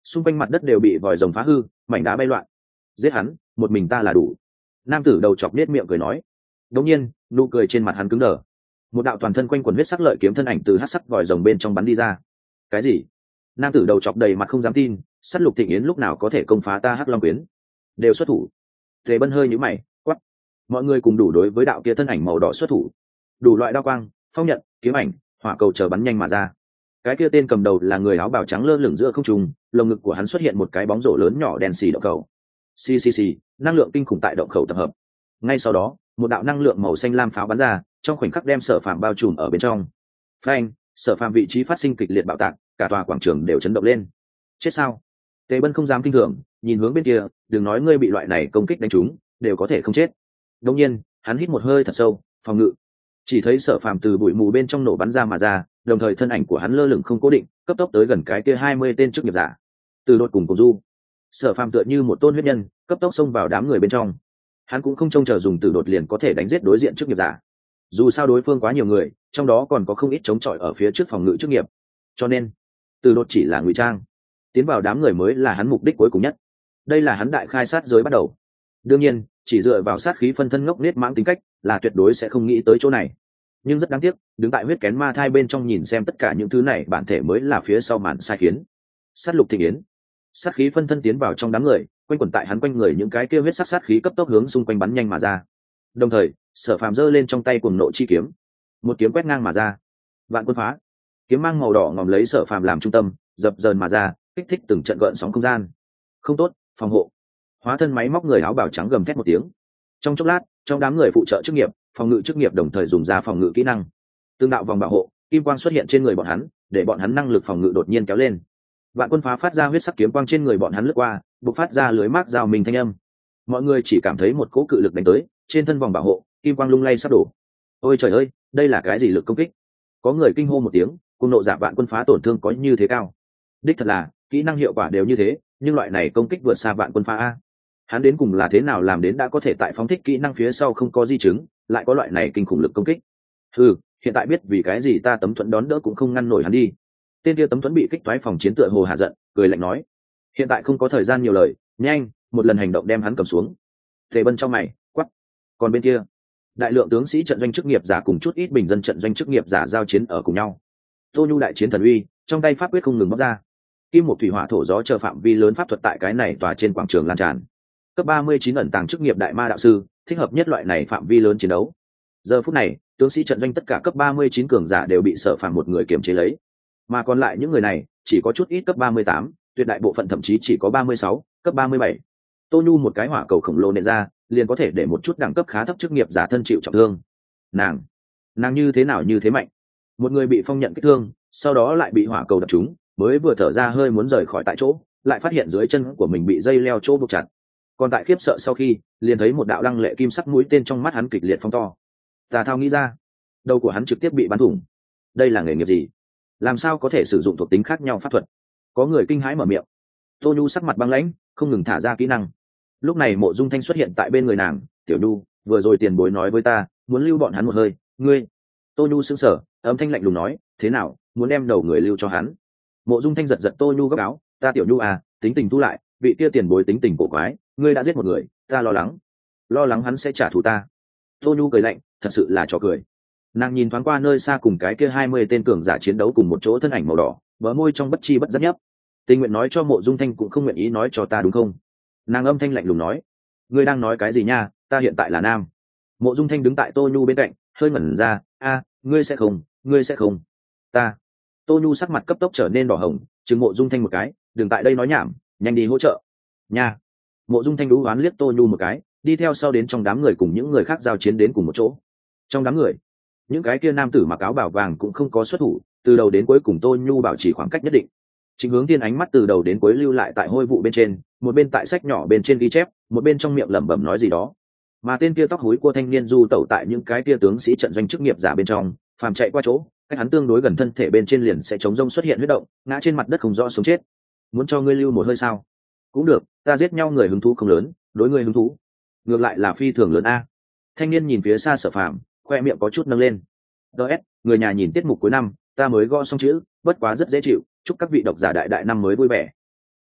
xung quanh mặt đất đều bị vòi rồng phá hư, mảnh đá bay loạn. Giết hắn, một mình ta là đủ. Nam tử đầu chọc nết miệng cười nói. Đống nhiên, nụ cười trên mặt hắn cứng đờ. Một đạo toàn thân quanh quần huyết sắc lợi kiếm thân ảnh từ hắc sắc vòi rồng bên trong bắn đi ra. Cái gì? Nam tử đầu chọc đầy mặt không dám tin, sát lục thịnh yến lúc nào có thể công phá ta hắc long quyến? Đều xuất thủ. Tề Bân hơi nhíu mày, quát. Mọi người cùng đủ đối với đạo kia thân ảnh màu đỏ xuất thủ. Đủ loại đao quang, phong nhận, kiếm ảnh, hỏa cầu chờ bắn nhanh mà ra. Cái kia tên cầm đầu là người áo bào trắng lơ lửng giữa không trung, lồng ngực của hắn xuất hiện một cái bóng rổ lớn nhỏ đen xì động khẩu. Xì xì xì, năng lượng kinh khủng tại động khẩu tập hợp. Ngay sau đó, một đạo năng lượng màu xanh lam pháo bắn ra, trong khoảnh khắc đem Sở Phàm bao trùm ở bên trong. Phanh, Sở Phàm vị trí phát sinh kịch liệt bạo tạc, cả tòa quảng trường đều chấn động lên. Chết sao? Tề Bân không dám kinh thường, nhìn hướng bên kia, đừng nói ngươi bị loại này công kích đánh trúng, đều có thể không chết. Đương nhiên, hắn hít một hơi thật sâu, phòng ngự. Chỉ thấy Sở Phàm từ bụi mù bên trong nổ bắn ra mà ra, đồng thời thân ảnh của hắn lơ lửng không cố định, cấp tốc tới gần cái kia hai mươi tên chức nghiệp giả. Từ đột cùng cùng du, Sở Phàm tựa như một tôn huyết nhân, cấp tốc xông vào đám người bên trong. Hắn cũng không trông chờ dùng từ đột liền có thể đánh giết đối diện chức nghiệp giả. Dù sao đối phương quá nhiều người, trong đó còn có không ít chống chọi ở phía trước phòng ngự chức nghiệp. Cho nên, từ đột chỉ là ngụy trang, tiến vào đám người mới là hắn mục đích cuối cùng nhất. Đây là hắn đại khai sát giới bắt đầu. Đương nhiên, chỉ dựa vào sát khí phân thân ngốc nết mãng tính cách, là tuyệt đối sẽ không nghĩ tới chỗ này. Nhưng rất đáng tiếc, đứng tại huyết kén ma thai bên trong nhìn xem tất cả những thứ này, bản thể mới là phía sau màn sai khiến. Sát lục thịnh yến, sát khí phân thân tiến vào trong đám người, quanh quẩn tại hắn quanh người những cái kia huyết sắc sát khí cấp tốc hướng xung quanh bắn nhanh mà ra. Đồng thời, Sở Phàm giơ lên trong tay cuồng nộ chi kiếm, một kiếm quét ngang mà ra. Vạn quân phá, kiếm mang màu đỏ ngòm lấy Sở Phàm làm trung tâm, dập dờn mà ra, kích thích từng trận gợn sóng không gian. Không tốt, phòng hộ. Hóa thân máy móc người áo bào trắng gầm thét một tiếng. Trong chốc lát, trong đám người phụ trợ chức nghiệp, phòng ngự chức nghiệp đồng thời dùng ra phòng ngự kỹ năng. Tương đạo vòng bảo hộ, kim quang xuất hiện trên người bọn hắn, để bọn hắn năng lực phòng ngự đột nhiên kéo lên. Vạn quân phá phát ra huyết sắc kiếm quang trên người bọn hắn lướt qua, bộc phát ra lưới mác rào mình thanh âm. Mọi người chỉ cảm thấy một cỗ cự lực đánh tới, trên thân vòng bảo hộ, kim quang lung lay sắp đổ. Ôi trời ơi, đây là cái gì lực công kích? Có người kinh hô một tiếng, cùng nộ giả vạn quân phá tổn thương có như thế cao. Đích thật là, kỹ năng hiệu quả đều như thế, nhưng loại này công kích vượt xa vạn quân phá a. Hắn đến cùng là thế nào làm đến đã có thể tại phóng thích kỹ năng phía sau không có di chứng, lại có loại này kinh khủng lực công kích. Ừ, hiện tại biết vì cái gì ta tấm thuẫn đón đỡ cũng không ngăn nổi hắn đi. Tên kia tấm thuẫn bị kích toái phòng chiến tựa hồ hạ giận, cười lạnh nói: hiện tại không có thời gian nhiều lời, nhanh, một lần hành động đem hắn cầm xuống. Tề Bân trong mày quắc. Còn bên kia, đại lượng tướng sĩ trận doanh chức nghiệp giả cùng chút ít bình dân trận doanh chức nghiệp giả giao chiến ở cùng nhau. Tô Nhu đại chiến thần uy, trong tay pháp quyết không ngừng bóc ra. Kim một thủy hỏa thổ gió chờ phạm vi lớn pháp thuật tại cái này tòa trên quảng trường lan tràn. Cấp ba mươi chín ẩn tàng chức nghiệp đại ma đạo sư, thích hợp nhất loại này phạm vi lớn chiến đấu. Giờ phút này, tướng sĩ trận doanh tất cả cấp ba mươi chín cường giả đều bị Sở Phàm một người kiềm chế lấy, mà còn lại những người này chỉ có chút ít cấp ba mươi tám, tuyệt đại bộ phận thậm chí chỉ có ba mươi sáu, cấp ba mươi bảy. Tô Nhu một cái hỏa cầu khổng lồ nện ra, liền có thể để một chút đẳng cấp khá thấp chức nghiệp giả thân chịu trọng thương. Nàng, nàng như thế nào như thế mạnh? Một người bị phong nhận kích thương, sau đó lại bị hỏa cầu đập trúng, mới vừa thở ra hơi muốn rời khỏi tại chỗ, lại phát hiện dưới chân của mình bị dây leo chỗ buộc chặt. Còn tại khiếp sợ sau khi, liền thấy một đạo lăng lệ kim sắc mũi tên trong mắt hắn kịch liệt phong to. Tà Thao nghĩ ra, đầu của hắn trực tiếp bị bắn thủng. Đây là nghề nghiệp gì? Làm sao có thể sử dụng thuộc tính khác nhau pháp thuật? Có người kinh hãi mở miệng. Tô Nhu sắc mặt băng lãnh, không ngừng thả ra kỹ năng. Lúc này Mộ Dung Thanh xuất hiện tại bên người nàng. Tiểu Nhu, vừa rồi tiền bối nói với ta, muốn lưu bọn hắn một hơi. Ngươi? Tô Nhu sững sờ, âm thanh lạnh lùng nói, thế nào, muốn đem đầu người lưu cho hắn? Mộ Dung Thanh giật giật Tô Nhu góc áo, ta Tiểu Nhu à, tính tình tu lại, vị kia tiền bối tính tình cổ quái, ngươi đã giết một người, ta lo lắng, lo lắng hắn sẽ trả thù ta. Tô Nhu cười lạnh, thật sự là trò cười. Nàng nhìn thoáng qua nơi xa cùng cái kia hai mươi tên cường giả chiến đấu cùng một chỗ thân ảnh màu đỏ, bờ môi trong bất chi bất giác nhấp. Tình nguyện nói cho Mộ Dung Thanh cũng không nguyện ý nói cho ta đúng không? Nàng âm thanh lạnh lùng nói, ngươi đang nói cái gì nha, ta hiện tại là nam. Mộ Dung Thanh đứng tại Tô Nhu bên cạnh, hơi ngẩn ra, a, ngươi sẽ không, ngươi sẽ không. Ta. Tô Nhu sắc mặt cấp tốc trở nên đỏ hồng, trừng Mộ Dung Thanh một cái, đừng tại đây nói nhảm, nhanh đi hỗ trợ. Nha. Mộ Dung Thanh đú oán liếc Tô Nhu một cái, đi theo sau đến trong đám người cùng những người khác giao chiến đến cùng một chỗ. Trong đám người, những cái kia nam tử mặc áo bảo vàng cũng không có xuất thủ, từ đầu đến cuối cùng Tô Nhu bảo trì khoảng cách nhất định. Chính Hướng Tiên ánh mắt từ đầu đến cuối lưu lại tại hôi vụ bên trên, một bên tại sách nhỏ bên trên ghi chép, một bên trong miệng lẩm bẩm nói gì đó. Mà tên kia tóc húi của thanh niên du tẩu tại những cái kia tướng sĩ trận doanh chức nghiệp giả bên trong, phàm chạy qua chỗ, cách hắn tương đối gần thân thể bên trên liền sẽ chống rông xuất hiện huyết động, ngã trên mặt đất không rõ sống chết. Muốn cho ngươi lưu một hơi sao? Cũng được, ta giết nhau người hứng thú không lớn, đối ngươi hứng thú ngược lại là phi thường lớn a. Thanh niên nhìn phía xa Sở Phàm, khoe miệng có chút nâng lên. ds người nhà nhìn tiết mục cuối năm, ta mới gõ xong chữ, bất quá rất dễ chịu, chúc các vị độc giả đại đại năm mới vui vẻ.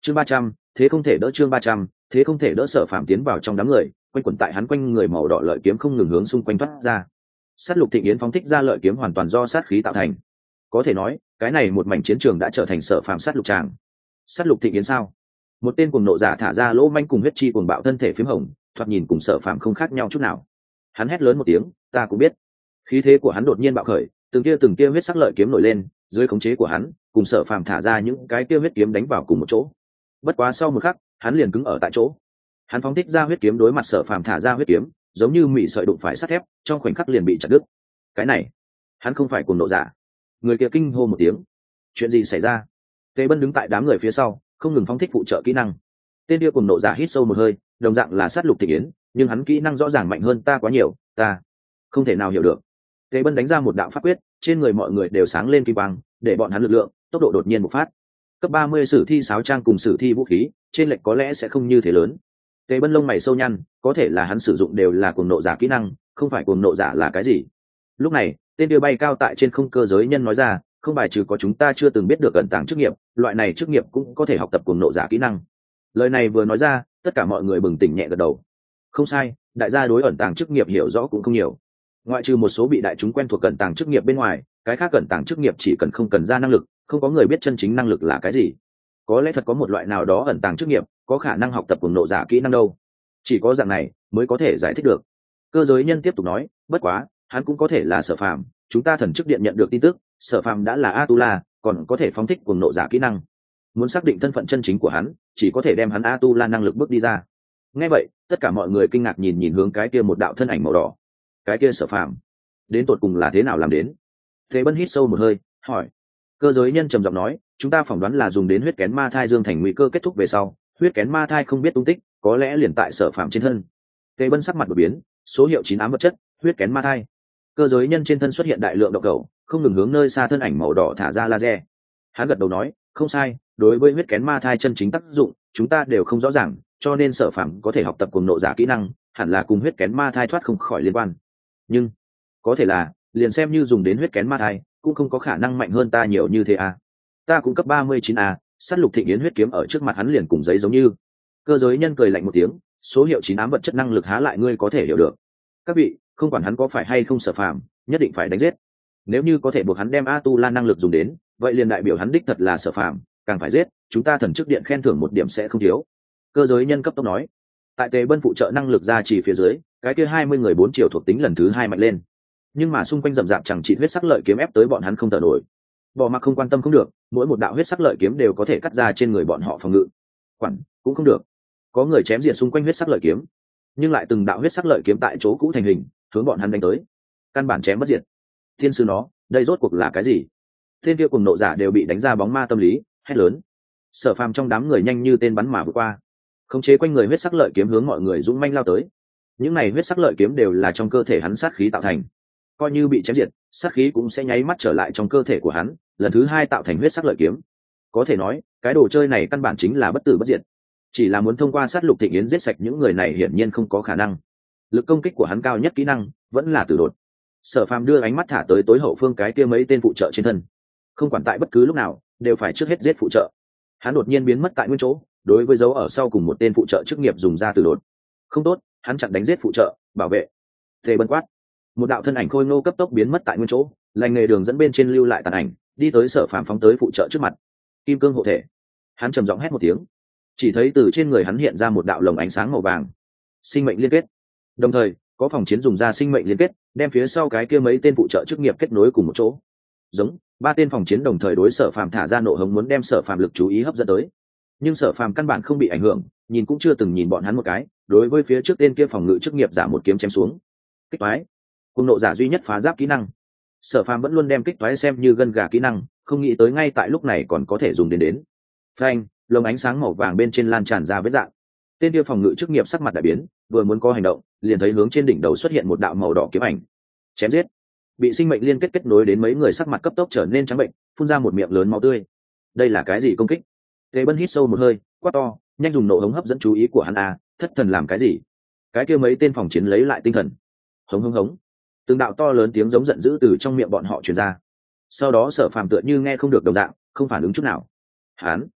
chương ba trăm, thế không thể đỡ. Chương ba trăm, thế không thể đỡ. Sở Phàm tiến vào trong đám người, quanh quẩn tại hắn quanh người màu đỏ lợi kiếm không ngừng hướng xung quanh thoát ra. Sát Lục Thịnh Yến phóng thích ra lợi kiếm hoàn toàn do sát khí tạo thành, có thể nói cái này một mảnh chiến trường đã trở thành Sở Phàm sát lục tràng. Sát Lục Thịnh Yến sao? Một tên cuồng nộ giả thả ra lỗ manh cùng huyết chi cuồng bạo thân thể phím hồng, thoạt nhìn cùng Sở Phàm không khác nhau chút nào. Hắn hét lớn một tiếng, ta cũng biết. Khí thế của hắn đột nhiên bạo khởi, từng tia từng tia huyết sắc lợi kiếm nổi lên, dưới khống chế của hắn, cùng Sở Phàm thả ra những cái tia huyết kiếm đánh vào cùng một chỗ. Bất quá sau một khắc, hắn liền cứng ở tại chỗ. Hắn phóng thích ra huyết kiếm đối mặt Sở Phàm thả ra huyết kiếm, giống như mị sợi đụng phải sắt thép, trong khoảnh khắc liền bị chặt đứt. Cái này, hắn không phải cuồng nộ giả. Người kia kinh hô một tiếng. Chuyện gì xảy ra? Tề Bân đứng tại đám người phía sau, không ngừng phóng thích phụ trợ kỹ năng. Tên kia cuồng nộ giả hít sâu một hơi, đồng dạng là sát lục Thịnh Yến, nhưng hắn kỹ năng rõ ràng mạnh hơn ta quá nhiều, ta không thể nào hiểu được. Tề Bân đánh ra một đạo pháp quyết, trên người mọi người đều sáng lên kim quang, để bọn hắn lực lượng, tốc độ đột nhiên bộc phát. Cấp ba mươi sử thi sáo trang cùng sử thi vũ khí, trên lệch có lẽ sẽ không như thế lớn. Tề Bân lông mày sâu nhăn, có thể là hắn sử dụng đều là cuồng nộ giả kỹ năng, không phải cuồng nộ giả là cái gì? Lúc này, tên kia bay cao tại trên không cơ giới nhân nói ra, không bài trừ có chúng ta chưa từng biết được ẩn tàng chức nghiệp, loại này chức nghiệp cũng có thể học tập cuồng nộ giả kỹ năng. Lời này vừa nói ra, tất cả mọi người bừng tỉnh nhẹ gật đầu. Không sai, đại gia đối ẩn tàng chức nghiệp hiểu rõ cũng không nhiều. Ngoại trừ một số bị đại chúng quen thuộc ẩn tàng chức nghiệp bên ngoài, cái khác ẩn tàng chức nghiệp chỉ cần không cần ra năng lực, không có người biết chân chính năng lực là cái gì. Có lẽ thật có một loại nào đó ẩn tàng chức nghiệp, có khả năng học tập cuồng nộ giả kỹ năng đâu. Chỉ có dạng này mới có thể giải thích được. Cơ giới nhân tiếp tục nói, bất quá, hắn cũng có thể là Sở Phàm, chúng ta thần chức điện nhận được tin tức, Sở Phàm đã là Atula, còn có thể phóng thích cuồng nộ giả kỹ năng. Muốn xác định thân phận chân chính của hắn, chỉ có thể đem hắn Atula năng lực bước đi ra. Nghe vậy, tất cả mọi người kinh ngạc nhìn nhìn hướng cái kia một đạo thân ảnh màu đỏ. Cái kia Sở Phàm, đến tột cùng là thế nào làm đến? Thế Bân hít sâu một hơi, hỏi. Cơ giới nhân trầm giọng nói, chúng ta phỏng đoán là dùng đến huyết kén ma thai dương thành nguy cơ kết thúc về sau, huyết kén ma thai không biết tung tích, có lẽ liền tại Sở Phàm trên thân. Thế Bân sắc mặt đột biến, số hiệu chín ám vật chất, huyết kén ma thai. Cơ giới nhân trên thân xuất hiện đại lượng độc cầu, không ngừng hướng nơi xa thân ảnh màu đỏ thả ra laser. Hắn gật đầu nói, không sai, đối với huyết kén ma thai chân chính tác dụng, chúng ta đều không rõ ràng, cho nên Sở Phàm có thể học tập cuồng nộ giả kỹ năng, hẳn là cùng huyết kén ma thai thoát không khỏi liên quan. Nhưng, có thể là, liền xem như dùng đến huyết kén ma thai, cũng không có khả năng mạnh hơn ta nhiều như thế à. Ta cũng cấp ba mươi chín a, sát lục Thịnh Yến huyết kiếm ở trước mặt hắn liền cùng giấy giống như. Cơ giới nhân cười lạnh một tiếng, số hiệu chín ám vật chất năng lực há lại ngươi có thể hiểu được. Các vị, không quản hắn có phải hay không Sở Phàm, nhất định phải đánh giết. Nếu như có thể buộc hắn đem Atula năng lực dùng đến, vậy liền đại biểu hắn đích thật là Sở Phàm, càng phải giết, chúng ta thần chức điện khen thưởng một điểm sẽ không thiếu. Cơ giới nhân cấp tốc nói. Tại Tề Bân phụ trợ năng lực ra chỉ phía dưới, cái kia hai mươi người bốn chiều thuộc tính lần thứ hai mạnh lên. Nhưng mà xung quanh rậm rạp chẳng trị huyết sắc lợi kiếm ép tới bọn hắn không thở nổi. Bỏ mặc không quan tâm không được, mỗi một đạo huyết sắc lợi kiếm đều có thể cắt ra trên người bọn họ phòng ngự. Quản cũng không được. Có người chém diệt xung quanh huyết sắc lợi kiếm, nhưng lại từng đạo huyết sắc lợi kiếm tại chỗ cũ thành hình, hướng bọn hắn đánh tới. Căn bản chém bất diệt. Thiên sư nó, đây rốt cuộc là cái gì? Tên kia cùng nộ giả đều bị đánh ra bóng ma tâm lý, hét lớn. Sở Phàm trong đám người nhanh như tên bắn mà vượt qua, khống chế quanh người huyết sắc lợi kiếm hướng mọi người dũng manh lao tới. Những này huyết sắc lợi kiếm đều là trong cơ thể hắn sát khí tạo thành, coi như bị chém diệt, sát khí cũng sẽ nháy mắt trở lại trong cơ thể của hắn, lần thứ hai tạo thành huyết sắc lợi kiếm. Có thể nói, cái đồ chơi này căn bản chính là bất tử bất diệt. Chỉ là muốn thông qua sát lục Thịnh Yến giết sạch những người này hiển nhiên không có khả năng. Lực công kích của hắn cao nhất kỹ năng vẫn là tử đột. Sở Phàm đưa ánh mắt thả tới tối hậu phương cái kia mấy tên phụ trợ trên thân, không quản tại bất cứ lúc nào đều phải trước hết giết phụ trợ. Hắn đột nhiên biến mất tại nguyên chỗ, đối với dấu ở sau cùng một tên phụ trợ chức nghiệp dùng ra tử đột. Không tốt, hắn chặn đánh giết phụ trợ, bảo vệ. Tề Bân quát. Một đạo thân ảnh khôi ngô cấp tốc biến mất tại nguyên chỗ, lành nghề đường dẫn bên trên lưu lại tàn ảnh, đi tới Sở Phàm phóng tới phụ trợ trước mặt. Kim cương hộ thể. Hắn trầm giọng hét một tiếng, chỉ thấy từ trên người hắn hiện ra một đạo lồng ánh sáng màu vàng, sinh mệnh liên kết. Đồng thời, có phòng chiến dùng ra sinh mệnh liên kết, đem phía sau cái kia mấy tên phụ trợ chức nghiệp kết nối cùng một chỗ. Giống, ba tên phòng chiến đồng thời đối Sở Phàm thả ra nộ hống muốn đem Sở Phàm lực chú ý hấp dẫn tới. Nhưng Sở Phàm căn bản không bị ảnh hưởng, nhìn cũng chưa từng nhìn bọn hắn một cái, đối với phía trước tên kia phòng ngự chức nghiệp giả một kiếm chém xuống. Kích toái, cùng nộ giả duy nhất phá giáp kỹ năng. Sở Phàm vẫn luôn đem kích toái xem như gân gà kỹ năng, không nghĩ tới ngay tại lúc này còn có thể dùng đến đến. Phanh, lồng ánh sáng màu vàng bên trên lan tràn ra vết dạng. Tên kia phòng ngự chức nghiệp sắc mặt đại biến, vừa muốn có hành động, liền thấy hướng trên đỉnh đầu xuất hiện một đạo màu đỏ kiếm ảnh. Chém giết. Bị sinh mệnh liên kết kết nối đến mấy người sắc mặt cấp tốc trở nên trắng bệnh, phun ra một miệng lớn máu tươi. Đây là cái gì công kích? Tề Bân hít sâu một hơi, quát to, nhanh dùng nổ hống hấp dẫn chú ý của hắn a, thất thần làm cái gì? Cái kia mấy tên phòng chiến lấy lại tinh thần. Hống hống hống. Từng đạo to lớn tiếng giống giận dữ từ trong miệng bọn họ truyền ra. Sau đó Sở Phàm tựa như nghe không được đồng dạng, không phản ứng chút nào. Hắn,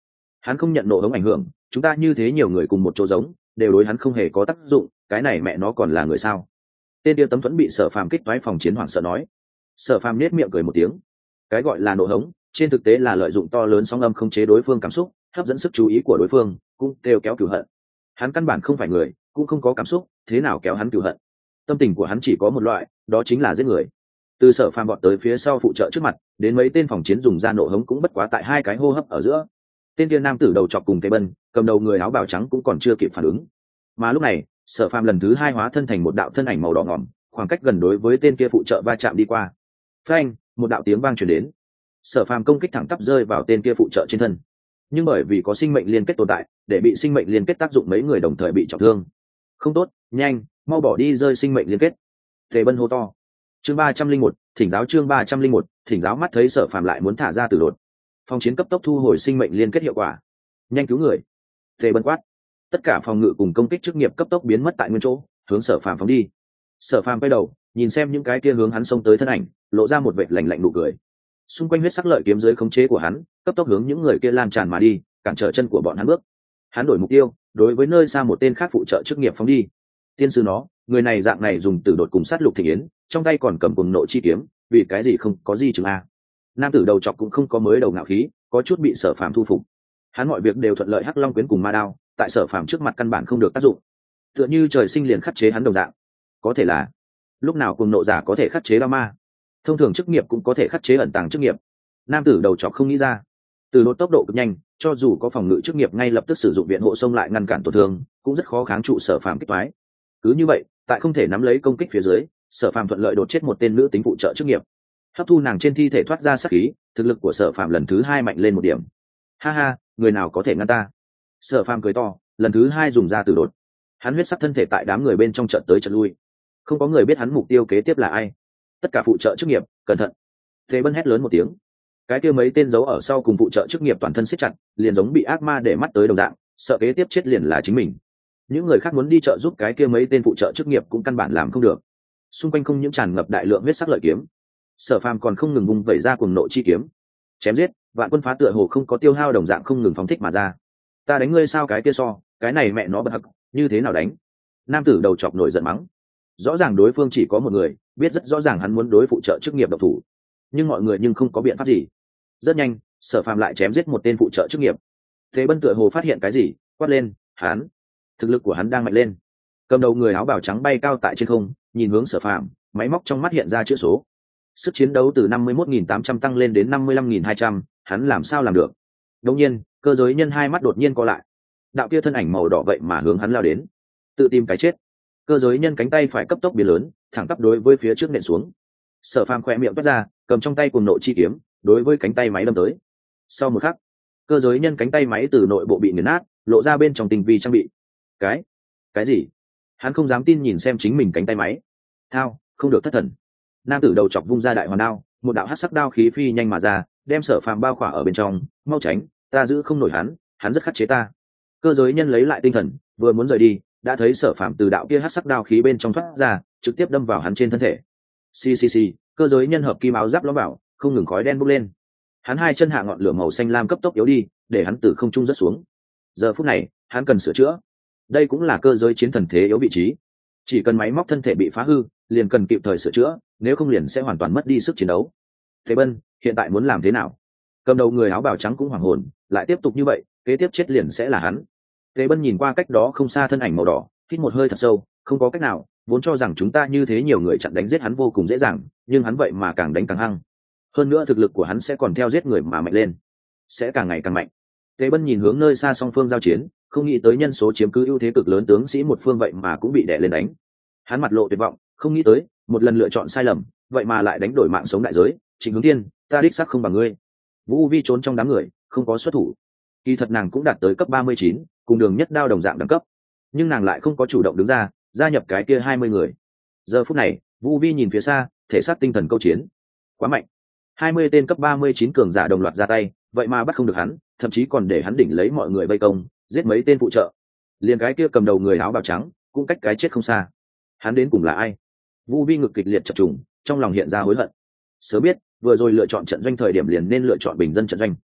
Hắn không nhận nổ hống ảnh hưởng, chúng ta như thế nhiều người cùng một chỗ giống đều đối hắn không hề có tác dụng, cái này mẹ nó còn là người sao? Tên kia tấm thuẫn bị Sở Phàm kích toái phòng chiến hoảng sợ nói. Sở Phàm nết miệng cười một tiếng. Cái gọi là nổ hống trên thực tế là lợi dụng to lớn sóng âm không chế đối phương cảm xúc, hấp dẫn sức chú ý của đối phương, cũng kêu kéo cửu hận. Hắn căn bản không phải người, cũng không có cảm xúc, thế nào kéo hắn cửu hận? Tâm tình của hắn chỉ có một loại, đó chính là giết người. Từ Sở Phàm bọt tới phía sau phụ trợ trước mặt, đến mấy tên phòng chiến dùng ra nổ hống cũng bất quá tại hai cái hô hấp ở giữa. Tên kia nam tử đầu chọc cùng Tề Bân, cầm đầu người áo bào trắng cũng còn chưa kịp phản ứng. Mà lúc này, Sở Phàm lần thứ hai hóa thân thành một đạo thân ảnh màu đỏ ngòm, khoảng cách gần đối với tên kia phụ trợ va chạm đi qua. Phanh, một đạo tiếng vang truyền đến. Sở Phàm công kích thẳng tắp rơi vào tên kia phụ trợ trên thân. Nhưng bởi vì có sinh mệnh liên kết tồn tại, để bị sinh mệnh liên kết tác dụng mấy người đồng thời bị trọng thương. Không tốt, nhanh, mau bỏ đi rơi sinh mệnh liên kết. Tề Bân hô to. Chương ba trăm linh một, thỉnh giáo chương ba trăm linh một, thỉnh giáo mắt thấy Sở Phàm lại muốn thả ra tử đột. Phòng chiến cấp tốc thu hồi sinh mệnh liên kết hiệu quả. Nhanh cứu người. Tề Bân quát. Tất cả phòng ngự cùng công kích chức nghiệp cấp tốc biến mất tại nguyên chỗ, hướng Sở Phàm phóng đi. Sở Phàm quay đầu, nhìn xem những cái kia hướng hắn xông tới thân ảnh, lộ ra một vệt lạnh lạnh nụ cười. Xung quanh huyết sắc lợi kiếm dưới khống chế của hắn, cấp tốc hướng những người kia lan tràn mà đi, cản trở chân của bọn hắn bước. Hắn đổi mục tiêu, đối với nơi xa một tên khác phụ trợ chức nghiệp phóng đi. Tiên sư nó, người này dạng này dùng tử đột cùng sát lục thịnh yến, trong tay còn cầm cùng nộ chi kiếm, vì cái gì không có gì chứng a? Nam tử đầu chọc cũng không có mới đầu ngạo khí, có chút bị Sở Phàm thu phục. Hắn mọi việc đều thuận lợi, hắc long quyến cùng ma đao, tại Sở Phàm trước mặt căn bản không được tác dụng, tựa như trời sinh liền khắc chế hắn đồng dạng. Có thể là lúc nào cùng nộ giả có thể khắc chế đao ma, thông thường chức nghiệp cũng có thể khắc chế ẩn tàng chức nghiệp. Nam tử đầu chọc không nghĩ ra, từ lột tốc độ cực nhanh, cho dù có phòng ngự chức nghiệp ngay lập tức sử dụng viện hộ xông lại ngăn cản tổn thương, cũng rất khó kháng trụ Sở Phàm kích toái. Cứ như vậy, tại không thể nắm lấy công kích phía dưới, Sở Phàm thuận lợi đột chết một tên nữ tính phụ trợ chức nghiệp, hấp thu nàng trên thi thể thoát ra sát khí, thực lực của Sở Phàm lần thứ hai mạnh lên một điểm. Ha ha, người nào có thể ngăn ta? Sở Phàm cười to, lần thứ hai dùng ra tử đột. Hắn huyết sắc thân thể tại đám người bên trong trận tới trận lui, không có người biết hắn mục tiêu kế tiếp là ai. Tất cả phụ trợ chức nghiệp, cẩn thận! Thế Bân hét lớn một tiếng. Cái kia mấy tên giấu ở sau cùng phụ trợ chức nghiệp toàn thân siết chặt, liền giống bị ác ma để mắt tới đồng dạng, sợ kế tiếp chết liền là chính mình. Những người khác muốn đi trợ giúp cái kia mấy tên phụ trợ chức nghiệp cũng căn bản làm không được. Xung quanh không những tràn ngập đại lượng huyết sắc lợi kiếm, Sở Phàm còn không ngừng vung vẩy ra cuồng nộ chi kiếm, chém giết. Vạn quân phá tựa hồ không có tiêu hao đồng dạng không ngừng phóng thích mà ra. Ta đánh ngươi sao cái kia so, cái này mẹ nó bật hặc, như thế nào đánh? Nam tử đầu chọc nổi giận mắng. Rõ ràng đối phương chỉ có một người, biết rất rõ ràng hắn muốn đối phụ trợ chức nghiệp độc thủ, nhưng mọi người nhưng không có biện pháp gì. Rất nhanh, Sở Phàm lại chém giết một tên phụ trợ chức nghiệp. Thế Bân tựa hồ phát hiện cái gì, quát lên, hắn, thực lực của hắn đang mạnh lên. Cầm đầu người áo bào trắng bay cao tại trên không, nhìn hướng Sở Phàm, máy móc trong mắt hiện ra chữ số. Sức chiến đấu từ năm mươi mốt nghìn tám trăm tăng lên đến năm mươi lăm nghìn hai trăm, hắn làm sao làm được? Đương nhiên, cơ giới nhân hai mắt đột nhiên co lại. Đạo kia thân ảnh màu đỏ vậy mà hướng hắn lao đến, tự tìm cái chết. Cơ giới nhân cánh tay phải cấp tốc biến lớn, thẳng tắp đối với phía trước nện xuống. Sở Phàm khẽ miệng toát ra, cầm trong tay cùng nộ chi kiếm, đối với cánh tay máy đâm tới. Sau một khắc, cơ giới nhân cánh tay máy từ nội bộ bị nghiền nát, lộ ra bên trong tinh vi trang bị. Cái, cái gì? Hắn không dám tin nhìn xem chính mình cánh tay máy. Thao, không được thất thần. Nam tử đầu chọc vung ra đại hoàn đao, một đạo hắc sắc đao khí phi nhanh mà ra, đem Sở Phàm bao khỏa ở bên trong. Mau tránh, ta giữ không nổi hắn, hắn rất khắc chế ta. Cơ giới nhân lấy lại tinh thần, vừa muốn rời đi, đã thấy Sở Phàm từ đạo kia hắc sắc đao khí bên trong thoát ra, trực tiếp đâm vào hắn trên thân thể. Xì xì xì, cơ giới nhân hợp kim áo giáp lõm vào, không ngừng khói đen bốc lên. Hắn hai chân hạ ngọn lửa màu xanh lam cấp tốc yếu đi, để hắn từ không trung rớt xuống. Giờ phút này, hắn cần sửa chữa. Đây cũng là cơ giới chiến thần thế yếu vị trí. Chỉ cần máy móc thân thể bị phá hư, liền cần kịp thời sửa chữa, nếu không liền sẽ hoàn toàn mất đi sức chiến đấu. Thế Bân, hiện tại muốn làm thế nào? Cầm đầu người áo bào trắng cũng hoảng hồn, lại tiếp tục như vậy, kế tiếp chết liền sẽ là hắn. Thế Bân nhìn qua cách đó không xa thân ảnh màu đỏ, hít một hơi thật sâu, không có cách nào, vốn cho rằng chúng ta như thế nhiều người chặn đánh giết hắn vô cùng dễ dàng, nhưng hắn vậy mà càng đánh càng hăng. Hơn nữa thực lực của hắn sẽ còn theo giết người mà mạnh lên, sẽ càng ngày càng mạnh. Thế Bân nhìn hướng nơi xa song phương giao chiến, không nghĩ tới nhân số chiếm cứ ưu thế cực lớn tướng sĩ một phương vậy mà cũng bị đè lên đánh. Hắn mặt lộ tuyệt vọng, không nghĩ tới, một lần lựa chọn sai lầm, vậy mà lại đánh đổi mạng sống đại giới. Trịnh Hướng Thiên, ta đích xác không bằng ngươi. Vũ Vi trốn trong đám người, không có xuất thủ. Kỳ thật nàng cũng đạt tới cấp ba mươi chín, cùng Đường Nhất Đao đồng dạng đẳng cấp, nhưng nàng lại không có chủ động đứng ra, gia nhập cái kia hai mươi người. Giờ phút này, Vũ Vi nhìn phía xa, thể xác tinh thần câu chiến, quá mạnh. hai mươi tên cấp ba mươi chín cường giả đồng loạt ra tay, vậy mà bắt không được hắn, thậm chí còn để hắn đỉnh lấy mọi người vây công, giết mấy tên phụ trợ. Liền cái kia cầm đầu người áo bào trắng, cũng cách cái chết không xa. Hắn đến cùng là ai? Vu Vi ngực kịch liệt chập trùng, trong lòng hiện ra hối hận. Sớm biết, vừa rồi lựa chọn trận doanh thời điểm liền nên lựa chọn bình dân trận doanh.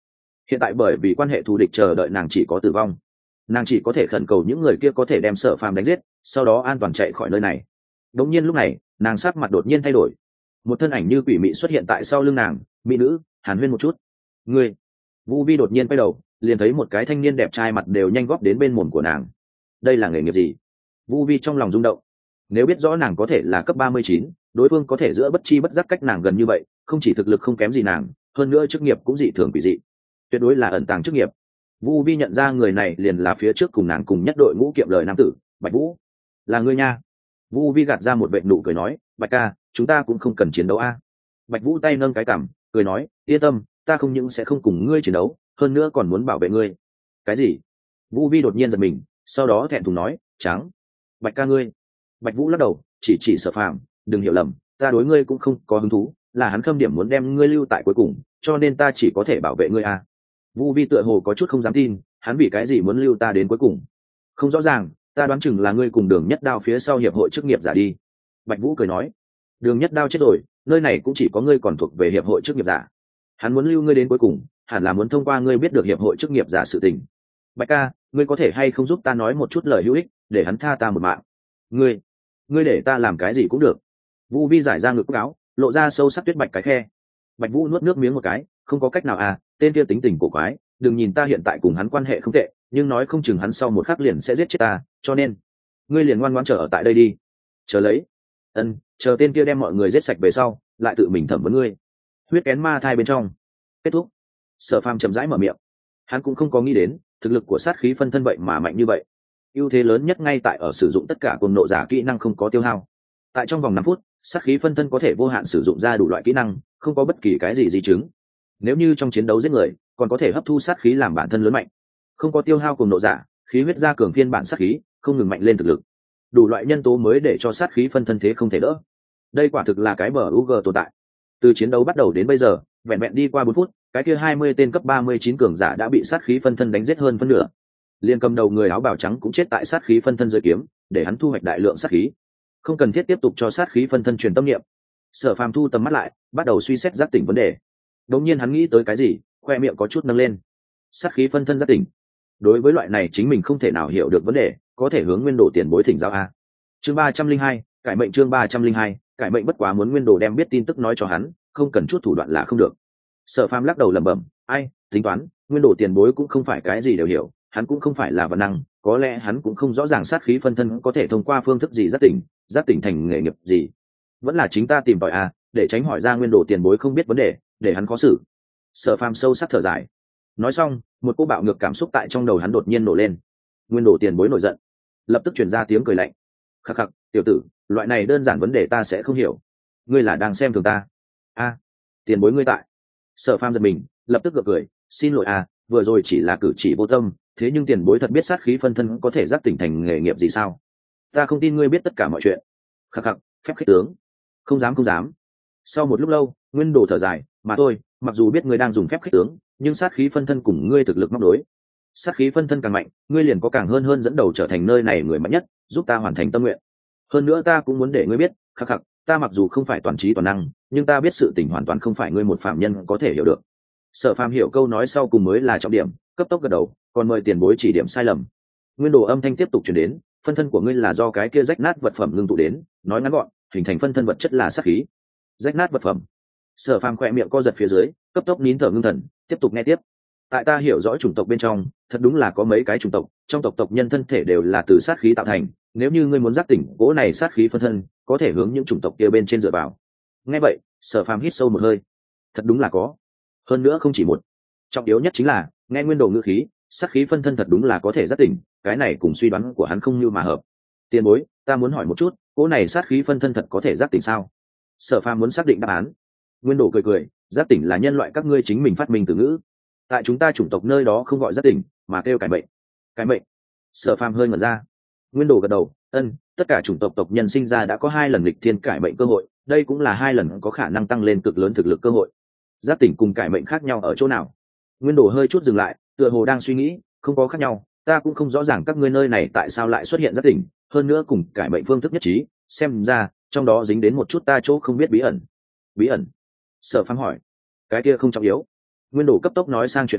hiện tại bởi vì quan hệ thù địch chờ đợi nàng chỉ có tử vong. Nàng chỉ có thể khẩn cầu những người kia có thể đem Sở Phàm đánh giết, sau đó an toàn chạy khỏi nơi này. Đột nhiên lúc này, nàng sắc mặt đột nhiên thay đổi, một thân ảnh như quỷ mị xuất hiện tại sau lưng nàng. Mỹ nữ, hàn huyên một chút. Ngươi. Vu Vi đột nhiên quay đầu, liền thấy một cái thanh niên đẹp trai mặt đều nhanh góp đến bên mồm của nàng. Đây là nghề nghiệp gì? Vu Vi trong lòng rung động. Nếu biết rõ nàng có thể là cấp ba mươi chín, đối phương có thể giữa bất chi bất giác cách nàng gần như vậy, không chỉ thực lực không kém gì nàng, hơn nữa chức nghiệp cũng dị thường quỷ dị, tuyệt đối là ẩn tàng chức nghiệp. Vu Vi nhận ra người này liền là phía trước cùng nàng cùng nhất đội ngũ kiệm lời nam tử, Bạch Vũ. Là ngươi nha. Vu Vi gạt ra một vệt nụ cười nói, Bạch ca, chúng ta cũng không cần chiến đấu a. Bạch Vũ tay nâng cái cằm, cười nói, yên tâm, ta không những sẽ không cùng ngươi chiến đấu, hơn nữa còn muốn bảo vệ ngươi. Cái gì? Vu Vi đột nhiên giật mình, sau đó thẹn thùng nói, trắng. Bạch ca ngươi. Bạch Vũ lắc đầu, chỉ chỉ Sở Phàm, đừng hiểu lầm, ta đối ngươi cũng không có hứng thú, là hắn khâm điểm muốn đem ngươi lưu tại cuối cùng, cho nên ta chỉ có thể bảo vệ ngươi a. Vu Vi tựa hồ có chút không dám tin, hắn vì cái gì muốn lưu ta đến cuối cùng? Không rõ ràng, ta đoán chừng là ngươi cùng Đường Nhất Đao phía sau hiệp hội chức nghiệp giả đi. Bạch Vũ cười nói, Đường Nhất Đao chết rồi, nơi này cũng chỉ có ngươi còn thuộc về hiệp hội chức nghiệp giả. Hắn muốn lưu ngươi đến cuối cùng, hẳn là muốn thông qua ngươi biết được hiệp hội chức nghiệp giả sự tình. Bạch ca, ngươi có thể hay không giúp ta nói một chút lời hữu ích, để hắn tha ta một mạng? Ngươi, ngươi để ta làm cái gì cũng được. Vu Vi giải ra ngực áo, lộ ra sâu sắc tuyết bạch cái khe. Bạch Vũ nuốt nước miếng một cái, không có cách nào à, tên kia tính tình cổ quái, đừng nhìn ta hiện tại cùng hắn quan hệ không tệ, nhưng nói không chừng hắn sau một khắc liền sẽ giết chết ta, cho nên ngươi liền ngoan ngoãn chờ ở tại đây đi. Chờ lấy. Ân, chờ tên kia đem mọi người giết sạch về sau, lại tự mình thẩm vấn ngươi. Huyết kén ma thai bên trong. Kết thúc. Sở Phàm chậm rãi mở miệng. Hắn cũng không có nghĩ đến, thực lực của sát khí phân thân vậy mà mạnh như vậy. Ưu thế lớn nhất ngay tại ở sử dụng tất cả cuồng nộ giả kỹ năng không có tiêu hao. Tại trong vòng năm phút, sát khí phân thân có thể vô hạn sử dụng ra đủ loại kỹ năng, không có bất kỳ cái gì di chứng. Nếu như trong chiến đấu giết người, còn có thể hấp thu sát khí làm bản thân lớn mạnh. Không có tiêu hao cuồng nộ giả, khí huyết gia cường phiên bản sát khí, không ngừng mạnh lên thực lực. Đủ loại nhân tố mới để cho sát khí phân thân thế không thể đỡ. Đây quả thực là cái bờ u giê tồn tại. Từ chiến đấu bắt đầu đến bây giờ, vẹn vẹn đi qua bốn phút, cái kia hai mươi tên cấp ba mươi chín cường giả đã bị sát khí phân thân đánh giết hơn phân nửa. Liên cầm đầu người áo bào trắng cũng chết tại sát khí phân thân dưới kiếm, để hắn thu hoạch đại lượng sát khí. Không cần thiết tiếp tục cho sát khí phân thân truyền tâm niệm. Sở Phàm thu tầm mắt lại, bắt đầu suy xét giác tỉnh vấn đề. Đột nhiên hắn nghĩ tới cái gì, khoe miệng có chút nâng lên. Sát khí phân thân giác tỉnh. Đối với loại này chính mình không thể nào hiểu được vấn đề, có thể hướng Nguyên Đồ tiền bối thỉnh giáo a. Chương ba trăm linh hai, cải mệnh chương ba trăm linh hai, cải mệnh bất quá muốn Nguyên Đồ đem biết tin tức nói cho hắn, không cần chút thủ đoạn là không được. Sở Phàm lắc đầu lẩm bẩm, ai, tính toán, Nguyên Đồ tiền bối cũng không phải cái gì đều hiểu, hắn cũng không phải là văn năng, có lẽ hắn cũng không rõ ràng sát khí phân thân có thể thông qua phương thức gì giác tỉnh, giác tỉnh thành nghề nghiệp gì. Vẫn là chính ta tìm tòi a, để tránh hỏi ra Nguyên Đồ tiền bối không biết vấn đề, để hắn khó xử. Sở Phàm sâu sắc thở dài. Nói xong, một cô bạo ngược cảm xúc tại trong đầu hắn đột nhiên nổ lên. Nguyên Đồ tiền bối nổi giận, lập tức truyền ra tiếng cười lạnh. Khắc khắc, tiểu tử, loại này đơn giản vấn đề ta sẽ không hiểu. Ngươi là đang xem thường ta? A, tiền bối ngươi tại. Sở Phàm giật mình, lập tức gượng cười, xin lỗi a, vừa rồi chỉ là cử chỉ vô tâm, thế nhưng tiền bối thật biết sát khí phân thân có thể giác tỉnh thành nghề nghiệp gì sao? Ta không tin ngươi biết tất cả mọi chuyện. Khắc khắc, phép khích tướng. Không dám không dám. Sau một lúc lâu, Nguyên Đồ thở dài, mà thôi, mặc dù biết ngươi đang dùng phép khích tướng, nhưng sát khí phân thân cùng ngươi thực lực móc đối. Sát khí phân thân càng mạnh, ngươi liền có càng hơn hơn dẫn đầu trở thành nơi này người mạnh nhất, giúp ta hoàn thành tâm nguyện. Hơn nữa ta cũng muốn để ngươi biết, khắc khắc, ta mặc dù không phải toàn trí toàn năng, nhưng ta biết sự tình hoàn toàn không phải ngươi một phạm nhân có thể hiểu được. Sở Phàm hiểu câu nói sau cùng mới là trọng điểm, cấp tốc gật đầu, còn mời tiền bối chỉ điểm sai lầm. Nguyên Đồ âm thanh tiếp tục truyền đến, phân thân của ngươi là do cái kia rách nát vật phẩm ngưng tụ đến, nói ngắn gọn, hình thành phân thân vật chất là sát khí. Rách nát vật phẩm. Sở Phàm khẽ miệng co giật phía dưới, cấp tốc nín thở ngưng thần, tiếp tục nghe tiếp. Tại ta hiểu rõ chủng tộc bên trong, thật đúng là có mấy cái chủng tộc, trong tộc tộc nhân thân thể đều là từ sát khí tạo thành, nếu như ngươi muốn giác tỉnh cỗ này sát khí phân thân, có thể hướng những chủng tộc kia bên trên dựa vào. Nghe vậy, Sở Phàm hít sâu một hơi. Thật đúng là có. Hơn nữa không chỉ một. Trọng yếu nhất chính là, nghe Nguyên Đồ ngữ khí, sát khí phân thân thật đúng là có thể giác tỉnh, cái này cùng suy đoán của hắn không như mà hợp. Tiền bối, ta muốn hỏi một chút, cỗ này sát khí phân thân thật có thể giác tỉnh sao? Sở Phàm muốn xác định đáp án. Nguyên Đồ cười cười, giác tỉnh là nhân loại các ngươi chính mình phát minh từ ngữ. Tại chúng ta chủng tộc nơi đó không gọi giác tỉnh, mà kêu cải mệnh. Cải mệnh. Sở Phàm hơi ngẩn ra. Nguyên Đồ gật đầu, ân, tất cả chủng tộc tộc nhân sinh ra đã có hai lần lịch thiên cải mệnh cơ hội, đây cũng là hai lần có khả năng tăng lên cực lớn thực lực cơ hội. Giác tỉnh cùng cải mệnh khác nhau ở chỗ nào? Nguyên Đồ hơi chút dừng lại, tựa hồ đang suy nghĩ, không có khác nhau, ta cũng không rõ ràng các ngươi nơi này tại sao lại xuất hiện giác tỉnh, hơn nữa cùng cải mệnh phương thức nhất trí, xem ra trong đó dính đến một chút ta chỗ không biết bí ẩn. Bí ẩn? Sở Phàm hỏi. Cái kia không trọng yếu. Nguyên Đồ cấp tốc nói sang chuyện khác,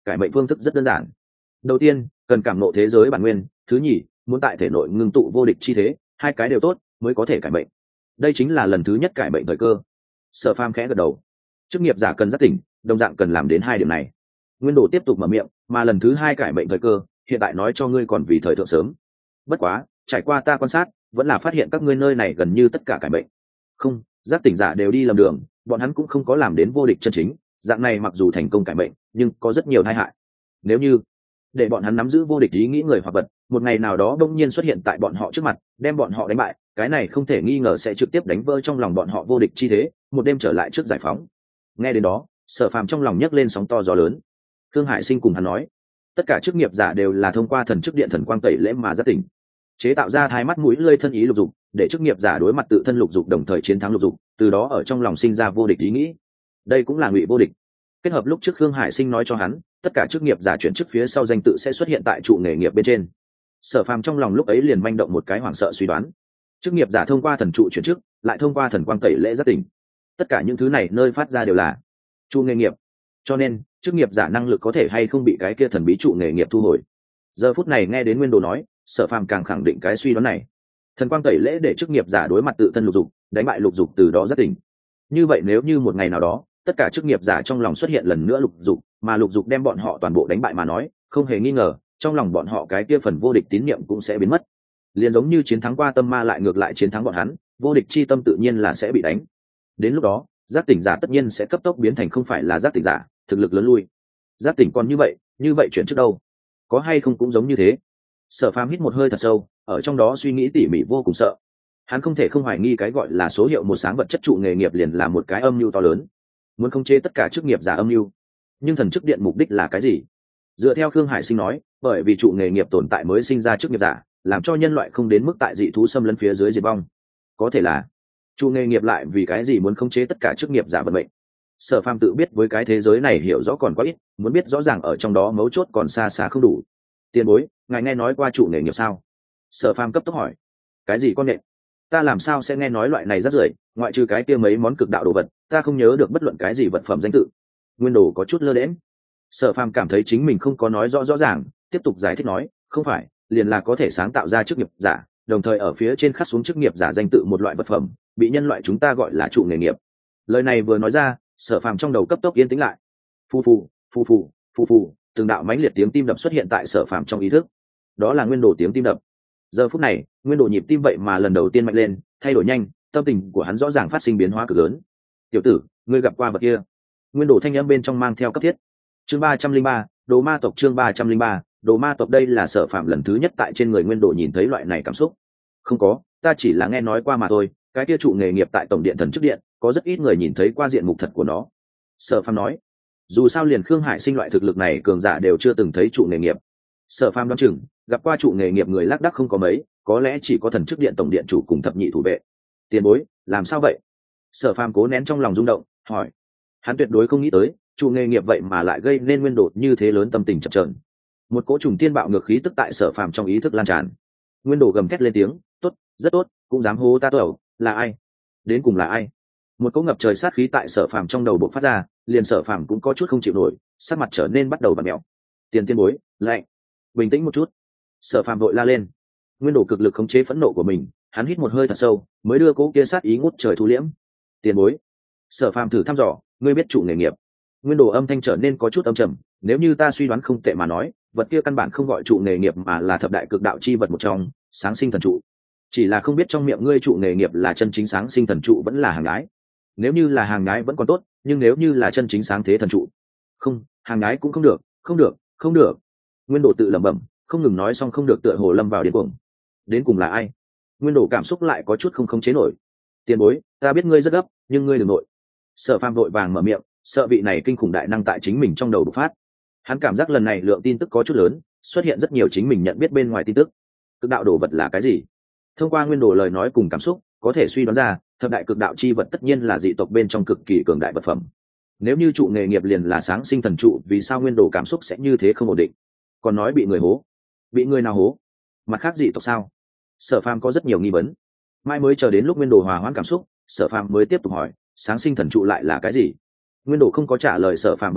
cải mệnh phương thức rất đơn giản. Đầu tiên cần cảm ngộ thế giới bản nguyên, thứ nhì muốn tại thể nội ngưng tụ vô địch chi thế, hai cái đều tốt mới có thể cải mệnh. Đây chính là lần thứ nhất cải mệnh thời cơ. Sở Phàm khẽ gật đầu. Chức nghiệp giả cần giác tỉnh, đồng dạng cần làm đến hai điểm này. Nguyên Đồ tiếp tục mở miệng, mà lần thứ hai cải mệnh thời cơ hiện tại nói cho ngươi còn vì thời thượng sớm. Bất quá trải qua ta quan sát, vẫn là phát hiện các ngươi nơi này gần như tất cả cải mệnh không giác tỉnh giả đều đi lầm đường, bọn hắn cũng không có làm đến vô địch chân chính. Dạng này mặc dù thành công cải mệnh, nhưng có rất nhiều tai hại. Nếu như để bọn hắn nắm giữ vô địch ý nghĩ người hoặc vật, một ngày nào đó đông nhiên xuất hiện tại bọn họ trước mặt, đem bọn họ đánh bại, cái này không thể nghi ngờ sẽ trực tiếp đánh vỡ trong lòng bọn họ vô địch chi thế, một đêm trở lại trước giải phóng. Nghe đến đó, Sở Phàm trong lòng nhấc lên sóng to gió lớn. Thương Hải Sinh cùng hắn nói, tất cả chức nghiệp giả đều là thông qua thần chức điện thần quang tẩy lễ mà giác tỉnh, chế tạo ra thai mắt mũi lưỡi thân ý lục dục, để chức nghiệp giả đối mặt tự thân lục dục đồng thời chiến thắng lục dục, từ đó ở trong lòng sinh ra vô địch ý nghĩ. Đây cũng là ngụy vô địch. Kết hợp lúc trước Khương Hải Sinh nói cho hắn, tất cả chức nghiệp giả chuyển chức phía sau danh tự sẽ xuất hiện tại trụ nghề nghiệp bên trên. Sở Phàm trong lòng lúc ấy liền manh động một cái hoảng sợ suy đoán. Chức nghiệp giả thông qua thần trụ chuyển chức, lại thông qua thần quang tẩy lễ giác tỉnh. Tất cả những thứ này nơi phát ra đều là trụ nghề nghiệp. Cho nên, chức nghiệp giả năng lực có thể hay không bị cái kia thần bí trụ nghề nghiệp thu hồi. Giờ phút này nghe đến Nguyên Đồ nói, Sở Phàm càng khẳng định cái suy đoán này. Thần quang tẩy lễ để chức nghiệp giả đối mặt tự thân lục dục, đánh bại lục dục từ đó giác tỉnh. Như vậy nếu như một ngày nào đó, tất cả chức nghiệp giả trong lòng xuất hiện lần nữa lục dục, mà lục dục đem bọn họ toàn bộ đánh bại mà nói, không hề nghi ngờ, trong lòng bọn họ cái kia phần vô địch tín niệm cũng sẽ biến mất. Liền giống như chiến thắng qua tâm ma lại ngược lại chiến thắng bọn hắn, vô địch chi tâm tự nhiên là sẽ bị đánh. Đến lúc đó, giác tỉnh giả tất nhiên sẽ cấp tốc biến thành không phải là giác tỉnh giả, thực lực lớn lui. Giác tỉnh còn như vậy, như vậy chuyển trước đâu? Có hay không cũng giống như thế. Sở Phàm hít một hơi thật sâu, ở trong đó suy nghĩ tỉ mỉ vô cùng sợ. Hắn không thể không hoài nghi cái gọi là số hiệu một sáng vật chất trụ nghề nghiệp liền là một cái âm mưu to lớn, muốn khống chế tất cả chức nghiệp giả âm mưu. Nhưng thần chức điện mục đích là cái gì? Dựa theo Khương Hải Sinh nói, bởi vì trụ nghề nghiệp tồn tại mới sinh ra chức nghiệp giả, làm cho nhân loại không đến mức tại dị thú xâm lấn phía dưới diệt vong. Có thể là trụ nghề nghiệp lại vì cái gì muốn khống chế tất cả chức nghiệp giả vận mệnh? Sở Phàm tự biết với cái thế giới này hiểu rõ còn quá ít, muốn biết rõ ràng ở trong đó mấu chốt còn xa xa không đủ. Tiền bối, ngài nghe nói qua trụ nghề nghiệp sao? Sở Phàm cấp tốc hỏi. Cái gì con nện? Ta làm sao sẽ nghe nói loại này rất rưởi, ngoại trừ cái kia mấy món cực đạo đồ vật, ta không nhớ được bất luận cái gì vật phẩm danh tự. Nguyên Đồ có chút lơ đễnh. Sở Phàm cảm thấy chính mình không có nói rõ rõ ràng, tiếp tục giải thích nói, không phải, liền là có thể sáng tạo ra chức nghiệp giả, đồng thời ở phía trên khắc xuống chức nghiệp giả danh tự một loại vật phẩm, bị nhân loại chúng ta gọi là trụ nghề nghiệp. Lời này vừa nói ra, Sở Phàm trong đầu cấp tốc yên tĩnh lại. Phù phù, phù phù, phù phù, từng đạo mãnh liệt tiếng tim đập xuất hiện tại Sở Phàm trong ý thức. Đó là Nguyên Đồ tiếng tim đập. Giờ phút này, Nguyên Đồ nhịp tim vậy mà lần đầu tiên mạnh lên, thay đổi nhanh, tâm tình của hắn rõ ràng phát sinh biến hóa cực lớn. Tiểu tử, ngươi gặp qua vật kia? Nguyên Đồ thanh âm bên trong mang theo cấp thiết. Chương ba trăm linh ba, Đồ Ma tộc. Chương ba trăm linh ba, Đồ Ma tộc. Đây là Sở Phạm lần thứ nhất tại trên người Nguyên Đồ nhìn thấy loại này cảm xúc. Không có, ta chỉ là nghe nói qua mà thôi, cái kia trụ nghề nghiệp tại tổng điện thần chức điện, có rất ít người nhìn thấy qua diện mục thật của nó. Sở Phạm nói. Dù sao liền Khương Hải Sinh loại thực lực này cường giả đều chưa từng thấy trụ nghề nghiệp. Sở Phạm đoán chừng, gặp qua trụ nghề nghiệp người lác đác không có mấy, có lẽ chỉ có thần chức điện tổng điện chủ cùng thập nhị thủ vệ. Tiền bối, làm sao vậy? Sở Phàm cố nén trong lòng rung động, hỏi. Hắn tuyệt đối không nghĩ tới, trụ nghề nghiệp vậy mà lại gây nên nguyên đột như thế lớn, tâm tình chập chờn. Một cỗ trùng tiên bạo ngược khí tức tại Sở Phàm trong ý thức lan tràn. Nguyên Đồ gầm thét lên tiếng, tốt, rất tốt, cũng dám hô ta tẩu, là ai? Đến cùng là ai? Một cỗ ngập trời sát khí tại Sở Phàm trong đầu bộc phát ra, liền Sở Phàm cũng có chút không chịu nổi, sắc mặt trở nên bắt đầu vặn mèo. Tiền tiên bối, lạnh, bình tĩnh một chút. Sở Phàm vội la lên. Nguyên Đồ cực lực khống chế phẫn nộ của mình, hắn hít một hơi thật sâu, mới đưa cỗ kia sát ý ngút trời thu liễm. Tiền bối. Sở Phàm thử thăm dò, ngươi biết chủ nghề nghiệp? Nguyên Đồ âm thanh trở nên có chút âm trầm, nếu như ta suy đoán không tệ mà nói, vật kia căn bản không gọi trụ nghề nghiệp mà là thập đại cực đạo chi vật một trong, sáng sinh thần trụ. Chỉ là không biết trong miệng ngươi trụ nghề nghiệp là chân chính sáng sinh thần trụ vẫn là hàng nhái. Nếu như là hàng nhái vẫn còn tốt, nhưng nếu như là chân chính sáng thế thần trụ, không, hàng nhái cũng không được, không được, không được. Nguyên Đồ tự lẩm bẩm, không ngừng nói xong không được, tựa hồ lâm vào điên cuồng. Đến cùng là ai? Nguyên Đồ cảm xúc lại có chút không khống chế nổi. Tiền bối, ta biết ngươi rất gấp, nhưng ngươi đừng nội. Sở Phàm vội vàng mở miệng, sợ vị này kinh khủng đại năng tại chính mình trong đầu bộc phát. Hắn cảm giác lần này lượng tin tức có chút lớn, xuất hiện rất nhiều chính mình nhận biết bên ngoài tin tức. Cực đạo đồ vật là cái gì? Thông qua Nguyên Đồ lời nói cùng cảm xúc, có thể suy đoán ra, thập đại cực đạo chi vật tất nhiên là dị tộc bên trong cực kỳ cường đại vật phẩm. Nếu như trụ nghề nghiệp liền là sáng sinh thần trụ, vì sao Nguyên Đồ cảm xúc sẽ như thế không ổn định? Còn nói bị người hố, bị người nào hố? Mặt khác dị tộc sao? Sở Phàm có rất nhiều nghi vấn. Mai mới chờ đến lúc Nguyên Đồ hòa hoãn cảm xúc, Sở Phàm mới tiếp tục hỏi, sáng sinh thần trụ lại là cái gì? Nguyên Đồ không có trả lời Sở Phàm vấn đề,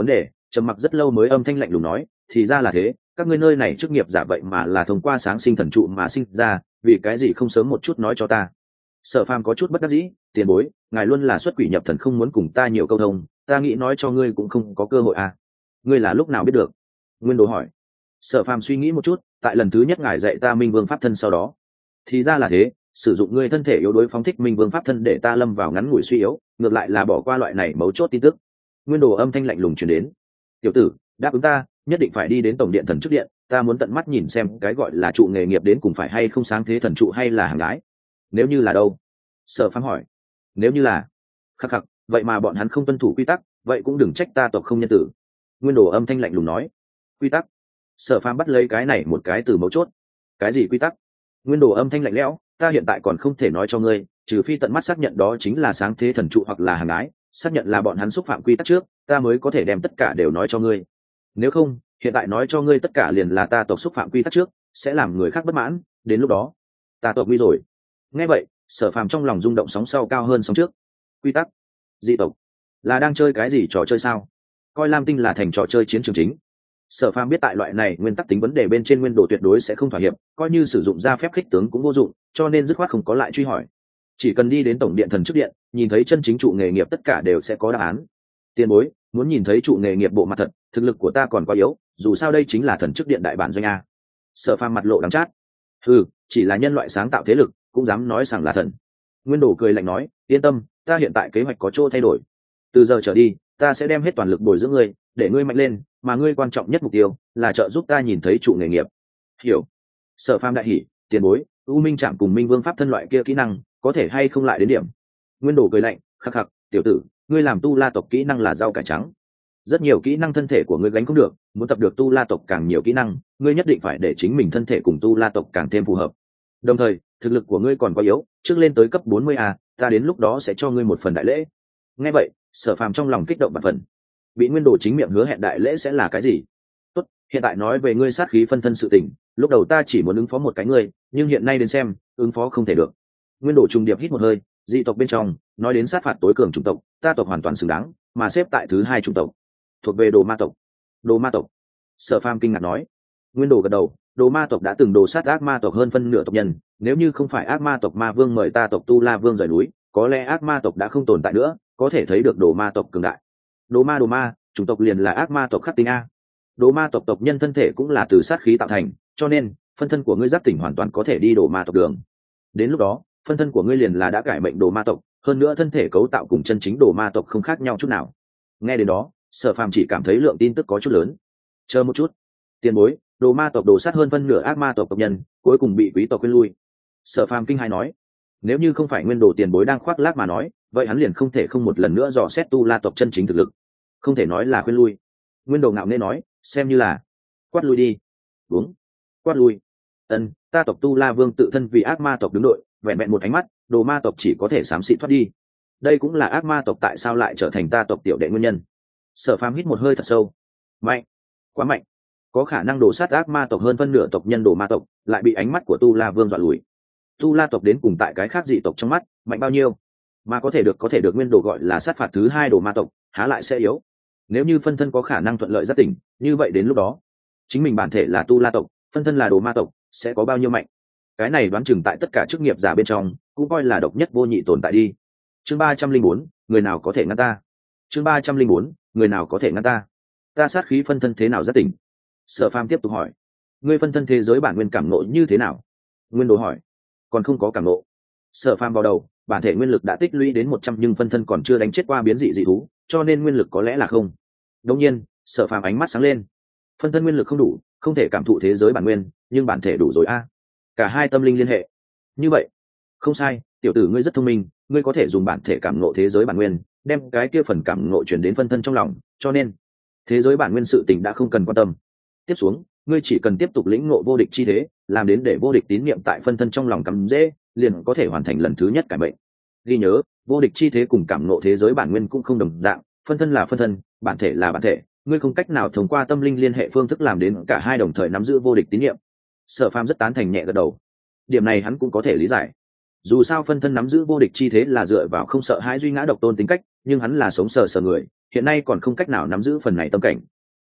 trầm mặc rất lâu mới âm thanh lạnh lùng nói, thì ra là thế, các ngươi nơi này chức nghiệp giả vậy mà là thông qua sáng sinh thần trụ mà sinh ra, vì cái gì không sớm một chút nói cho ta? Sở Phàm có chút bất đắc dĩ, tiền bối, ngài luôn là xuất quỷ nhập thần không muốn cùng ta nhiều câu thông, ta nghĩ nói cho ngươi cũng không có cơ hội à? Ngươi là lúc nào biết được? Nguyên Đồ hỏi. Sở Phàm suy nghĩ một chút, tại lần thứ nhất ngài dạy ta Minh Vương pháp thân sau đó, thì ra là thế, sử dụng ngươi thân thể yếu đối phóng thích Minh Vương pháp thân để ta lâm vào ngắn ngủi suy yếu, ngược lại là bỏ qua loại này mấu chốt tin tức. Nguyên Đồ âm thanh lạnh lùng truyền đến. Tiểu tử, đáp ứng ta, nhất định phải đi đến tổng điện thần trước điện, ta muốn tận mắt nhìn xem cái gọi là trụ nghề nghiệp đến cùng phải hay không sáng thế thần trụ hay là hàng gái. Nếu như là đâu? Sở Phàm hỏi. Nếu như là, khắc khắc, vậy mà bọn hắn không tuân thủ quy tắc, vậy cũng đừng trách ta tộc không nhân tử. Nguyên Đồ âm thanh lạnh lùng nói. Quy tắc? Sở Phàm bắt lấy cái này một cái từ mấu chốt. Cái gì quy tắc? Nguyên Đồ âm thanh lạnh lẽo, ta hiện tại còn không thể nói cho ngươi, trừ phi tận mắt xác nhận đó chính là sáng thế thần trụ hoặc là hàng ái, xác nhận là bọn hắn xúc phạm quy tắc trước, ta mới có thể đem tất cả đều nói cho ngươi. Nếu không, hiện tại nói cho ngươi tất cả liền là ta tộc xúc phạm quy tắc trước, sẽ làm người khác bất mãn, đến lúc đó, ta tộc nguy rồi. Nghe vậy, Sở Phàm trong lòng rung động sóng sau cao hơn sóng trước. Quy tắc? Dị tộc? Là đang chơi cái gì trò chơi sao? Coi Lam Tinh là thành trò chơi chiến trường chính. Sở Phàm biết tại loại này nguyên tắc tính vấn đề bên trên Nguyên Đồ tuyệt đối sẽ không thỏa hiệp, coi như sử dụng ra phép khích tướng cũng vô dụng, cho nên dứt khoát không có lại truy hỏi. Chỉ cần đi đến tổng điện thần trước điện, nhìn thấy chân chính trụ nghề nghiệp tất cả đều sẽ có đáp án. Tiền bối, muốn nhìn thấy trụ nghề nghiệp bộ mặt thật, thực lực của ta còn quá yếu, dù sao đây chính là thần trước điện đại bản doanh a. Sở Phàm mặt lộ đắng chát. Ừ, chỉ là nhân loại sáng tạo thế lực, cũng dám nói rằng là thần. Nguyên Đồ cười lạnh nói, yên tâm, ta hiện tại kế hoạch có chỗ thay đổi. Từ giờ trở đi, ta sẽ đem hết toàn lực bồi dưỡng ngươi, để ngươi mạnh lên, mà ngươi quan trọng nhất mục tiêu là trợ giúp ta nhìn thấy trụ nghề nghiệp. Hiểu? Sở Phàm đại hỉ, tiền bối, U Minh Trạm cùng Minh Vương pháp thân loại kia kỹ năng, có thể hay không lại đến điểm? Nguyên Đồ cười lạnh, khắc khắc, tiểu tử, ngươi làm tu la tộc kỹ năng là rau cải trắng. Rất nhiều kỹ năng thân thể của ngươi gánh không được, muốn tập được tu la tộc càng nhiều kỹ năng, ngươi nhất định phải để chính mình thân thể cùng tu la tộc càng thêm phù hợp. Đồng thời, thực lực của ngươi còn quá yếu, trước lên tới cấp bốn mươi a, ta đến lúc đó sẽ cho ngươi một phần đại lễ. Nghe vậy, Sở Phàm trong lòng kích động bạt phần. Bị Nguyên Đồ chính miệng hứa hẹn đại lễ sẽ là cái gì? Tốt, hiện tại nói về ngươi sát khí phân thân sự tình, lúc đầu ta chỉ muốn ứng phó một cái ngươi, nhưng hiện nay đến xem, ứng phó không thể được. Nguyên Đồ trùng điệp hít một hơi, dị tộc bên trong, nói đến sát phạt tối cường chủng tộc, ta tộc hoàn toàn xứng đáng, mà xếp tại thứ hai chủng tộc, thuộc về Đồ Ma tộc. Đồ Ma tộc? Sở Phàm kinh ngạc nói. Nguyên Đồ gật đầu, Đồ Ma tộc đã từng đồ sát ác ma tộc hơn phân nửa tộc nhân, nếu như không phải ác ma tộc Ma Vương mời ta tộc Tu La Vương rời núi, có lẽ ác ma tộc đã không tồn tại nữa, có thể thấy được Đồ Ma tộc cường đại. Đồ Ma đồ ma, chủng tộc liền là ác ma tộc khắc tinh a. Đồ Ma tộc tộc nhân thân thể cũng là từ sát khí tạo thành, cho nên phân thân của ngươi giáp tỉnh hoàn toàn có thể đi Đồ Ma tộc đường. Đến lúc đó, phân thân của ngươi liền là đã cải mệnh Đồ Ma tộc, hơn nữa thân thể cấu tạo cùng chân chính Đồ Ma tộc không khác nhau chút nào. Nghe đến đó, Sở Phàm chỉ cảm thấy lượng tin tức có chút lớn. Chờ một chút, tiền bối, Đồ Ma tộc đồ sát hơn phân nửa ác ma tộc tộc nhân, cuối cùng bị quý tộc khuyên lui. Sở Phàm kinh hãi nói, nếu như không phải Nguyên Đồ tiền bối đang khoác lác mà nói, vậy hắn liền không thể không một lần nữa dò xét tu la tộc chân chính thực lực. Không thể nói là khuyên lui. Nguyên Đồ ngạo nghễ nói, xem như là quát lui đi. Đúng, quát lui. Ân, ta tộc tu la vương tự thân vì ác ma tộc đứng đội, vẹn vẹn một ánh mắt, Đồ Ma tộc chỉ có thể xám xịt thoát đi. Đây cũng là ác ma tộc tại sao lại trở thành ta tộc tiểu đệ nguyên nhân. Sở Phàm hít một hơi thật sâu. Mạnh, quá mạnh, có khả năng đổ sát ác ma tộc hơn phân nửa tộc nhân Đồ Ma tộc, lại bị ánh mắt của tu la vương dọa lùi. Tu la tộc đến cùng tại cái khác dị tộc trong mắt mạnh bao nhiêu, mà có thể được có thể được Nguyên Đồ gọi là sát phạt thứ hai Đồ Ma tộc, há lại sẽ yếu? Nếu như phân thân có khả năng thuận lợi giác tỉnh, như vậy đến lúc đó chính mình bản thể là tu la tộc, phân thân là Đồ Ma tộc, sẽ có bao nhiêu mạnh? Cái này đoán chừng tại tất cả chức nghiệp giả bên trong cũng coi là độc nhất vô nhị tồn tại đi. Chương ba trăm linh bốn, người nào có thể ngăn ta? Chương ba trăm linh bốn, người nào có thể ngăn ta? Ta sát khí phân thân thế nào giác tỉnh? Sở Phàm tiếp tục hỏi. Ngươi phân thân thế giới bản nguyên cảm nộ như thế nào? Nguyên Đồ hỏi. Còn không có cảm nộ. Sở Phàm vào đầu, bản thể nguyên lực đã tích lũy đến một trăm nhưng phân thân còn chưa đánh chết qua biến dị dị thú, cho nên nguyên lực có lẽ là không. Đương nhiên, Sở Phàm ánh mắt sáng lên. Phân thân nguyên lực không đủ, không thể cảm thụ thế giới bản nguyên, nhưng bản thể đủ rồi a. Cả hai tâm linh liên hệ. Như vậy, không sai, tiểu tử ngươi rất thông minh, ngươi có thể dùng bản thể cảm ngộ thế giới bản nguyên, đem cái kia phần cảm ngộ chuyển đến phân thân trong lòng, cho nên thế giới bản nguyên sự tình đã không cần quan tâm. Tiếp xuống, ngươi chỉ cần tiếp tục lĩnh ngộ vô địch chi thế, làm đến để vô địch tín niệm tại phân thân trong lòng cắm dễ, liền có thể hoàn thành lần thứ nhất cải mệnh. Ghi nhớ, vô địch chi thế cùng cảm ngộ thế giới bản nguyên cũng không đồng dạng, phân thân là phân thân, bản thể là bản thể, ngươi không cách nào thông qua tâm linh liên hệ phương thức làm đến cả hai đồng thời nắm giữ vô địch tín niệm. Sở Phàm rất tán thành nhẹ gật đầu. Điểm này hắn cũng có thể lý giải. Dù sao phân thân nắm giữ vô địch chi thế là dựa vào không sợ hãi duy ngã độc tôn tính cách, nhưng hắn là sống sờ sờ người, hiện nay còn không cách nào nắm giữ phần này tâm cảnh.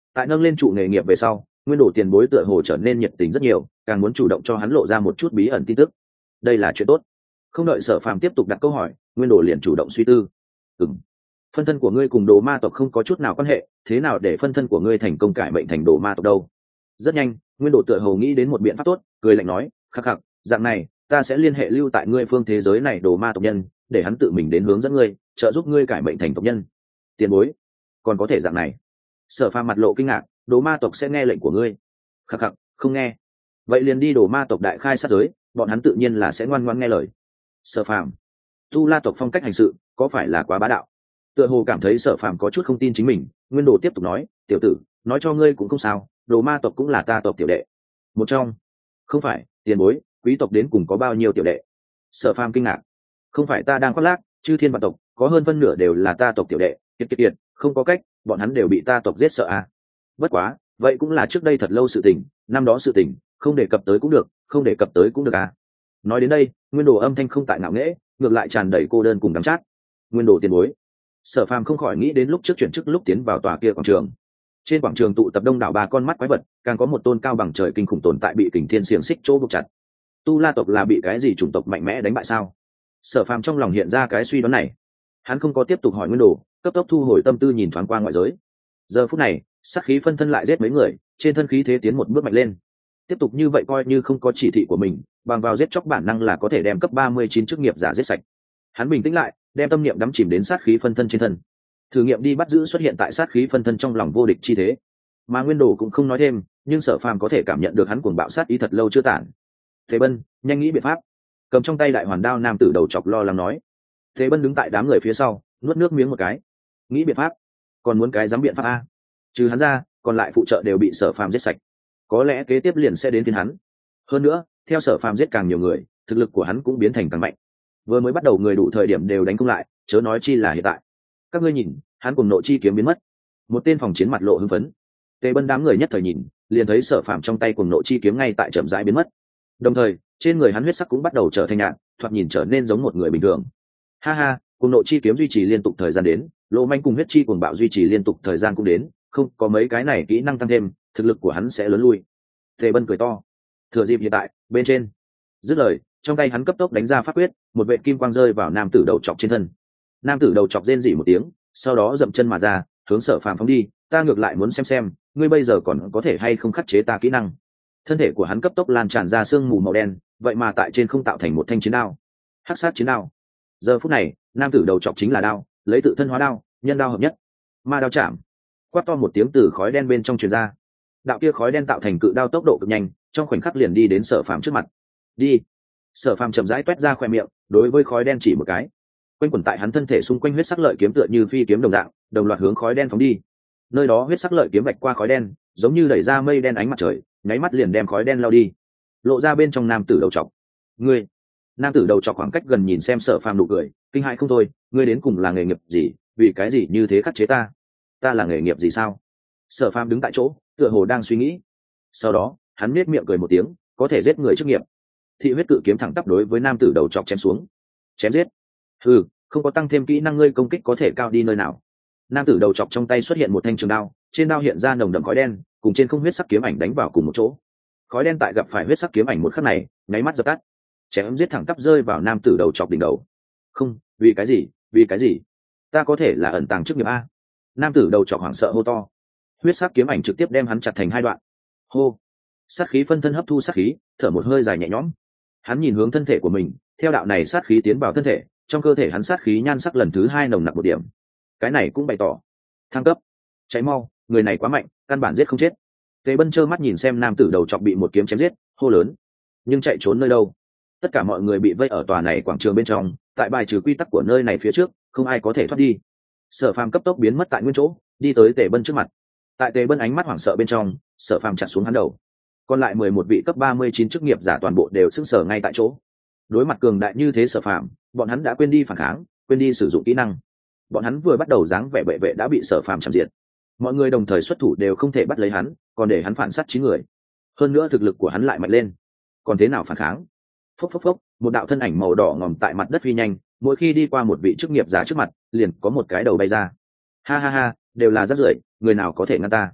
Tại nâng lên trụ nghề nghiệp về sau, nguyên đồ tiền bối tựa hồ trở nên nhiệt tình rất nhiều, càng muốn chủ động cho hắn lộ ra một chút bí ẩn tin tức. Đây là chuyện tốt. Không đợi Sở Phàm tiếp tục đặt câu hỏi, nguyên đồ liền chủ động suy tư. Ừm, phân thân của ngươi cùng đồ ma tộc không có chút nào quan hệ, thế nào để phân thân của ngươi thành công cải mệnh thành đồ ma tộc đâu? Rất nhanh, nguyên đồ tựa hồ nghĩ đến một biện pháp tốt, cười lạnh nói, khắc khắc, dạng này ta sẽ liên hệ lưu tại ngươi phương thế giới này đồ ma tộc nhân, để hắn tự mình đến hướng dẫn ngươi, trợ giúp ngươi cải mệnh thành tộc nhân. Tiền bối, còn có thể dạng này? Sở Phàm mặt lộ kinh ngạc, đồ ma tộc sẽ nghe lệnh của ngươi? Khắc khắc, không nghe. Vậy liền đi đồ ma tộc đại khai sát giới, bọn hắn tự nhiên là sẽ ngoan ngoãn nghe lời. Sở Phàm, tu la tộc phong cách hành sự có phải là quá bá đạo? Tựa hồ cảm thấy Sở Phàm có chút không tin chính mình, nguyên đồ tiếp tục nói, tiểu tử, nói cho ngươi cũng không sao, đồ ma tộc cũng là ta tộc tiểu đệ một trong. Không phải, tiền bối, quý tộc đến cùng có bao nhiêu tiểu đệ? Sở Phàm kinh ngạc, không phải ta đang khoác lác, chư thiên vạn tộc có hơn phân nửa đều là ta tộc tiểu đệ, kiệt kiệt kiệt, không có cách, bọn hắn đều bị ta tộc giết sợ à. Bất quá, vậy cũng là trước đây thật lâu sự tình, năm đó sự tình, không đề cập tới cũng được, không đề cập tới cũng được à. Nói đến đây, nguyên đồ âm thanh không tại ngạo nghễ, ngược lại tràn đầy cô đơn cùng đắng chát. Nguyên đồ tiền bối. Sở Phàm không khỏi nghĩ đến lúc trước chuyển chức lúc tiến vào tòa kia quảng trường. Trên quảng trường tụ tập đông đảo ba con mắt quái vật, càng có một tôn cao bằng trời kinh khủng tồn tại bị kình thiên xiềng xích chỗ buộc chặt. Tu La tộc là bị cái gì chủng tộc mạnh mẽ đánh bại sao? Sở Phàm trong lòng hiện ra cái suy đoán này. Hắn không có tiếp tục hỏi nguyên đồ, cấp tốc thu hồi tâm tư nhìn thoáng qua ngoại giới. Giờ phút này, sát khí phân thân lại giết mấy người, trên thân khí thế tiến một bước mạnh lên. Tiếp tục như vậy coi như không có chỉ thị của mình, bằng vào giết chóc bản năng là có thể đem cấp ba mươi chín chức nghiệp giả giết sạch. Hắn bình tĩnh lại, đem tâm niệm đắm chìm đến sát khí phân thân trên thân. Thử nghiệm đi bắt giữ xuất hiện tại sát khí phân thân trong lòng vô địch chi thế. Mà nguyên đồ cũng không nói thêm, nhưng Sở Phàm có thể cảm nhận được hắn cuồng bạo sát ý thật lâu chưa tản. Thế Bân, nhanh nghĩ biện pháp. Cầm trong tay đại hoàn đao nam tử đầu chọc lo lắng nói. Thế Bân đứng tại đám người phía sau, nuốt nước miếng một cái. Nghĩ biện pháp? Còn muốn cái dám biện pháp a? Trừ hắn ra, còn lại phụ trợ đều bị Sở Phàm giết sạch. Có lẽ kế tiếp liền sẽ đến phiên hắn. Hơn nữa, theo Sở Phàm giết càng nhiều người, thực lực của hắn cũng biến thành càng mạnh. Vừa mới bắt đầu người đủ thời điểm đều đánh không lại, chớ nói chi là hiện tại. Các ngươi nhìn, hắn cùng nộ chi kiếm biến mất. Một tên phòng chiến mặt lộ hưng phấn. Tề Bân đám người nhất thời nhìn, liền thấy Sở Phàm trong tay cùng nộ chi kiếm ngay tại chậm rãi biến mất. Đồng thời, trên người hắn huyết sắc cũng bắt đầu trở thành nhạt, thoạt nhìn trở nên giống một người bình thường. Ha ha, cùng nộ chi kiếm duy trì liên tục thời gian đến, lỗ manh cùng huyết chi cuồng bạo duy trì liên tục thời gian cũng đến, không có mấy cái này kỹ năng tăng thêm, thực lực của hắn sẽ lớn lui. Tề Bân cười to. Thừa dịp hiện tại, bên trên. Dứt lời, trong tay hắn cấp tốc đánh ra pháp quyết, một vệt kim quang rơi vào nam tử đầu chọc trên thân. Nam tử đầu chọc rên rỉ một tiếng, sau đó dậm chân mà ra, hướng Sở Phàm phóng đi. Ta ngược lại muốn xem xem, ngươi bây giờ còn có thể hay không khắc chế ta kỹ năng. Thân thể của hắn cấp tốc lan tràn ra sương mù màu đen, vậy mà tại trên không tạo thành một thanh chiến đao. Hắc sát chiến đao. Giờ phút này, nam tử đầu chọc chính là đao, lấy tự thân hóa đao, nhân đao hợp nhất. Ma đao chạm. Quát to một tiếng từ khói đen bên trong truyền ra. Đạo kia khói đen tạo thành cự đao tốc độ cực nhanh, trong khoảnh khắc liền đi đến Sở Phàm trước mặt. Đi. Sở Phàm chậm rãi toét ra khóe miệng, đối với khói đen chỉ một cái. Quanh quẩn tại hắn thân thể xung quanh huyết sắc lợi kiếm tựa như phi kiếm đồng dạng, đồng loạt hướng khói đen phóng đi. Nơi đó huyết sắc lợi kiếm vạch qua khói đen, giống như đẩy ra mây đen ánh mặt trời, nháy mắt liền đem khói đen lao đi. Lộ ra bên trong nam tử đầu trọc. Ngươi. Nam tử đầu trọc khoảng cách gần nhìn xem Sở Phàm nụ cười, kinh hãi không thôi, ngươi đến cùng là nghề nghiệp gì, vì cái gì như thế khắc chế ta? Ta là nghề nghiệp gì sao? Sở Phàm đứng tại chỗ, tựa hồ đang suy nghĩ. Sau đó, hắn nhếch miệng cười một tiếng, có thể giết người chức nghiệp. Thị huyết cự kiếm thẳng tắp đối với nam tử đầu chọc chém xuống. Chém giết. Ừ, không có tăng thêm kỹ năng ngươi công kích có thể cao đi nơi nào. Nam tử đầu chọc trong tay xuất hiện một thanh trường đao, trên đao hiện ra nồng đậm khói đen, cùng trên không huyết sắc kiếm ảnh đánh vào cùng một chỗ. Khói đen tại gặp phải huyết sắc kiếm ảnh một khắc này, nháy mắt dập tắt. Chém giết thẳng tắp rơi vào nam tử đầu chọc đỉnh đầu. Không, vì cái gì? Vì cái gì? Ta có thể là ẩn tàng chức nghiệp a? Nam tử đầu chọc hoảng sợ hô to. Huyết sắc kiếm ảnh trực tiếp đem hắn chặt thành hai đoạn. Hô. Sát khí phân thân hấp thu sát khí, thở một hơi dài nhẹ nhõm. Hắn nhìn hướng thân thể của mình, theo đạo này sát khí tiến vào thân thể, trong cơ thể hắn sát khí nhan sắc lần thứ hai nồng nặc một điểm. Cái này cũng bày tỏ thăng cấp. Cháy mau, người này quá mạnh, căn bản giết không chết. Tề Bân trơ mắt nhìn xem nam tử đầu chọc bị một kiếm chém giết, hô lớn. Nhưng chạy trốn nơi đâu? Tất cả mọi người bị vây ở tòa này quảng trường bên trong, tại bài trừ quy tắc của nơi này phía trước, không ai có thể thoát đi. Sở Phàm cấp tốc biến mất tại nguyên chỗ, đi tới Tề Bân trước mặt. Tại Tề Bân ánh mắt hoảng sợ bên trong, Sở Phàm chặt xuống hắn đầu. Còn lại mười một vị cấp ba mươi chín chức nghiệp giả toàn bộ đều sững sờ ngay tại chỗ. Đối mặt cường đại như thế Sở Phàm, bọn hắn đã quên đi phản kháng, quên đi sử dụng kỹ năng. Bọn hắn vừa bắt đầu dáng vẻ bệ vệ đã bị Sở Phàm chạm diệt. Mọi người đồng thời xuất thủ đều không thể bắt lấy hắn, còn để hắn phản sát chín người. Hơn nữa thực lực của hắn lại mạnh lên, còn thế nào phản kháng? Phốc phốc phốc, một đạo thân ảnh màu đỏ ngòm tại mặt đất phi nhanh, mỗi khi đi qua một vị chức nghiệp giả trước mặt, liền có một cái đầu bay ra. Ha ha ha, đều là rác rưởi, người nào có thể ngăn ta?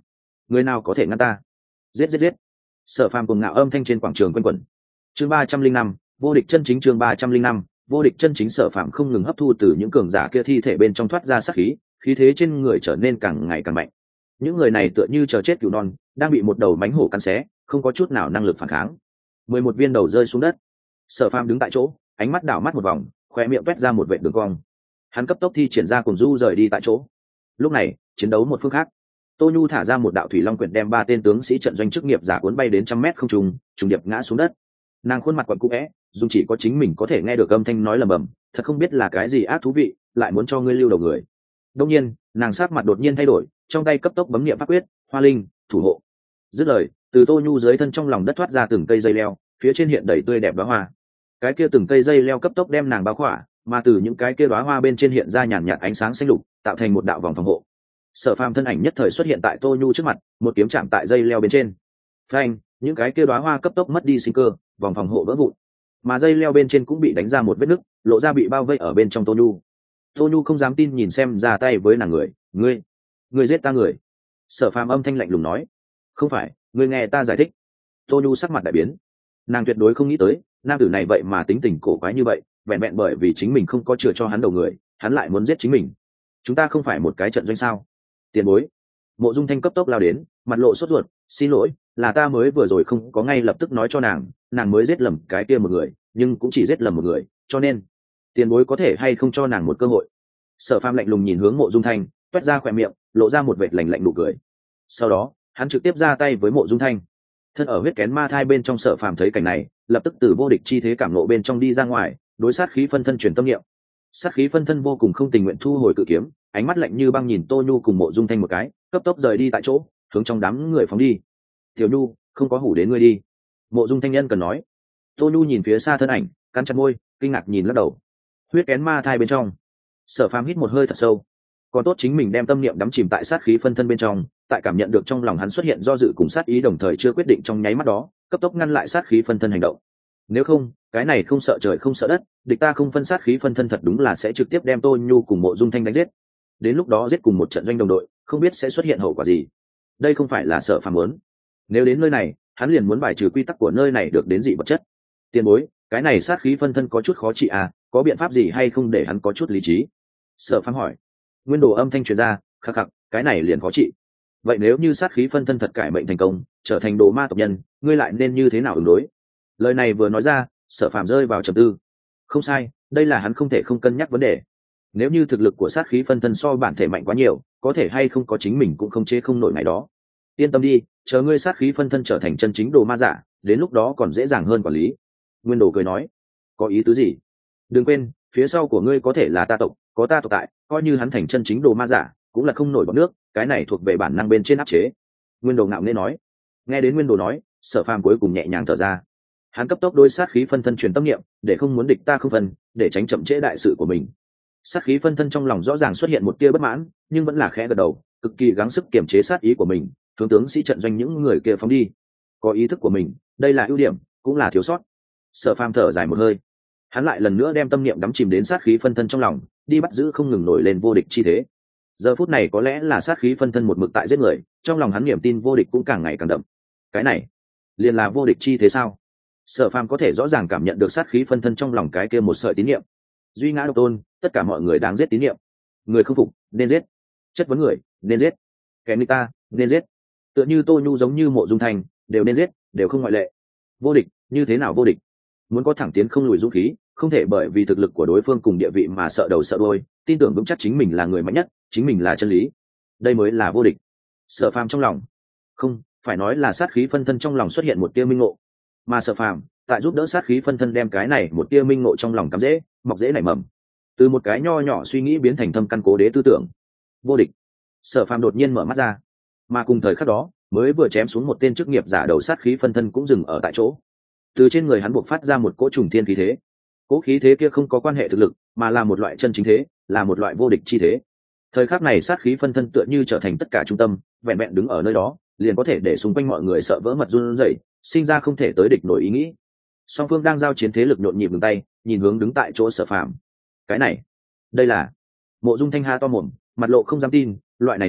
người nào có thể ngăn ta? Giết giết giết! Sở Phàm cùng ngạo âm thanh trên quảng trường quanh quẩn. Chương ba trăm linh năm, vô địch chân chính. Chương ba trăm linh năm, vô địch chân chính. Sở Phàm không ngừng hấp thu từ những cường giả kia thi thể bên trong thoát ra sát khí, khí thế trên người trở nên càng ngày càng mạnh. Những người này tựa như chờ chết cừu non, đang bị một đầu mãnh hổ cắn xé, không có chút nào năng lực phản kháng. Mười một viên đầu rơi xuống đất. Sở Phàm đứng tại chỗ, ánh mắt đảo mắt một vòng, khóe miệng vét ra một vệt đường cong. Hắn cấp tốc thi triển ra cuồng du rời đi tại chỗ. Lúc này, chiến đấu một phương khác. Tô Nhu thả ra một đạo thủy long quyển đem ba tên tướng sĩ trận doanh chức nghiệp giả cuốn bay đến trăm mét không trung, trùng điệp ngã xuống đất. Nàng khuôn mặt quặn cũ é, dùng chỉ có chính mình có thể nghe được âm thanh nói lầm bầm, thật không biết là cái gì ác thú vị, lại muốn cho ngươi lưu đầu người. Đông nhiên, nàng sắc mặt đột nhiên thay đổi, trong tay cấp tốc bấm niệm pháp quyết, Hoa Linh, thủ hộ. Dứt lời, từ Tô Nhu dưới thân trong lòng đất thoát ra từng cây dây leo, phía trên hiện đầy tươi đẹp đóa hoa. Cái kia từng cây dây leo cấp tốc đem nàng bao khỏa, mà từ những cái kia đóa hoa bên trên hiện ra nhàn nhạt ánh sáng xanh lục, tạo thành một đạo vòng phòng hộ. Sở Phàm thân ảnh nhất thời xuất hiện tại Tô Nhu trước mặt, một kiếm chạm tại dây leo bên trên. Phanh, những cái kia đóa hoa cấp tốc mất đi sinh cơ, vòng phòng hộ vỡ vụn, mà dây leo bên trên cũng bị đánh ra một vết nứt, lộ ra bị bao vây ở bên trong Tô Nhu. Tô Nhu không dám tin nhìn xem ra tay với nàng người, ngươi, ngươi giết ta người. Sở Phàm âm thanh lạnh lùng nói, không phải, ngươi nghe ta giải thích. Tô Nhu sắc mặt đại biến, nàng tuyệt đối không nghĩ tới, nam tử này vậy mà tính tình cổ quái như vậy, vẹn vẹn bởi vì chính mình không có chừa cho hắn đầu người, hắn lại muốn giết chính mình. Chúng ta không phải một cái trận doanh sao? Tiền bối. Mộ Dung Thanh cấp tốc lao đến, mặt lộ sốt ruột, xin lỗi, là ta mới vừa rồi không có ngay lập tức nói cho nàng, nàng mới giết lầm cái kia một người, nhưng cũng chỉ giết lầm một người, cho nên tiền bối có thể hay không cho nàng một cơ hội. Sở Phàm lạnh lùng nhìn hướng Mộ Dung Thanh, toét ra khỏe miệng, lộ ra một vệt lạnh lạnh nụ cười. Sau đó, hắn trực tiếp ra tay với Mộ Dung Thanh. Thân ở huyết kén ma thai bên trong, Sở Phàm thấy cảnh này, lập tức từ vô địch chi thế cảm nộ bên trong đi ra ngoài, đối sát khí phân thân truyền tâm niệm. Sát khí phân thân vô cùng không tình nguyện thu hồi cự kiếm, ánh mắt lạnh như băng nhìn Tô Nhu cùng Mộ Dung Thanh một cái, cấp tốc rời đi tại chỗ, hướng trong đám người phóng đi. Tiểu Nhu, không có hủ đến ngươi đi. Mộ Dung Thanh nhân cần nói. Tô Nhu nhìn phía xa thân ảnh, cắn chặt môi, kinh ngạc nhìn lắc đầu. Huyết kén ma thai bên trong, Sở Phàm hít một hơi thật sâu. Còn tốt chính mình đem tâm niệm đắm chìm tại sát khí phân thân bên trong, tại cảm nhận được trong lòng hắn xuất hiện do dự cùng sát ý đồng thời chưa quyết định trong nháy mắt đó, cấp tốc ngăn lại sát khí phân thân hành động. Nếu không, cái này không sợ trời không sợ đất, địch ta không phân sát khí phân thân thật đúng là sẽ trực tiếp đem Tô Nhu cùng Mộ Dung Thanh đánh giết. Đến lúc đó giết cùng một trận doanh đồng đội, không biết sẽ xuất hiện hậu quả gì. Đây không phải là Sở Phàm muốn. Nếu đến nơi này, hắn liền muốn bài trừ quy tắc của nơi này được đến dị vật chất. Tiền bối, cái này sát khí phân thân có chút khó trị à, có biện pháp gì hay không để hắn có chút lý trí? Sở Phàm hỏi. Nguyên Đồ âm thanh truyền ra, khắc khắc, cái này liền khó trị. Vậy nếu như sát khí phân thân thật cải mệnh thành công, trở thành đồ ma tộc nhân, ngươi lại nên như thế nào ứng đối? Lời này vừa nói ra, Sở Phàm rơi vào trầm tư. Không sai, đây là hắn không thể không cân nhắc vấn đề. Nếu như thực lực của sát khí phân thân so bản thể mạnh quá nhiều, có thể hay không có chính mình cũng không chế không nổi ngày đó. Yên tâm đi, chờ ngươi sát khí phân thân trở thành chân chính đồ ma giả, đến lúc đó còn dễ dàng hơn quản lý. Nguyên Đồ cười nói. Có ý tứ gì? Đừng quên, phía sau của ngươi có thể là ta tộc, có ta tộc tại, coi như hắn thành chân chính đồ ma giả, cũng là không nổi bọt nước, cái này thuộc về bản năng bên trên áp chế. Nguyên Đồ ngạo nghễ nói. Nghe đến Nguyên Đồ nói, Sở Phàm cuối cùng nhẹ nhàng thở ra. Hắn cấp tốc đối sát khí phân thân truyền tâm niệm, để không muốn địch ta không phân, để tránh chậm trễ đại sự của mình. Sát khí phân thân trong lòng rõ ràng xuất hiện một tia bất mãn, nhưng vẫn là khẽ gật đầu, cực kỳ gắng sức kiềm chế sát ý của mình, hướng tướng sĩ trận doanh những người kia phóng đi. Có ý thức của mình, đây là ưu điểm, cũng là thiếu sót. Sở Phàm thở dài một hơi, hắn lại lần nữa đem tâm niệm đắm chìm đến sát khí phân thân trong lòng, đi bắt giữ không ngừng nổi lên vô địch chi thế. Giờ phút này có lẽ là sát khí phân thân một mực tại giết người, trong lòng hắn niềm tin vô địch cũng càng ngày càng đậm. Cái này, liền là vô địch chi thế sao? Sở Phàm có thể rõ ràng cảm nhận được sát khí phân thân trong lòng cái kia một sợi tín niệm. Duy ngã độc tôn, tất cả mọi người đáng giết tín niệm. Người không phục, nên giết. Chất vấn người, nên giết. Kẻ người ta, nên giết. Tựa như Tô Nhu giống như Mộ Dung Thanh, đều nên giết, đều không ngoại lệ. Vô địch, như thế nào vô địch? Muốn có thẳng tiến không lùi dũng khí, không thể bởi vì thực lực của đối phương cùng địa vị mà sợ đầu sợ đuôi, tin tưởng vững chắc chính mình là người mạnh nhất, chính mình là chân lý. Đây mới là vô địch. Sở Phàm trong lòng, không, phải nói là sát khí phân thân trong lòng xuất hiện một tia minh ngộ. Mà Sở Phàm tại giúp đỡ sát khí phân thân đem cái này một tia minh ngộ trong lòng cắm dễ, mọc dễ nảy mầm. Từ một cái nho nhỏ suy nghĩ biến thành thâm căn cố đế tư tưởng. Vô địch. Sở Phàm đột nhiên mở mắt ra, mà cùng thời khắc đó, mới vừa chém xuống một tên chức nghiệp giả đầu sát khí phân thân cũng dừng ở tại chỗ. Từ trên người hắn buộc phát ra một cỗ trùng thiên khí thế. Cỗ khí thế kia không có quan hệ thực lực, mà là một loại chân chính thế, là một loại vô địch chi thế. Thời khắc này sát khí phân thân tựa như trở thành tất cả trung tâm, vẹn vẹn đứng ở nơi đó, liền có thể để xung quanh mọi người sợ vỡ mật run rẩy, sinh ra không thể tới địch nổi ý nghĩ. Song phương đang giao chiến thế lực nhộn nhịp ngừng tay, nhìn hướng đứng tại chỗ Sở Phàm. Cái này, đây là Mộ Dung Thanh ha to mồm, mặt lộ không dám tin, loại này thế,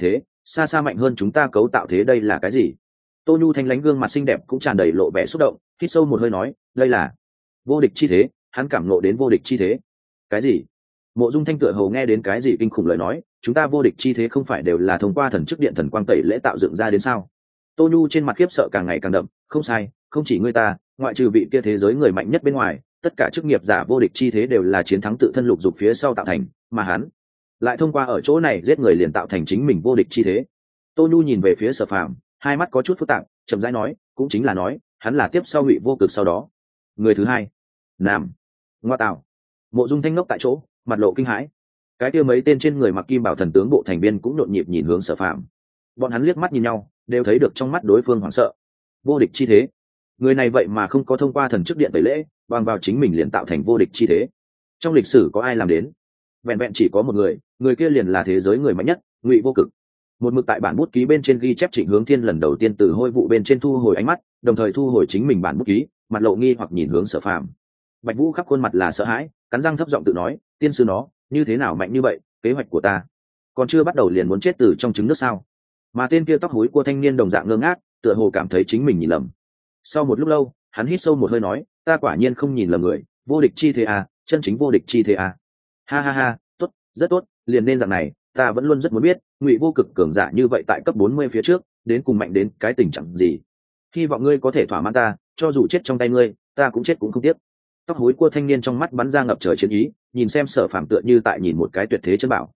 xa xa mạnh hơn chúng ta cấu tạo thế đây là cái gì? Tô Nhu thanh lãnh gương mặt xinh đẹp cũng tràn đầy lộ vẻ xúc động, hít sâu một hơi nói, đây là vô địch chi thế. Hắn cảm ngộ đến vô địch chi thế. Cái gì? Mộ Dung Thanh tựa hồ nghe đến cái gì kinh khủng lời nói, chúng ta vô địch chi thế không phải đều là thông qua thần chức điện thần quang tẩy lễ tạo dựng ra đến sao? Tô Nhu trên mặt khiếp sợ càng ngày càng đậm, không sai, không chỉ ngươi ta, ngoại trừ vị kia thế giới người mạnh nhất bên ngoài, tất cả chức nghiệp giả vô địch chi thế đều là chiến thắng tự thân lục dục phía sau tạo thành, mà hắn lại thông qua ở chỗ này giết người liền tạo thành chính mình vô địch chi thế. Tô Nhu nhìn về phía Sở Phàm, hai mắt có chút phức tạp, chậm rãi nói, cũng chính là nói, hắn là tiếp sau Ngụy Vô Cực sau đó người thứ hai. Nam, ngoa tạo. Mộ Dung Thanh ngốc tại chỗ, mặt lộ kinh hãi. Cái kia mấy tên trên người mặc kim bảo thần tướng bộ thành viên cũng nhộn nhịp nhìn hướng Sở Phàm. Bọn hắn liếc mắt nhìn nhau, đều thấy được trong mắt đối phương hoảng sợ. Vô địch chi thế, người này vậy mà không có thông qua thần chức điện tẩy lễ, bằng vào chính mình liền tạo thành vô địch chi thế. Trong lịch sử có ai làm đến? Vẹn vẹn chỉ có một người, người kia liền là thế giới người mạnh nhất, Ngụy Vô Cực. Một mực tại bản bút ký bên trên ghi chép Trịnh Hướng Thiên lần đầu tiên từ hôi vụ bên trên thu hồi ánh mắt, đồng thời thu hồi chính mình bản bút ký, mặt lộ nghi hoặc nhìn hướng Sở Phàm. Bạch Vũ khắp khuôn mặt là sợ hãi, cắn răng thấp giọng tự nói, tiên sư nó, như thế nào mạnh như vậy, kế hoạch của ta còn chưa bắt đầu liền muốn chết từ trong trứng nước sao? Mà tên kia tóc hối của thanh niên đồng dạng ngơ ngác, tựa hồ cảm thấy chính mình nhìn lầm. Sau một lúc lâu, hắn hít sâu một hơi nói, ta quả nhiên không nhìn lầm người, vô địch chi thế à, chân chính vô địch chi thế à. Ha ha ha, tốt, rất tốt, liền nên dạng này, ta vẫn luôn rất muốn biết, Ngụy Vô Cực cường giả như vậy tại cấp bốn mươi phía trước, đến cùng mạnh đến cái tình trạng gì. Hy vọng ngươi có thể thỏa mãn ta, cho dù chết trong tay ngươi, ta cũng chết cũng không tiếc. Tóc hối của thanh niên trong mắt bắn ra ngập trời chiến ý, nhìn xem Sở Phàm tựa như tại nhìn một cái tuyệt thế chân bảo.